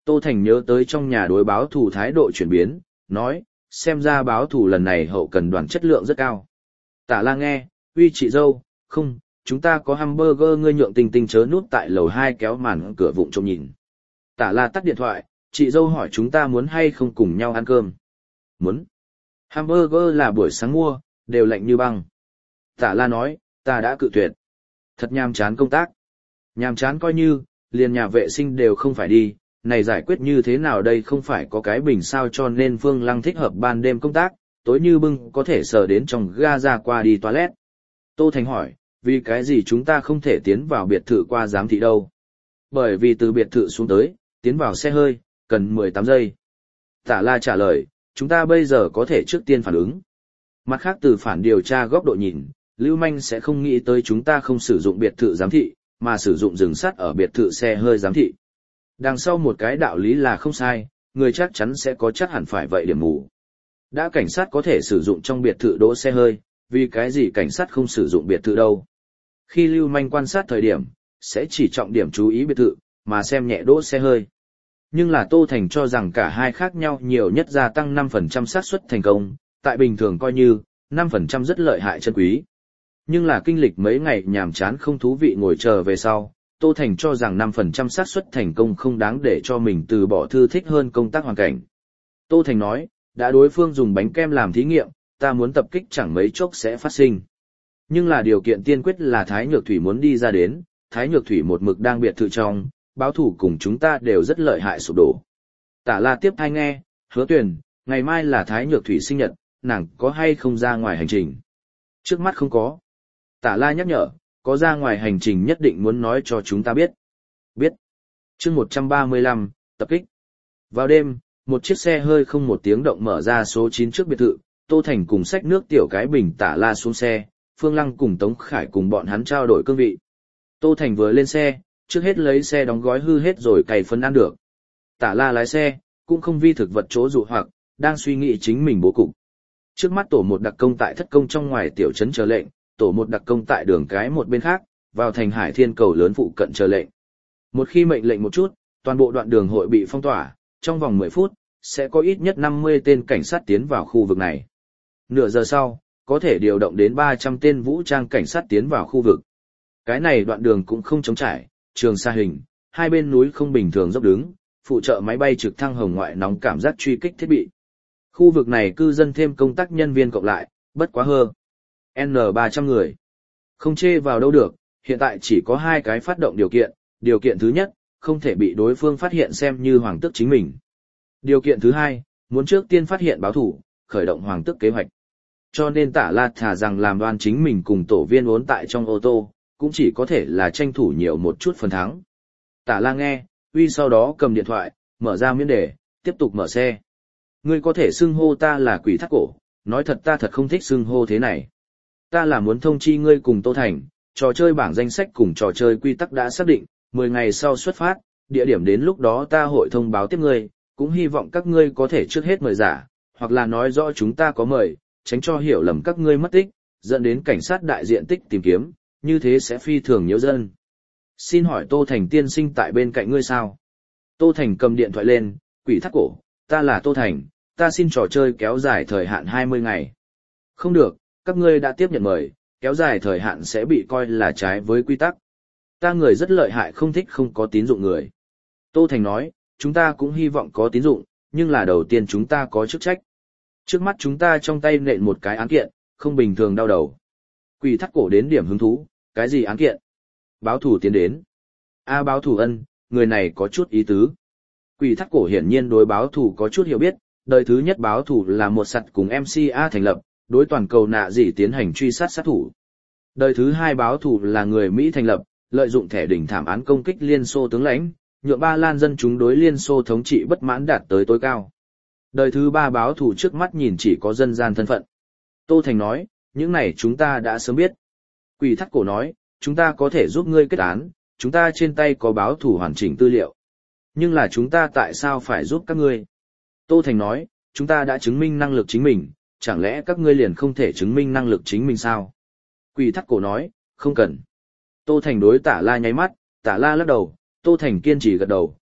Speaker 1: Tô Thành nhớ tới trong nhà đối báo thủ thái độ chuyển biến, nói, xem ra báo thủ lần này hậu cần đoàn chất lượng rất cao. Tả La nghe, uy chị dâu, không, chúng ta có hamburger ngươi nhượng Tình Tình chớ núp tại lầu hai kéo màn cửa vụng trông nhìn. Tả La tắt điện thoại, chị dâu hỏi chúng ta muốn hay không cùng nhau ăn cơm. Muốn. Hamburger là buổi sáng mua, đều lạnh như băng. Tả La nói, ta đã cự tuyệt. Thật nhàm chán công tác. Nhàm chán coi như, liền nhà vệ sinh đều không phải đi, này giải quyết như thế nào đây không phải có cái bình sao cho nên Phương Lăng thích hợp ban đêm công tác, tối như bưng có thể sờ đến trong ga ra qua đi toilet. Tô Thành hỏi, vì cái gì chúng ta không thể tiến vào biệt thự qua giám thị đâu? Bởi vì từ biệt thự xuống tới, tiến vào xe hơi, cần mười tám giây. Tả La trả lời, chúng ta bây giờ có thể trước tiên phản ứng. Mặt khác từ phản điều tra góc độ nhìn, Lưu Manh sẽ không nghĩ tới chúng ta không sử dụng biệt thự giám thị, mà sử dụng rừng sắt ở biệt thự xe hơi giám thị. Đằng sau một cái đạo lý là không sai, người chắc chắn sẽ có chắc hẳn phải vậy điểm mù. Đã cảnh sát có thể sử dụng trong biệt thự đỗ xe hơi, vì cái gì cảnh sát không sử dụng biệt thự đâu. Khi Lưu Manh quan sát thời điểm, sẽ chỉ trọng điểm chú ý biệt thự, mà xem nhẹ đỗ xe hơi. Nhưng là Tô Thành cho rằng cả hai khác nhau nhiều nhất gia tăng năm phần trăm xác suất thành công, tại bình thường coi như, năm phần trăm rất lợi hại chân quý. Nhưng là kinh lịch mấy ngày nhàm chán không thú vị ngồi chờ về sau, Tô Thành cho rằng năm phần trăm xác suất thành công không đáng để cho mình từ bỏ thư thích hơn công tác hoàn cảnh. Tô Thành nói, đã đối phương dùng bánh kem làm thí nghiệm, ta muốn tập kích chẳng mấy chốc sẽ phát sinh. Nhưng là điều kiện tiên quyết là Thái Nhược Thủy muốn đi ra đến, Thái Nhược Thủy một mực đang biệt thự trong, báo thủ cùng chúng ta đều rất lợi hại sụp đổ. Tả La tiếp thay nghe, Hứa Tuyền, ngày mai là Thái Nhược Thủy sinh nhật, nàng có hay không ra ngoài hành trình? Trước mắt không có. Tả La nhắc nhở, có ra ngoài hành trình nhất định muốn nói cho chúng ta biết. Biết. Chương một trăm ba mươi lăm, tập kích. Vào đêm, một chiếc xe hơi không một tiếng động mở ra số chín trước biệt thự, Tô Thành cùng xách nước tiểu cái bình Tả La xuống xe, Phương Lăng cùng Tống Khải cùng bọn hắn trao đổi cương vị. Tô Thành vừa lên xe, trước hết lấy xe đóng gói hư hết rồi cày phân ăn được. Tả La lái xe, cũng không vi thực vật chỗ dụ hoặc, đang suy nghĩ chính mình bố cục. Trước mắt tổ một đặc công tại thất công trong ngoài tiểu trấn chờ lệnh, tổ một đặc công tại đường cái một bên khác, vào thành Hải Thiên cầu lớn phụ cận chờ lệnh. Một khi mệnh lệnh một chút, toàn bộ đoạn đường hội bị phong tỏa, trong vòng mười phút, sẽ có ít nhất năm mươi tên cảnh sát tiến vào khu vực này. Nửa giờ sau, có thể điều động đến ba trăm tên vũ trang cảnh sát tiến vào khu vực. Cái này đoạn đường cũng không trống trải, trường xa hình, hai bên núi không bình thường dốc đứng, phụ trợ máy bay trực thăng hồng ngoại nóng cảm giác truy kích thiết bị. Khu vực này cư dân thêm công tác nhân viên cộng lại, bất quá hơn N ba trăm người. Không chê vào đâu được, hiện tại chỉ có hai cái phát động điều kiện, điều kiện thứ nhất, không thể bị đối phương phát hiện xem như hoàng tước chính mình. Điều kiện thứ hai, muốn trước tiên phát hiện báo thủ, khởi động hoàng tước kế hoạch. Cho nên Tả La thà rằng làm đoan chính mình cùng tổ viên ốn tại trong ô tô, cũng chỉ có thể là tranh thủ nhiều một chút phần thắng. Tả La nghe, uy sau đó cầm điện thoại, mở ra miễn đề, tiếp tục mở xe. Ngươi có thể xưng hô ta là quỷ thắt cổ, nói thật ta thật không thích xưng hô thế này. Ta là muốn thông chi ngươi cùng Tô Thành, trò chơi bảng danh sách cùng trò chơi quy tắc đã xác định, mười ngày sau xuất phát, địa điểm đến lúc đó ta hội thông báo tiếp ngươi, cũng hy vọng các ngươi có thể trước hết mời giả, hoặc là nói rõ chúng ta có mời, tránh cho hiểu lầm các ngươi mất tích, dẫn đến cảnh sát đại diện tích tìm kiếm, như thế sẽ phi thường nhiễu dân. Xin hỏi Tô Thành tiên sinh tại bên cạnh ngươi sao? Tô Thành cầm điện thoại lên, quỷ thắt cổ, ta là Tô Thành, ta xin trò chơi kéo dài thời hạn hai mươi ngày. Không được, các ngươi đã tiếp nhận mời, kéo dài thời hạn sẽ bị coi là trái với quy tắc. Ta người rất lợi hại không thích không có tín dụng người. Tô Thành nói, chúng ta cũng hy vọng có tín dụng, nhưng là đầu tiên chúng ta có chức trách. Trước mắt chúng ta trong tay nện một cái án kiện, không bình thường đau đầu. Quỷ thắt cổ đến điểm hứng thú, cái gì án kiện? Báo thủ tiến đến. A báo thủ ân, người này có chút ý tứ. Quỷ thắt cổ hiển nhiên đối báo thủ có chút hiểu biết, đời thứ nhất báo thủ là một sặt cùng em xê a thành lập, đối toàn cầu nạ dị tiến hành truy sát sát thủ. Đời thứ hai báo thủ là người Mỹ thành lập, lợi dụng thẻ đỉnh thảm án công kích Liên Xô tướng lãnh, nhượng Ba Lan dân chúng đối Liên Xô thống trị bất mãn đạt tới tối cao. Đời thứ ba báo thủ trước mắt nhìn chỉ có dân gian thân phận. Tô Thành nói, những này chúng ta đã sớm biết. Quỷ thắt cổ nói, chúng ta có thể giúp ngươi kết án, chúng ta trên tay có báo thủ hoàn chỉnh tư liệu. Nhưng là chúng ta tại sao phải giúp các ngươi? Tô Thành nói, chúng ta đã chứng minh năng lực chính mình, chẳng lẽ các ngươi liền không thể chứng minh năng lực chính mình sao? Quỷ thắt cổ nói, không cần. Tô Thành đối Tả La nháy mắt, Tả La lắc đầu, Tô Thành kiên trì gật đầu,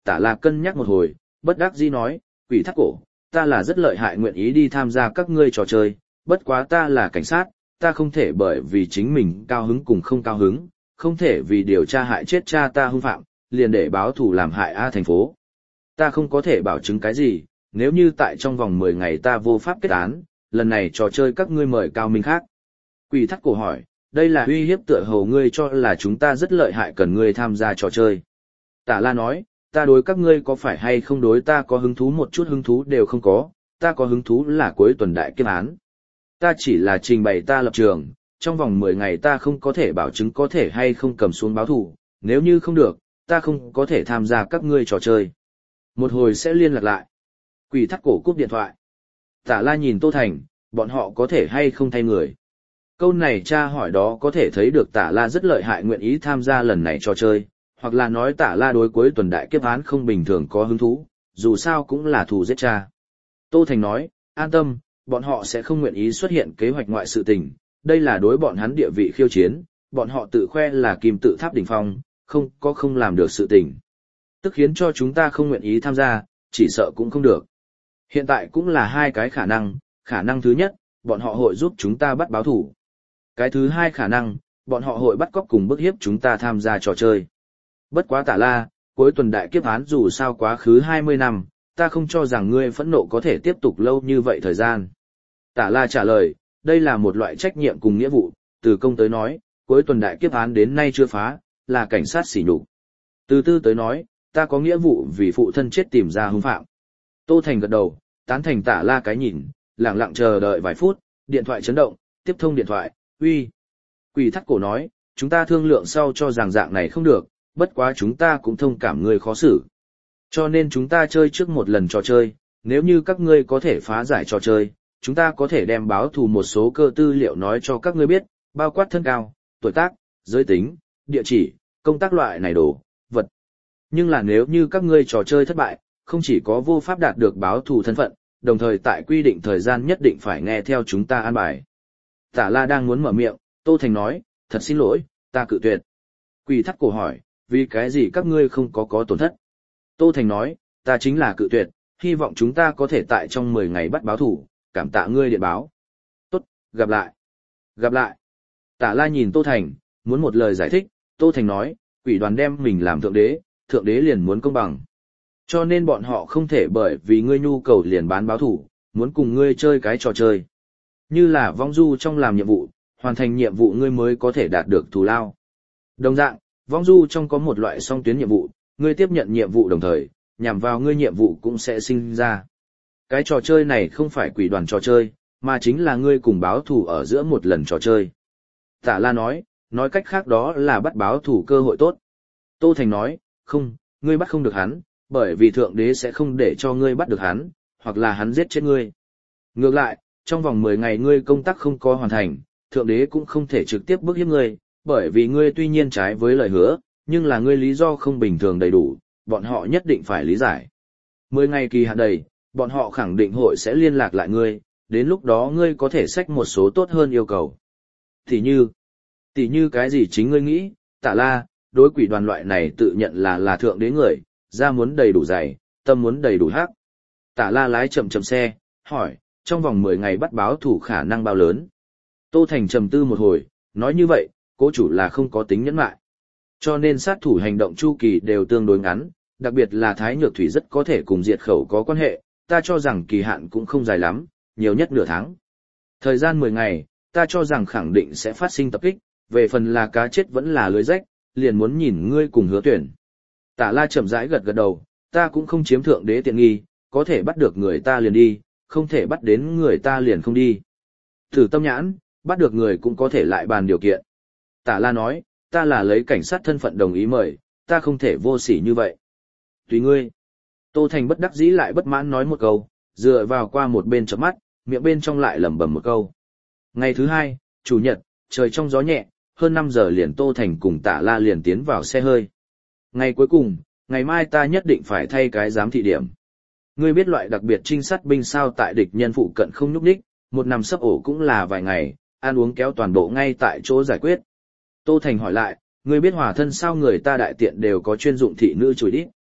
Speaker 1: Tả La cân nhắc một hồi, bất đắc dĩ nói, quỷ thắt cổ, ta là rất lợi hại nguyện ý đi tham gia các ngươi trò chơi, bất quá ta là cảnh sát, ta không thể bởi vì chính mình cao hứng cùng không cao hứng, không thể vì điều tra hại chết cha ta hung phạm, liền để báo thù làm hại A thành phố. Ta không có thể bảo chứng cái gì, nếu như tại trong vòng mười ngày ta vô pháp kết án, lần này trò chơi các ngươi mời cao minh khác. Quỷ thắt cổ hỏi, đây là uy hiếp tựa hồ ngươi cho là chúng ta rất lợi hại cần ngươi tham gia trò chơi. Tả La nói, ta đối các ngươi có phải hay không đối ta có hứng thú một chút hứng thú đều không có, ta có hứng thú là cuối tuần đại kết án. Ta chỉ là trình bày ta lập trường, trong vòng mười ngày ta không có thể bảo chứng có thể hay không cầm xuống báo thù, nếu như không được, ta không có thể tham gia các ngươi trò chơi. Một hồi sẽ liên lạc lại. Quỷ thắt cổ cúp điện thoại. Tả La nhìn Tô Thành, bọn họ có thể hay không thay người. Câu này cha hỏi đó có thể thấy được Tả La rất lợi hại nguyện ý tham gia lần này trò chơi, hoặc là nói Tả La đối cuối tuần đại kiếp án không bình thường có hứng thú, dù sao cũng là thù giết cha. Tô Thành nói, an tâm, bọn họ sẽ không nguyện ý xuất hiện kế hoạch ngoại sự tình, đây là đối bọn hắn địa vị khiêu chiến, bọn họ tự khoe là kim tự tháp đỉnh phong, không có không làm được sự tình. Tức khiến cho chúng ta không nguyện ý tham gia, chỉ sợ cũng không được. Hiện tại cũng là hai cái khả năng, khả năng thứ nhất, bọn họ hội giúp chúng ta bắt báo thủ. Cái thứ hai khả năng, bọn họ hội bắt cóc cùng bức hiếp chúng ta tham gia trò chơi. Bất quá Tả La, cuối tuần đại kiếp án dù sao quá khứ hai mươi năm, ta không cho rằng ngươi phẫn nộ có thể tiếp tục lâu như vậy thời gian. Tả La trả lời, đây là một loại trách nhiệm cùng nghĩa vụ, từ công tới nói, cuối tuần đại kiếp án đến nay chưa phá, là cảnh sát sỉ nhục. Từ tư tới nói, ta có nghĩa vụ vì phụ thân chết tìm ra hung phạm. Tô Thành gật đầu, tán thành Tả La cái nhìn, lặng lặng chờ đợi vài phút, điện thoại chấn động, tiếp thông điện thoại, uy. Quỷ thắt cổ nói, chúng ta thương lượng sau cho rằng dạng này không được, bất quá chúng ta cũng thông cảm người khó xử. Cho nên chúng ta chơi trước một lần trò chơi, nếu như các ngươi có thể phá giải trò chơi, chúng ta có thể đem báo thù một số cơ tư liệu nói cho các ngươi biết, bao quát thân cao, tuổi tác, giới tính, địa chỉ, công tác loại này đồ, vật. Nhưng là nếu như các ngươi trò chơi thất bại, không chỉ có vô pháp đạt được báo thù thân phận, đồng thời tại quy định thời gian nhất định phải nghe theo chúng ta an bài. Tả La đang muốn mở miệng, Tô Thành nói, thật xin lỗi, ta cự tuyệt. Quỷ thắt cổ hỏi, vì cái gì các ngươi không có có tổn thất? Tô Thành nói, ta chính là cự tuyệt, hy vọng chúng ta có thể tại trong mười ngày bắt báo thủ, cảm tạ ngươi điện báo. Tốt, gặp lại. Gặp lại. Tả La nhìn Tô Thành, muốn một lời giải thích, Tô Thành nói, quỷ đoàn đem mình làm thượng đế, thượng đế liền muốn công bằng. Cho nên bọn họ không thể bởi vì ngươi nhu cầu liền bán báo thủ, muốn cùng ngươi chơi cái trò chơi. Như là vong du trong làm nhiệm vụ, hoàn thành nhiệm vụ ngươi mới có thể đạt được thù lao. Đồng dạng, vong du trong có một loại song tuyến nhiệm vụ, ngươi tiếp nhận nhiệm vụ đồng thời, nhằm vào ngươi nhiệm vụ cũng sẽ sinh ra. Cái trò chơi này không phải quỷ đoàn trò chơi, mà chính là ngươi cùng báo thù ở giữa một lần trò chơi. Tả La nói, nói cách khác đó là bắt báo thù cơ hội tốt. Tô Thành nói, không, ngươi bắt không được hắn, bởi vì thượng đế sẽ không để cho ngươi bắt được hắn, hoặc là hắn giết chết ngươi. Ngược lại, trong vòng mười ngày ngươi công tác không có hoàn thành, thượng đế cũng không thể trực tiếp bức hiếp ngươi, bởi vì ngươi tuy nhiên trái với lời hứa, nhưng là ngươi lý do không bình thường đầy đủ, bọn họ nhất định phải lý giải. Mười ngày kỳ hạn đầy, bọn họ khẳng định hội sẽ liên lạc lại ngươi, đến lúc đó ngươi có thể xách một số tốt hơn yêu cầu. Tỷ như, tỷ như cái gì chính ngươi nghĩ, Tả La, đối quỷ đoàn loại này tự nhận là là thượng đế người, da muốn đầy đủ dày, tâm muốn đầy đủ hắc. Tả La lái chậm chậm xe, hỏi, trong vòng mười ngày bắt báo thủ khả năng bao lớn? Tô Thành trầm tư một hồi, nói như vậy, cố chủ là không có tính nhẫn nại. Cho nên sát thủ hành động chu kỳ đều tương đối ngắn, đặc biệt là Thái Nhược Thủy rất có thể cùng diệt khẩu có quan hệ, ta cho rằng kỳ hạn cũng không dài lắm, nhiều nhất nửa tháng. Thời gian mười ngày, ta cho rằng khẳng định sẽ phát sinh tập kích, về phần là cá chết vẫn là lưới rách, liền muốn nhìn ngươi cùng Hứa Tuyển. Tả La chậm rãi gật gật đầu, ta cũng không chiếm thượng đế tiện nghi, có thể bắt được người ta liền đi, không thể bắt đến người ta liền không đi. Thử tâm nhãn, bắt được người cũng có thể lại bàn điều kiện. Tả La nói, ta là lấy cảnh sát thân phận đồng ý mời, ta không thể vô sỉ như vậy. Tùy ngươi. Tô Thành bất đắc dĩ lại bất mãn nói một câu, dựa vào qua một bên chớp mắt, miệng bên trong lại lẩm bẩm một câu. Ngày thứ hai, chủ nhật, trời trong gió nhẹ, hơn năm giờ liền Tô Thành cùng Tả La liền tiến vào xe hơi. Ngày cuối cùng, ngày mai ta nhất định phải thay cái giám thị điểm. Ngươi biết loại đặc biệt trinh sát binh sao tại địch nhân phụ cận không nhúc nhích, một nằm sấp ổ cũng là vài ngày, ăn uống kéo toàn bộ ngay tại chỗ giải quyết. Tô Thành hỏi lại, ngươi biết hòa thân sao người ta đại tiện đều có chuyên dụng thị nữ chùi đít.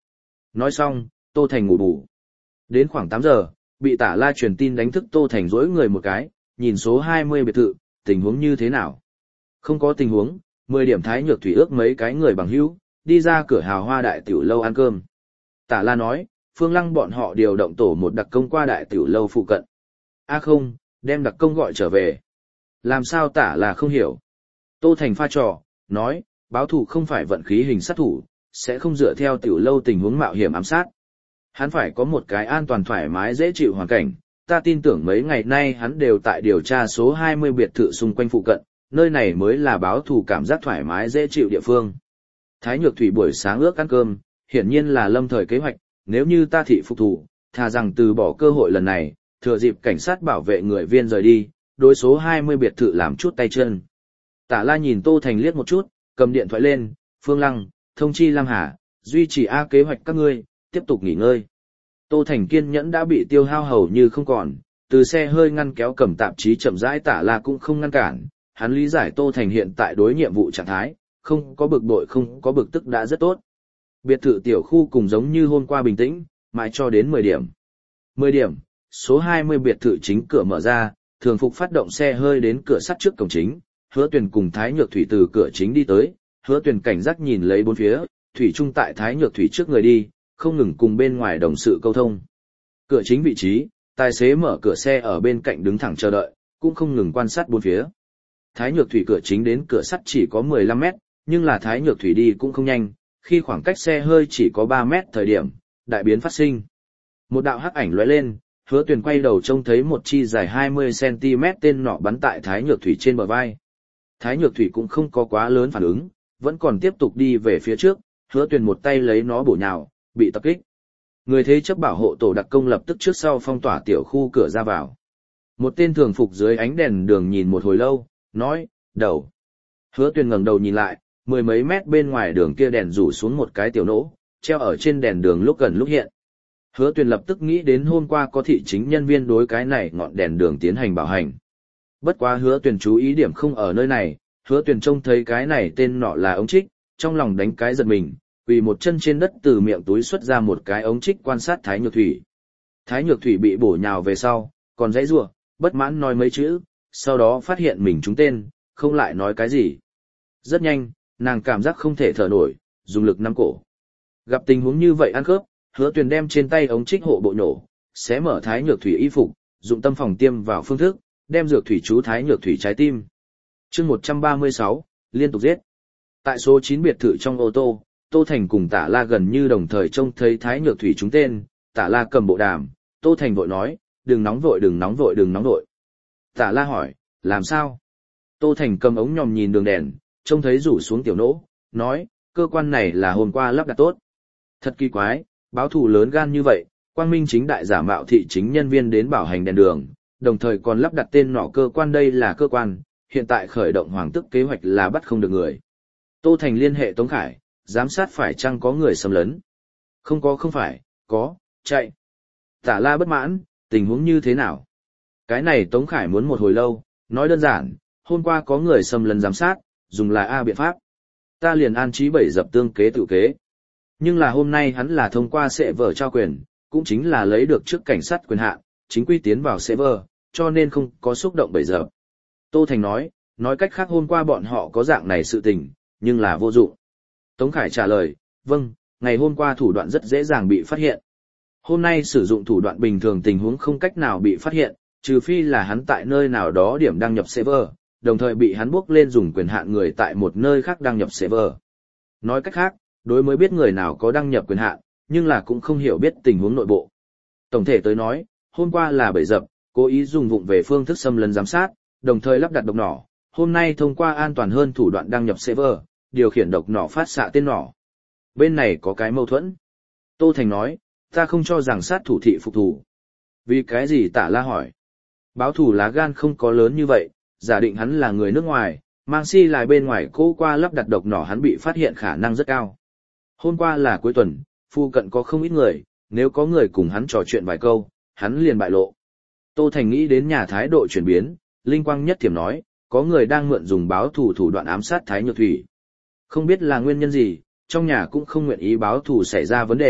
Speaker 1: Nói xong, Tô Thành ngủ bù. Đến khoảng tám giờ, bị Tả La truyền tin đánh thức Tô Thành rỗi người một cái, nhìn số hai mươi biệt thự, tình huống như thế nào? Không có tình huống, mười điểm Thái Nhược Thủy ước mấy cái người bằng hữu, đi ra cửa hào hoa đại tiểu lâu ăn cơm. Tả La nói, Phương Lăng bọn họ điều động tổ một đặc công qua đại tiểu lâu phụ cận. A không, đem đặc công gọi trở về. Làm sao Tả La không hiểu? Tô Thành pha trò, nói, báo thù không phải vận khí hình sát thủ, sẽ không dựa theo tiểu lâu tình huống mạo hiểm ám sát. Hắn phải có một cái an toàn thoải mái dễ chịu hoàn cảnh, ta tin tưởng mấy ngày nay hắn đều tại điều tra số hai mươi biệt thự xung quanh phụ cận, nơi này mới là báo thù cảm giác thoải mái dễ chịu địa phương. Thái Nhược Thủy buổi sáng ước ăn cơm, hiển nhiên là lâm thời kế hoạch, nếu như ta thị phục thủ, thà rằng từ bỏ cơ hội lần này, thừa dịp cảnh sát bảo vệ người viên rời đi, đối số hai mươi biệt thự làm chút tay chân. Tả La nhìn Tô Thành liếc một chút, cầm điện thoại lên, Phương Lăng, thông chi Lam Hà, duy trì A kế hoạch các ngươi, tiếp tục nghỉ ngơi. Tô Thành kiên nhẫn đã bị tiêu hao hầu như không còn, từ xe hơi ngăn kéo cầm tạp chí chậm rãi Tả La cũng không ngăn cản, hắn lý giải Tô Thành hiện tại đối nhiệm vụ trạng thái, không có bực bội không có bực tức đã rất tốt. Biệt thự tiểu khu cùng giống như hôm qua bình tĩnh, mãi cho đến mười điểm. mười điểm, số hai mươi biệt thự chính cửa mở ra, thường phục phát động xe hơi đến cửa sắt trước cổng chính, Hứa Tuyền cùng Thái Nhược Thủy từ cửa chính đi tới, Hứa Tuyền cảnh giác nhìn lấy bốn phía, Thủy Trung tại Thái Nhược Thủy trước người đi, không ngừng cùng bên ngoài đồng sự câu thông. Cửa chính vị trí, tài xế mở cửa xe ở bên cạnh đứng thẳng chờ đợi, cũng không ngừng quan sát bốn phía. Thái Nhược Thủy cửa chính đến cửa sắt chỉ có mười lăm mét, nhưng là Thái Nhược Thủy đi cũng không nhanh, khi khoảng cách xe hơi chỉ có ba mét thời điểm, đại biến phát sinh. Một đạo hắc ảnh lóe lên, Hứa Tuyền quay đầu trông thấy một chi dài hai mươi xăng ti mét tên nọ bắn tại Thái Nhược Thủy trên bờ vai. Thái Nhược Thủy cũng không có quá lớn phản ứng, vẫn còn tiếp tục đi về phía trước, Hứa Tuyền một tay lấy nó bổ nhào, bị tập kích. Người thế chấp bảo hộ tổ đặc công lập tức trước sau phong tỏa tiểu khu cửa ra vào. Một tên thường phục dưới ánh đèn đường nhìn một hồi lâu, nói, đầu. Hứa Tuyền ngẩng đầu nhìn lại, mười mấy mét bên ngoài đường kia đèn rủ xuống một cái tiểu nỗ, treo ở trên đèn đường lúc gần lúc hiện. Hứa Tuyền lập tức nghĩ đến hôm qua có thị chính nhân viên đối cái này ngọn đèn đường tiến hành bảo hành. Bất quá Hứa Tuyền chú ý điểm không ở nơi này, Hứa Tuyền trông thấy cái này tên nọ là ống trích, trong lòng đánh cái giật mình, quỳ một chân trên đất từ miệng túi xuất ra một cái ống trích quan sát Thái Nhược Thủy. Thái Nhược Thủy bị bổ nhào về sau, còn dãy rủa, bất mãn nói mấy chữ, sau đó phát hiện mình trúng tên, không lại nói cái gì. Rất nhanh, nàng cảm giác không thể thở nổi, dùng lực nắm cổ. Gặp tình huống như vậy ăn khớp, Hứa Tuyền đem trên tay ống trích hộ bộ nhổ, xé mở Thái Nhược Thủy y phục, dụng tâm phòng tiêm vào phương thức, đem dược thủy chú Thái Nhược Thủy trái tim. Chương một trăm ba mươi sáu, liên tục giết. Tại số chín biệt thự trong ô tô, Tô Thành cùng Tả La gần như đồng thời trông thấy Thái Nhược Thủy trúng tên, Tả La cầm bộ đàm, Tô Thành vội nói, đừng nóng vội đừng nóng vội đừng nóng vội. Tả La hỏi, làm sao? Tô Thành cầm ống nhòm nhìn đường đèn, trông thấy rủ xuống tiểu nỗ, nói, cơ quan này là hôm qua lắp đặt tốt. Thật kỳ quái, báo thù lớn gan như vậy, quang minh chính đại giả mạo thị chính nhân viên đến bảo hành đèn đường, đồng thời còn lắp đặt tên nọ cơ quan đây là cơ quan, hiện tại khởi động hoàng tức kế hoạch là bắt không được người. Tô Thành liên hệ Tống Khải, giám sát phải chăng có người xâm lấn. Không có không phải, có, chạy. Tả La bất mãn, tình huống như thế nào? Cái này Tống Khải muốn một hồi lâu, nói đơn giản, hôm qua có người xâm lấn giám sát, dùng là A biện pháp. Ta liền an trí bảy dập tương kế tự kế. Nhưng là hôm nay hắn là thông qua sẽ vở trao quyền, cũng chính là lấy được trước cảnh sát quyền hạn, chính quy tiến vào server, cho nên không có xúc động bảy dập. Tô Thành nói, nói cách khác hôm qua bọn họ có dạng này sự tình, nhưng là vô dụng. Tống Khải trả lời, vâng, ngày hôm qua thủ đoạn rất dễ dàng bị phát hiện. Hôm nay sử dụng thủ đoạn bình thường tình huống không cách nào bị phát hiện, trừ phi là hắn tại nơi nào đó điểm đăng nhập server, đồng thời bị hắn bước lên dùng quyền hạn người tại một nơi khác đăng nhập server. Nói cách khác, đối mới biết người nào có đăng nhập quyền hạn, nhưng là cũng không hiểu biết tình huống nội bộ. Tổng thể tới nói, hôm qua là bẫy dập, cố ý dùng vụng về phương thức xâm lấn giám sát, đồng thời lắp đặt độc nỏ, hôm nay thông qua an toàn hơn thủ đoạn đăng nhập server, điều khiển độc nỏ phát xạ tên nỏ. Bên này có cái mâu thuẫn. Tô Thành nói, ta không cho rằng sát thủ thị phục thủ. Vì cái gì Tả La hỏi. Báo thủ lá gan không có lớn như vậy, giả định hắn là người nước ngoài, mang si lại bên ngoài cố qua lắp đặt độc nỏ hắn bị phát hiện khả năng rất cao. Hôm qua là cuối tuần, phu cận có không ít người, nếu có người cùng hắn trò chuyện vài câu, hắn liền bại lộ. Tô Thành nghĩ đến nhà thái độ chuyển biến, linh quang nhất thiểm nói, có người đang mượn dùng báo thủ thủ đoạn ám sát Thái Nhược Thủy. Không biết là nguyên nhân gì, trong nhà cũng không nguyện ý báo thủ xảy ra vấn đề,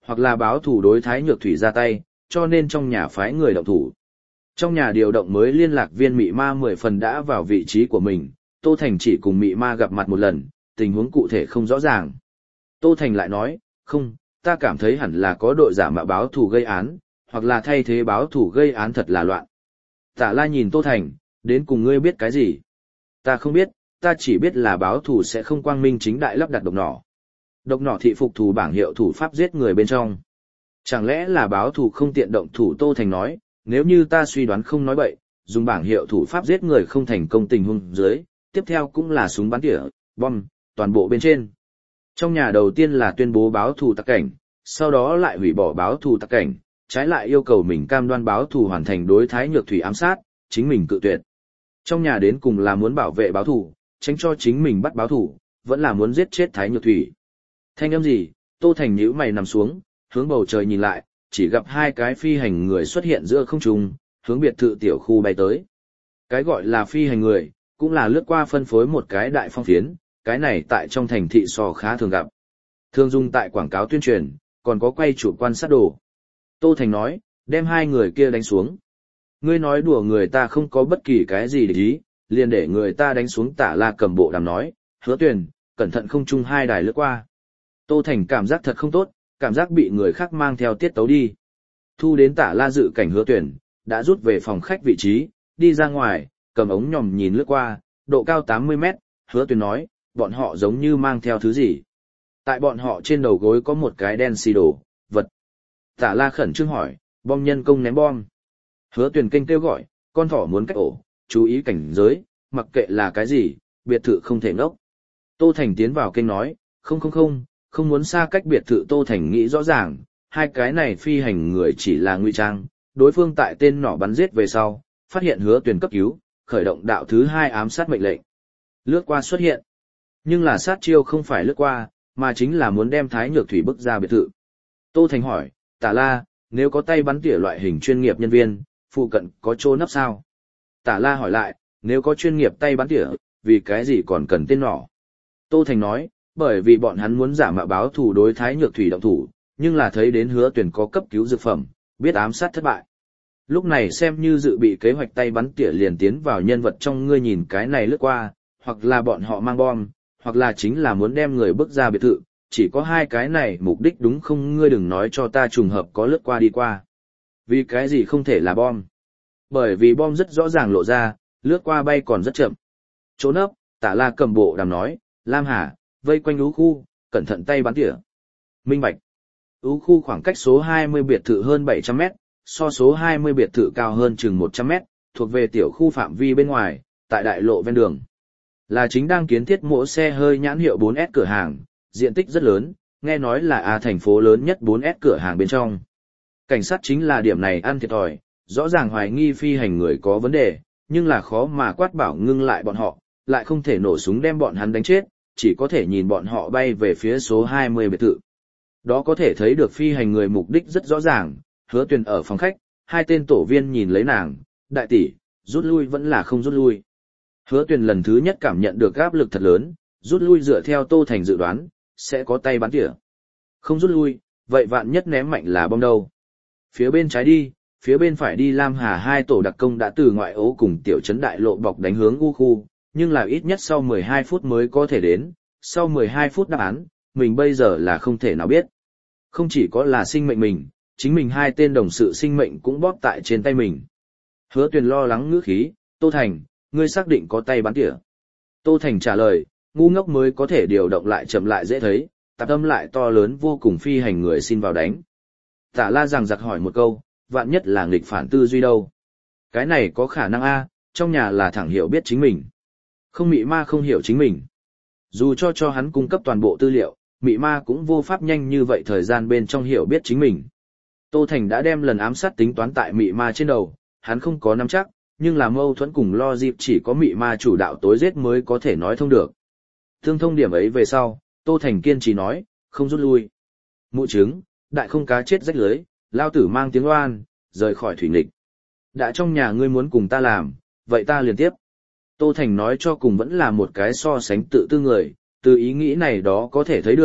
Speaker 1: hoặc là báo thủ đối Thái Nhược Thủy ra tay, cho nên trong nhà phái người động thủ. Trong nhà điều động mới liên lạc viên mị ma mười phần đã vào vị trí của mình, Tô Thành chỉ cùng mị ma gặp mặt một lần, tình huống cụ thể không rõ ràng. Tô Thành lại nói, không, ta cảm thấy hẳn là có đội giả mạo báo thù gây án, hoặc là thay thế báo thù gây án thật là loạn. Tả La nhìn Tô Thành, đến cùng ngươi biết cái gì? Ta không biết, ta chỉ biết là báo thù sẽ không quang minh chính đại lắp đặt độc nỏ. Độc nỏ thị phục thù bảng hiệu thủ pháp giết người bên trong. Chẳng lẽ là báo thù không tiện động thủ? Tô Thành nói, nếu như ta suy đoán không nói bậy, dùng bảng hiệu thủ pháp giết người không thành công tình huống dưới, tiếp theo cũng là súng bắn tỉa, bom, toàn bộ bên trên. Trong nhà đầu tiên là tuyên bố báo thù tặc cảnh, sau đó lại hủy bỏ báo thù tặc cảnh, trái lại yêu cầu mình cam đoan báo thù hoàn thành đối Thái Nhược Thủy ám sát, chính mình cự tuyệt. Trong nhà đến cùng là muốn bảo vệ báo thù, tránh cho chính mình bắt báo thù, vẫn là muốn giết chết Thái Nhược Thủy. Thanh âm gì? Tô Thành nhíu mày nằm xuống, hướng bầu trời nhìn lại, chỉ gặp hai cái phi hành người xuất hiện giữa không trung, hướng biệt thự tiểu khu bay tới. Cái gọi là phi hành người, cũng là lướt qua phân phối một cái đại phong phiến, cái này tại trong thành thị so khá thường gặp. Thường dùng tại quảng cáo tuyên truyền, còn có quay chụp quan sát đồ. Tô Thành nói, đem hai người kia đánh xuống. Ngươi nói đùa người ta không có bất kỳ cái gì để ý, liền để người ta đánh xuống. Tả La cầm bộ đàm nói, Hứa Tuyền, cẩn thận không chung hai đài lướt qua. Tô Thành cảm giác thật không tốt, cảm giác bị người khác mang theo tiết tấu đi. Thu đến Tả La dự cảnh Hứa Tuyền, đã rút về phòng khách vị trí, đi ra ngoài, cầm ống nhòm nhìn lướt qua, độ cao tám mươi mét, Hứa Tuyền nói, bọn họ giống như mang theo thứ gì. Tại bọn họ trên đầu gối có một cái đen xì đồ, vật. Tả La khẩn trương hỏi, bom nhân công ném bom. Hứa Tuyền kênh kêu gọi, con thỏ muốn cách ổ, chú ý cảnh giới, mặc kệ là cái gì, biệt thự không thể ngốc. Tô Thành tiến vào kênh nói, không không không, không muốn xa cách biệt thự. Tô Thành nghĩ rõ ràng, hai cái này phi hành người chỉ là ngụy trang, đối phương tại tên nỏ bắn giết về sau, phát hiện Hứa Tuyền cấp cứu, khởi động đạo thứ hai ám sát mệnh lệnh. Lướt qua xuất hiện. Nhưng là sát chiêu không phải lướt qua, mà chính là muốn đem Thái Nhược Thủy bức ra biệt thự. Tô Thành hỏi, Tả La, nếu có tay bắn tỉa loại hình chuyên nghiệp nhân viên, phụ cận có chỗ nấp sao? Tả La hỏi lại, nếu có chuyên nghiệp tay bắn tỉa, vì cái gì còn cần tên nỏ? Tô Thành nói, bởi vì bọn hắn muốn giả mạo báo thù đối Thái Nhược Thủy động thủ, nhưng là thấy đến Hứa Tuyền có cấp cứu dược phẩm, biết ám sát thất bại. Lúc này xem như dự bị kế hoạch tay bắn tỉa liền tiến vào nhân vật trong. Ngươi nhìn cái này lướt qua, hoặc là bọn họ mang bom, hoặc là chính là muốn đem người bước ra biệt thự, chỉ có hai cái này mục đích đúng không? Ngươi đừng nói cho ta trùng hợp có lướt qua đi qua. Vì cái gì không thể là bom? Bởi vì bom rất rõ ràng lộ ra, lướt qua bay còn rất chậm. Chỗ nấp, Tả La cầm bộ đàm nói, Lam Hà, vây quanh ú khu, cẩn thận tay bắn tỉa. Minh bạch. Ú khu khoảng cách số hai mươi biệt thự hơn bảy trăm mét, so số hai mươi biệt thự cao hơn chừng một trăm mét, thuộc về tiểu khu phạm vi bên ngoài, tại đại lộ ven đường. Là chính đang kiến thiết mỗ xe hơi nhãn hiệu bốn S cửa hàng, diện tích rất lớn, nghe nói là A thành phố lớn nhất bốn S cửa hàng bên trong. Cảnh sát chính là điểm này ăn thiệt thòi, rõ ràng hoài nghi phi hành người có vấn đề, nhưng là khó mà quát bảo ngưng lại bọn họ, lại không thể nổ súng đem bọn hắn đánh chết, chỉ có thể nhìn bọn họ bay về phía số hai mươi biệt thự. Đó có thể thấy được phi hành người mục đích rất rõ ràng. Hứa Tuyền ở phòng khách, hai tên tổ viên nhìn lấy nàng, đại tỷ, rút lui vẫn là không rút lui. Hứa Tuyền lần thứ nhất cảm nhận được áp lực thật lớn, rút lui dựa theo Tô Thành dự đoán, sẽ có tay bắn tỉa. Không rút lui, vậy vạn nhất ném mạnh là bom đâu. Phía bên trái đi, phía bên phải đi. Lam Hà hai tổ đặc công đã từ ngoại ố cùng tiểu trấn đại lộ bọc đánh hướng u khu, nhưng là ít nhất sau mười hai phút mới có thể đến, sau mười hai phút đáp án, mình bây giờ là không thể nào biết. Không chỉ có là sinh mệnh mình, chính mình hai tên đồng sự sinh mệnh cũng bóp tại trên tay mình. Hứa Tuyền lo lắng ngữ khí, Tô Thành, ngươi xác định có tay bắn tỉa. Tô Thành trả lời, ngu ngốc mới có thể điều động lại chậm lại dễ thấy, tạp âm lại to lớn vô cùng. Phi hành người xin vào đánh. Tả La rằng giặc hỏi một câu, vạn nhất là nghịch phản tư duy đâu? Cái này có khả năng a, trong nhà là thẳng hiểu biết chính mình. Không, mị ma không hiểu chính mình. Dù cho cho hắn cung cấp toàn bộ tư liệu, mị ma cũng vô pháp nhanh như vậy thời gian bên trong hiểu biết chính mình. Tô Thành đã đem lần ám sát tính toán tại mị ma trên đầu, hắn không có nắm chắc, nhưng là mâu thuẫn cùng lo dịp chỉ có mị ma chủ đạo tối giết mới có thể nói thông được. Thương thông điểm ấy về sau, Tô Thành kiên trì nói, không rút lui. Mụ trứng, đại không cá chết rách lưới, lao tử mang tiếng oan, rời khỏi thủy nghịch. Đã trong nhà ngươi muốn cùng ta làm, vậy ta liền tiếp. Tô Thành nói cho cùng vẫn là một cái so sánh tự tư người, từ ý nghĩ này đó có thể thấy được,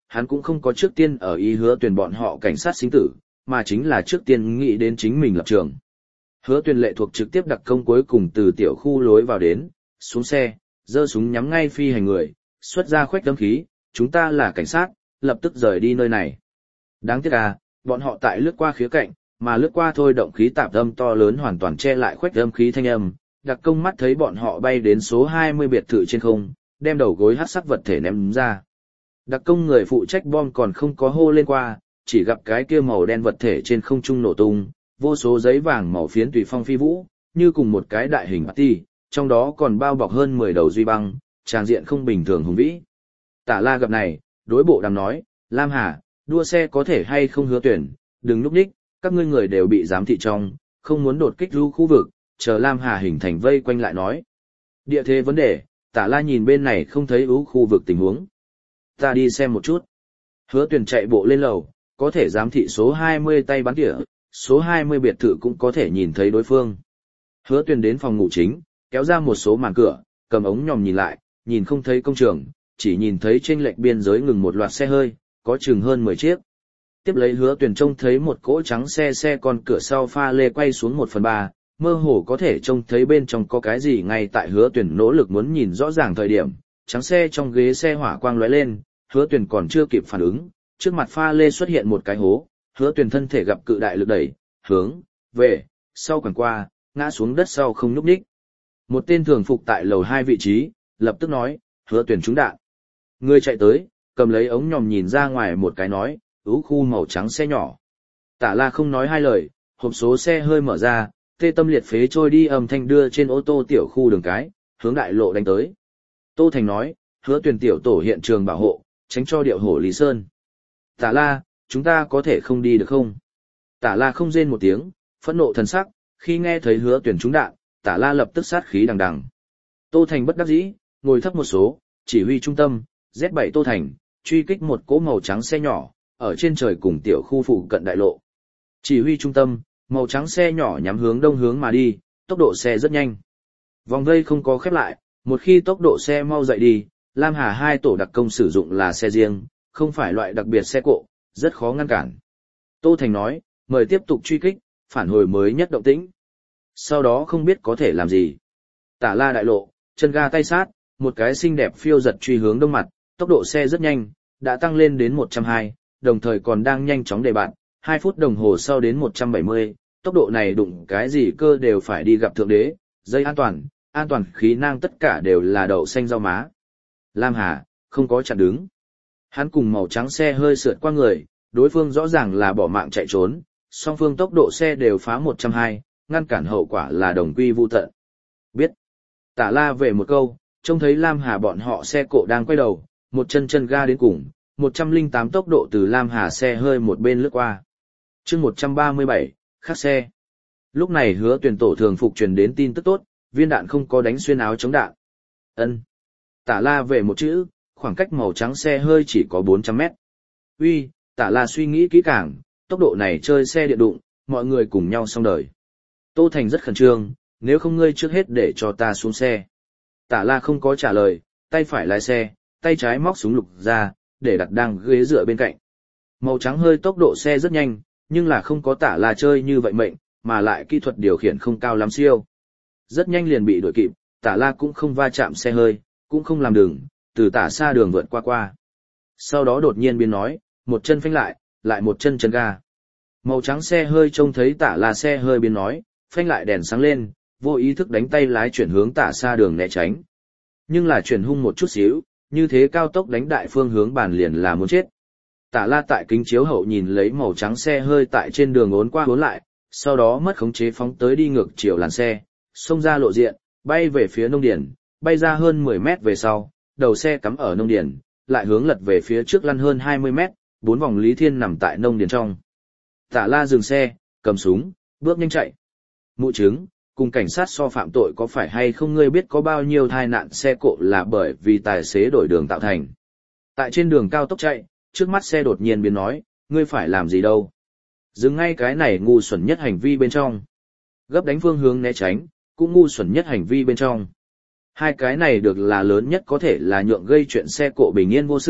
Speaker 1: hắn cũng không có trước tiên ở ý hứa tuyển bọn họ cảnh sát sinh tử, mà chính là trước tiên nghĩ đến chính mình lập trường. Hứa tuyển lệ thuộc trực tiếp đặc công cuối cùng từ tiểu khu lối vào đến, xuống xe, giơ súng nhắm ngay phi hành người, xuất ra khoách đâm khí, chúng ta là cảnh sát, lập tức rời đi nơi này. Đáng tiếc à, bọn họ tại lướt qua khía cạnh, mà lướt qua thôi động khí tạp âm to lớn hoàn toàn che lại khoách âm khí thanh âm, đặc công mắt thấy bọn họ bay đến số hai mươi biệt thự trên không, đem đầu gối hắc sắc vật thể ném ra. Đặc công người phụ trách bom còn không có hô lên qua, chỉ gặp cái kia màu đen vật thể trên không trung nổ tung, vô số giấy vàng màu phiến tùy phong phi vũ, như cùng một cái đại hình party, trong đó còn bao bọc hơn mười đầu duy băng, tràng diện không bình thường hùng vĩ. Tả La gặp này, đối bộ đàm nói, Lam Hà, đua xe có thể hay không hứa tuyển, đừng núp đích, các ngươi người đều bị giám thị trong, không muốn đột kích ru khu vực, chờ Lam Hà hình thành vây quanh lại nói. Địa thế vấn đề, Tả La nhìn bên này không thấy ú khu vực tình huống. Ta đi xem một chút. Hứa tuyển chạy bộ lên lầu, có thể giám thị số hai mươi tay bắn tỉa, số hai mươi biệt thự cũng có thể nhìn thấy đối phương. Hứa tuyển đến phòng ngủ chính, kéo ra một số màn cửa, cầm ống nhòm nhìn lại, nhìn không thấy công trường, chỉ nhìn thấy trên lệch biên giới ngừng một loạt xe hơi, có chừng hơn mười chiếc. Tiếp lấy hứa tuyển trông thấy một cỗ trắng xe xe con cửa sau pha lê quay xuống một phần ba, mơ hồ có thể trông thấy bên trong có cái gì ngay tại hứa tuyển nỗ lực muốn nhìn rõ ràng thời điểm, trắng xe trong ghế xe hỏa quang lóe lên, hứa tuyển còn chưa kịp phản ứng, trước mặt pha lê xuất hiện một cái hố, hứa tuyển thân thể gặp cự đại lực đẩy, hướng, về, sau quẳng qua, ngã xuống đất sau không nhúc nhích. Một tên thường phục tại lầu hai vị trí, lập tức nói, hứa tuyển trúng đạn. Người chạy tới, cầm lấy ống nhòm nhìn ra ngoài một cái nói, ú khu màu trắng xe nhỏ. Tả La không nói hai lời, hộp số xe hơi mở ra, tê tâm liệt phế trôi đi âm thanh đưa trên ô tô tiểu khu đường cái, hướng đại lộ đánh tới. Tô Thành nói, hứa tuyển tiểu tổ hiện trường bảo hộ, tránh cho điệu hổ Lý Sơn. Tả La, chúng ta có thể không đi được không? Tả La không rên một tiếng, phẫn nộ thần sắc, khi nghe thấy hứa tuyển trúng đạn, Tả La lập tức sát khí đằng đằng. Tô Thành bất đắc dĩ, ngồi thấp một số, chỉ huy trung tâm, Z bảy Tô Thành, truy kích một cỗ màu trắng xe nhỏ, ở trên trời cùng tiểu khu phụ cận đại lộ. Chỉ huy trung tâm, màu trắng xe nhỏ nhắm hướng đông hướng mà đi, tốc độ xe rất nhanh. Vòng vây không có khép lại, một khi tốc độ xe mau dậy đi, Lam Hà hai tổ đặc công sử dụng là xe riêng, không phải loại đặc biệt xe cộ, rất khó ngăn cản. Tô Thành nói, mời tiếp tục truy kích, phản hồi mới nhất động tĩnh. Sau đó không biết có thể làm gì. Tả La đại lộ, chân ga tay sát, một cái xinh đẹp phiêu giật truy hướng đông mặt, tốc độ xe rất nhanh, đã tăng lên đến một trăm hai, đồng thời còn đang nhanh chóng đề bạn, hai phút đồng hồ sau đến một trăm bảy mươi, tốc độ này đụng cái gì cơ đều phải đi gặp thượng đế, dây an toàn, an toàn khí năng tất cả đều là đậu xanh rau má. Lam Hà, không có chặn đứng. Hắn cùng màu trắng xe hơi sượt qua người, đối phương rõ ràng là bỏ mạng chạy trốn, song phương tốc độ xe đều phá một trăm hai, ngăn cản hậu quả là đồng quy vu tận. Biết. Tả La về một câu, trông thấy Lam Hà bọn họ xe cộ đang quay đầu, một chân chân ga đến cùng, một trăm lẻ tám tốc độ từ Lam Hà xe hơi một bên lướt qua. chương một trăm ba mươi bảy, khác xe. Lúc này hứa tuyển tổ thường phục truyền đến tin tức tốt, viên đạn không có đánh xuyên áo chống đạn. Ân. Tả La về một chữ, khoảng cách màu trắng xe hơi chỉ có bốn trăm mét. Uy, Tả La suy nghĩ kỹ càng, tốc độ này chơi xe điện đụng, mọi người cùng nhau xong đời. Tô Thành rất khẩn trương, nếu không ngươi trước hết để cho ta xuống xe. Tả La không có trả lời, tay phải lái xe, tay trái móc súng lục ra, để đặt đang ghế dựa bên cạnh. Màu trắng hơi tốc độ xe rất nhanh, nhưng là không có Tả La chơi như vậy mệnh, mà lại kỹ thuật điều khiển không cao lắm siêu. Rất nhanh liền bị đuổi kịp, Tả La cũng không va chạm xe hơi, cũng không làm đường, từ tả xa đường vượt qua qua. Sau đó đột nhiên biến nói, một chân phanh lại, lại một chân chân ga. Màu trắng xe hơi trông thấy Tả La xe hơi biến nói, phanh lại đèn sáng lên, vô ý thức đánh tay lái chuyển hướng tả xa đường né tránh. Nhưng là chuyển hung một chút xíu, như thế cao tốc đánh đại phương hướng bàn liền là muốn chết. Tả La tại kính chiếu hậu nhìn lấy màu trắng xe hơi tại trên đường ốn qua ốn lại, sau đó mất khống chế phóng tới đi ngược chiều làn xe, xông ra lộ diện, bay về phía nông điển, bay ra hơn mười mét về sau, đầu xe cắm ở nông điển, lại hướng lật về phía trước lăn hơn hai mươi mét, bốn vòng Lý Thiên nằm tại nông điển trong. Tả La dừng xe, cầm súng, bước nhanh chạy. Mụ chứng, cùng cảnh sát so phạm tội có phải hay không ngươi biết có bao nhiêu tai nạn xe cộ là bởi vì tài xế đổi đường tạo thành. Tại trên đường cao tốc chạy, trước mắt xe đột nhiên biến nói, ngươi phải làm gì đâu. Dừng ngay cái này ngu xuẩn nhất hành vi bên trong. Gấp đánh phương hướng né tránh, cũng ngu xuẩn nhất hành vi bên trong. Hai cái này được là lớn nhất có thể là nhượng gây chuyện xe cộ bình yên vô sự,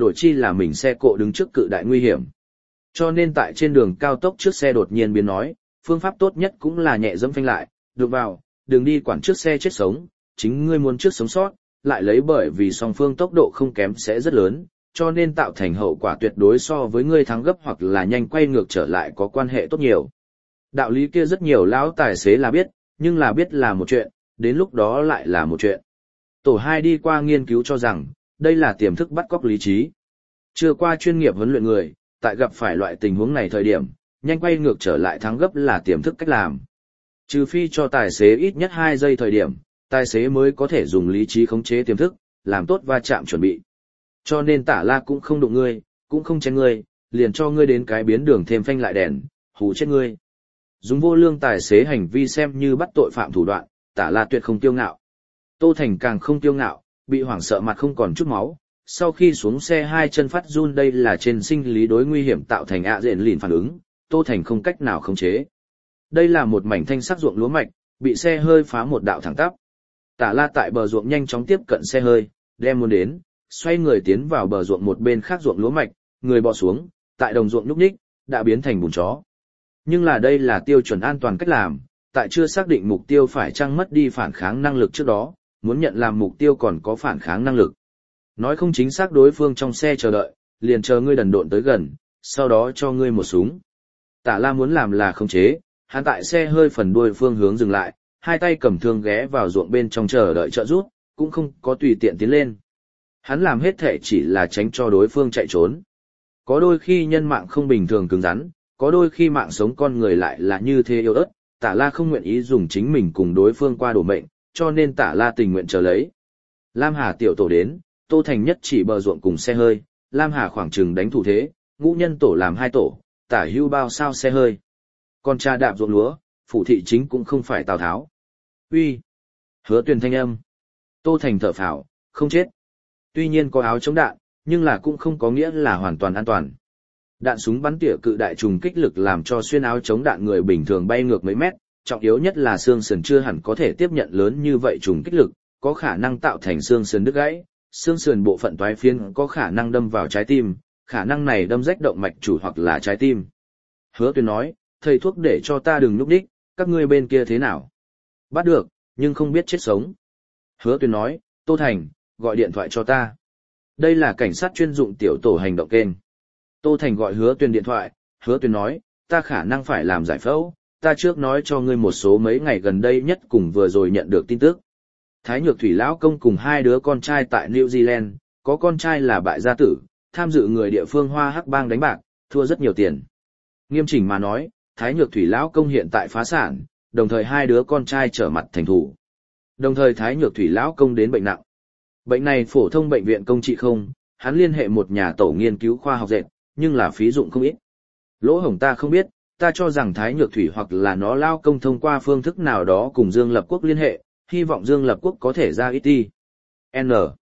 Speaker 1: đổi chi là mình xe cộ đứng trước cự đại nguy hiểm. Cho nên tại trên đường cao tốc trước xe đột nhiên biến nói, phương pháp tốt nhất cũng là nhẹ dẫm phanh lại, đụng vào, đừng đi quản trước xe chết sống, chính ngươi muốn trước sống sót, lại lấy bởi vì song phương tốc độ không kém sẽ rất lớn, cho nên tạo thành hậu quả tuyệt đối so với ngươi thắng gấp hoặc là nhanh quay ngược trở lại có quan hệ tốt nhiều. Đạo lý kia rất nhiều lão tài xế là biết, nhưng là biết là một chuyện, đến lúc đó lại là một chuyện. Tổ hai đi qua nghiên cứu cho rằng, đây là tiềm thức bắt cóc lý trí. Chưa qua chuyên nghiệp huấn luyện người, tại gặp phải loại tình huống này thời điểm, nhanh quay ngược trở lại thắng gấp là tiềm thức cách làm. Trừ phi cho tài xế ít nhất hai giây thời điểm, tài xế mới có thể dùng lý trí khống chế tiềm thức, làm tốt va chạm chuẩn bị. Cho nên Tả La cũng không đụng ngươi, cũng không chén ngươi, liền cho ngươi đến cái biến đường thêm phanh lại đèn, hù chết ngươi. Dùng vô lương tài xế hành vi xem như bắt tội phạm thủ đoạn, Tả La tuyệt không tiêu ngạo. Tô Thành càng không tiêu ngạo, bị hoảng sợ mặt không còn chút máu. Sau khi xuống xe hai chân phát run, đây là trên sinh lý đối nguy hiểm tạo thành ạ diện lìn phản ứng, Tô Thành không cách nào khống chế. Đây là một mảnh thanh sắc ruộng lúa mạch, bị xe hơi phá một đạo thẳng tắp. Tả La tại bờ ruộng nhanh chóng tiếp cận xe hơi, đem muốn đến, xoay người tiến vào bờ ruộng một bên khác ruộng lúa mạch, người bò xuống, tại đồng ruộng nhúc nhích, đã biến thành bùn chó. Nhưng là đây là tiêu chuẩn an toàn cách làm, tại chưa xác định mục tiêu phải chăng mất đi phản kháng năng lực trước đó, muốn nhận làm mục tiêu còn có phản kháng năng lực. Nói không chính xác đối phương trong xe chờ đợi, liền chờ ngươi đần độn tới gần, sau đó cho ngươi một súng. Tả La muốn làm là khống chế, hắn tại xe hơi phần đuôi phương hướng dừng lại, hai tay cầm thương ghé vào ruộng bên trong chờ đợi trợ giúp, cũng không có tùy tiện tiến lên. Hắn làm hết thể chỉ là tránh cho đối phương chạy trốn. Có đôi khi nhân mạng không bình thường cứng rắn, có đôi khi mạng sống con người lại là như thế yếu ớt, Tả La không nguyện ý dùng chính mình cùng đối phương qua đổ mệnh, cho nên Tả La tình nguyện chờ lấy. Lam Hà tiểu tổ đến, Tô Thành nhất chỉ bờ ruộng cùng xe hơi, Lam Hà khoảng chừng đánh thủ thế, ngũ nhân tổ làm hai tổ, tả hưu bao sao xe hơi. Còn cha đạp ruộng lúa, phủ thị chính cũng không phải Tào Tháo. Uy, Hứa Tuyền thanh âm. Tô Thành thở phào, không chết. Tuy nhiên có áo chống đạn, nhưng là cũng không có nghĩa là hoàn toàn an toàn. Đạn súng bắn tỉa cự đại trùng kích lực làm cho xuyên áo chống đạn người bình thường bay ngược mấy mét, trọng yếu nhất là xương sườn chưa hẳn có thể tiếp nhận lớn như vậy trùng kích lực, có khả năng tạo thành xương sườn đứt gãy, xương sườn bộ phận toái phiến có khả năng đâm vào trái tim, khả năng này đâm rách động mạch chủ hoặc là trái tim. Hứa Tuyền nói, thầy thuốc để cho ta đừng nhúc đích, các ngươi bên kia thế nào? Bắt được, nhưng không biết chết sống. Hứa Tuyền nói, Tô Thành, gọi điện thoại cho ta. Đây là cảnh sát chuyên dụng tiểu tổ hành động kênh. Tô Thành gọi Hứa Tuyền điện thoại, Hứa Tuyền nói, ta khả năng phải làm giải phẫu, ta trước nói cho ngươi một số mấy ngày gần đây nhất cùng vừa rồi nhận được tin tức. Thái Nhược Thủy lão công cùng hai đứa con trai tại New Zealand, có con trai là bại gia tử, tham dự người địa phương Hoa Hắc bang đánh bạc, thua rất nhiều tiền. Nghiêm chỉnh mà nói, Thái Nhược Thủy lão công hiện tại phá sản, đồng thời hai đứa con trai trở mặt thành thủ. Đồng thời Thái Nhược Thủy lão công đến bệnh nặng. Bệnh này phổ thông bệnh viện công trị không, hắn liên hệ một nhà tổ nghiên cứu khoa học dệt, nhưng là phí dụng không ít. Lỗ hổng ta không biết, ta cho rằng Thái Nhược Thủy hoặc là nó lao công thông qua phương thức nào đó cùng Dương Lập Quốc liên hệ, hy vọng Dương Lập Quốc có thể ra ít đi. N.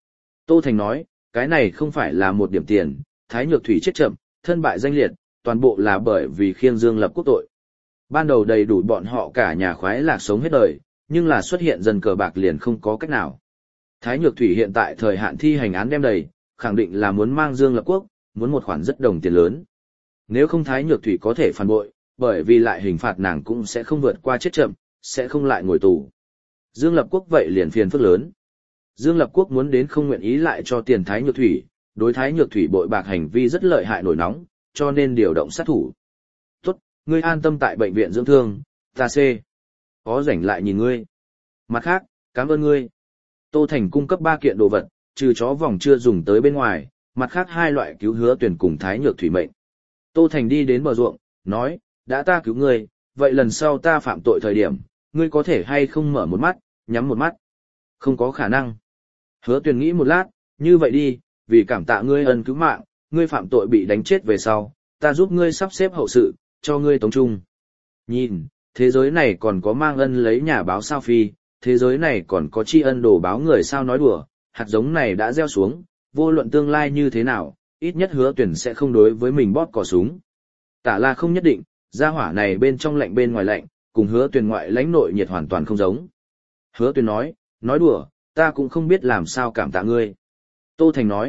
Speaker 1: Tô Thành nói, cái này không phải là một điểm tiền, Thái Nhược Thủy chết chậm, thân bại danh liệt, toàn bộ là bởi vì khiêng Dương Lập Quốc tội. Ban đầu đầy đủ bọn họ cả nhà khoái lạc sống hết đời, nhưng là xuất hiện dần cờ bạc liền không có cách nào. Thái Nhược Thủy hiện tại thời hạn thi hành án đem đầy, khẳng định là muốn mang Dương Lập Quốc, muốn một khoản rất đồng tiền lớn. Nếu không Thái Nhược Thủy có thể phản bội, bởi vì lại hình phạt nàng cũng sẽ không vượt qua chết chậm, sẽ không lại ngồi tù. Dương Lập Quốc vậy liền phiền phức lớn. Dương Lập Quốc muốn đến không nguyện ý lại cho tiền Thái Nhược Thủy, đối Thái Nhược Thủy bội bạc hành vi rất lợi hại nổi nóng, cho nên điều động sát thủ. Tốt, ngươi an tâm tại bệnh viện dưỡng thương, ta C. Có rảnh lại nhìn ngươi. Mặt khác, cảm ơn ngươi. Tô Thành cung cấp ba kiện đồ vật, trừ chó vòng chưa dùng tới bên ngoài, mặt khác hai loại cứu Hứa Tuyền cùng Thái Nhược Thủy mệnh. Tô Thành đi đến bờ ruộng, nói, đã ta cứu ngươi, vậy lần sau ta phạm tội thời điểm, ngươi có thể hay không mở một mắt, nhắm một mắt? Không có khả năng. Hứa Tuyền nghĩ một lát, như vậy đi, vì cảm tạ ngươi ân cứu mạng, ngươi phạm tội bị đánh chết về sau, ta giúp ngươi sắp xếp hậu sự, cho ngươi tống trung. Nhìn, thế giới này còn có mang ân lấy nhà báo sao phi, thế giới này còn có tri ân đồ báo người sao nói đùa, hạt giống này đã gieo xuống, vô luận tương lai như thế nào, ít nhất Hứa Tuyền sẽ không đối với mình bóp cò súng. Tả La không nhất định, gia hỏa này bên trong lạnh bên ngoài lạnh, cùng Hứa Tuyền ngoại lãnh nội nhiệt hoàn toàn không giống. Hứa Tuyền nói, nói đùa, ta cũng không biết làm sao cảm tạ ngươi. Tô Thành nói,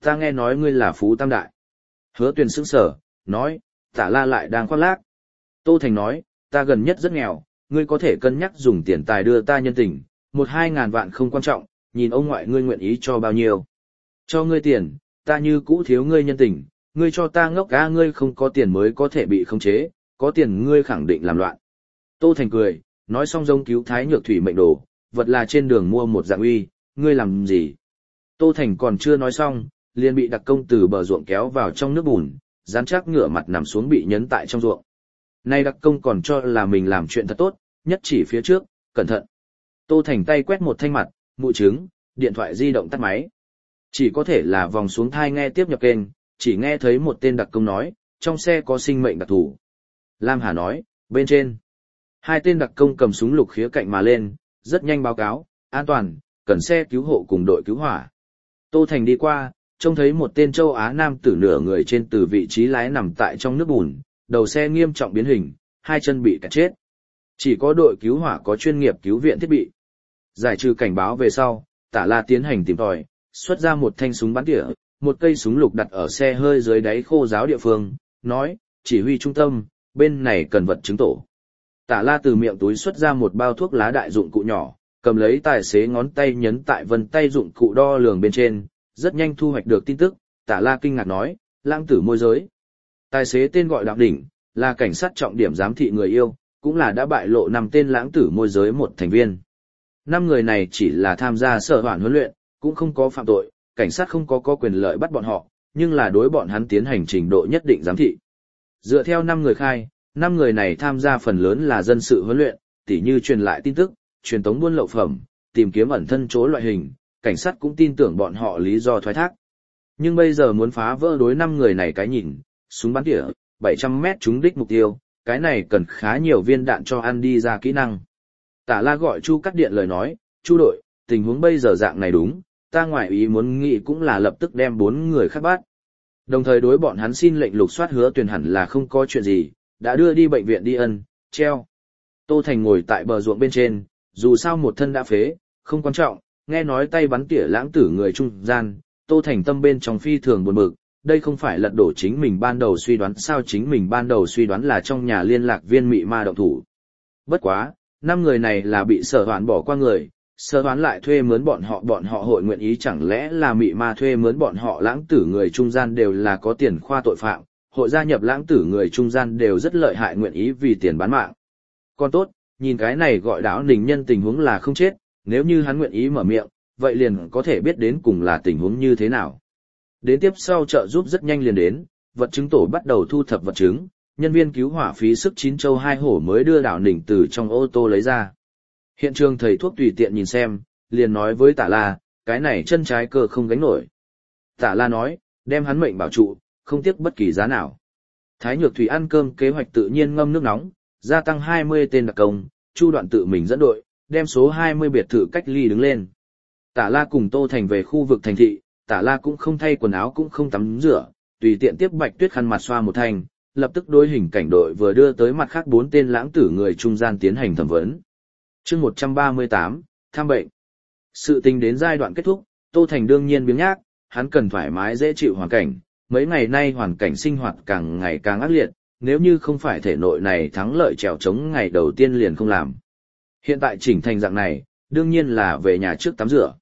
Speaker 1: Ta nghe nói ngươi là phú tam đại. Hứa Tuyền sững sờ, nói, Tả La lại đang khoác lác. Tô Thành nói, ta gần nhất rất nghèo, ngươi có thể cân nhắc dùng tiền tài đưa ta nhân tình, một hai ngàn vạn không quan trọng, nhìn ông ngoại ngươi nguyện ý cho bao nhiêu. Cho ngươi tiền, ta như cũ thiếu ngươi nhân tình, ngươi cho ta ngốc á, ngươi không có tiền mới có thể bị khống chế, có tiền ngươi khẳng định làm loạn. Tô Thành cười, nói xong giống cứu Thái Nhược Thủy mệnh đồ, vật là trên đường mua một dạng uy, ngươi làm gì? Tô Thành còn chưa nói xong, liền bị đặc công từ bờ ruộng kéo vào trong nước bùn, dán chắc ngửa mặt nằm xuống bị nhấn tại trong ruộng. Nay đặc công còn cho là mình làm chuyện thật tốt, nhất chỉ phía trước, cẩn thận. Tô Thành tay quét một thanh mặt, mụ trứng, điện thoại di động tắt máy. Chỉ có thể là vòng xuống thai nghe tiếp nhập kênh, chỉ nghe thấy một tên đặc công nói, trong xe có sinh mệnh đặc thù. Lam Hà nói, bên trên. Hai tên đặc công cầm súng lục khía cạnh mà lên, rất nhanh báo cáo, an toàn, cần xe cứu hộ cùng đội cứu hỏa. Tô Thành đi qua, trông thấy một tên châu Á nam tử nửa người trên từ vị trí lái nằm tại trong nước bùn, đầu xe nghiêm trọng biến hình, hai chân bị cắt chết. Chỉ có đội cứu hỏa có chuyên nghiệp cứu viện thiết bị. Giải trừ cảnh báo về sau, Tả La tiến hành tìm tòi, xuất ra một thanh súng bắn tỉa, một cây súng lục đặt ở xe hơi dưới đáy khô giáo địa phương, nói, chỉ huy trung tâm, bên này cần vật chứng tổ. Tả La từ miệng túi xuất ra một bao thuốc lá đại dụng cụ nhỏ, cầm lấy tài xế ngón tay nhấn tại vân tay dụng cụ đo lường bên trên, rất nhanh thu hoạch được tin tức, Tả La kinh ngạc nói, lãng tử môi giới. Tài xế tên gọi Đặng Đỉnh, là cảnh sát trọng điểm giám thị người yêu, cũng là đã bại lộ năm tên lãng tử môi giới một thành viên. Năm người này chỉ là tham gia sở hoạn huấn luyện, cũng không có phạm tội, cảnh sát không có có quyền lợi bắt bọn họ, nhưng là đối bọn hắn tiến hành trình độ nhất định giám thị. Dựa theo năm người khai, năm người này tham gia phần lớn là dân sự huấn luyện, tỉ như truyền lại tin tức, truyền tống buôn lậu phẩm, tìm kiếm ẩn thân chỗ loại hình, cảnh sát cũng tin tưởng bọn họ lý do thoái thác. Nhưng bây giờ muốn phá vỡ đối năm người này cái nhìn, súng bắn tỉa, bảy trăm mét trúng đích mục tiêu, cái này cần khá nhiều viên đạn cho ăn đi ra kỹ năng. Tả La gọi Chu cắt điện lời nói, Chu đội, tình huống bây giờ dạng này đúng, ta ngoại ý muốn nghĩ cũng là lập tức đem bốn người khác bắt. Đồng thời đối bọn hắn xin lệnh lục soát Hứa Tuyền hẳn là không có chuyện gì, đã đưa đi bệnh viện đi ân, treo. Tô Thành ngồi tại bờ ruộng bên trên, dù sao một thân đã phế, không quan trọng, nghe nói tay bắn tỉa lãng tử người trung gian, Tô Thành tâm bên trong phi thường buồn bực, đây không phải lật đổ chính mình ban đầu suy đoán sao chính mình ban đầu suy đoán là trong nhà liên lạc viên mị ma động thủ. Bất quá, năm người này là bị sở hoán bỏ qua người, sở hoán lại thuê mướn bọn họ bọn họ hội nguyện ý chẳng lẽ là mị ma thuê mướn bọn họ lãng tử người trung gian đều là có tiền khoa tội phạm, hội gia nhập lãng tử người trung gian đều rất lợi hại nguyện ý vì tiền bán mạng. Còn tốt, nhìn cái này gọi đảo Ninh nhân tình huống là không chết, nếu như hắn nguyện ý mở miệng, vậy liền có thể biết đến cùng là tình huống như thế nào. Đến tiếp sau trợ giúp rất nhanh liền đến, vật chứng tổ bắt đầu thu thập vật chứng, nhân viên cứu hỏa phí sức chín châu hai hổ mới đưa đảo Ninh từ trong ô tô lấy ra. Hiện trường thầy thuốc tùy tiện nhìn xem, liền nói với Tả La, cái này chân trái cơ không gánh nổi. Tả La nói, đem hắn mệnh bảo trụ, không tiếc bất kỳ giá nào. Thái Nhược Thủy ăn cơm kế hoạch tự nhiên ngâm nước nóng, gia tăng hai mươi tên đặc công, Chu Đoạn tự mình dẫn đội, đem số hai mươi biệt thự cách ly đứng lên. Tả La cùng Tô Thành về khu vực thành thị, Tả La cũng không thay quần áo cũng không tắm rửa, tùy tiện tiếp Bạch Tuyết khăn mặt xoa một thành, lập tức đối hình cảnh đội vừa đưa tới mặt khác bốn tên lãng tử người trung gian tiến hành thẩm vấn. Chương một trăm ba mươi tám, tham bệnh. Sự tình đến giai đoạn kết thúc, Tô Thành đương nhiên biếng nhác, hắn cần thoải mái dễ chịu hoàn cảnh, mấy ngày nay hoàn cảnh sinh hoạt càng ngày càng ác liệt, nếu như không phải thể nội này thắng lợi trèo chống ngày đầu tiên liền không làm. Hiện tại chỉnh thành dạng này, đương nhiên là về nhà trước tắm rửa.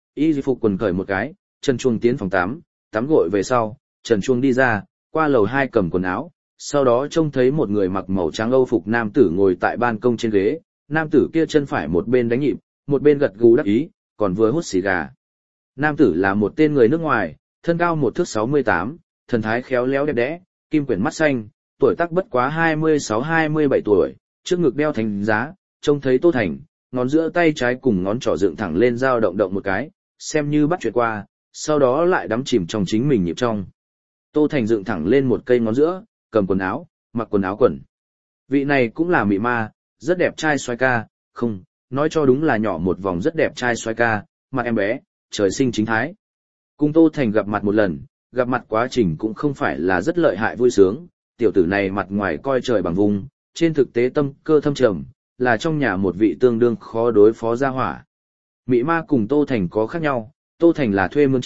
Speaker 1: Y phục quần cởi một cái, Trần Chuông tiến phòng tắm, tắm gội về sau, Trần Chuông đi ra, qua lầu hai cầm quần áo, sau đó trông thấy một người mặc màu trắng Âu phục nam tử ngồi tại ban công trên ghế, nam tử kia chân phải một bên đánh nhịp, một bên gật gù đắc ý, còn vừa hút xì gà. Nam tử là một tên người nước ngoài, thân cao một thước sáu mươi tám, thần thái khéo léo đẹp đẽ, kim quyển mắt xanh, tuổi tác bất quá hai mươi sáu hai mươi bảy tuổi, trước ngực đeo thành giá, trông thấy Tô Thành, ngón giữa tay trái cùng ngón trỏ dựng thẳng lên dao động động một cái, xem như bắt chuyện qua, sau đó lại đắm chìm trong chính mình nhịp trong. Tô Thành dựng thẳng lên một cây ngón giữa, cầm quần áo, mặc quần áo quần. Vị này cũng là mị ma, rất đẹp trai xoay ca, không, nói cho đúng là nhỏ một vòng rất đẹp trai xoay ca, mặt em bé, trời sinh chính thái. Cùng Tô Thành gặp mặt một lần, gặp mặt quá trình cũng không phải là rất lợi hại vui sướng, tiểu tử này mặt ngoài coi trời bằng vùng, trên thực tế tâm cơ thâm trầm, là trong nhà một vị tương đương khó đối phó gia hỏa. Mị ma cùng Tô Thành có khác nhau, Tô Thành là thuê mướn chế,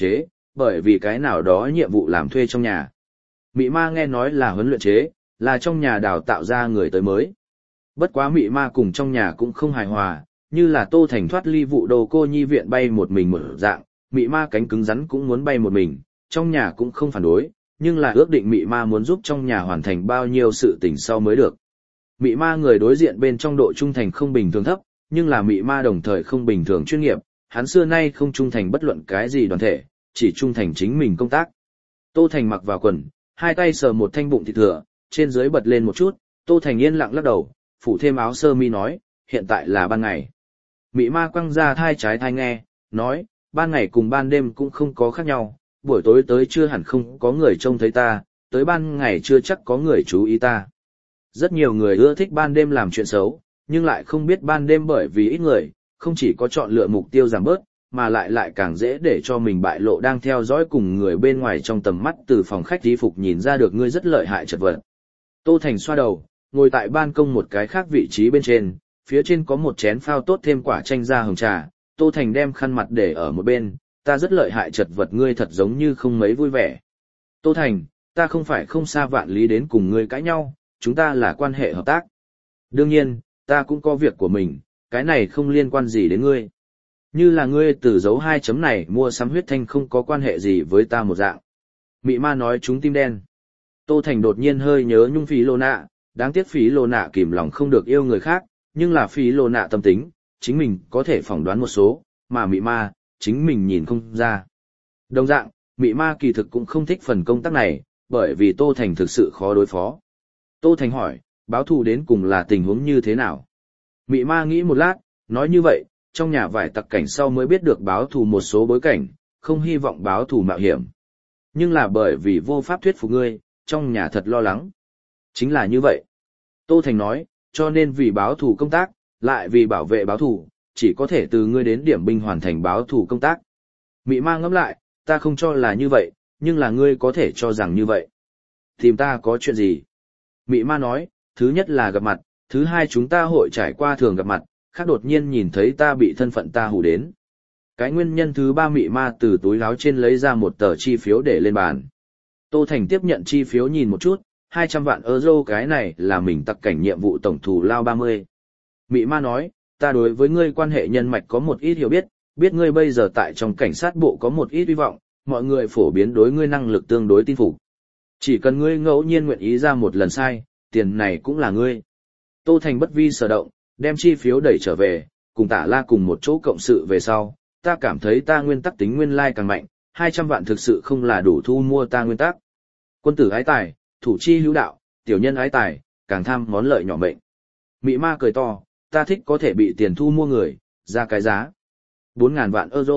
Speaker 1: bởi vì cái nào đó nhiệm vụ làm thuê trong nhà. Mị ma nghe nói là huấn luyện chế, là trong nhà đào tạo ra người tới mới. Bất quá mị ma cùng trong nhà cũng không hài hòa, như là Tô Thành thoát ly vụ đồ cô nhi viện bay một mình một dạng, mị ma cánh cứng rắn cũng muốn bay một mình, trong nhà cũng không phản đối, nhưng là ước định mị ma muốn giúp trong nhà hoàn thành bao nhiêu sự tình sau mới được. Mị ma người đối diện bên trong độ trung thành không bình thường thấp, nhưng là mị ma đồng thời không bình thường chuyên nghiệp, hắn xưa nay không trung thành bất luận cái gì đoàn thể, chỉ trung thành chính mình công tác. Tô Thành mặc vào quần, hai tay sờ một thanh bụng thịt thừa, trên dưới bật lên một chút, Tô Thành yên lặng lắc đầu, phủ thêm áo sơ mi nói, hiện tại là ban ngày. Mị ma quăng ra thai trái thai nghe, nói, ban ngày cùng ban đêm cũng không có khác nhau, buổi tối tới chưa hẳn không có người trông thấy ta, tới ban ngày chưa chắc có người chú ý ta. Rất nhiều người ưa thích ban đêm làm chuyện xấu, nhưng lại không biết ban đêm bởi vì ít người, không chỉ có chọn lựa mục tiêu giảm bớt, mà lại lại càng dễ để cho mình bại lộ đang theo dõi cùng người bên ngoài trong tầm mắt từ phòng khách đi phục nhìn ra được ngươi rất lợi hại chật vật. Tô Thành xoa đầu, ngồi tại ban công một cái khác vị trí bên trên, phía trên có một chén phao tốt thêm quả chanh ra hồng trà, Tô Thành đem khăn mặt để ở một bên, ta rất lợi hại chật vật ngươi thật giống như không mấy vui vẻ. Tô Thành, ta không phải không xa vạn lý đến cùng ngươi cãi nhau, chúng ta là quan hệ hợp tác. Đương nhiên, ta cũng có việc của mình, cái này không liên quan gì đến ngươi. Như là ngươi từ dấu hai chấm này mua sắm huyết thanh không có quan hệ gì với ta một dạng. Mị ma nói chúng tim đen. Tô Thành đột nhiên hơi nhớ nhung Phí Lô Nạ, đáng tiếc Phí Lô Nạ kìm lòng không được yêu người khác, nhưng là Phí Lô Nạ tâm tính, chính mình có thể phỏng đoán một số, mà mị ma, chính mình nhìn không ra. Đồng dạng, mị ma kỳ thực cũng không thích phần công tác này, bởi vì Tô Thành thực sự khó đối phó. Tô Thành hỏi, báo thù đến cùng là tình huống như thế nào? Mị ma nghĩ một lát, nói như vậy, trong nhà vải tặc cảnh sau mới biết được báo thù một số bối cảnh, không hy vọng báo thù mạo hiểm. Nhưng là bởi vì vô pháp thuyết phục ngươi, trong nhà thật lo lắng. Chính là như vậy. Tô Thành nói, cho nên vì báo thù công tác, lại vì bảo vệ báo thù, chỉ có thể từ ngươi đến điểm binh hoàn thành báo thù công tác. Mị ma ngẫm lại, ta không cho là như vậy, nhưng là ngươi có thể cho rằng như vậy. Tìm ta có chuyện gì? Mị ma nói, thứ nhất là gặp mặt, thứ hai chúng ta hội trải qua thường gặp mặt, khác đột nhiên nhìn thấy ta bị thân phận ta hù đến. Cái nguyên nhân thứ ba mị ma từ túi áo trên lấy ra một tờ chi phiếu để lên bàn. Tô Thành tiếp nhận chi phiếu nhìn một chút, hai trăm vạn euro cái này là mình tặc cảnh nhiệm vụ tổng thù lao ba mươi. Mị ma nói, ta đối với ngươi quan hệ nhân mạch có một ít hiểu biết, biết ngươi bây giờ tại trong cảnh sát bộ có một ít hy vọng, mọi người phổ biến đối ngươi năng lực tương đối tin phục. Chỉ cần ngươi ngẫu nhiên nguyện ý ra một lần sai, tiền này cũng là ngươi. Tô Thành bất vi sở động, đem chi phiếu đẩy trở về, cùng Tả La cùng một chỗ cộng sự về sau, ta cảm thấy ta nguyên tắc tính nguyên lai càng mạnh, hai trăm vạn thực sự không là đủ thu mua ta nguyên tắc. Quân tử ái tài, thủ chi hữu đạo, tiểu nhân ái tài, càng tham món lợi nhỏ mệnh. Mị ma cười to, ta thích có thể bị tiền thu mua người, ra cái giá. Bốn ngàn vạn euro.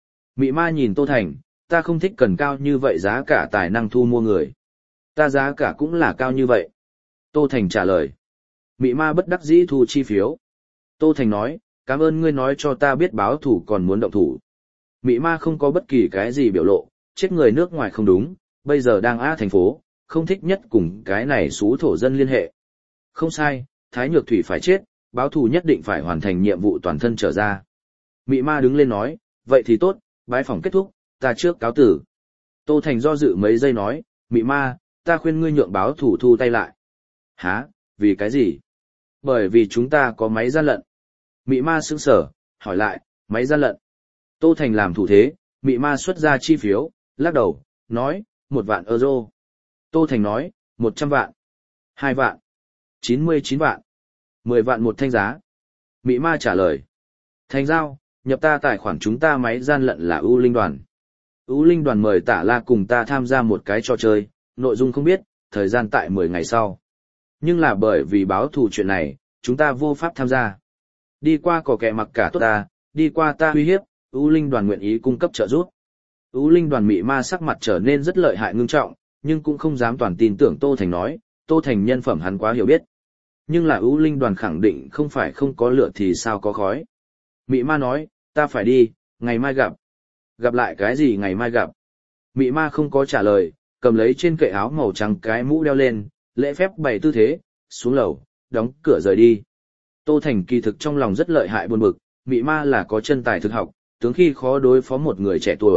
Speaker 1: Mị ma nhìn Tô Thành, ta không thích cần cao như vậy giá cả tài năng thu mua người. Ta giá cả cũng là cao như vậy. Tô Thành trả lời. Mị ma bất đắc dĩ thu chi phiếu. Tô Thành nói, cảm ơn ngươi nói cho ta biết báo thủ còn muốn động thủ. Mị ma không có bất kỳ cái gì biểu lộ, chết người nước ngoài không đúng, bây giờ đang á thành phố, không thích nhất cùng cái này xú thổ dân liên hệ. Không sai, Thái Nhược Thủy phải chết, báo thù nhất định phải hoàn thành nhiệm vụ toàn thân trở ra. Mị ma đứng lên nói, vậy thì tốt, bái phỏng kết thúc, ta trước cáo tử. Tô Thành do dự mấy giây nói, Mị ma, ta khuyên ngươi nhượng báo thù thu tay lại. Hả, vì cái gì? Bởi vì chúng ta có máy gian lận. Mị ma sững sờ, hỏi lại, máy gian lận. Tô Thành làm thủ thế, mị ma xuất ra chi phiếu, lắc đầu, nói, một vạn euro. Tô Thành nói, một trăm vạn, hai vạn, chín mươi chín vạn, mười vạn một thanh giá. Mị ma trả lời, thành giao, nhập ta tài khoản chúng ta máy gian lận là U Linh đoàn. U Linh đoàn mời Tả La cùng ta tham gia một cái trò chơi, nội dung không biết, thời gian tại mười ngày sau. Nhưng là bởi vì báo thù chuyện này, chúng ta vô pháp tham gia. Đi qua có kẻ mặc cả tốt ta, đi qua ta uy hiếp, U Linh đoàn nguyện ý cung cấp trợ giúp. U Linh đoàn mị ma sắc mặt trở nên rất lợi hại ngưng trọng, nhưng cũng không dám toàn tin tưởng Tô Thành nói, Tô Thành nhân phẩm hắn quá hiểu biết. Nhưng là U Linh đoàn khẳng định không phải không có lửa thì sao có khói. Mị ma nói, ta phải đi, ngày mai gặp. Gặp lại cái gì ngày mai gặp? Mị ma không có trả lời, cầm lấy trên kệ áo màu trắng cái mũ đeo lên, lễ phép bày tư thế, xuống lầu, đóng cửa rời đi. Tô Thành kỳ thực trong lòng rất lợi hại buồn bực, mị ma là có chân tài thực học, tướng khi khó đối phó một người trẻ tuổi,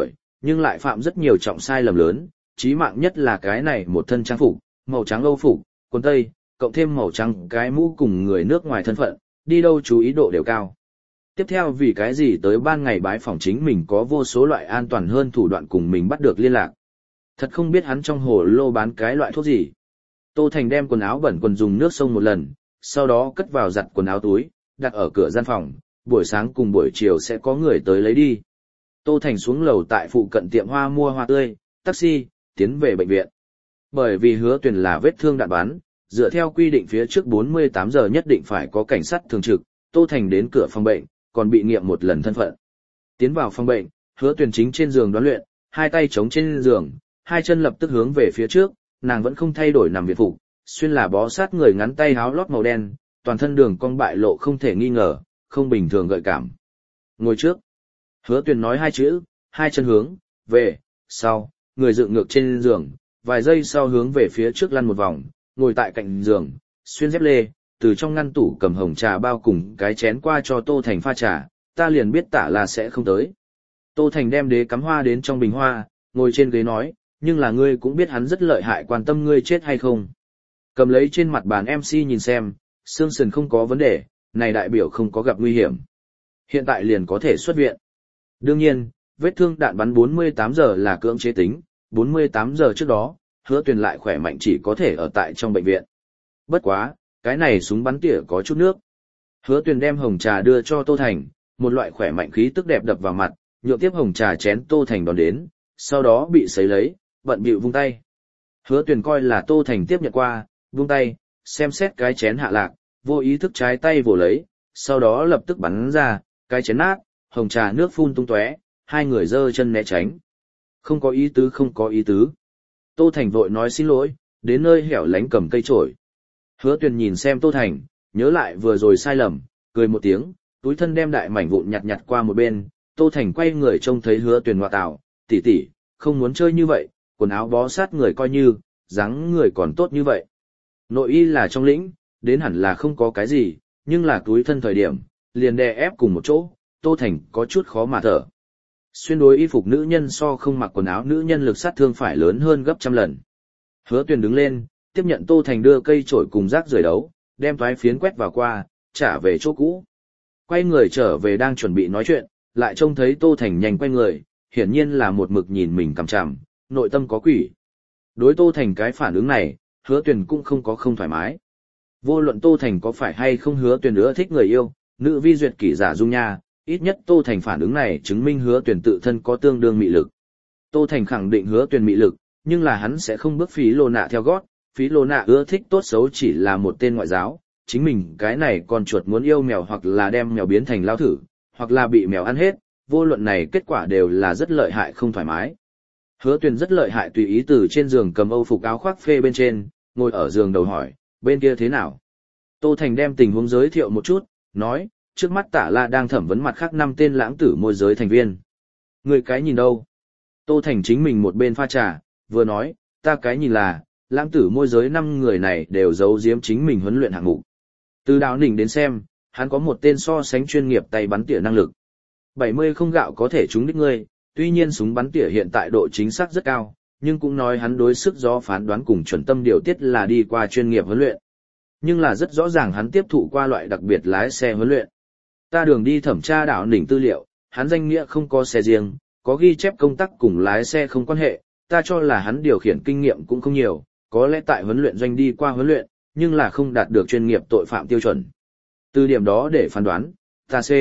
Speaker 1: nhưng lại phạm rất nhiều trọng sai lầm lớn, chí mạng nhất là cái này một thân trang phục, màu trắng Âu phục, quần tây, cộng thêm màu trắng cái mũ cùng người nước ngoài thân phận, đi đâu chú ý độ đều cao. Tiếp theo vì cái gì tới ban ngày bái phỏng chính mình có vô số loại an toàn hơn thủ đoạn cùng mình bắt được liên lạc. Thật không biết hắn trong hồ lô bán cái loại thuốc gì. Tô Thành đem quần áo bẩn quần dùng nước sông một lần, sau đó cất vào giặt quần áo túi, đặt ở cửa gian phòng, buổi sáng cùng buổi chiều sẽ có người tới lấy đi. Tô Thành xuống lầu tại phụ cận tiệm hoa mua hoa tươi, taxi, tiến về bệnh viện. Bởi vì Hứa Tuyền là vết thương đạn bắn, dựa theo quy định phía trước bốn mươi tám giờ nhất định phải có cảnh sát thường trực, Tô Thành đến cửa phòng bệnh, còn bị nghiệm một lần thân phận. Tiến vào phòng bệnh, Hứa Tuyền chính trên giường đoán luyện, hai tay chống trên giường, hai chân lập tức hướng về phía trước, nàng vẫn không thay đổi nằm viện phục, xuyên là bó sát người ngắn tay áo lót màu đen, toàn thân đường cong bại lộ không thể nghi ngờ, không bình thường gợi cảm. Ngồi trước. Hứa Tuyền nói hai chữ, hai chân hướng về sau, người dựng ngược trên giường, vài giây sau hướng về phía trước lăn một vòng, ngồi tại cạnh giường, xuyên dép lê, từ trong ngăn tủ cầm hồng trà bao cùng cái chén qua cho Tô Thành pha trà, ta liền biết Tả là sẽ không tới. Tô Thành đem đế cắm hoa đến trong bình hoa, ngồi trên ghế nói, nhưng là ngươi cũng biết hắn rất lợi hại, quan tâm ngươi chết hay không. Cầm lấy trên mặt bàn em xê nhìn xem, xương sườn không có vấn đề, này đại biểu không có gặp nguy hiểm. Hiện tại liền có thể xuất viện. Đương nhiên, vết thương đạn bắn bốn mươi tám giờ là cưỡng chế tính, bốn mươi tám giờ trước đó, Hứa Tuyền lại khỏe mạnh chỉ có thể ở tại trong bệnh viện. Bất quá, cái này súng bắn tỉa có chút nước. Hứa Tuyền đem hồng trà đưa cho Tô Thành, một loại khỏe mạnh khí tức đẹp đập vào mặt, nhượng tiếp hồng trà chén Tô Thành đón đến, sau đó bị sấy lấy, bận bịu vung tay. Hứa Tuyền coi là Tô Thành tiếp nhận qua, vung tay, xem xét cái chén hạ lạc, vô ý thức trái tay vồ lấy, sau đó lập tức bắn ra, cái chén nát, hồng trà nước phun tung tóe, hai người giơ chân né tránh. Không có ý tứ, không có ý tứ. Tô Thành vội nói xin lỗi, đến nơi hẻo lánh cầm cây chổi. Hứa Tuyền nhìn xem Tô Thành, nhớ lại vừa rồi sai lầm, cười một tiếng, túi thân đem đại mảnh vụn nhặt nhặt qua một bên. Tô Thành quay người trông thấy Hứa Tuyền ngoạ tảo, tỷ tỷ, không muốn chơi như vậy, quần áo bó sát người coi như, dáng người còn tốt như vậy. Nội y là trong lĩnh, đến hẳn là không có cái gì, nhưng là túi thân thời điểm, liền đè ép cùng một chỗ, Tô Thành có chút khó mà thở. Xuyên đối y phục nữ nhân so không mặc quần áo nữ nhân lực sát thương phải lớn hơn gấp trăm lần. Hứa Tuyền đứng lên, tiếp nhận Tô Thành đưa cây chổi cùng rác rưởi đấu, đem toái phiến quét vào qua, trả về chỗ cũ. Quay người trở về đang chuẩn bị nói chuyện, lại trông thấy Tô Thành nhanh quay người, hiển nhiên là một mực nhìn mình cằm chằm, nội tâm có quỷ. Đối Tô Thành cái phản ứng này, Hứa Tuyền cũng không có không thoải mái. Vô luận Tô Thành có phải hay không Hứa Tuyền ưa thích người yêu, nữ vi duyệt kỷ giả dung nha, ít nhất Tô Thành phản ứng này chứng minh Hứa Tuyền tự thân có tương đương mị lực. Tô Thành khẳng định Hứa Tuyền mị lực, nhưng là hắn sẽ không bước phí lô nạ theo gót, phí lô nạ ưa thích tốt xấu chỉ là một tên ngoại giáo, chính mình cái này con chuột muốn yêu mèo hoặc là đem mèo biến thành lao thử, hoặc là bị mèo ăn hết, vô luận này kết quả đều là rất lợi hại không thoải mái. Hứa Tuyền rất lợi hại tùy ý từ trên giường cầm âu phục áo khoác phê bên trên, ngồi ở giường đầu hỏi, bên kia thế nào? Tô Thành đem tình huống giới thiệu một chút, nói, trước mắt Tả La đang thẩm vấn mặt khác năm tên lãng tử môi giới thành viên. Người cái nhìn đâu? Tô Thành chính mình một bên pha trà, vừa nói, ta cái nhìn là, lãng tử môi giới năm người này đều giấu giếm chính mình huấn luyện hạng mục. Từ Đào Ninh đến xem, hắn có một tên so sánh chuyên nghiệp tay bắn tỉa năng lực. bảy mươi không gạo có thể trúng đích ngươi, tuy nhiên súng bắn tỉa hiện tại độ chính xác rất cao, nhưng cũng nói hắn đối sức gió phán đoán cùng chuẩn tâm điều tiết là đi qua chuyên nghiệp huấn luyện. Nhưng là rất rõ ràng hắn tiếp thụ qua loại đặc biệt lái xe huấn luyện. Ta đường đi thẩm tra Đào Ninh tư liệu, hắn danh nghĩa không có xe riêng, có ghi chép công tác cùng lái xe không quan hệ, ta cho là hắn điều khiển kinh nghiệm cũng không nhiều, có lẽ tại huấn luyện doanh đi qua huấn luyện, nhưng là không đạt được chuyên nghiệp tội phạm tiêu chuẩn. Từ điểm đó để phán đoán, ta C.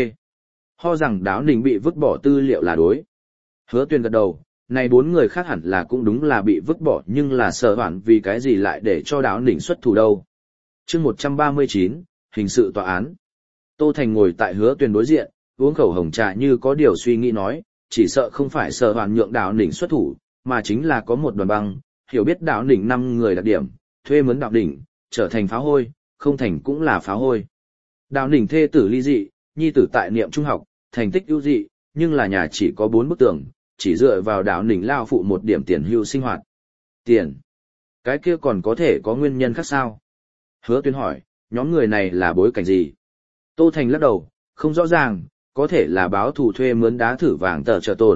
Speaker 1: Ho rằng Đáo Ninh bị vứt bỏ tư liệu là đối. Hứa Tuyền gật đầu, này bốn người khác hẳn là cũng đúng là bị vứt bỏ, nhưng là sợ hoảng vì cái gì lại để cho Đáo Ninh xuất thủ đâu. Chương một trăm ba mươi chín, hình sự tòa án. Tô Thành ngồi tại Hứa Tuyền đối diện, uống khẩu hồng trà như có điều suy nghĩ nói, chỉ sợ không phải sợ hoảng nhượng Đáo Ninh xuất thủ, mà chính là có một đoàn băng, hiểu biết Đáo Ninh năm người đặc điểm, thuê mướn Đáo Ninh, trở thành pháo hôi, không thành cũng là pháo hôi. Đáo Ninh thê tử ly dị, nhi tử tại niệm trung học, thành tích ưu dị, nhưng là nhà chỉ có bốn bức tường, chỉ dựa vào Đáo Ninh lao phụ một điểm tiền hưu sinh hoạt. Tiền? Cái kia còn có thể có nguyên nhân khác sao? Hứa Tuyền hỏi, nhóm người này là bối cảnh gì? Tô Thành lắc đầu, không rõ ràng, có thể là báo thù thuê mướn đá thử vàng tờ trợ tồn,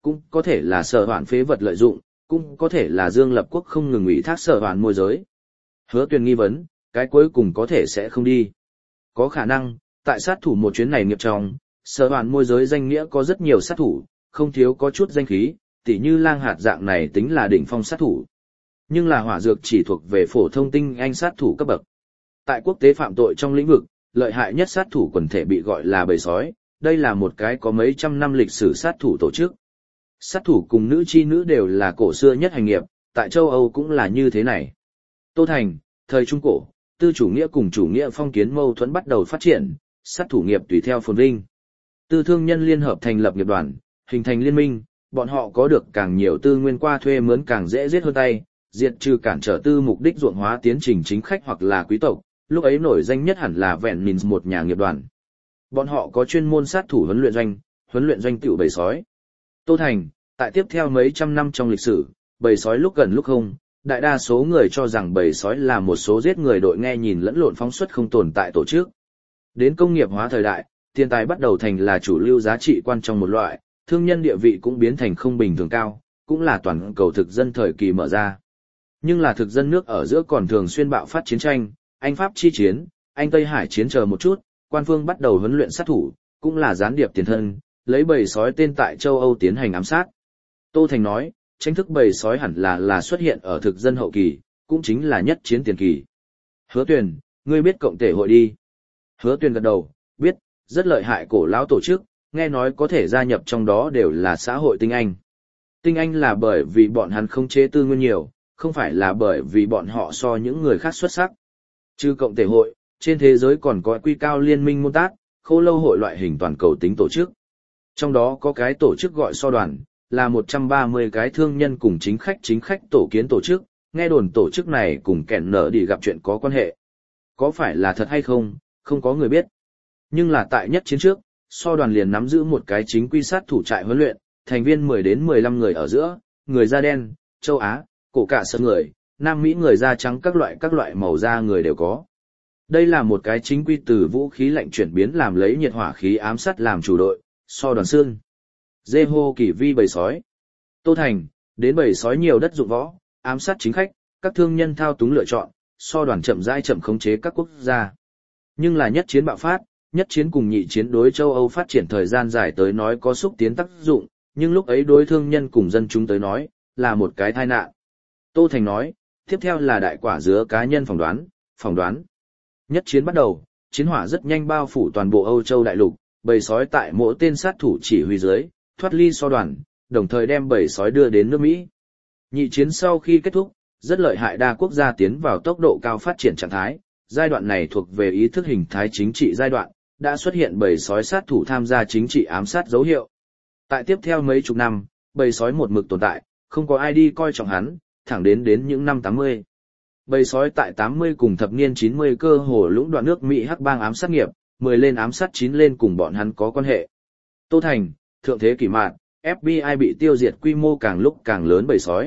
Speaker 1: cũng có thể là sở hoạn phế vật lợi dụng, cũng có thể là Dương Lập Quốc không ngừng ủy thác sở hoạn môi giới. Hứa Tuyền nghi vấn, cái cuối cùng có thể sẽ không đi. Có khả năng, tại sát thủ một chuyến này nghiệp trong, sở hoạn môi giới danh nghĩa có rất nhiều sát thủ, không thiếu có chút danh khí, tỉ như lang hạt dạng này tính là đỉnh phong sát thủ. Nhưng là hỏa dược chỉ thuộc về phổ thông tinh anh sát thủ cấp bậc. Tại quốc tế phạm tội trong lĩnh vực, lợi hại nhất sát thủ quần thể bị gọi là bầy sói, đây là một cái có mấy trăm năm lịch sử sát thủ tổ chức. Sát thủ cùng nữ chi nữ đều là cổ xưa nhất hành nghiệp, tại châu Âu cũng là như thế này. Tô Thành, thời Trung Cổ, tư chủ nghĩa cùng chủ nghĩa phong kiến mâu thuẫn bắt đầu phát triển, sát thủ nghiệp tùy theo phồn vinh. Tư thương nhân liên hợp thành lập nghiệp đoàn, hình thành liên minh, bọn họ có được càng nhiều tư nguyên qua thuê mướn càng dễ giết hơn tay, diệt trừ cản trở tư mục đích ruộng hóa tiến trình chính khách hoặc là quý tộc, lúc ấy nổi danh nhất hẳn là Vẹn Mìn một nhà nghiệp đoàn. Bọn họ có chuyên môn sát thủ huấn luyện doanh, huấn luyện doanh tiểu bầy sói. Tô Thành, tại tiếp theo mấy trăm năm trong lịch sử, bầy sói lúc gần lúc không, đại đa số người cho rằng bầy sói là một số giết người đội nghe nhìn lẫn lộn phóng xuất không tồn tại tổ chức. Đến công nghiệp hóa thời đại, tiền tài bắt đầu thành là chủ lưu giá trị quan trọng một loại, thương nhân địa vị cũng biến thành không bình thường cao, cũng là toàn cầu thực dân thời kỳ mở ra. Nhưng là thực dân nước ở giữa còn thường xuyên bạo phát chiến tranh, Anh Pháp chi chiến, Anh Tây Hải chiến chờ một chút, quan phương bắt đầu huấn luyện sát thủ, cũng là gián điệp tiền thân, lấy bầy sói tên tại châu Âu tiến hành ám sát. Tô Thành nói, tranh thức bầy sói hẳn là là xuất hiện ở thực dân hậu kỳ, cũng chính là nhất chiến tiền kỳ. Hứa Tuyền, ngươi biết cộng thể hội đi. Hứa Tuyền gật đầu, biết, rất lợi hại cổ lão tổ chức, nghe nói có thể gia nhập trong đó đều là xã hội tinh anh. Tinh anh là bởi vì bọn hắn không chế tư nguyên nhiều, không phải là bởi vì bọn họ so những người khác xuất sắc. Trừ cộng thể hội, trên thế giới còn có quy cao liên minh môn tác, khô lâu hội loại hình toàn cầu tính tổ chức. Trong đó có cái tổ chức gọi so đoàn, là một trăm ba mươi cái thương nhân cùng chính khách chính khách tổ kiến tổ chức, nghe đồn tổ chức này cùng kẻn nở đi gặp chuyện có quan hệ. Có phải là thật hay không, không có người biết. Nhưng là tại nhất chiến trước, so đoàn liền nắm giữ một cái chính quy sát thủ trại huấn luyện, thành viên mười đến mười lăm người ở giữa, người da đen, châu Á, cổ cả sơn người, Nam Mỹ người da trắng các loại các loại màu da người đều có. Đây là một cái chính quy từ vũ khí lạnh chuyển biến làm lấy nhiệt hỏa khí ám sát làm chủ đội, so đoàn xương. Dê hô kỳ vi bầy sói. Tô Thành, đến bầy sói nhiều đất dụng võ, ám sát chính khách, các thương nhân thao túng lựa chọn, so đoàn chậm rãi chậm khống chế các quốc gia. Nhưng là nhất chiến bạo phát, nhất chiến cùng nhị chiến đối châu Âu phát triển thời gian dài tới nói có xúc tiến tác dụng, nhưng lúc ấy đối thương nhân cùng dân chúng tới nói, là một cái tai nạn. Tô Thành nói, tiếp theo là đại quả dứa cá nhân phỏng đoán, phỏng đoán. Nhất chiến bắt đầu, chiến hỏa rất nhanh bao phủ toàn bộ Âu Châu đại lục, bầy sói tại mỗi tên sát thủ chỉ huy dưới, thoát ly so đoàn, đồng thời đem bầy sói đưa đến nước Mỹ. Nhị chiến sau khi kết thúc, rất lợi hại đa quốc gia tiến vào tốc độ cao phát triển trạng thái, giai đoạn này thuộc về ý thức hình thái chính trị giai đoạn, đã xuất hiện bầy sói sát thủ tham gia chính trị ám sát dấu hiệu. Tại tiếp theo mấy chục năm, bầy sói một mực tồn tại, không có ai đi coi trọng hắn, thẳng đến đến những năm tám mươi. Bầy sói tại tám mươi cùng thập niên chín mươi cơ hồ lũng đoạn nước Mỹ hắc bang ám sát nghiệp, mười lên ám sát chín lên cùng bọn hắn có quan hệ. Tô Thành, thượng thế kỷ mạn, ép bê i bị tiêu diệt quy mô càng lúc càng lớn bầy sói.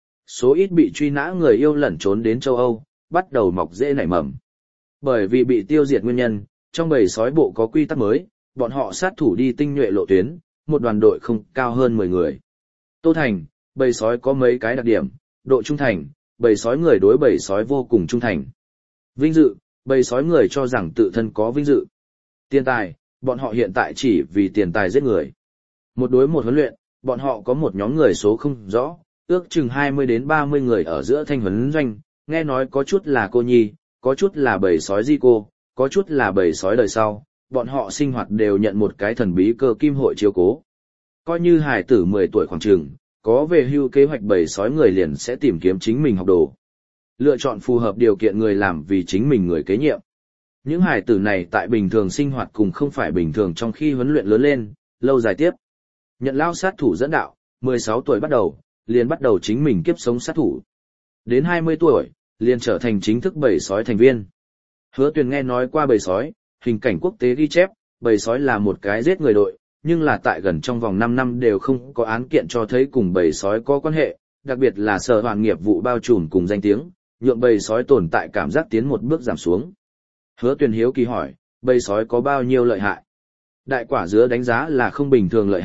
Speaker 1: Số ít bị truy nã người yêu lẩn trốn đến châu Âu, bắt đầu mọc rễ nảy mầm. Bởi vì bị tiêu diệt nguyên nhân, trong bầy sói bộ có quy tắc mới, bọn họ sát thủ đi tinh nhuệ lộ tuyến, một đoàn đội không cao hơn mười người. Tô Thành, bầy sói có mấy cái đặc điểm, độ trung thành, bầy sói người đối bầy sói vô cùng trung thành. Vinh dự, bầy sói người cho rằng tự thân có vinh dự. Tiền tài, bọn họ hiện tại chỉ vì tiền tài giết người. Một đối một huấn luyện, bọn họ có một nhóm người số không rõ, ước chừng hai mươi đến ba mươi người ở giữa thanh huấn doanh, nghe nói có chút là cô nhi, có chút là bầy sói di cô, có chút là bầy sói đời sau, bọn họ sinh hoạt đều nhận một cái thần bí cơ kim hội chiếu cố. Coi như hải tử mười tuổi khoảng chừng, có về hưu kế hoạch bầy sói người liền sẽ tìm kiếm chính mình học đồ. Lựa chọn phù hợp điều kiện người làm vì chính mình người kế nhiệm. Những hải tử này tại bình thường sinh hoạt cùng không phải bình thường trong khi huấn luyện lớn lên, lâu dài tiếp. Nhận lao sát thủ dẫn đạo, mười sáu tuổi bắt đầu, liền bắt đầu chính mình kiếp sống sát thủ. Đến hai mươi tuổi, liền trở thành chính thức bầy sói thành viên. Hứa Tuyền nghe nói qua bầy sói, hình cảnh quốc tế ghi chép, bầy sói là một cái giết người đội, nhưng là tại gần trong vòng năm năm đều không có án kiện cho thấy cùng bầy sói có quan hệ, đặc biệt là sở hoàn nghiệp vụ bao trùm cùng danh tiếng, nhượng bầy sói tồn tại cảm giác tiến một bước giảm xuống. Hứa Tuyền hiếu kỳ hỏi, bầy sói có bao nhiêu lợi hại? Đại quả dứa đánh giá là không bình thường lợi hại,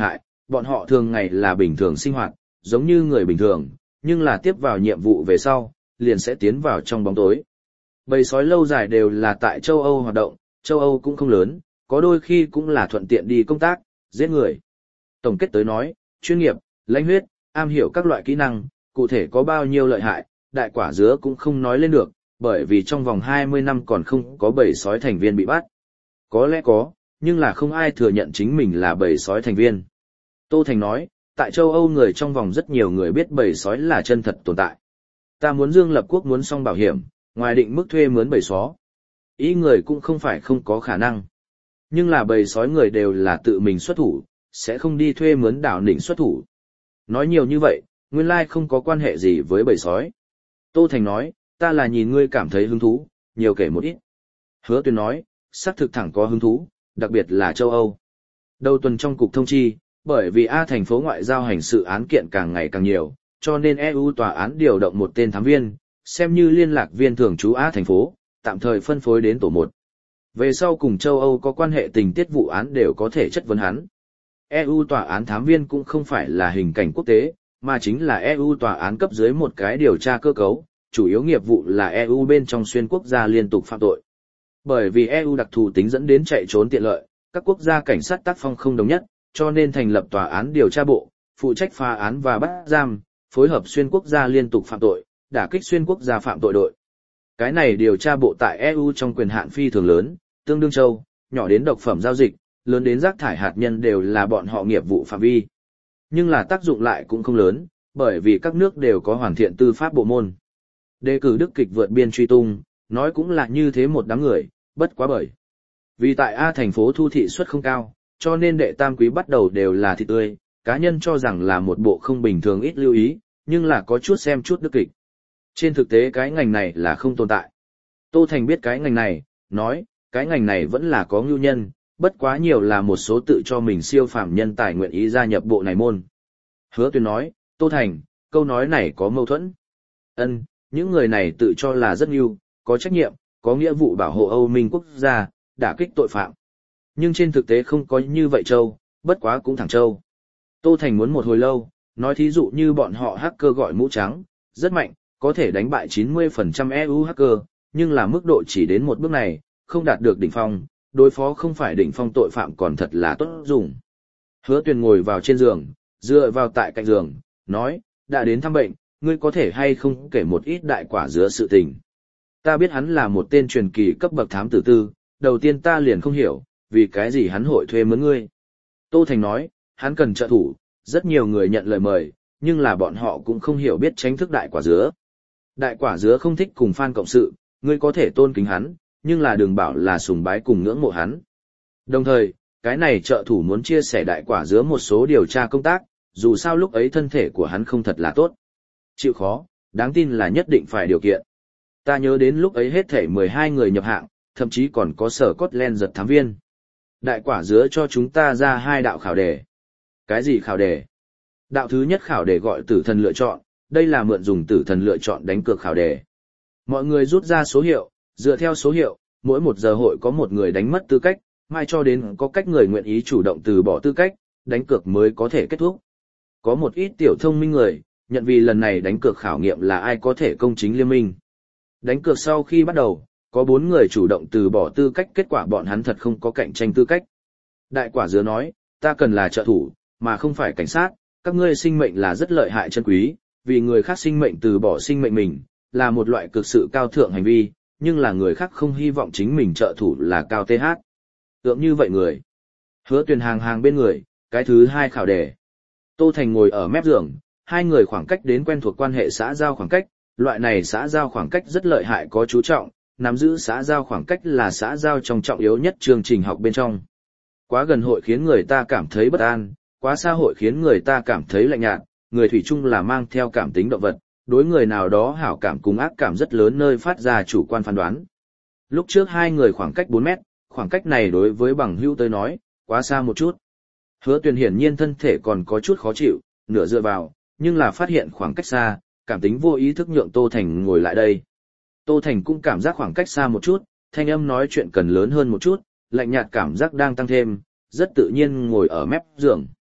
Speaker 1: bọn họ thường ngày là bình thường sinh hoạt, giống như người bình thường, nhưng là tiếp vào nhiệm vụ về sau, liền sẽ tiến vào trong bóng tối. Bầy sói lâu dài đều là tại châu Âu hoạt động, châu Âu cũng không lớn, có đôi khi cũng là thuận tiện đi công tác, giết người. Tổng kết tới nói, chuyên nghiệp, lãnh huyết, am hiểu các loại kỹ năng, cụ thể có bao nhiêu lợi hại, đại quả dứa cũng không nói lên được, bởi vì trong vòng hai mươi năm còn không có bầy sói thành viên bị bắt. Có lẽ có, nhưng là không ai thừa nhận chính mình là bầy sói thành viên. Tô Thành nói, tại châu Âu người trong vòng rất nhiều người biết bầy sói là chân thật tồn tại. Ta muốn Dương lập quốc muốn xong bảo hiểm, ngoài định mức thuê mướn bầy sói. Ý người cũng không phải không có khả năng. Nhưng là bầy sói người đều là tự mình xuất thủ, sẽ không đi thuê mướn đảo đỉnh xuất thủ. Nói nhiều như vậy, nguyên lai không có quan hệ gì với bầy sói. Tô Thành nói, ta là nhìn ngươi cảm thấy hứng thú, nhiều kể một ít. Hứa Tuyền nói, xác thực thẳng có hứng thú, đặc biệt là châu Âu. Đầu tuần trong cục thông chi, bởi vì A thành phố ngoại giao hành sự án kiện càng ngày càng nhiều, cho nên e u tòa án điều động một tên thám viên, xem như liên lạc viên thường trú A thành phố, tạm thời phân phối đến tổ một. Về sau cùng châu Âu có quan hệ tình tiết vụ án đều có thể chất vấn hắn. e u tòa án thám viên cũng không phải là hình cảnh quốc tế, mà chính là e u tòa án cấp dưới một cái điều tra cơ cấu, chủ yếu nghiệp vụ là e u bên trong xuyên quốc gia liên tục phạm tội. Bởi vì e u đặc thù tính dẫn đến chạy trốn tiện lợi, các quốc gia cảnh sát tác phong không đồng nhất, cho nên thành lập tòa án điều tra bộ, phụ trách phá án và bắt giam, phối hợp xuyên quốc gia liên tục phạm tội, đả kích xuyên quốc gia phạm tội đội. Cái này điều tra bộ tại e u trong quyền hạn phi thường lớn, tương đương châu, nhỏ đến độc phẩm giao dịch, lớn đến rác thải hạt nhân đều là bọn họ nghiệp vụ phạm vi. Nhưng là tác dụng lại cũng không lớn, bởi vì các nước đều có hoàn thiện tư pháp bộ môn. Đề cử Đức kịch vượt biên truy tung, nói cũng là như thế một đám người, bất quá bởi. Vì tại A thành phố thu thị suất không cao, cho nên đệ tam quý bắt đầu đều là thịt tươi, cá nhân cho rằng là một bộ không bình thường ít lưu ý, nhưng là có chút xem chút đức kịch. Trên thực tế cái ngành này là không tồn tại. Tô Thành biết cái ngành này, nói, cái ngành này vẫn là có ngưu nhân, bất quá nhiều là một số tự cho mình siêu phàm nhân tài nguyện ý gia nhập bộ này môn. Hứa Tuyền nói, Tô Thành, câu nói này có mâu thuẫn. Ân, những người này tự cho là rất ngưu, có trách nhiệm, có nghĩa vụ bảo hộ Âu Minh quốc gia, đả kích tội phạm. Nhưng trên thực tế không có như vậy châu, bất quá cũng thẳng châu. Tô Thành muốn một hồi lâu, nói thí dụ như bọn họ hacker gọi mũ trắng, rất mạnh, có thể đánh bại chín mươi phần trăm e u hacker, nhưng là mức độ chỉ đến một bước này, không đạt được đỉnh phong, đối phó không phải đỉnh phong tội phạm còn thật là tốt dùng. Hứa Tuyền ngồi vào trên giường, dựa vào tại cạnh giường, nói, đã đến thăm bệnh, ngươi có thể hay không kể một ít đại quả dứa sự tình. Ta biết hắn là một tên truyền kỳ cấp bậc thám tử tư, đầu tiên ta liền không hiểu, vì cái gì hắn hội thuê mướn ngươi. Tô Thành nói, hắn cần trợ thủ, rất nhiều người nhận lời mời, nhưng là bọn họ cũng không hiểu biết tránh thức đại quả dứa. Đại quả dứa không thích cùng fan cộng sự, ngươi có thể tôn kính hắn, nhưng là đừng bảo là sùng bái cùng ngưỡng mộ hắn. Đồng thời, cái này trợ thủ muốn chia sẻ đại quả dứa một số điều tra công tác, dù sao lúc ấy thân thể của hắn không thật là tốt. Chịu khó, đáng tin là nhất định phải điều kiện. Ta nhớ đến lúc ấy hết thể mười hai người nhập hạng, thậm chí còn có sở Scotland giật thám viên. Đại quả dứa cho chúng ta ra hai đạo khảo đề. Cái gì khảo đề? Đạo thứ nhất khảo đề gọi tử thần lựa chọn, đây là mượn dùng tử thần lựa chọn đánh cược khảo đề. Mọi người rút ra số hiệu, dựa theo số hiệu, mỗi một giờ hội có một người đánh mất tư cách, mai cho đến có cách người nguyện ý chủ động từ bỏ tư cách, đánh cược mới có thể kết thúc. Có một ít tiểu thông minh người, nhận vì lần này đánh cược khảo nghiệm là ai có thể công chính liên minh. Đánh cược sau khi bắt đầu, có bốn người chủ động từ bỏ tư cách, kết quả bọn hắn thật không có cạnh tranh tư cách. Đại quả dứa nói, ta cần là trợ thủ, mà không phải cảnh sát, các ngươi sinh mệnh là rất lợi hại chân quý, vì người khác sinh mệnh từ bỏ sinh mệnh mình, là một loại cực sự cao thượng hành vi, nhưng là người khác không hy vọng chính mình trợ thủ là cao th. Tượng như vậy người. Hứa Tuyền hàng hàng bên người, cái thứ hai khảo đề. Tô Thành ngồi ở mép giường, hai người khoảng cách đến quen thuộc quan hệ xã giao khoảng cách, loại này xã giao khoảng cách rất lợi hại có chú trọng, nắm giữ xã giao khoảng cách là xã giao trong trọng yếu nhất chương trình học bên trong. Quá gần hội khiến người ta cảm thấy bất an, quá xa hội khiến người ta cảm thấy lạnh nhạt, người thủy chung là mang theo cảm tính động vật, đối người nào đó hảo cảm cùng ác cảm rất lớn nơi phát ra chủ quan phán đoán. Lúc trước hai người khoảng cách bốn mét, khoảng cách này đối với bằng hữu tới nói, quá xa một chút. Hứa Tuyền hiển nhiên thân thể còn có chút khó chịu, nửa dựa vào, nhưng là phát hiện khoảng cách xa, cảm tính vô ý thức nhượng Tô Thành ngồi lại đây. Tô Thành cũng cảm giác khoảng cách xa một chút, thanh âm nói chuyện cần lớn hơn một chút, lạnh nhạt cảm giác đang tăng thêm, rất tự nhiên ngồi ở mép giường.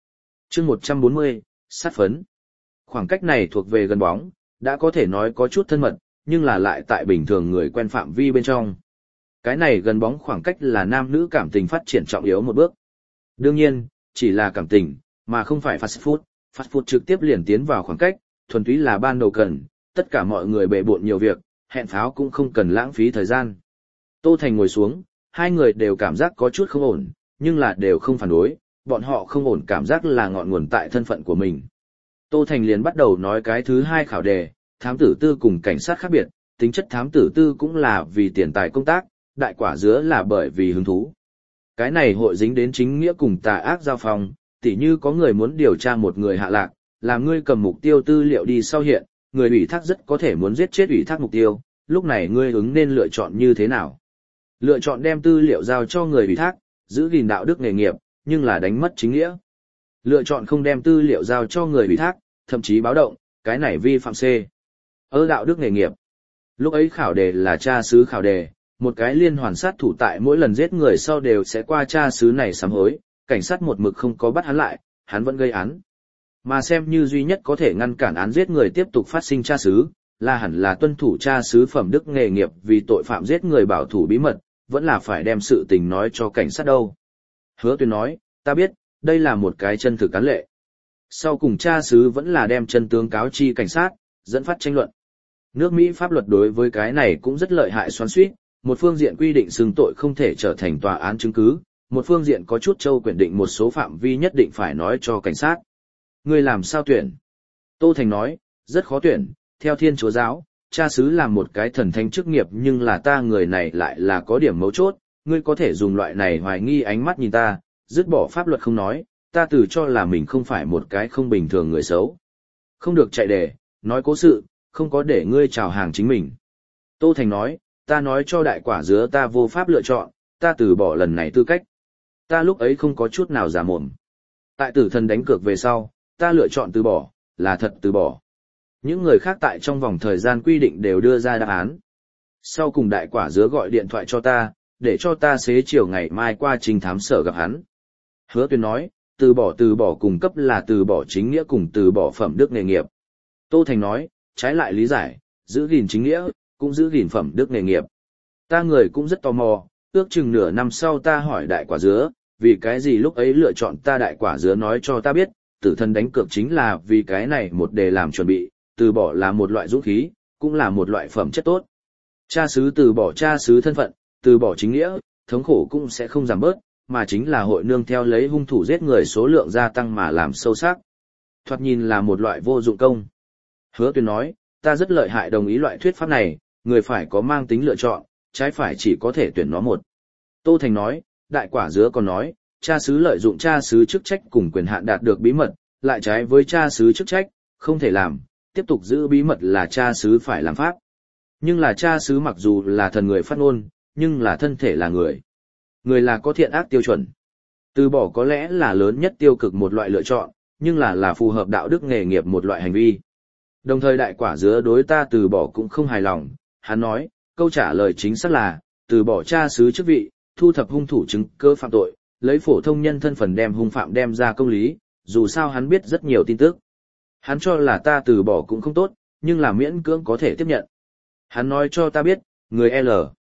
Speaker 1: chương một trăm bốn mươi, sát phấn. Khoảng cách này thuộc về gần bóng, đã có thể nói có chút thân mật, nhưng là lại tại bình thường người quen phạm vi bên trong. Cái này gần bóng khoảng cách là nam nữ cảm tình phát triển trọng yếu một bước. Đương nhiên, chỉ là cảm tình, mà không phải fast food. Fast food trực tiếp liền tiến vào khoảng cách, thuần túy là ban đầu cần, tất cả mọi người bề bộn nhiều việc, hẹn pháo cũng không cần lãng phí thời gian. Tô Thành ngồi xuống, hai người đều cảm giác có chút không ổn, nhưng là đều không phản đối, bọn họ không ổn cảm giác là ngọn nguồn tại thân phận của mình. Tô Thành liền bắt đầu nói cái thứ hai khảo đề, thám tử tư cùng cảnh sát khác biệt, tính chất thám tử tư cũng là vì tiền tài công tác, đại quả dứa là bởi vì hứng thú. Cái này hội dính đến chính nghĩa cùng tà ác giao phong, tỉ như có người muốn điều tra một người hạ lạc, làm ngươi cầm mục tiêu tư liệu đi sau hiện, người ủy thác rất có thể muốn giết chết ủy thác mục tiêu, lúc này ngươi ứng nên lựa chọn như thế nào? Lựa chọn đem tư liệu giao cho người ủy thác, giữ gìn đạo đức nghề nghiệp, nhưng là đánh mất chính nghĩa. Lựa chọn không đem tư liệu giao cho người ủy thác, thậm chí báo động, cái này vi phạm C. Ở đạo đức nghề nghiệp. Lúc ấy khảo đề là tra xứ khảo đề, một cái liên hoàn sát thủ tại mỗi lần giết người sau đều sẽ qua tra xứ này sám hối, cảnh sát một mực không có bắt hắn lại, hắn vẫn gây án. Mà xem như duy nhất có thể ngăn cản án giết người tiếp tục phát sinh tra xứ, là hẳn là tuân thủ tra xứ phẩm đức nghề nghiệp vì tội phạm giết người bảo thủ bí mật, vẫn là phải đem sự tình nói cho cảnh sát đâu. Hứa Tuyên nói, ta biết, đây là một cái chân thực án lệ. Sau cùng tra xứ vẫn là đem chân tướng cáo chi cảnh sát, dẫn phát tranh luận. Nước Mỹ pháp luật đối với cái này cũng rất lợi hại xoắn xuýt, một phương diện quy định xưng tội không thể trở thành tòa án chứng cứ, một phương diện có chút châu quyền định một số phạm vi nhất định phải nói cho cảnh sát. Ngươi làm sao tuyển? Tô Thành nói, rất khó tuyển, theo Thiên Chúa giáo, cha xứ làm một cái thần thánh chức nghiệp nhưng là ta người này lại là có điểm mấu chốt, ngươi có thể dùng loại này hoài nghi ánh mắt nhìn ta, dứt bỏ pháp luật không nói, ta tự cho là mình không phải một cái không bình thường người xấu. Không được chạy đề, nói cố sự, không có để ngươi chào hàng chính mình. Tô Thành nói, ta nói cho đại quả dứa ta vô pháp lựa chọn, ta từ bỏ lần này tư cách. Ta lúc ấy không có chút nào giả mồm. Tại tử thần đánh cược về sau, ta lựa chọn từ bỏ, là thật từ bỏ. Những người khác tại trong vòng thời gian quy định đều đưa ra đáp án. Sau cùng đại quả dứa gọi điện thoại cho ta, để cho ta xế chiều ngày mai qua trình thám sở gặp hắn. Hứa Tuyên nói, từ bỏ từ bỏ cùng cấp là từ bỏ chính nghĩa cùng từ bỏ phẩm đức nghề nghiệp. Tô Thành nói, trái lại lý giải, giữ gìn chính nghĩa, cũng giữ gìn phẩm đức nghề nghiệp. Ta người cũng rất tò mò, ước chừng nửa năm sau ta hỏi đại quả dứa, vì cái gì lúc ấy lựa chọn ta đại quả dứa nói cho ta biết, tử thần đánh cược chính là vì cái này một đề làm chuẩn bị, từ bỏ là một loại dũng khí, cũng là một loại phẩm chất tốt. Cha xứ từ bỏ cha xứ thân phận, từ bỏ chính nghĩa, thống khổ cũng sẽ không giảm bớt, mà chính là hội nương theo lấy hung thủ giết người số lượng gia tăng mà làm sâu sắc. Thoạt nhìn là một loại vô dụng công. Hứa Tuyên nói, ta rất lợi hại đồng ý loại thuyết pháp này, người phải có mang tính lựa chọn, trái phải chỉ có thể tuyển nó một. Tô Thành nói, đại quả dứa còn nói, cha xứ lợi dụng cha xứ chức trách cùng quyền hạn đạt được bí mật, lại trái với cha xứ chức trách, không thể làm, tiếp tục giữ bí mật là cha xứ phải làm pháp. Nhưng là cha xứ mặc dù là thần người phát ngôn, nhưng là thân thể là người. Người là có thiện ác tiêu chuẩn. Từ bỏ có lẽ là lớn nhất tiêu cực một loại lựa chọn, nhưng là là phù hợp đạo đức nghề nghiệp một loại hành vi. Đồng thời đại quả dứa đối ta từ bỏ cũng không hài lòng, hắn nói, câu trả lời chính xác là, từ bỏ cha xứ chức vị, thu thập hung thủ chứng cứ phạm tội, lấy phổ thông nhân thân phần đem hung phạm đem ra công lý, dù sao hắn biết rất nhiều tin tức. Hắn cho là ta từ bỏ cũng không tốt, nhưng là miễn cưỡng có thể tiếp nhận. Hắn nói cho ta biết, người L,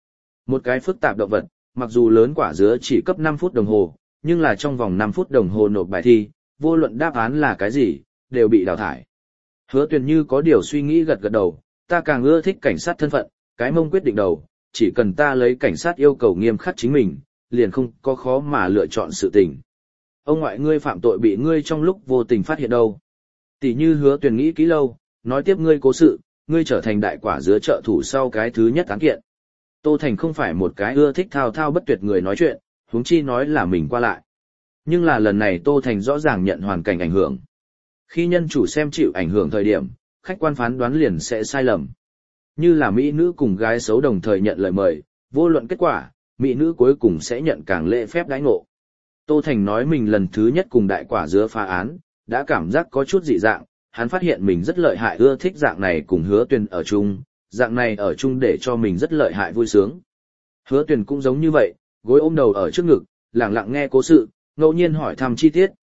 Speaker 1: một cái phức tạp động vật, mặc dù lớn quả dứa chỉ cấp năm phút đồng hồ, nhưng là trong vòng năm phút đồng hồ nộp bài thi, vô luận đáp án là cái gì, đều bị đào thải. Hứa Tuyền như có điều suy nghĩ gật gật đầu, ta càng ưa thích cảnh sát thân phận, cái mông quyết định đầu, chỉ cần ta lấy cảnh sát yêu cầu nghiêm khắc chính mình, liền không có khó mà lựa chọn sự tình. Ông ngoại ngươi phạm tội bị ngươi trong lúc vô tình phát hiện đâu. Tỷ như Hứa Tuyền nghĩ kỹ lâu, nói tiếp ngươi cố sự, ngươi trở thành đại quả dứa trợ thủ sau cái thứ nhất án kiện. Tô Thành không phải một cái ưa thích thao thao bất tuyệt người nói chuyện, huống chi nói là mình qua lại. Nhưng là lần này Tô Thành rõ ràng nhận hoàn cảnh ảnh hưởng. Khi nhân chủ xem chịu ảnh hưởng thời điểm, khách quan phán đoán liền sẽ sai lầm. Như là mỹ nữ cùng gái xấu đồng thời nhận lời mời, vô luận kết quả, mỹ nữ cuối cùng sẽ nhận càng lễ phép đãi ngộ. Tô Thành nói mình lần thứ nhất cùng đại quả dứa phá án, đã cảm giác có chút dị dạng, hắn phát hiện mình rất lợi hại ưa thích dạng này cùng Hứa Tuyền ở chung, dạng này ở chung để cho mình rất lợi hại vui sướng. Hứa Tuyền cũng giống như vậy, gối ôm đầu ở trước ngực, lặng lặng nghe cố sự, ngẫu nhiên hỏi thăm chi tiết,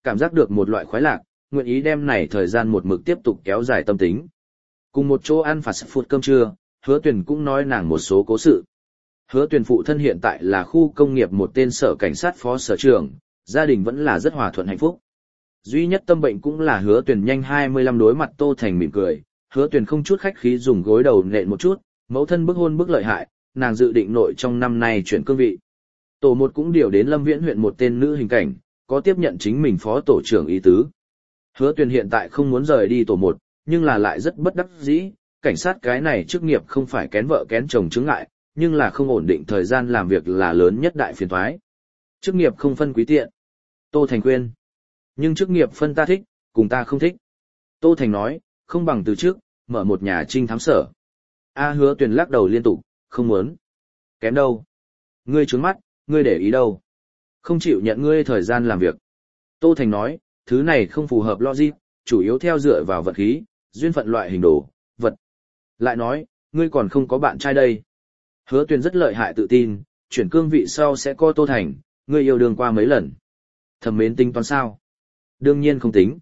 Speaker 1: cảm giác được một loại khoái lạc, nguyện ý đem này thời gian một mực tiếp tục kéo dài tâm tính. Cùng một chỗ ăn fast food cơm trưa, Hứa Tuyền cũng nói nàng một số cố sự. Hứa Tuyền phụ thân hiện tại là khu công nghiệp một tên sở cảnh sát phó sở trưởng, gia đình vẫn là rất hòa thuận hạnh phúc. Duy nhất tâm bệnh cũng là Hứa Tuyền nhanh hai mươi lăm đối mặt Tô Thành mỉm cười, Hứa Tuyền không chút khách khí dùng gối đầu nện một chút, mẫu thân bức hôn bức lợi hại, nàng dự định nội trong năm nay chuyển cương vị. Tổ một cũng điều đến Lâm Viễn huyện một tên nữ hình cảnh, có tiếp nhận chính mình phó tổ trưởng ý tứ. Hứa Tuyền hiện tại không muốn rời đi tổ một, nhưng là lại rất bất đắc dĩ, cảnh sát cái này chức nghiệp không phải kén vợ kén chồng chứng ngại, nhưng là không ổn định thời gian làm việc là lớn nhất đại phiền toái. Chức nghiệp không phân quý tiện. Tô Thành khuyên. Nhưng chức nghiệp phân ta thích, cùng ta không thích. Tô Thành nói, không bằng từ trước, mở một nhà trinh thám sở. A Hứa Tuyền lắc đầu liên tục, không muốn. Kém đâu. Ngươi trướng mắt, ngươi để ý đâu. Không chịu nhận ngươi thời gian làm việc. Tô Thành nói, thứ này không phù hợp logic, chủ yếu theo dựa vào vật khí, duyên phận loại hình đồ, vật. Lại nói, ngươi còn không có bạn trai đây. Hứa Tuyền rất lợi hại tự tin, chuyển cương vị sau sẽ có Tô Thành, ngươi yêu đương qua mấy lần. Thẩm mến tính toán sao? Đương nhiên không tính.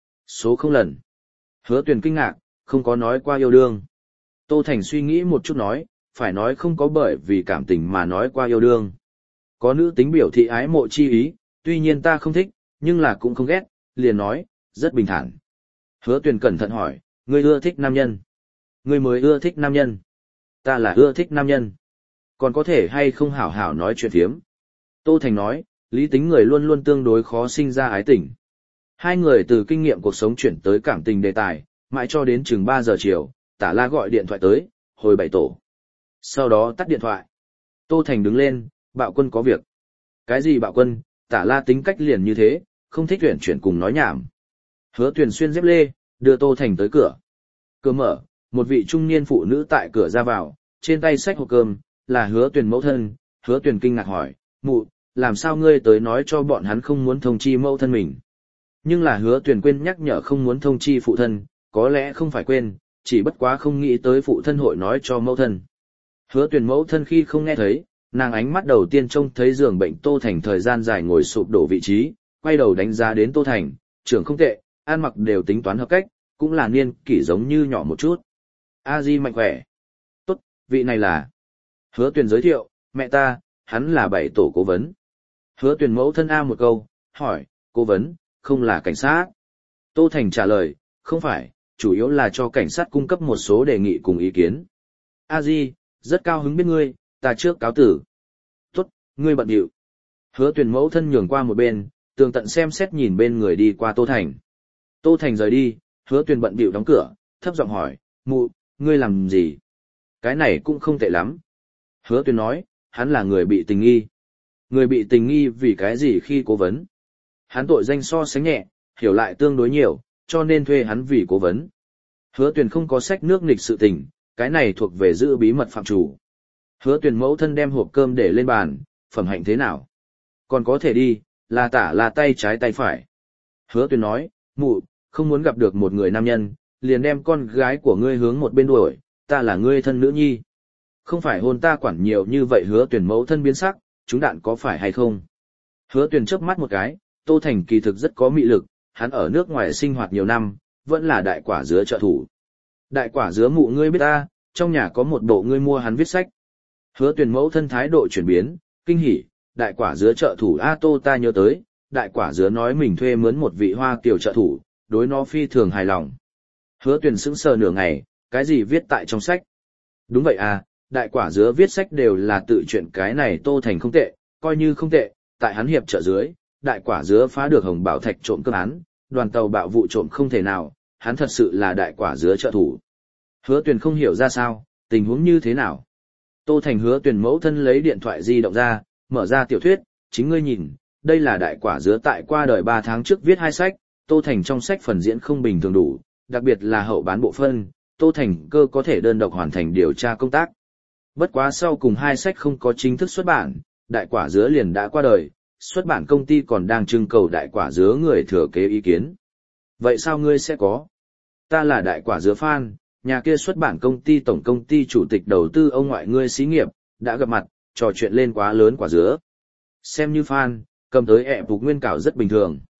Speaker 1: Số không lần. Hứa Tuyền kinh ngạc, không có nói qua yêu đương. Tô Thành suy nghĩ một chút nói, phải nói không có bởi vì cảm tình mà nói qua yêu đương. Có nữ tính biểu thị ái mộ chi ý, tuy nhiên ta không thích, nhưng là cũng không ghét, liền nói, rất bình thản. Hứa Tuyền cẩn thận hỏi, ngươi ưa thích nam nhân? Ngươi mới ưa thích nam nhân. Ta là ưa thích nam nhân. Còn có thể hay không hảo hảo nói chuyện phiếm. Tô Thành nói, lý tính người luôn luôn tương đối khó sinh ra ái tình. Hai người từ kinh nghiệm cuộc sống chuyển tới cảm tình đề tài, mãi cho đến chừng ba giờ chiều, Tả La gọi điện thoại tới, hồi bảy tổ. Sau đó tắt điện thoại. Tô Thành đứng lên, Bạo Quân có việc. Cái gì Bạo Quân? Tả La tính cách liền như thế, không thích chuyển chuyển cùng nói nhảm. Hứa Tuyền xuyên dép lê, đưa Tô Thành tới cửa. Cửa mở, một vị trung niên phụ nữ tại cửa ra vào, trên tay xách hộp cơm, là Hứa Tuyền mẫu thân. Hứa Tuyền kinh ngạc hỏi, mụ, làm sao ngươi tới nói cho bọn hắn không muốn thông chi mẫu thân mình? Nhưng là Hứa Tuyền quên nhắc nhở không muốn thông chi phụ thân, có lẽ không phải quên, chỉ bất quá không nghĩ tới phụ thân hội nói cho mẫu thân. Hứa Tuyền mẫu thân khi không nghe thấy, nàng ánh mắt đầu tiên trông thấy giường bệnh Tô Thành thời gian dài ngồi sụp đổ vị trí, quay đầu đánh giá đến Tô Thành, trưởng không tệ, ăn mặc đều tính toán hợp cách, cũng là niên kỷ giống như nhỏ một chút. A Di mạnh khỏe. Tốt, vị này là. Hứa Tuyền giới thiệu, mẹ ta, hắn là bảy tổ cố vấn. Hứa Tuyền mẫu thân A một câu, hỏi, cố vấn, không là cảnh sát. Tô Thành trả lời, không phải, chủ yếu là cho cảnh sát cung cấp một số đề nghị cùng ý kiến. A Di, rất cao hứng biết ngươi, ta trước cáo tử. Tốt, ngươi bận điệu. Hứa Tuyền mẫu thân nhường qua một bên, tường tận xem xét nhìn bên người đi qua Tô Thành. Tô Thành rời đi, Hứa Tuyền bận bịu đóng cửa, thấp giọng hỏi, mụ, ngươi làm gì? Cái này cũng không tệ lắm. Hứa Tuyền nói, hắn là người bị tình nghi. Người bị tình nghi vì cái gì khi cố vấn? Hắn tội danh so sánh nhẹ, hiểu lại tương đối nhiều, cho nên thuê hắn vì cố vấn. Hứa Tuyền không có sách nước nghịch sự tình, cái này thuộc về giữ bí mật phạm chủ. Hứa Tuyền mẫu thân đem hộp cơm để lên bàn, phẩm hạnh thế nào? Còn có thể đi, là Tả là tay trái tay phải. Hứa Tuyền nói, mụ, không muốn gặp được một người nam nhân, liền đem con gái của ngươi hướng một bên đuổi, ta là ngươi thân nữ nhi. Không phải hôn ta quản nhiều như vậy. Hứa Tuyền mẫu thân biến sắc, chúng đạn có phải hay không? Hứa Tuyền chớp mắt một cái, Tô Thành kỳ thực rất có mị lực, hắn ở nước ngoài sinh hoạt nhiều năm, vẫn là đại quả dứa trợ thủ. Đại quả dứa mụ ngươi biết ta, trong nhà có một bộ ngươi mua hắn viết sách. Hứa Tuyền mẫu thân thái độ chuyển biến, kinh hỉ, đại quả dứa trợ thủ A Tô ta nhớ tới, đại quả dứa nói mình thuê mướn một vị Hoa Kiều trợ thủ, đối nó phi thường hài lòng. Hứa Tuyền sững sờ nửa ngày, cái gì viết tại trong sách? Đúng vậy à, đại quả dứa viết sách đều là tự chuyện, cái này Tô Thành không tệ, coi như không tệ, tại hắn hiệp trợ dưới, đại quả dứa phá được Hồng Bảo Thạch trộm cướp án, đoàn tàu bạo vụ trộm không thể nào, hắn thật sự là đại quả dứa trợ thủ. Hứa Tuyền không hiểu ra sao, tình huống như thế nào. Tô Thành Hứa Tuyền mẫu thân lấy điện thoại di động ra, mở ra tiểu thuyết, chính ngươi nhìn, đây là đại quả dứa tại qua đời ba tháng trước viết hai sách, Tô Thành trong sách phần diễn không bình thường đủ, đặc biệt là hậu bán bộ phân, Tô Thành cơ có thể đơn độc hoàn thành điều tra công tác. Bất quá sau cùng hai sách không có chính thức xuất bản, đại quả dứa liền đã qua đời, xuất bản công ty còn đang trưng cầu đại quả dứa người thừa kế ý kiến. Vậy sao ngươi sẽ có? Ta là đại quả dứa fan, nhà kia xuất bản công ty tổng công ty chủ tịch đầu tư ông ngoại ngươi xí nghiệp, đã gặp mặt, trò chuyện lên quá lớn quả dứa. Xem như fan, cầm tới ẹ phục nguyên cảo rất bình thường.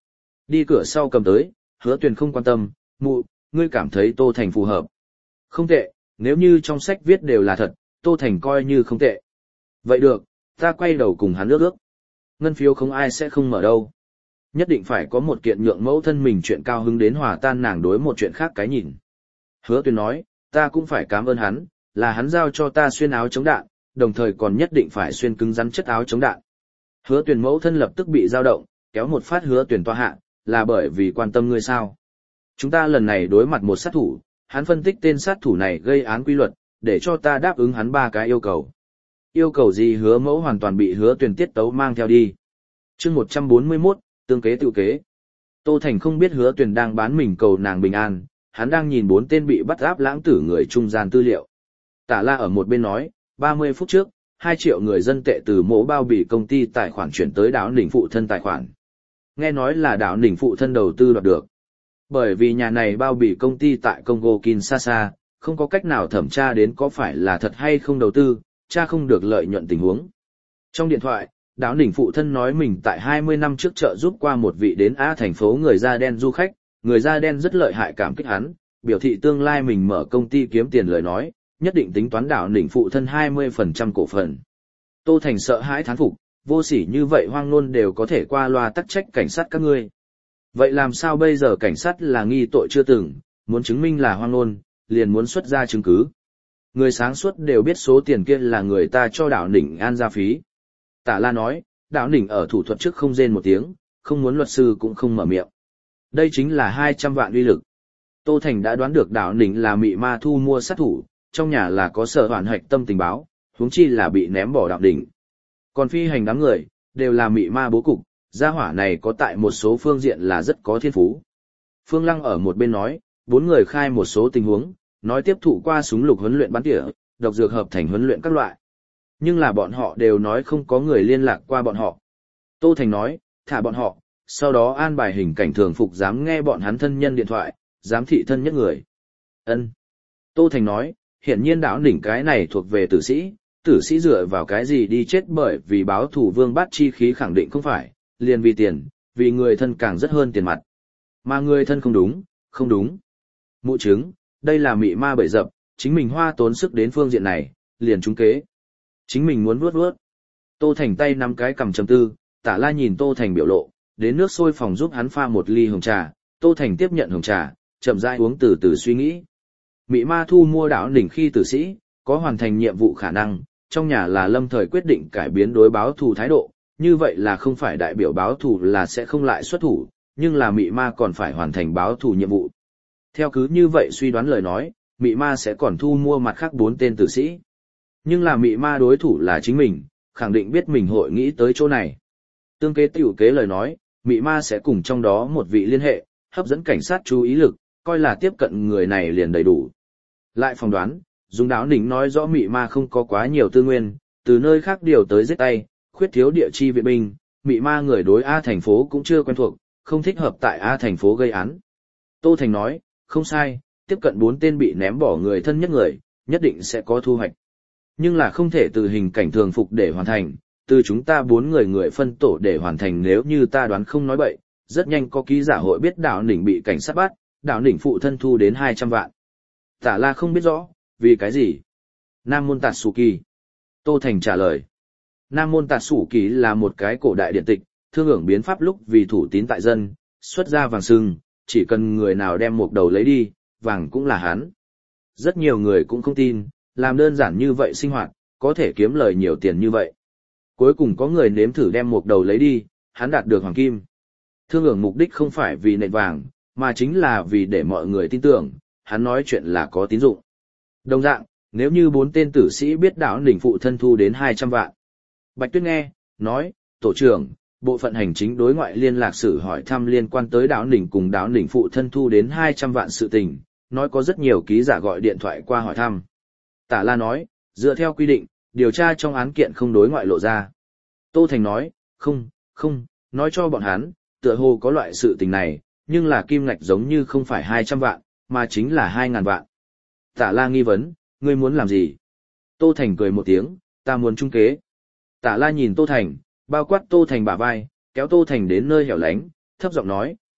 Speaker 1: Đi cửa sau cầm tới, Hứa Tuyền không quan tâm, mụ, ngươi cảm thấy Tô Thành phù hợp. Không tệ, nếu như trong sách viết đều là thật, Tô Thành coi như không tệ. Vậy được, ta quay đầu cùng hắn ước ước. Ngân phiếu không ai sẽ không mở đâu. Nhất định phải có một kiện nhượng mẫu thân mình chuyện cao hứng đến hòa tan nàng đối một chuyện khác cái nhìn. Hứa Tuyền nói, ta cũng phải cảm ơn hắn, là hắn giao cho ta xuyên áo chống đạn, đồng thời còn nhất định phải xuyên cứng rắn chất áo chống đạn. Hứa Tuyền mẫu thân lập tức bị dao động, kéo một phát Hứa Tuyền toa hạ, là bởi vì quan tâm ngươi sao. Chúng ta lần này đối mặt một sát thủ, hắn phân tích tên sát thủ này gây án quy luật, để cho ta đáp ứng hắn ba cái yêu cầu. Yêu cầu gì Hứa mẫu hoàn toàn bị Hứa Tuyền tiết tấu mang theo đi. chương một trăm bốn mươi mốt, tương kế tự kế. Tô Thành không biết Hứa Tuyền đang bán mình cầu nàng bình an, hắn đang nhìn bốn tên bị bắt áp lãng tử người trung gian tư liệu. Tả La ở một bên nói, ba mươi phút trước, hai triệu người dân tệ từ mỗ bao bì công ty tài khoản chuyển tới đảo đỉnh phụ thân tài khoản. Nghe nói là đảo đỉnh phụ thân đầu tư đoạt được. Bởi vì nhà này bao bì công ty tại Congo Kinshasa, không có cách nào thẩm tra đến có phải là thật hay không đầu tư, tra không được lợi nhuận tình huống. Trong điện thoại, đảo đỉnh phụ thân nói mình tại hai mươi năm trước trợ giúp qua một vị đến A thành phố người da đen du khách, người da đen rất lợi hại cảm kích hắn, biểu thị tương lai mình mở công ty kiếm tiền lời nói, nhất định tính toán đảo đỉnh phụ thân hai mươi phần trăm cổ phần. Tô Thành sợ hãi thán phục, vô sỉ như vậy hoang nôn đều có thể qua loa tắc trách cảnh sát các ngươi. Vậy làm sao bây giờ cảnh sát là nghi tội chưa từng, muốn chứng minh là hoang nôn, liền muốn xuất ra chứng cứ. Người sáng suốt đều biết số tiền kia là người ta cho đảo đỉnh an ra phí. Tả La nói, đảo đỉnh ở thủ thuật trước không rên một tiếng, không muốn luật sư cũng không mở miệng. Đây chính là hai trăm vạn uy lực. Tô Thành đã đoán được đảo đỉnh là mị ma thu mua sát thủ, trong nhà là có sở hoàn hạch tâm tình báo, huống chi là bị ném bỏ đảo đỉnh. Còn phi hành đám người, đều là mị ma bố cục, gia hỏa này có tại một số phương diện là rất có thiên phú. Phương Lăng ở một bên nói, bốn người khai một số tình huống, nói tiếp thụ qua súng lục huấn luyện bắn tỉa, độc dược hợp thành huấn luyện các loại. Nhưng là bọn họ đều nói không có người liên lạc qua bọn họ. Tô Thành nói, thả bọn họ, sau đó an bài hình cảnh thường phục dám nghe bọn hắn thân nhân điện thoại, giám thị thân nhất người. Ân. Tô Thành nói, hiển nhiên đảo đỉnh cái này thuộc về tử sĩ, tử sĩ dựa vào cái gì đi chết bởi vì báo thủ vương bát chi khí khẳng định không phải, liền vì tiền, vì người thân càng rất hơn tiền mặt. Mà người thân không đúng, không đúng. Mụ chứng, đây là mị ma bậy dập, chính mình hoa tốn sức đến phương diện này, liền trúng kế. Chính mình muốn vuốt vuốt. Tô Thành tay nắm cái cầm chấm tư, Tả La nhìn Tô Thành biểu lộ, đến nước sôi phòng giúp hắn pha một ly hồng trà, Tô Thành tiếp nhận hồng trà, chậm rãi uống từ từ suy nghĩ. Mị ma thu mua đảo đỉnh khi tử sĩ, có hoàn thành nhiệm vụ khả năng, trong nhà là lâm thời quyết định cải biến đối báo thù thái độ, như vậy là không phải đại biểu báo thù là sẽ không lại xuất thủ, nhưng là mị ma còn phải hoàn thành báo thù nhiệm vụ. Theo cứ như vậy suy đoán lời nói, mị ma sẽ còn thu mua mặt khác bốn tên tử sĩ. Nhưng là mị ma đối thủ là chính mình, khẳng định biết mình hội nghĩ tới chỗ này. Tương kế tiểu kế lời nói, mị ma sẽ cùng trong đó một vị liên hệ, hấp dẫn cảnh sát chú ý lực, coi là tiếp cận người này liền đầy đủ. Lại phỏng đoán, dùng đáo đỉnh nói rõ mị ma không có quá nhiều tư nguyên, từ nơi khác điều tới giết tay, khuyết thiếu địa chi viện binh, mị ma người đối A thành phố cũng chưa quen thuộc, không thích hợp tại A thành phố gây án. Tô Thành nói, không sai, tiếp cận bốn tên bị ném bỏ người thân nhất người, nhất định sẽ có thu hoạch. Nhưng là không thể từ hình cảnh thường phục để hoàn thành, từ chúng ta bốn người người phân tổ để hoàn thành nếu như ta đoán không nói bậy, rất nhanh có ký giả hội biết đảo đỉnh bị cảnh sát bắt, đảo đỉnh phụ thân thu đến hai trăm vạn. Tả La không biết rõ, vì cái gì? Nam Môn Tạt Sủ Kỳ. Tô Thành trả lời. Nam Môn Tạt Sủ Kỳ là một cái cổ đại điện tịch, thương hưởng biến pháp lúc vì thủ tín tại dân, xuất ra vàng sưng, chỉ cần người nào đem một đầu lấy đi, vàng cũng là hắn. Rất nhiều người cũng không tin, làm đơn giản như vậy sinh hoạt, có thể kiếm lời nhiều tiền như vậy. Cuối cùng có người nếm thử đem một đầu lấy đi, hắn đạt được hoàng kim. Thương hưởng mục đích không phải vì nện vàng, mà chính là vì để mọi người tin tưởng, hắn nói chuyện là có tín dụng. Đồng dạng, nếu như bốn tên tử sĩ biết đảo đỉnh phụ thân thu đến hai trăm vạn. Bạch Tuyết nghe, nói, tổ trưởng, bộ phận hành chính đối ngoại liên lạc sử hỏi thăm liên quan tới đảo đỉnh cùng đảo đỉnh phụ thân thu đến hai trăm vạn sự tình, nói có rất nhiều ký giả gọi điện thoại qua hỏi thăm. Tả La nói, dựa theo quy định, điều tra trong án kiện không đối ngoại lộ ra. Tô Thành nói, không, không, nói cho bọn hắn, tựa hồ có loại sự tình này, nhưng là kim ngạch giống như không phải hai trăm vạn, mà chính là hai ngàn vạn. Tả La nghi vấn, ngươi muốn làm gì? Tô Thành cười một tiếng, ta muốn trung kế. Tả La nhìn Tô Thành, bao quát Tô Thành bả vai, kéo Tô Thành đến nơi hẻo lánh, thấp giọng nói,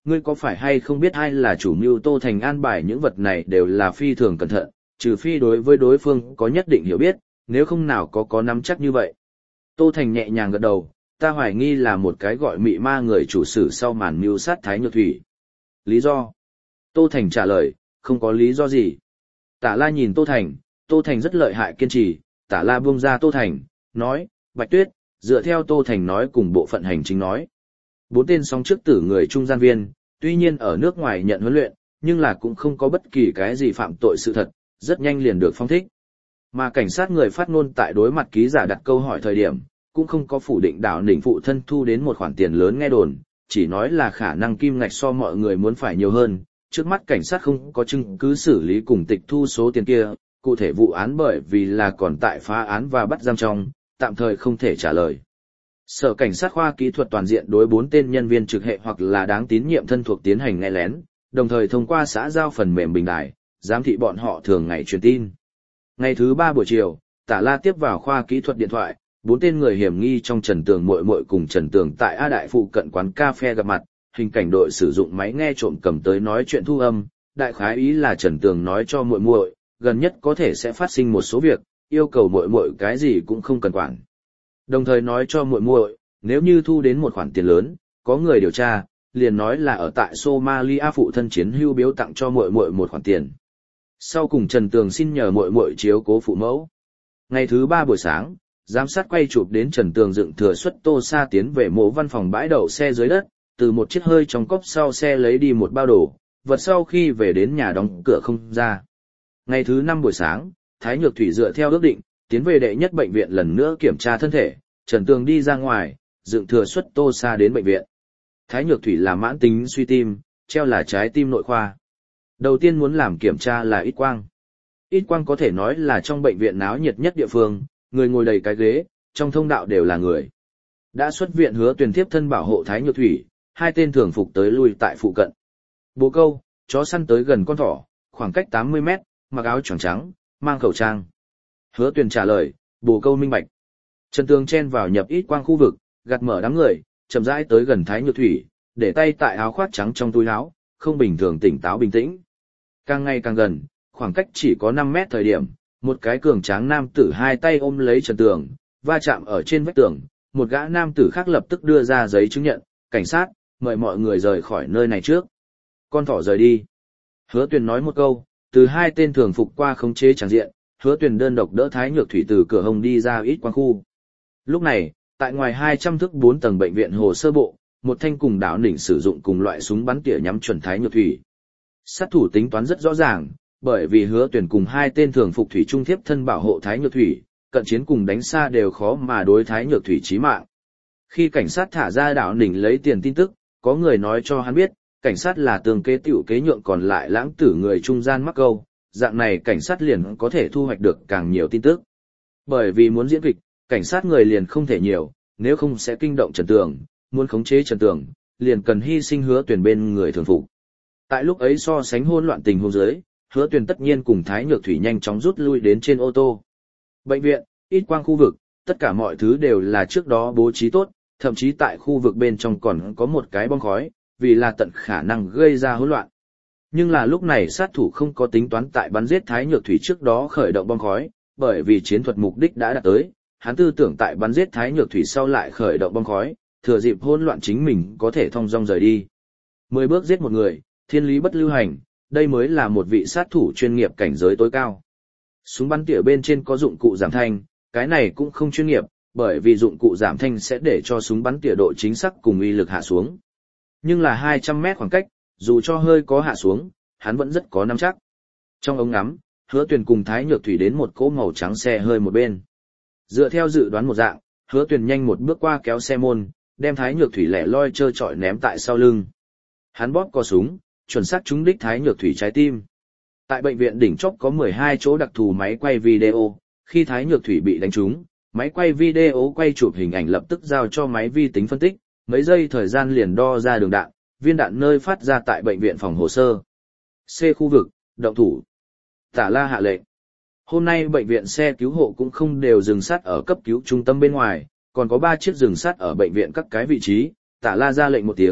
Speaker 1: ngươi có phải hay không biết ai là chủ mưu Tô Thành an bài những vật này đều là phi thường cẩn thận, trừ phi đối với đối phương có nhất định hiểu biết, nếu không nào có có nắm chắc như vậy. Tô Thành nhẹ nhàng gật đầu, ta hoài nghi là một cái gọi mị ma người chủ sử sau màn mưu sát Thái Nhược Thủy. Lý do? Tô Thành trả lời, không có lý do gì. Tả La nhìn Tô Thành, Tô Thành rất lợi hại kiên trì, Tả La buông ra Tô Thành, nói, Bạch Tuyết, dựa theo Tô Thành nói cùng bộ phận hành chính nói. Bốn tên song trước tử người trung gian viên, tuy nhiên ở nước ngoài nhận huấn luyện, nhưng là cũng không có bất kỳ cái gì phạm tội sự thật, rất nhanh liền được phong thích. Mà cảnh sát người phát ngôn tại đối mặt ký giả đặt câu hỏi thời điểm, cũng không có phủ định Đào Đỉnh phụ thân thu đến một khoản tiền lớn nghe đồn, chỉ nói là khả năng kim ngạch so mọi người muốn phải nhiều hơn, trước mắt cảnh sát không có chứng cứ xử lý cùng tịch thu số tiền kia, cụ thể vụ án bởi vì là còn tại phá án và bắt giam trong, tạm thời không thể trả lời. Sở cảnh sát khoa kỹ thuật toàn diện đối bốn tên nhân viên trực hệ hoặc là đáng tín nhiệm thân thuộc tiến hành nghe lén, đồng thời thông qua xã giao phần mềm bình đài, giám thị bọn họ thường ngày truyền tin. Ngày thứ ba buổi chiều, Tả La tiếp vào khoa kỹ thuật điện thoại, bốn tên người hiểm nghi trong Trần Tường muội muội cùng Trần Tường tại A Đại phụ cận quán cà phê gặp mặt, hình cảnh đội sử dụng máy nghe trộm cầm tới nói chuyện thu âm, đại khái ý là Trần Tường nói cho muội muội, gần nhất có thể sẽ phát sinh một số việc, yêu cầu muội muội cái gì cũng không cần quản. Đồng thời nói cho muội muội, nếu như thu đến một khoản tiền lớn, có người điều tra, liền nói là ở tại Somalia phụ thân chiến hưu biếu tặng cho muội muội một khoản tiền. Sau cùng Trần Tường xin nhờ muội muội chiếu cố phụ mẫu. Ngày thứ ba buổi sáng, giám sát quay chụp đến Trần Tường dựng thừa xuất Tô Sa tiến về mộ văn phòng bãi đậu xe dưới đất, từ một chiếc hơi trong cốp sau xe lấy đi một bao đồ, vật sau khi về đến nhà đóng cửa không ra. Ngày thứ năm buổi sáng, Thái Nhược Thủy dựa theo ước định, tiến về đệ nhất bệnh viện lần nữa kiểm tra thân thể, Trần Tường đi ra ngoài, dựng thừa xuất Tô Sa đến bệnh viện. Thái Nhược Thủy là mãn tính suy tim, treo là trái tim nội khoa. Đầu tiên muốn làm kiểm tra là ít quang. Ít quang có thể nói là trong bệnh viện náo nhiệt nhất địa phương, người ngồi đầy cái ghế, trong thông đạo đều là người. Đã xuất viện Hứa Tuyền tiếp thân bảo hộ Thái Nhược Thủy, hai tên thường phục tới lui tại phụ cận. Bồ câu, chó săn tới gần con thỏ, khoảng cách tám mươi mét, mặc áo choàng trắng, mang khẩu trang. Hứa Tuyền trả lời, bồ câu minh bạch. Trần Tường chen vào nhập ít quang khu vực, gạt mở đám người, chậm rãi tới gần Thái Nhược Thủy, để tay tại áo khoác trắng trong túi áo, không bình thường tỉnh táo bình tĩnh. Càng ngày càng gần, khoảng cách chỉ có năm mét thời điểm, một cái cường tráng nam tử hai tay ôm lấy Trần Tường, va chạm ở trên vách tường, một gã nam tử khác lập tức đưa ra giấy chứng nhận, cảnh sát, mời mọi người rời khỏi nơi này trước. Con thỏ rời đi. Hứa Tuyền nói một câu, từ hai tên thường phục qua khống chế tràng diện, Hứa Tuyền đơn độc đỡ Thái Nhược Thủy từ cửa hông đi ra ít quang khu. Lúc này, tại ngoài hai trăm thước bốn tầng bệnh viện hồ sơ bộ, một thanh cùng Đào Đỉnh sử dụng cùng loại súng bắn tỉa nhắm chuẩn Thái Nhược Thủy. Sát thủ tính toán rất rõ ràng, bởi vì Hứa Tuyền cùng hai tên thường phục thủy trung thiếp thân bảo hộ Thái Nhược Thủy, cận chiến cùng đánh xa đều khó mà đối Thái Nhược Thủy chí mạng. Khi cảnh sát thả ra Đào Đỉnh lấy tiền tin tức, có người nói cho hắn biết, cảnh sát là tường kế tiểu kế nhượng còn lại lãng tử người trung gian mắc câu, dạng này cảnh sát liền có thể thu hoạch được càng nhiều tin tức. Bởi vì muốn diễn kịch, cảnh sát người liền không thể nhiều, nếu không sẽ kinh động Trần Tường, muốn khống chế Trần Tường, liền cần hy sinh Hứa Tuyền bên người thường phục. Tại lúc ấy so sánh hỗn loạn tình huống dưới, Hứa Tuyền tất nhiên cùng Thái Nhược Thủy nhanh chóng rút lui đến trên ô tô. Bệnh viện, ít quang khu vực, tất cả mọi thứ đều là trước đó bố trí tốt, thậm chí tại khu vực bên trong còn có một cái bom khói, vì là tận khả năng gây ra hỗn loạn. Nhưng là lúc này sát thủ không có tính toán tại bắn giết Thái Nhược Thủy trước đó khởi động bom khói, bởi vì chiến thuật mục đích đã đạt tới, hắn tư tưởng tại bắn giết Thái Nhược Thủy sau lại khởi động bom khói, thừa dịp hỗn loạn chính mình có thể thong dong rời đi. Mười bước giết một người, thiên lý bất lưu hành, đây mới là một vị sát thủ chuyên nghiệp cảnh giới tối cao. Súng bắn tỉa bên trên có dụng cụ giảm thanh, cái này cũng không chuyên nghiệp, bởi vì dụng cụ giảm thanh sẽ để cho súng bắn tỉa độ chính xác cùng uy lực hạ xuống. Nhưng là hai trăm mét khoảng cách, dù cho hơi có hạ xuống, hắn vẫn rất có nắm chắc. Trong ống ngắm, Hứa Tuyền cùng Thái Nhược Thủy đến một cỗ màu trắng xe hơi một bên. Dựa theo dự đoán một dạng, Hứa Tuyền nhanh một bước qua kéo xe môn, đem Thái Nhược Thủy lẻ loi trơ trọi ném tại sau lưng. Hắn bóp cò súng, chuẩn xác trúng đích Thái Nhược Thủy trái tim. Tại bệnh viện đỉnh chóp có mười hai chỗ đặc thù máy quay video, khi Thái Nhược Thủy bị đánh trúng, máy quay video quay chụp hình ảnh lập tức giao cho máy vi tính phân tích, mấy giây thời gian liền đo ra đường đạn, viên đạn nơi phát ra tại bệnh viện phòng hồ sơ. C khu vực, động thủ. Tả La hạ lệnh. Hôm nay bệnh viện xe cứu hộ cũng không đều dừng sát ở cấp cứu trung tâm bên ngoài, còn có ba chiếc dừng sát ở bệnh viện các cái vị trí, Tả La ra lệnh một tiếng,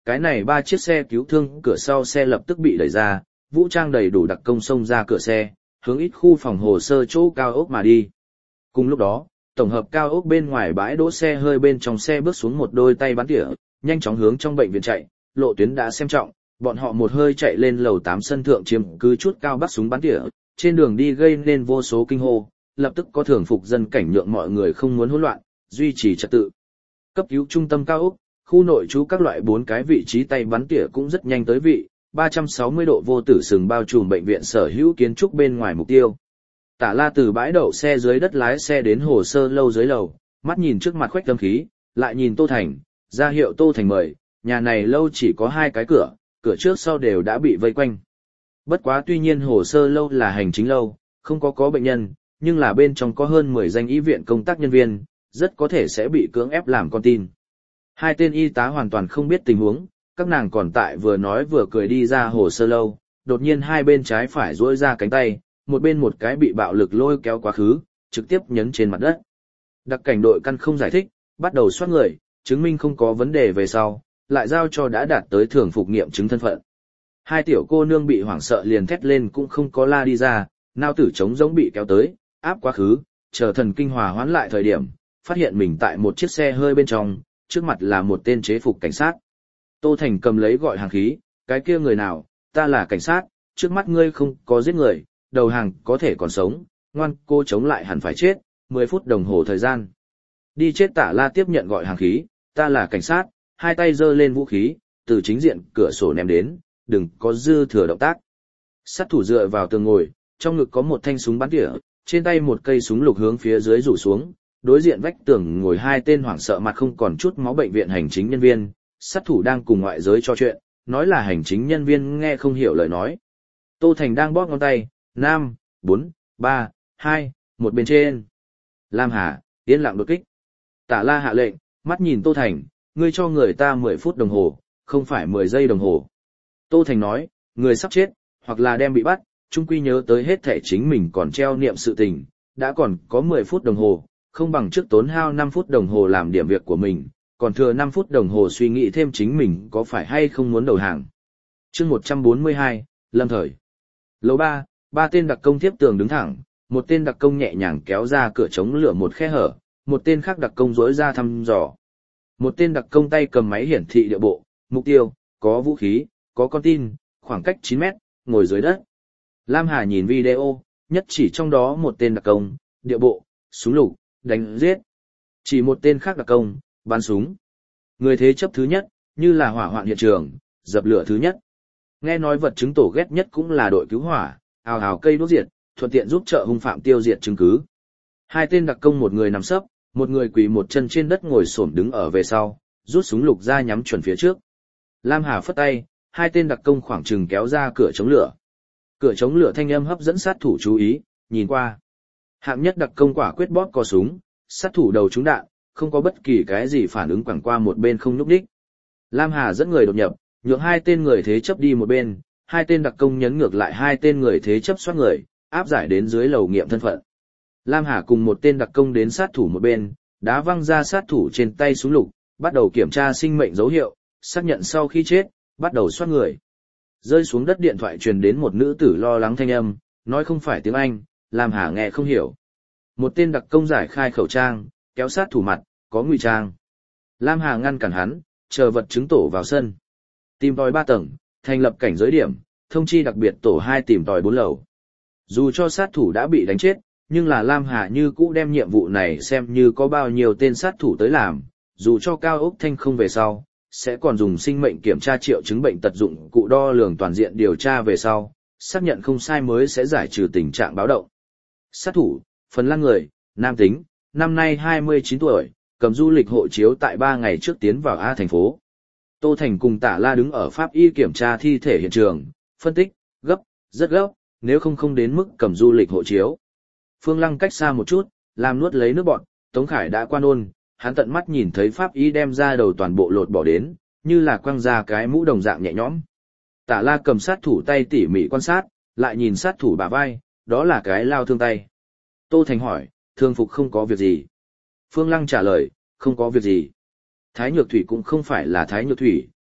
Speaker 1: cái này ba chiếc xe cứu thương cửa sau xe lập tức bị đẩy ra, vũ trang đầy đủ đặc công xông ra cửa xe, hướng ít khu phòng hồ sơ chỗ cao ốc mà đi. Cùng lúc đó, tổng hợp cao ốc bên ngoài bãi đỗ xe hơi bên trong xe bước xuống một đôi tay bắn tỉa, nhanh chóng hướng trong bệnh viện chạy, lộ tuyến đã xem trọng, bọn họ một hơi chạy lên lầu tám sân thượng chiếm cứ chút cao bắt súng bắn tỉa, trên đường đi gây nên vô số kinh hô, lập tức có thường phục dân cảnh nhượng mọi người không muốn hỗn loạn, duy trì trật tự. Cấp cứu trung tâm cao ốc, khu nội trú các loại bốn cái vị trí tay bắn tỉa cũng rất nhanh tới vị, ba trăm sáu mươi độ vô tử sừng bao trùm bệnh viện sở hữu kiến trúc bên ngoài mục tiêu. Tả La từ bãi đậu xe dưới đất lái xe đến hồ sơ lâu dưới lầu, mắt nhìn trước mặt khoách tâm khí, lại nhìn Tô Thành, ra hiệu Tô Thành mời, nhà này lâu chỉ có hai cái cửa, cửa trước sau đều đã bị vây quanh. Bất quá tuy nhiên hồ sơ lâu là hành chính lâu, không có có bệnh nhân, nhưng là bên trong có hơn mười danh y viện công tác nhân viên, rất có thể sẽ bị cưỡng ép làm con tin. Hai tên y tá hoàn toàn không biết tình huống, các nàng còn tại vừa nói vừa cười đi ra hồ sơ lâu, đột nhiên hai bên trái phải duỗi ra cánh tay, một bên một cái bị bạo lực lôi kéo quá khứ, trực tiếp nhấn trên mặt đất. Đặc cảnh đội căn không giải thích, bắt đầu soát người, chứng minh không có vấn đề về sau, lại giao cho đã đạt tới thường phục nghiệm chứng thân phận. Hai tiểu cô nương bị hoảng sợ liền thét lên cũng không có la đi ra, nao tử trống giống bị kéo tới, áp quá khứ, chờ thần kinh hòa hoãn lại thời điểm, phát hiện mình tại một chiếc xe hơi bên trong, trước mặt là một tên chế phục cảnh sát. Tô Thành cầm lấy gọi hàng khí, cái kia người nào, ta là cảnh sát, trước mắt ngươi không có giết người, đầu hàng có thể còn sống, ngoan cô chống lại hẳn phải chết, mười phút đồng hồ thời gian. Đi chết Tả La tiếp nhận gọi hàng khí, ta là cảnh sát, hai tay giơ lên vũ khí, từ chính diện cửa sổ ném đến, đừng có dư thừa động tác. Sát thủ dựa vào tường ngồi, trong ngực có một thanh súng bắn tỉa, trên tay một cây súng lục hướng phía dưới rủ xuống, đối diện vách tường ngồi hai tên hoảng sợ mặt không còn chút máu bệnh viện hành chính nhân viên, sát thủ đang cùng ngoại giới trò chuyện, nói là hành chính nhân viên nghe không hiểu lời nói. Tô Thành đang bóp ngón tay, năm, bốn, ba, hai, một bên trên. Lam Hà, yên lặng đột kích. Tả La hạ lệnh, mắt nhìn Tô Thành, ngươi cho người ta mười phút đồng hồ, không phải mười giây đồng hồ. Tô Thành nói, người sắp chết, hoặc là đem bị bắt, chung quy nhớ tới hết thể chính mình còn treo niệm sự tình, đã còn có mười phút đồng hồ, không bằng trước tốn hao năm phút đồng hồ làm điểm việc của mình, còn thừa năm phút đồng hồ suy nghĩ thêm chính mình có phải hay không muốn đầu hàng. Chương một trăm bốn mươi hai, Lâm Thời. Lầu ba, ba tên đặc công tiếp tường đứng thẳng, một tên đặc công nhẹ nhàng kéo ra cửa chống lửa một khe hở, một tên khác đặc công rỗi ra thăm dò. Một tên đặc công tay cầm máy hiển thị địa bộ, mục tiêu, có vũ khí, có con tin, khoảng cách chín mét, ngồi dưới đất. Lam Hà nhìn video, nhất chỉ trong đó một tên đặc công, địa bộ, súng lục, đánh giết. Chỉ một tên khác đặc công, bắn súng. Người thế chấp thứ nhất, như là hỏa hoạn hiện trường, dập lửa thứ nhất. Nghe nói vật chứng tổ ghét nhất cũng là đội cứu hỏa, ào ào cây đốt diệt, thuận tiện giúp trợ hung phạm tiêu diệt chứng cứ. Hai tên đặc công một người nằm sấp, một người quỳ một chân trên đất ngồi xổm đứng ở về sau, rút súng lục ra nhắm chuẩn phía trước. Lam Hà phất tay, hai tên đặc công khoảng chừng kéo ra cửa chống lửa. Cửa chống lửa thanh âm hấp dẫn sát thủ chú ý, nhìn qua. Hạng nhất đặc công quả quyết bóp cò súng, sát thủ đầu trúng đạn, không có bất kỳ cái gì phản ứng quẳng qua một bên không nhúc đích. Lam Hà dẫn người đột nhập, nhượng hai tên người thế chấp đi một bên, hai tên đặc công nhấn ngược lại hai tên người thế chấp soát người, áp giải đến dưới lầu nghiệm thân phận. Lam Hà cùng một tên đặc công đến sát thủ một bên, đá văng ra sát thủ trên tay súng lục, bắt đầu kiểm tra sinh mệnh dấu hiệu, xác nhận sau khi chết, bắt đầu soát người. Rơi xuống đất điện thoại truyền đến một nữ tử lo lắng thanh âm, nói không phải tiếng Anh, Lam Hà nghe không hiểu. Một tên đặc công giải khai khẩu trang, kéo sát thủ mặt, có ngụy trang. Lam Hà ngăn cản hắn, chờ vật chứng tổ vào sân. Tìm tòi ba tầng, thành lập cảnh giới điểm, thông chi đặc biệt tổ hai tìm tòi bốn lầu. Dù cho sát thủ đã bị đánh chết, nhưng là Lam Hà như cũ đem nhiệm vụ này xem như có bao nhiêu tên sát thủ tới làm, dù cho cao ốc thanh không về sau, sẽ còn dùng sinh mệnh kiểm tra triệu chứng bệnh tật dụng cụ đo lường toàn diện điều tra về sau, xác nhận không sai mới sẽ giải trừ tình trạng báo động. Sát thủ, Phần Lan người, nam tính, năm nay hai mươi chín tuổi, cầm du lịch hộ chiếu tại ba ngày trước tiến vào A thành phố. Tô Thành cùng Tả La đứng ở pháp y kiểm tra thi thể hiện trường, phân tích, gấp, rất gấp, nếu không không đến mức cầm du lịch hộ chiếu. Phương Lăng cách xa một chút, làm nuốt lấy nước bọt, Tống Khải đã qua nôn, hắn tận mắt nhìn thấy pháp y đem ra đầu toàn bộ lột bỏ đến, như là quăng ra cái mũ đồng dạng nhẹ nhõm. Tả La cầm sát thủ tay tỉ mỉ quan sát, lại nhìn sát thủ bả vai, đó là cái lao thương tay. Tô Thành hỏi, thương phục không có việc gì. Phương Lăng trả lời, không có việc gì. Thái Nhược Thủy cũng không phải là Thái Nhược Thủy,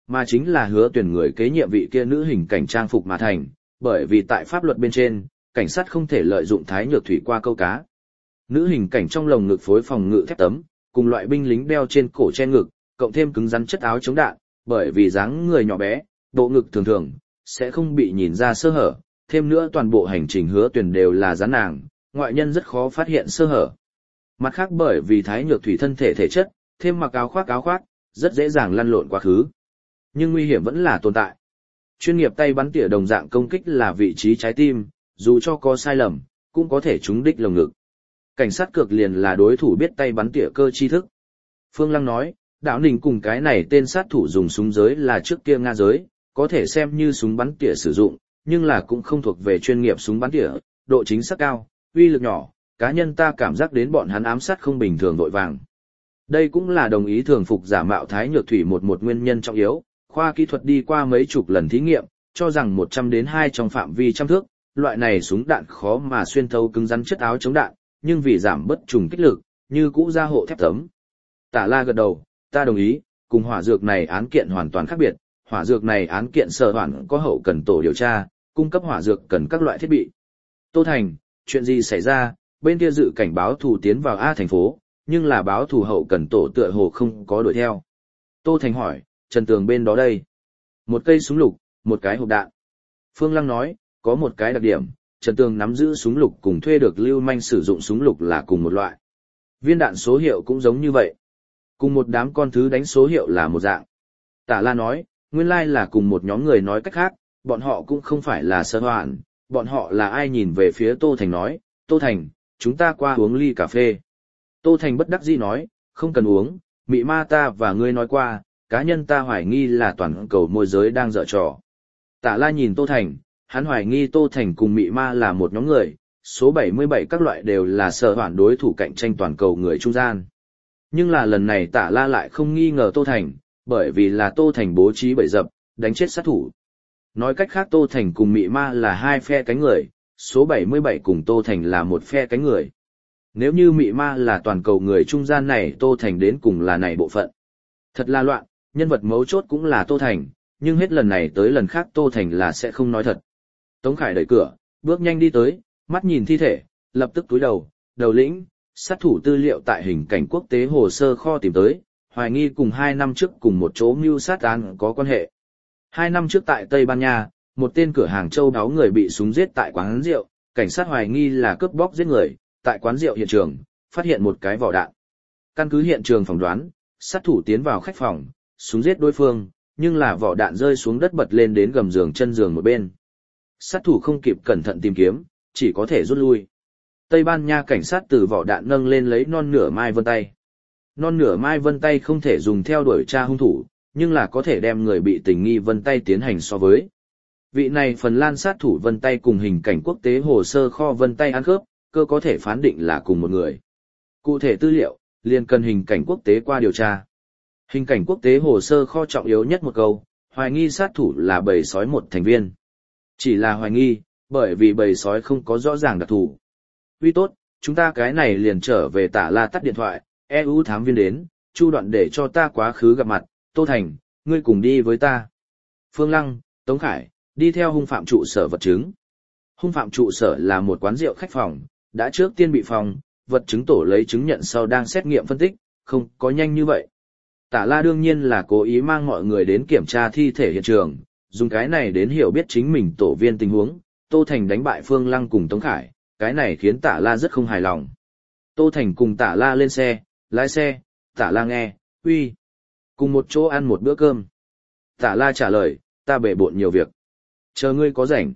Speaker 1: mà chính là hứa tuyển người kế nhiệm vị kia nữ hình cảnh trang phục mà thành, bởi vì tại pháp luật bên trên, cảnh sát không thể lợi dụng thái nhược thủy qua câu cá. Nữ hình cảnh trong lồng ngực phối phòng ngự thép tấm, cùng loại binh lính đeo trên cổ che ngực, cộng thêm cứng rắn chất áo chống đạn, bởi vì dáng người nhỏ bé, bộ ngực thường thường, sẽ không bị nhìn ra sơ hở, thêm nữa toàn bộ hành trình hứa tuyển đều là dán nàng, ngoại nhân rất khó phát hiện sơ hở. Mặt khác bởi vì thái nhược thủy thân thể thể chất, thêm mặc áo khoác áo khoác, rất dễ dàng lăn lộn quá khứ. Nhưng nguy hiểm vẫn là tồn tại. Chuyên nghiệp tay bắn tỉa đồng dạng công kích là vị trí trái tim, dù cho có sai lầm, cũng có thể trúng đích lồng ngực. Cảnh sát cược liền là đối thủ biết tay bắn tỉa cơ tri thức. Phương Lăng nói, Đạo Ninh cùng cái này tên sát thủ dùng súng giới là trước kia Nga giới, có thể xem như súng bắn tỉa sử dụng, nhưng là cũng không thuộc về chuyên nghiệp súng bắn tỉa, độ chính xác cao, uy lực nhỏ, cá nhân ta cảm giác đến bọn hắn ám sát không bình thường vội vàng. Đây cũng là đồng ý thường phục giả mạo thái nhược thủy một một nguyên nhân trọng yếu, khoa kỹ thuật đi qua mấy chục lần thí nghiệm, cho rằng một trăm đến hai trong phạm vi trăm thước, loại này súng đạn khó mà xuyên thấu cứng rắn chất áo chống đạn, nhưng vì giảm bất trùng kích lực, như cũ gia hộ thép tấm. Tả La gật đầu, ta đồng ý, cùng hỏa dược này án kiện hoàn toàn khác biệt, hỏa dược này án kiện sở hoàn có hậu cần tổ điều tra, cung cấp hỏa dược cần các loại thiết bị. Tô Thành, chuyện gì xảy ra, bên kia dự cảnh báo thù tiến vào A thành phố, nhưng là báo thù hậu cần tổ tựa hồ không có đuổi theo. Tô Thành hỏi, Trần Tường bên đó đây. Một cây súng lục, một cái hộp đạn. Phương Lăng nói, có một cái đặc điểm, Trần Tường nắm giữ súng lục cùng thuê được lưu manh sử dụng súng lục là cùng một loại. Viên đạn số hiệu cũng giống như vậy. Cùng một đám con thứ đánh số hiệu là một dạng. Tả La nói, nguyên lai là cùng một nhóm người nói cách khác, bọn họ cũng không phải là sơ hoàn, bọn họ là ai nhìn về phía Tô Thành nói, Tô Thành, chúng ta qua uống ly cà phê. Tô Thành bất đắc dĩ nói, không cần uống, mị ma ta và ngươi nói qua, cá nhân ta hoài nghi là toàn cầu môi giới đang dở trò. Tả La nhìn Tô Thành, hắn hoài nghi Tô Thành cùng mị ma là một nhóm người, số bảy mươi bảy các loại đều là sở hoạn đối thủ cạnh tranh toàn cầu người trung gian. Nhưng là lần này Tả La lại không nghi ngờ Tô Thành, bởi vì là Tô Thành bố trí bẫy dập, đánh chết sát thủ. Nói cách khác Tô Thành cùng mị ma là hai phe cánh người, số bảy mươi bảy cùng Tô Thành là một phe cánh người. Nếu như mị ma là toàn cầu người trung gian này, Tô Thành đến cùng là này bộ phận. Thật là loạn, nhân vật mấu chốt cũng là Tô Thành, nhưng hết lần này tới lần khác Tô Thành là sẽ không nói thật. Tống Khải đẩy cửa, bước nhanh đi tới, mắt nhìn thi thể, lập tức túi đầu, đầu lĩnh, sát thủ tư liệu tại hình cảnh quốc tế hồ sơ kho tìm tới, hoài nghi cùng hai năm trước cùng một chỗ mưu sát án có quan hệ. Hai năm trước tại Tây Ban Nha, một tên cửa hàng châu đáo người bị súng giết tại quán rượu, cảnh sát hoài nghi là cướp bóc giết người, tại quán rượu hiện trường, phát hiện một cái vỏ đạn. Căn cứ hiện trường phỏng đoán, sát thủ tiến vào khách phòng, súng giết đối phương, nhưng là vỏ đạn rơi xuống đất bật lên đến gầm giường chân giường một bên. Sát thủ không kịp cẩn thận tìm kiếm, chỉ có thể rút lui. Tây Ban Nha cảnh sát từ vỏ đạn nâng lên lấy non nửa mai vân tay. Non nửa mai vân tay không thể dùng theo đuổi tra hung thủ, nhưng là có thể đem người bị tình nghi vân tay tiến hành so với. Vị này Phần Lan sát thủ vân tay cùng hình cảnh quốc tế hồ sơ kho vân tay ăn khớp, cơ có thể phán định là cùng một người. Cụ thể tư liệu, liền cần hình cảnh quốc tế qua điều tra. Hình cảnh quốc tế hồ sơ kho trọng yếu nhất một câu, hoài nghi sát thủ là bầy sói một thành viên. Chỉ là hoài nghi, bởi vì bầy sói không có rõ ràng đặc thù. Uy tốt, chúng ta cái này liền trở về Tả La tắt điện thoại, e u thám viên đến, Chu Đoạn để cho ta quá khứ gặp mặt, Tô Thành, ngươi cùng đi với ta. Phương Lăng, Tống Khải, đi theo hung phạm trụ sở vật chứng. Hung phạm trụ sở là một quán rượu khách phòng, đã trước tiên bị phòng, vật chứng tổ lấy chứng nhận sau đang xét nghiệm phân tích, không có nhanh như vậy. Tả La đương nhiên là cố ý mang mọi người đến kiểm tra thi thể hiện trường, dùng cái này đến hiểu biết chính mình tổ viên tình huống. Tô Thành đánh bại Phương Lăng cùng Tống Khải, cái này khiến Tả La rất không hài lòng. Tô Thành cùng Tả La lên xe, lái xe, Tả La nghe, uy, cùng một chỗ ăn một bữa cơm. Tả La trả lời, ta bể bộn nhiều việc. Chờ ngươi có rảnh.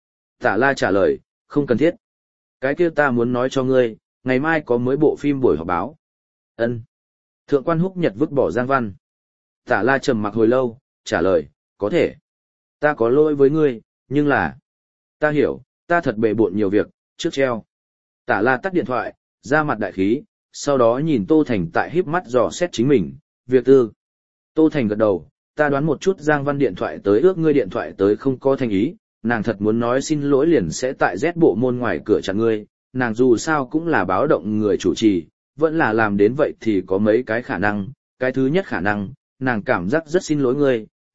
Speaker 1: Tả La trả lời, không cần thiết. Cái kia ta muốn nói cho ngươi, ngày mai có mới bộ phim buổi họp báo. Ân. Thượng quan Húc Nhật vứt bỏ Giang Văn. Tả La trầm mặc hồi lâu, trả lời, có thể. Ta có lỗi với ngươi, nhưng là... Ta hiểu, ta thật bể bộn nhiều việc, trước treo. Tả La tắt điện thoại, ra mặt đại khí, sau đó nhìn Tô Thành tại híp mắt dò xét chính mình, việc tư. Tô Thành gật đầu, ta đoán một chút Giang Văn điện thoại tới ước ngươi điện thoại tới không có thành ý, nàng thật muốn nói xin lỗi liền sẽ tại Z bộ môn ngoài cửa chặn ngươi, nàng dù sao cũng là báo động người chủ trì, vẫn là làm đến vậy thì có mấy cái khả năng, cái thứ nhất khả năng, nàng cảm giác rất xin lỗi ngươi,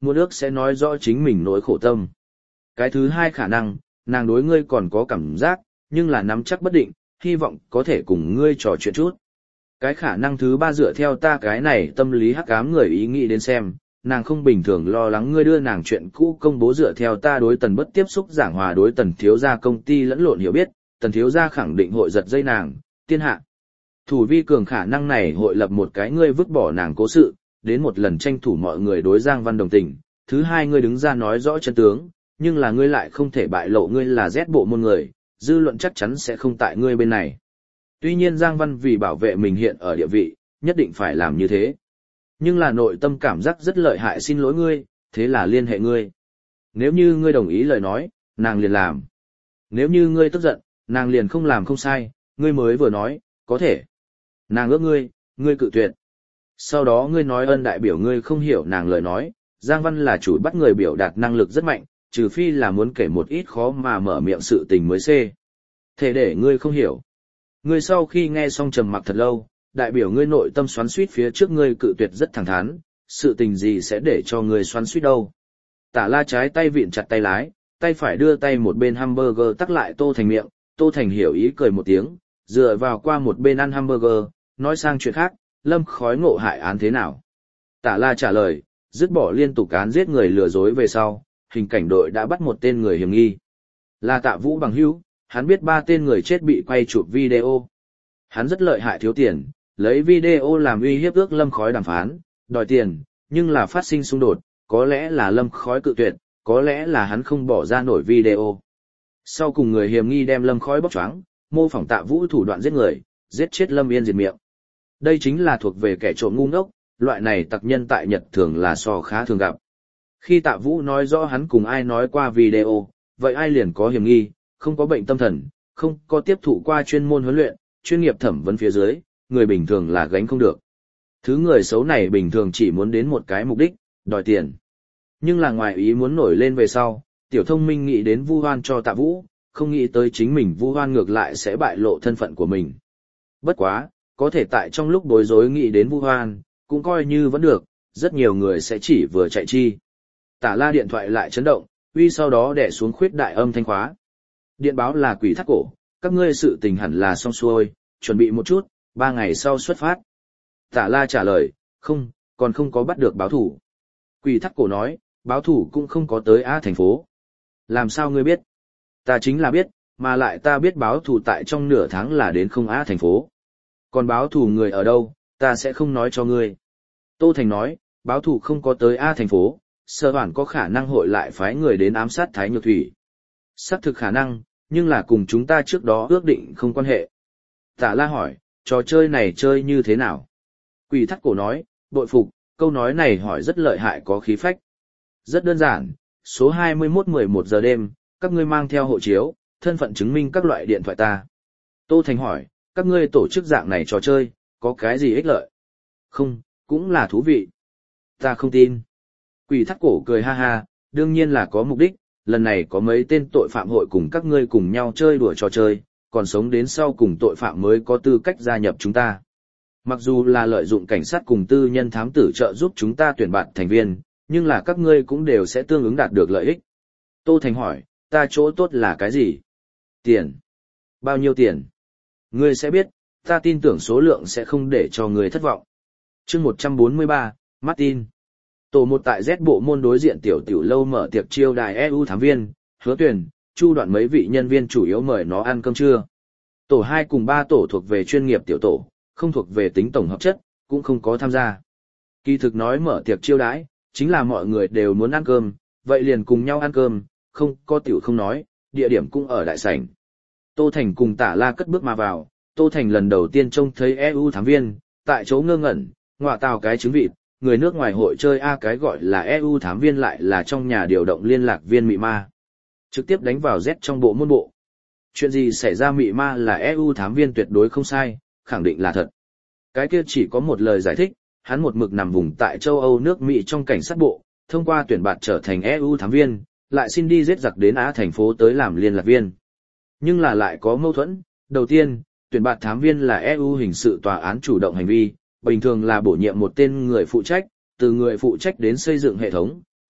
Speaker 1: muốn ước sẽ nói rõ chính mình nỗi khổ tâm. Cái thứ hai khả năng, nàng đối ngươi còn có cảm giác, nhưng là nắm chắc bất định, hy vọng có thể cùng ngươi trò chuyện chút. Cái khả năng thứ ba dựa theo ta cái này tâm lý hắc ám người ý nghĩ đến xem, nàng không bình thường lo lắng ngươi đưa nàng chuyện cũ công bố dựa theo ta đối tần bất tiếp xúc giảng hòa đối tần thiếu gia công ty lẫn lộn hiểu biết, tần thiếu gia khẳng định hội giật dây nàng, tiên hạ. Thủ vi cường khả năng này hội lập một cái ngươi vứt bỏ nàng cố sự, đến một lần tranh thủ mọi người đối Giang Văn đồng tình, thứ hai ngươi đứng ra nói rõ chân tướng, nhưng là ngươi lại không thể bại lộ ngươi là rét bộ môn người, dư luận chắc chắn sẽ không tại ngươi bên này. Tuy nhiên Giang Văn vì bảo vệ mình hiện ở địa vị, nhất định phải làm như thế. Nhưng là nội tâm cảm giác rất lợi hại xin lỗi ngươi, thế là liên hệ ngươi. Nếu như ngươi đồng ý lời nói, nàng liền làm. Nếu như ngươi tức giận, nàng liền không làm không sai, ngươi mới vừa nói, có thể. Nàng ước ngươi, ngươi cự tuyệt. Sau đó ngươi nói ân đại biểu ngươi không hiểu nàng lời nói, Giang Văn là chủ bắt người biểu đạt năng lực rất mạnh, trừ phi là muốn kể một ít khó mà mở miệng sự tình mới xê. Thế để ngươi không hiểu. Ngươi sau khi nghe xong trầm mặc thật lâu, đại biểu ngươi nội tâm xoắn suýt phía trước ngươi cự tuyệt rất thẳng thắn, sự tình gì sẽ để cho ngươi xoắn suýt đâu. Tả La trái tay vịn chặt tay lái, tay phải đưa tay một bên hamburger tắc lại Tô Thành miệng, Tô Thành hiểu ý cười một tiếng, dựa vào qua một bên ăn hamburger, nói sang chuyện khác, Lâm Khói ngộ hại án thế nào. Tả La trả lời, dứt bỏ liên tục án giết người lừa dối về sau, hình cảnh đội đã bắt một tên người hiểm nghi. Là Tạ Vũ bằng hữu, hắn biết ba tên người chết bị quay chụp video. Hắn rất lợi hại thiếu tiền, lấy video làm uy hiếp ước Lâm Khói đàm phán, đòi tiền, nhưng là phát sinh xung đột, có lẽ là Lâm Khói cự tuyệt, có lẽ là hắn không bỏ ra nổi video. Sau cùng người hiểm nghi đem Lâm Khói bóc choáng, mô phỏng Tạ Vũ thủ đoạn giết người, giết chết Lâm Yên diệt miệng. Đây chính là thuộc về kẻ trộm ngu ngốc, loại này tặc nhân tại Nhật thường là so khá thường gặp. Khi Tạ Vũ nói rõ hắn cùng ai nói qua video, vậy ai liền có hiểm nghi, không có bệnh tâm thần, không có tiếp thụ qua chuyên môn huấn luyện, chuyên nghiệp thẩm vấn phía dưới, người bình thường là gánh không được. Thứ người xấu này bình thường chỉ muốn đến một cái mục đích, đòi tiền. Nhưng là ngoài ý muốn nổi lên về sau, Tiểu Thông Minh nghĩ đến vu oan cho Tạ Vũ, không nghĩ tới chính mình vu oan ngược lại sẽ bại lộ thân phận của mình. Bất quá, có thể tại trong lúc bối rối nghĩ đến vu oan, cũng coi như vẫn được, rất nhiều người sẽ chỉ vừa chạy chi. Tả La điện thoại lại chấn động, uy sau đó đè xuống khuyết đại âm thanh khóa. Điện báo là Quỷ Thác Cổ, các ngươi sự tình hẳn là xong xuôi, chuẩn bị một chút, ba ngày sau xuất phát. Tả La trả lời, không, còn không có bắt được báo thủ. Quỷ Thác Cổ nói, báo thủ cũng không có tới A thành phố. Làm sao ngươi biết? Ta chính là biết, mà lại ta biết báo thủ tại trong nửa tháng là đến không A thành phố. Còn báo thủ người ở đâu, ta sẽ không nói cho ngươi. Tô Thành nói, báo thủ không có tới A thành phố, Sở Hoản có khả năng hội lại phái người đến ám sát Thái Nhược Thủy. Xác thực khả năng, nhưng là cùng chúng ta trước đó ước định không quan hệ. Tả La hỏi, trò chơi này chơi như thế nào? Quỷ Thác Cổ nói, bội phục, câu nói này hỏi rất lợi hại có khí phách. Rất đơn giản, số hai mươi mốt mười một giờ đêm, các ngươi mang theo hộ chiếu, thân phận chứng minh các loại điện thoại ta. Tô Thành hỏi, các ngươi tổ chức dạng này trò chơi, có cái gì ích lợi? Không, cũng là thú vị. Ta không tin. Quỷ Thác Cổ cười ha ha, đương nhiên là có mục đích, lần này có mấy tên tội phạm hội cùng các ngươi cùng nhau chơi đùa trò chơi, còn sống đến sau cùng tội phạm mới có tư cách gia nhập chúng ta. Mặc dù là lợi dụng cảnh sát cùng tư nhân thám tử trợ giúp chúng ta tuyển bạn thành viên, nhưng là các ngươi cũng đều sẽ tương ứng đạt được lợi ích. Tô Thành hỏi, ta chỗ tốt là cái gì? Tiền. Bao nhiêu tiền? Ngươi sẽ biết, ta tin tưởng số lượng sẽ không để cho ngươi thất vọng. Chương một trăm bốn mươi ba, Martin. Tổ một tại Z bộ môn đối diện tiểu tiểu lâu mở tiệc chiêu đài e u thám viên, Hứa Tuyền, Chu Đoạn mấy vị nhân viên chủ yếu mời nó ăn cơm trưa. Tổ hai cùng ba tổ thuộc về chuyên nghiệp tiểu tổ, không thuộc về tính tổng hợp chất, cũng không có tham gia. Kỳ thực nói mở tiệc chiêu đãi, chính là mọi người đều muốn ăn cơm, vậy liền cùng nhau ăn cơm, không có tiểu không nói, địa điểm cũng ở đại sảnh. Tô Thành cùng Tả La cất bước mà vào, Tô Thành lần đầu tiên trông thấy e u thám viên, tại chỗ ngơ ngẩn, ngọa tào cái trứng vịt, người nước ngoài hội chơi A cái gọi là e u thám viên lại là trong nhà điều động liên lạc viên mị ma. Trực tiếp đánh vào Z trong bộ môn bộ. Chuyện gì xảy ra mị ma là e u thám viên tuyệt đối không sai, khẳng định là thật. Cái kia chỉ có một lời giải thích, hắn một mực nằm vùng tại châu Âu nước Mỹ trong cảnh sát bộ, thông qua tuyển bạt trở thành e u thám viên, lại xin đi giết giặc đến Á thành phố tới làm liên lạc viên. Nhưng là lại có mâu thuẫn, đầu tiên, tuyển bạt thám viên là e u hình sự tòa án chủ động hành vi, bình thường là bổ nhiệm một tên người phụ trách, từ người phụ trách đến xây dựng hệ thống,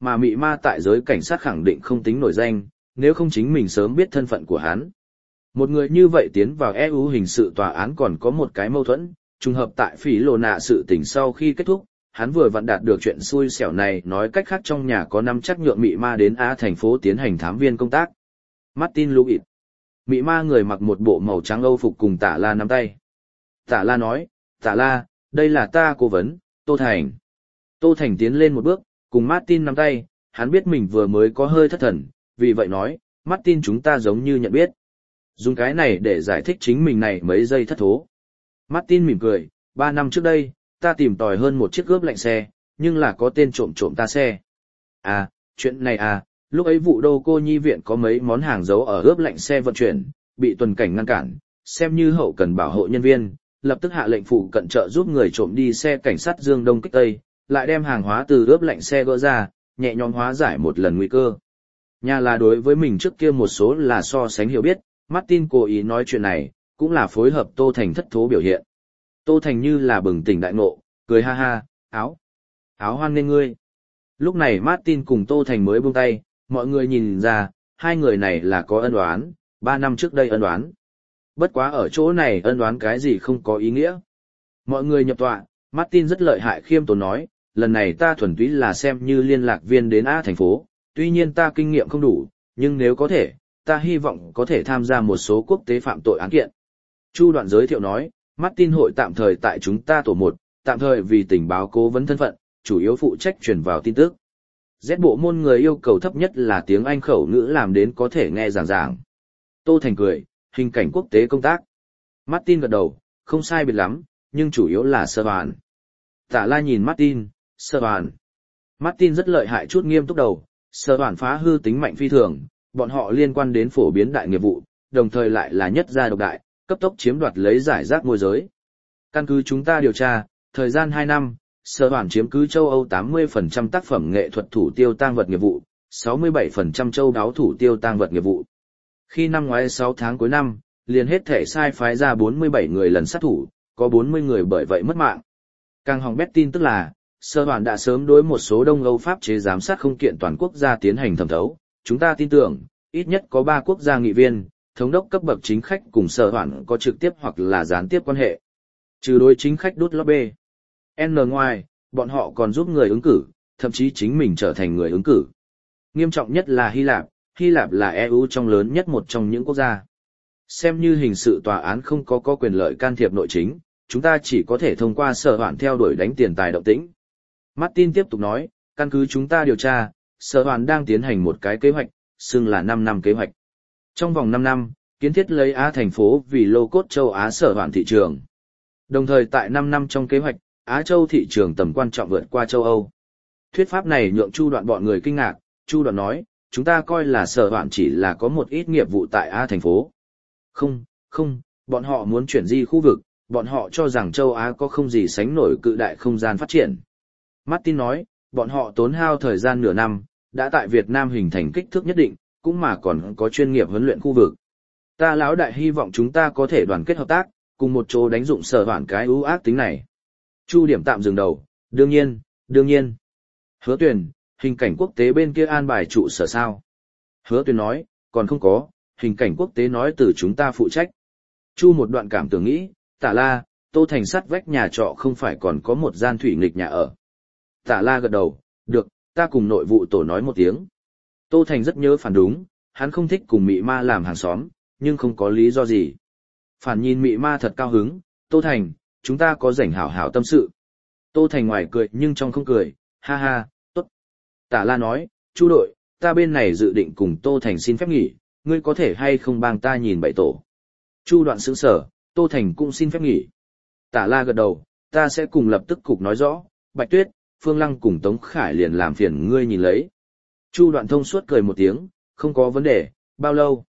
Speaker 1: mà mị ma tại giới cảnh sát khẳng định không tính nổi danh, nếu không chính mình sớm biết thân phận của hắn. Một người như vậy tiến vào e u hình sự tòa án còn có một cái mâu thuẫn, trùng hợp tại phỉ lộ nạ sự tình sau khi kết thúc, hắn vừa vặn đạt được chuyện xui xẻo này, nói cách khác trong nhà có năm chắc nhượng mị ma đến A thành phố tiến hành thám viên công tác. Martin Louis. Mị ma người mặc một bộ màu trắng âu phục cùng Tả La nắm tay. Tả La nói, Tả La, đây là ta cố vấn, Tô Thành. Tô Thành tiến lên một bước, cùng Martin nắm tay, hắn biết mình vừa mới có hơi thất thần, vì vậy nói, Martin chúng ta giống như nhận biết. Dùng cái này để giải thích chính mình này mấy giây thất thố. Martin mỉm cười, ba năm trước đây, ta tìm tòi hơn một chiếc cướp lạnh xe, nhưng là có tên trộm trộm ta xe. À, chuyện này à, lúc ấy vụ đô cô nhi viện có mấy món hàng giấu ở ướp lạnh xe vận chuyển, bị tuần cảnh ngăn cản, xem như hậu cần bảo hộ nhân viên, lập tức hạ lệnh phụ cận trợ giúp người trộm đi xe cảnh sát Dương Đông kích Tây, lại đem hàng hóa từ ướp lạnh xe gỡ ra, nhẹ nhõm hóa giải một lần nguy cơ. Nhà là đối với mình trước kia một số là so sánh hiểu biết, Martin cố ý nói chuyện này, cũng là phối hợp Tô Thành thất thố biểu hiện. Tô Thành như là bừng tỉnh đại ngộ, cười ha ha, áo, áo hoan nên ngươi. Lúc này Martin cùng Tô Thành mới buông tay, mọi người nhìn ra, hai người này là có ân oán, ba năm trước đây ân oán. Bất quá ở chỗ này ân oán cái gì không có ý nghĩa. Mọi người nhập tọa, Martin rất lợi hại khiêm tốn nói, lần này ta thuần túy là xem như liên lạc viên đến A thành phố, tuy nhiên ta kinh nghiệm không đủ, nhưng nếu có thể, ta hy vọng có thể tham gia một số quốc tế phạm tội án kiện. Chu Đoạn giới thiệu nói, Martin hội tạm thời tại chúng ta tổ một, tạm thời vì tình báo cố vấn thân phận, chủ yếu phụ trách truyền vào tin tức. Z bộ môn người yêu cầu thấp nhất là tiếng Anh khẩu ngữ làm đến có thể nghe giảng giảng. Tô Thành cười, hình cảnh quốc tế công tác. Martin gật đầu, không sai biệt lắm, nhưng chủ yếu là sơ bản. Tả La nhìn Martin, sơ bản. Martin rất lợi hại chút nghiêm túc đầu, sơ bản phá hư tính mạnh phi thường, bọn họ liên quan đến phổ biến đại nghiệp vụ, đồng thời lại là nhất gia độc đại, cấp tốc chiếm đoạt lấy giải rác môi giới. Căn cứ chúng ta điều tra, thời gian hai năm, sở bản chiếm cứ châu Âu tám mươi phần trăm tác phẩm nghệ thuật thủ tiêu tang vật nghiệp vụ, sáu mươi bảy phần trăm châu đáo thủ tiêu tang vật nghiệp vụ. Khi năm ngoái sáu tháng cuối năm, liền hết thể sai phái ra bốn mươi bảy người lần sát thủ, có bốn mươi người bởi vậy mất mạng. Càng hỏng bét tin tức là, sở bản đã sớm đối một số Đông Âu pháp chế giám sát không kiện toàn quốc gia tiến hành thẩm thấu. Chúng ta tin tưởng, ít nhất có ba quốc gia nghị viên, thống đốc cấp bậc chính khách cùng sở bản có trực tiếp hoặc là gián tiếp quan hệ. Trừ đối chính khách đút lót bê. N ngoài, bọn họ còn giúp người ứng cử, thậm chí chính mình trở thành người ứng cử. Nghiêm trọng nhất là Hy Lạp, Hy Lạp là e u trong lớn nhất một trong những quốc gia. Xem như hình sự tòa án không có có quyền lợi can thiệp nội chính, chúng ta chỉ có thể thông qua sở bản theo đuổi đánh tiền tài động tĩnh. Martin tiếp tục nói, căn cứ chúng ta điều tra, sở bản đang tiến hành một cái kế hoạch, xưng là năm năm kế hoạch. Trong vòng năm năm, kiến thiết lấy Á thành phố vì lô cốt châu Á sở bản thị trường. Đồng thời tại năm năm trong kế hoạch, Á châu thị trường tầm quan trọng vượt qua châu Âu. Thuyết pháp này nhượng Chu Đoạn bọn người kinh ngạc, Chu Đoạn nói, chúng ta coi là sở bản chỉ là có một ít nghiệp vụ tại A thành phố. Không, không, bọn họ muốn chuyển di khu vực, bọn họ cho rằng châu Á có không gì sánh nổi cự đại không gian phát triển. Martin nói, bọn họ tốn hao thời gian nửa năm, đã tại Việt Nam hình thành kích thước nhất định, cũng mà còn có chuyên nghiệp huấn luyện khu vực. Ta lão đại hy vọng chúng ta có thể đoàn kết hợp tác, cùng một chỗ đánh dụng sở bản cái ưu ác tính này. Chu Điểm tạm dừng đầu, đương nhiên, đương nhiên. Hứa Tuyền, hình cảnh quốc tế bên kia an bài trụ sở sao? Hứa Tuyền nói, còn không có, hình cảnh quốc tế nói từ chúng ta phụ trách. Chu một đoạn cảm tưởng nghĩ, Tả La, Tô Thành sắt vách nhà trọ không phải còn có một gian thủy nghịch nhà ở. Tả La gật đầu, được, ta cùng nội vụ tổ nói một tiếng. Tô Thành rất nhớ phản đúng, hắn không thích cùng mị ma làm hàng xóm, nhưng không có lý do gì. Phản nhìn mị ma thật cao hứng, Tô Thành, chúng ta có rảnh hảo hảo tâm sự. Tô Thành ngoài cười nhưng trong không cười, ha ha, tốt. Tả La nói, Chu đội, ta bên này dự định cùng Tô Thành xin phép nghỉ, ngươi có thể hay không bang ta nhìn bảy tổ. Chu Đoạn sững sở, Tô Thành cũng xin phép nghỉ. Tả La gật đầu, ta sẽ cùng lập tức cục nói rõ, Bạch Tuyết, Phương Lăng cùng Tống Khải liền làm phiền ngươi nhìn lấy. Chu Đoạn thông suốt cười một tiếng, không có vấn đề, bao lâu?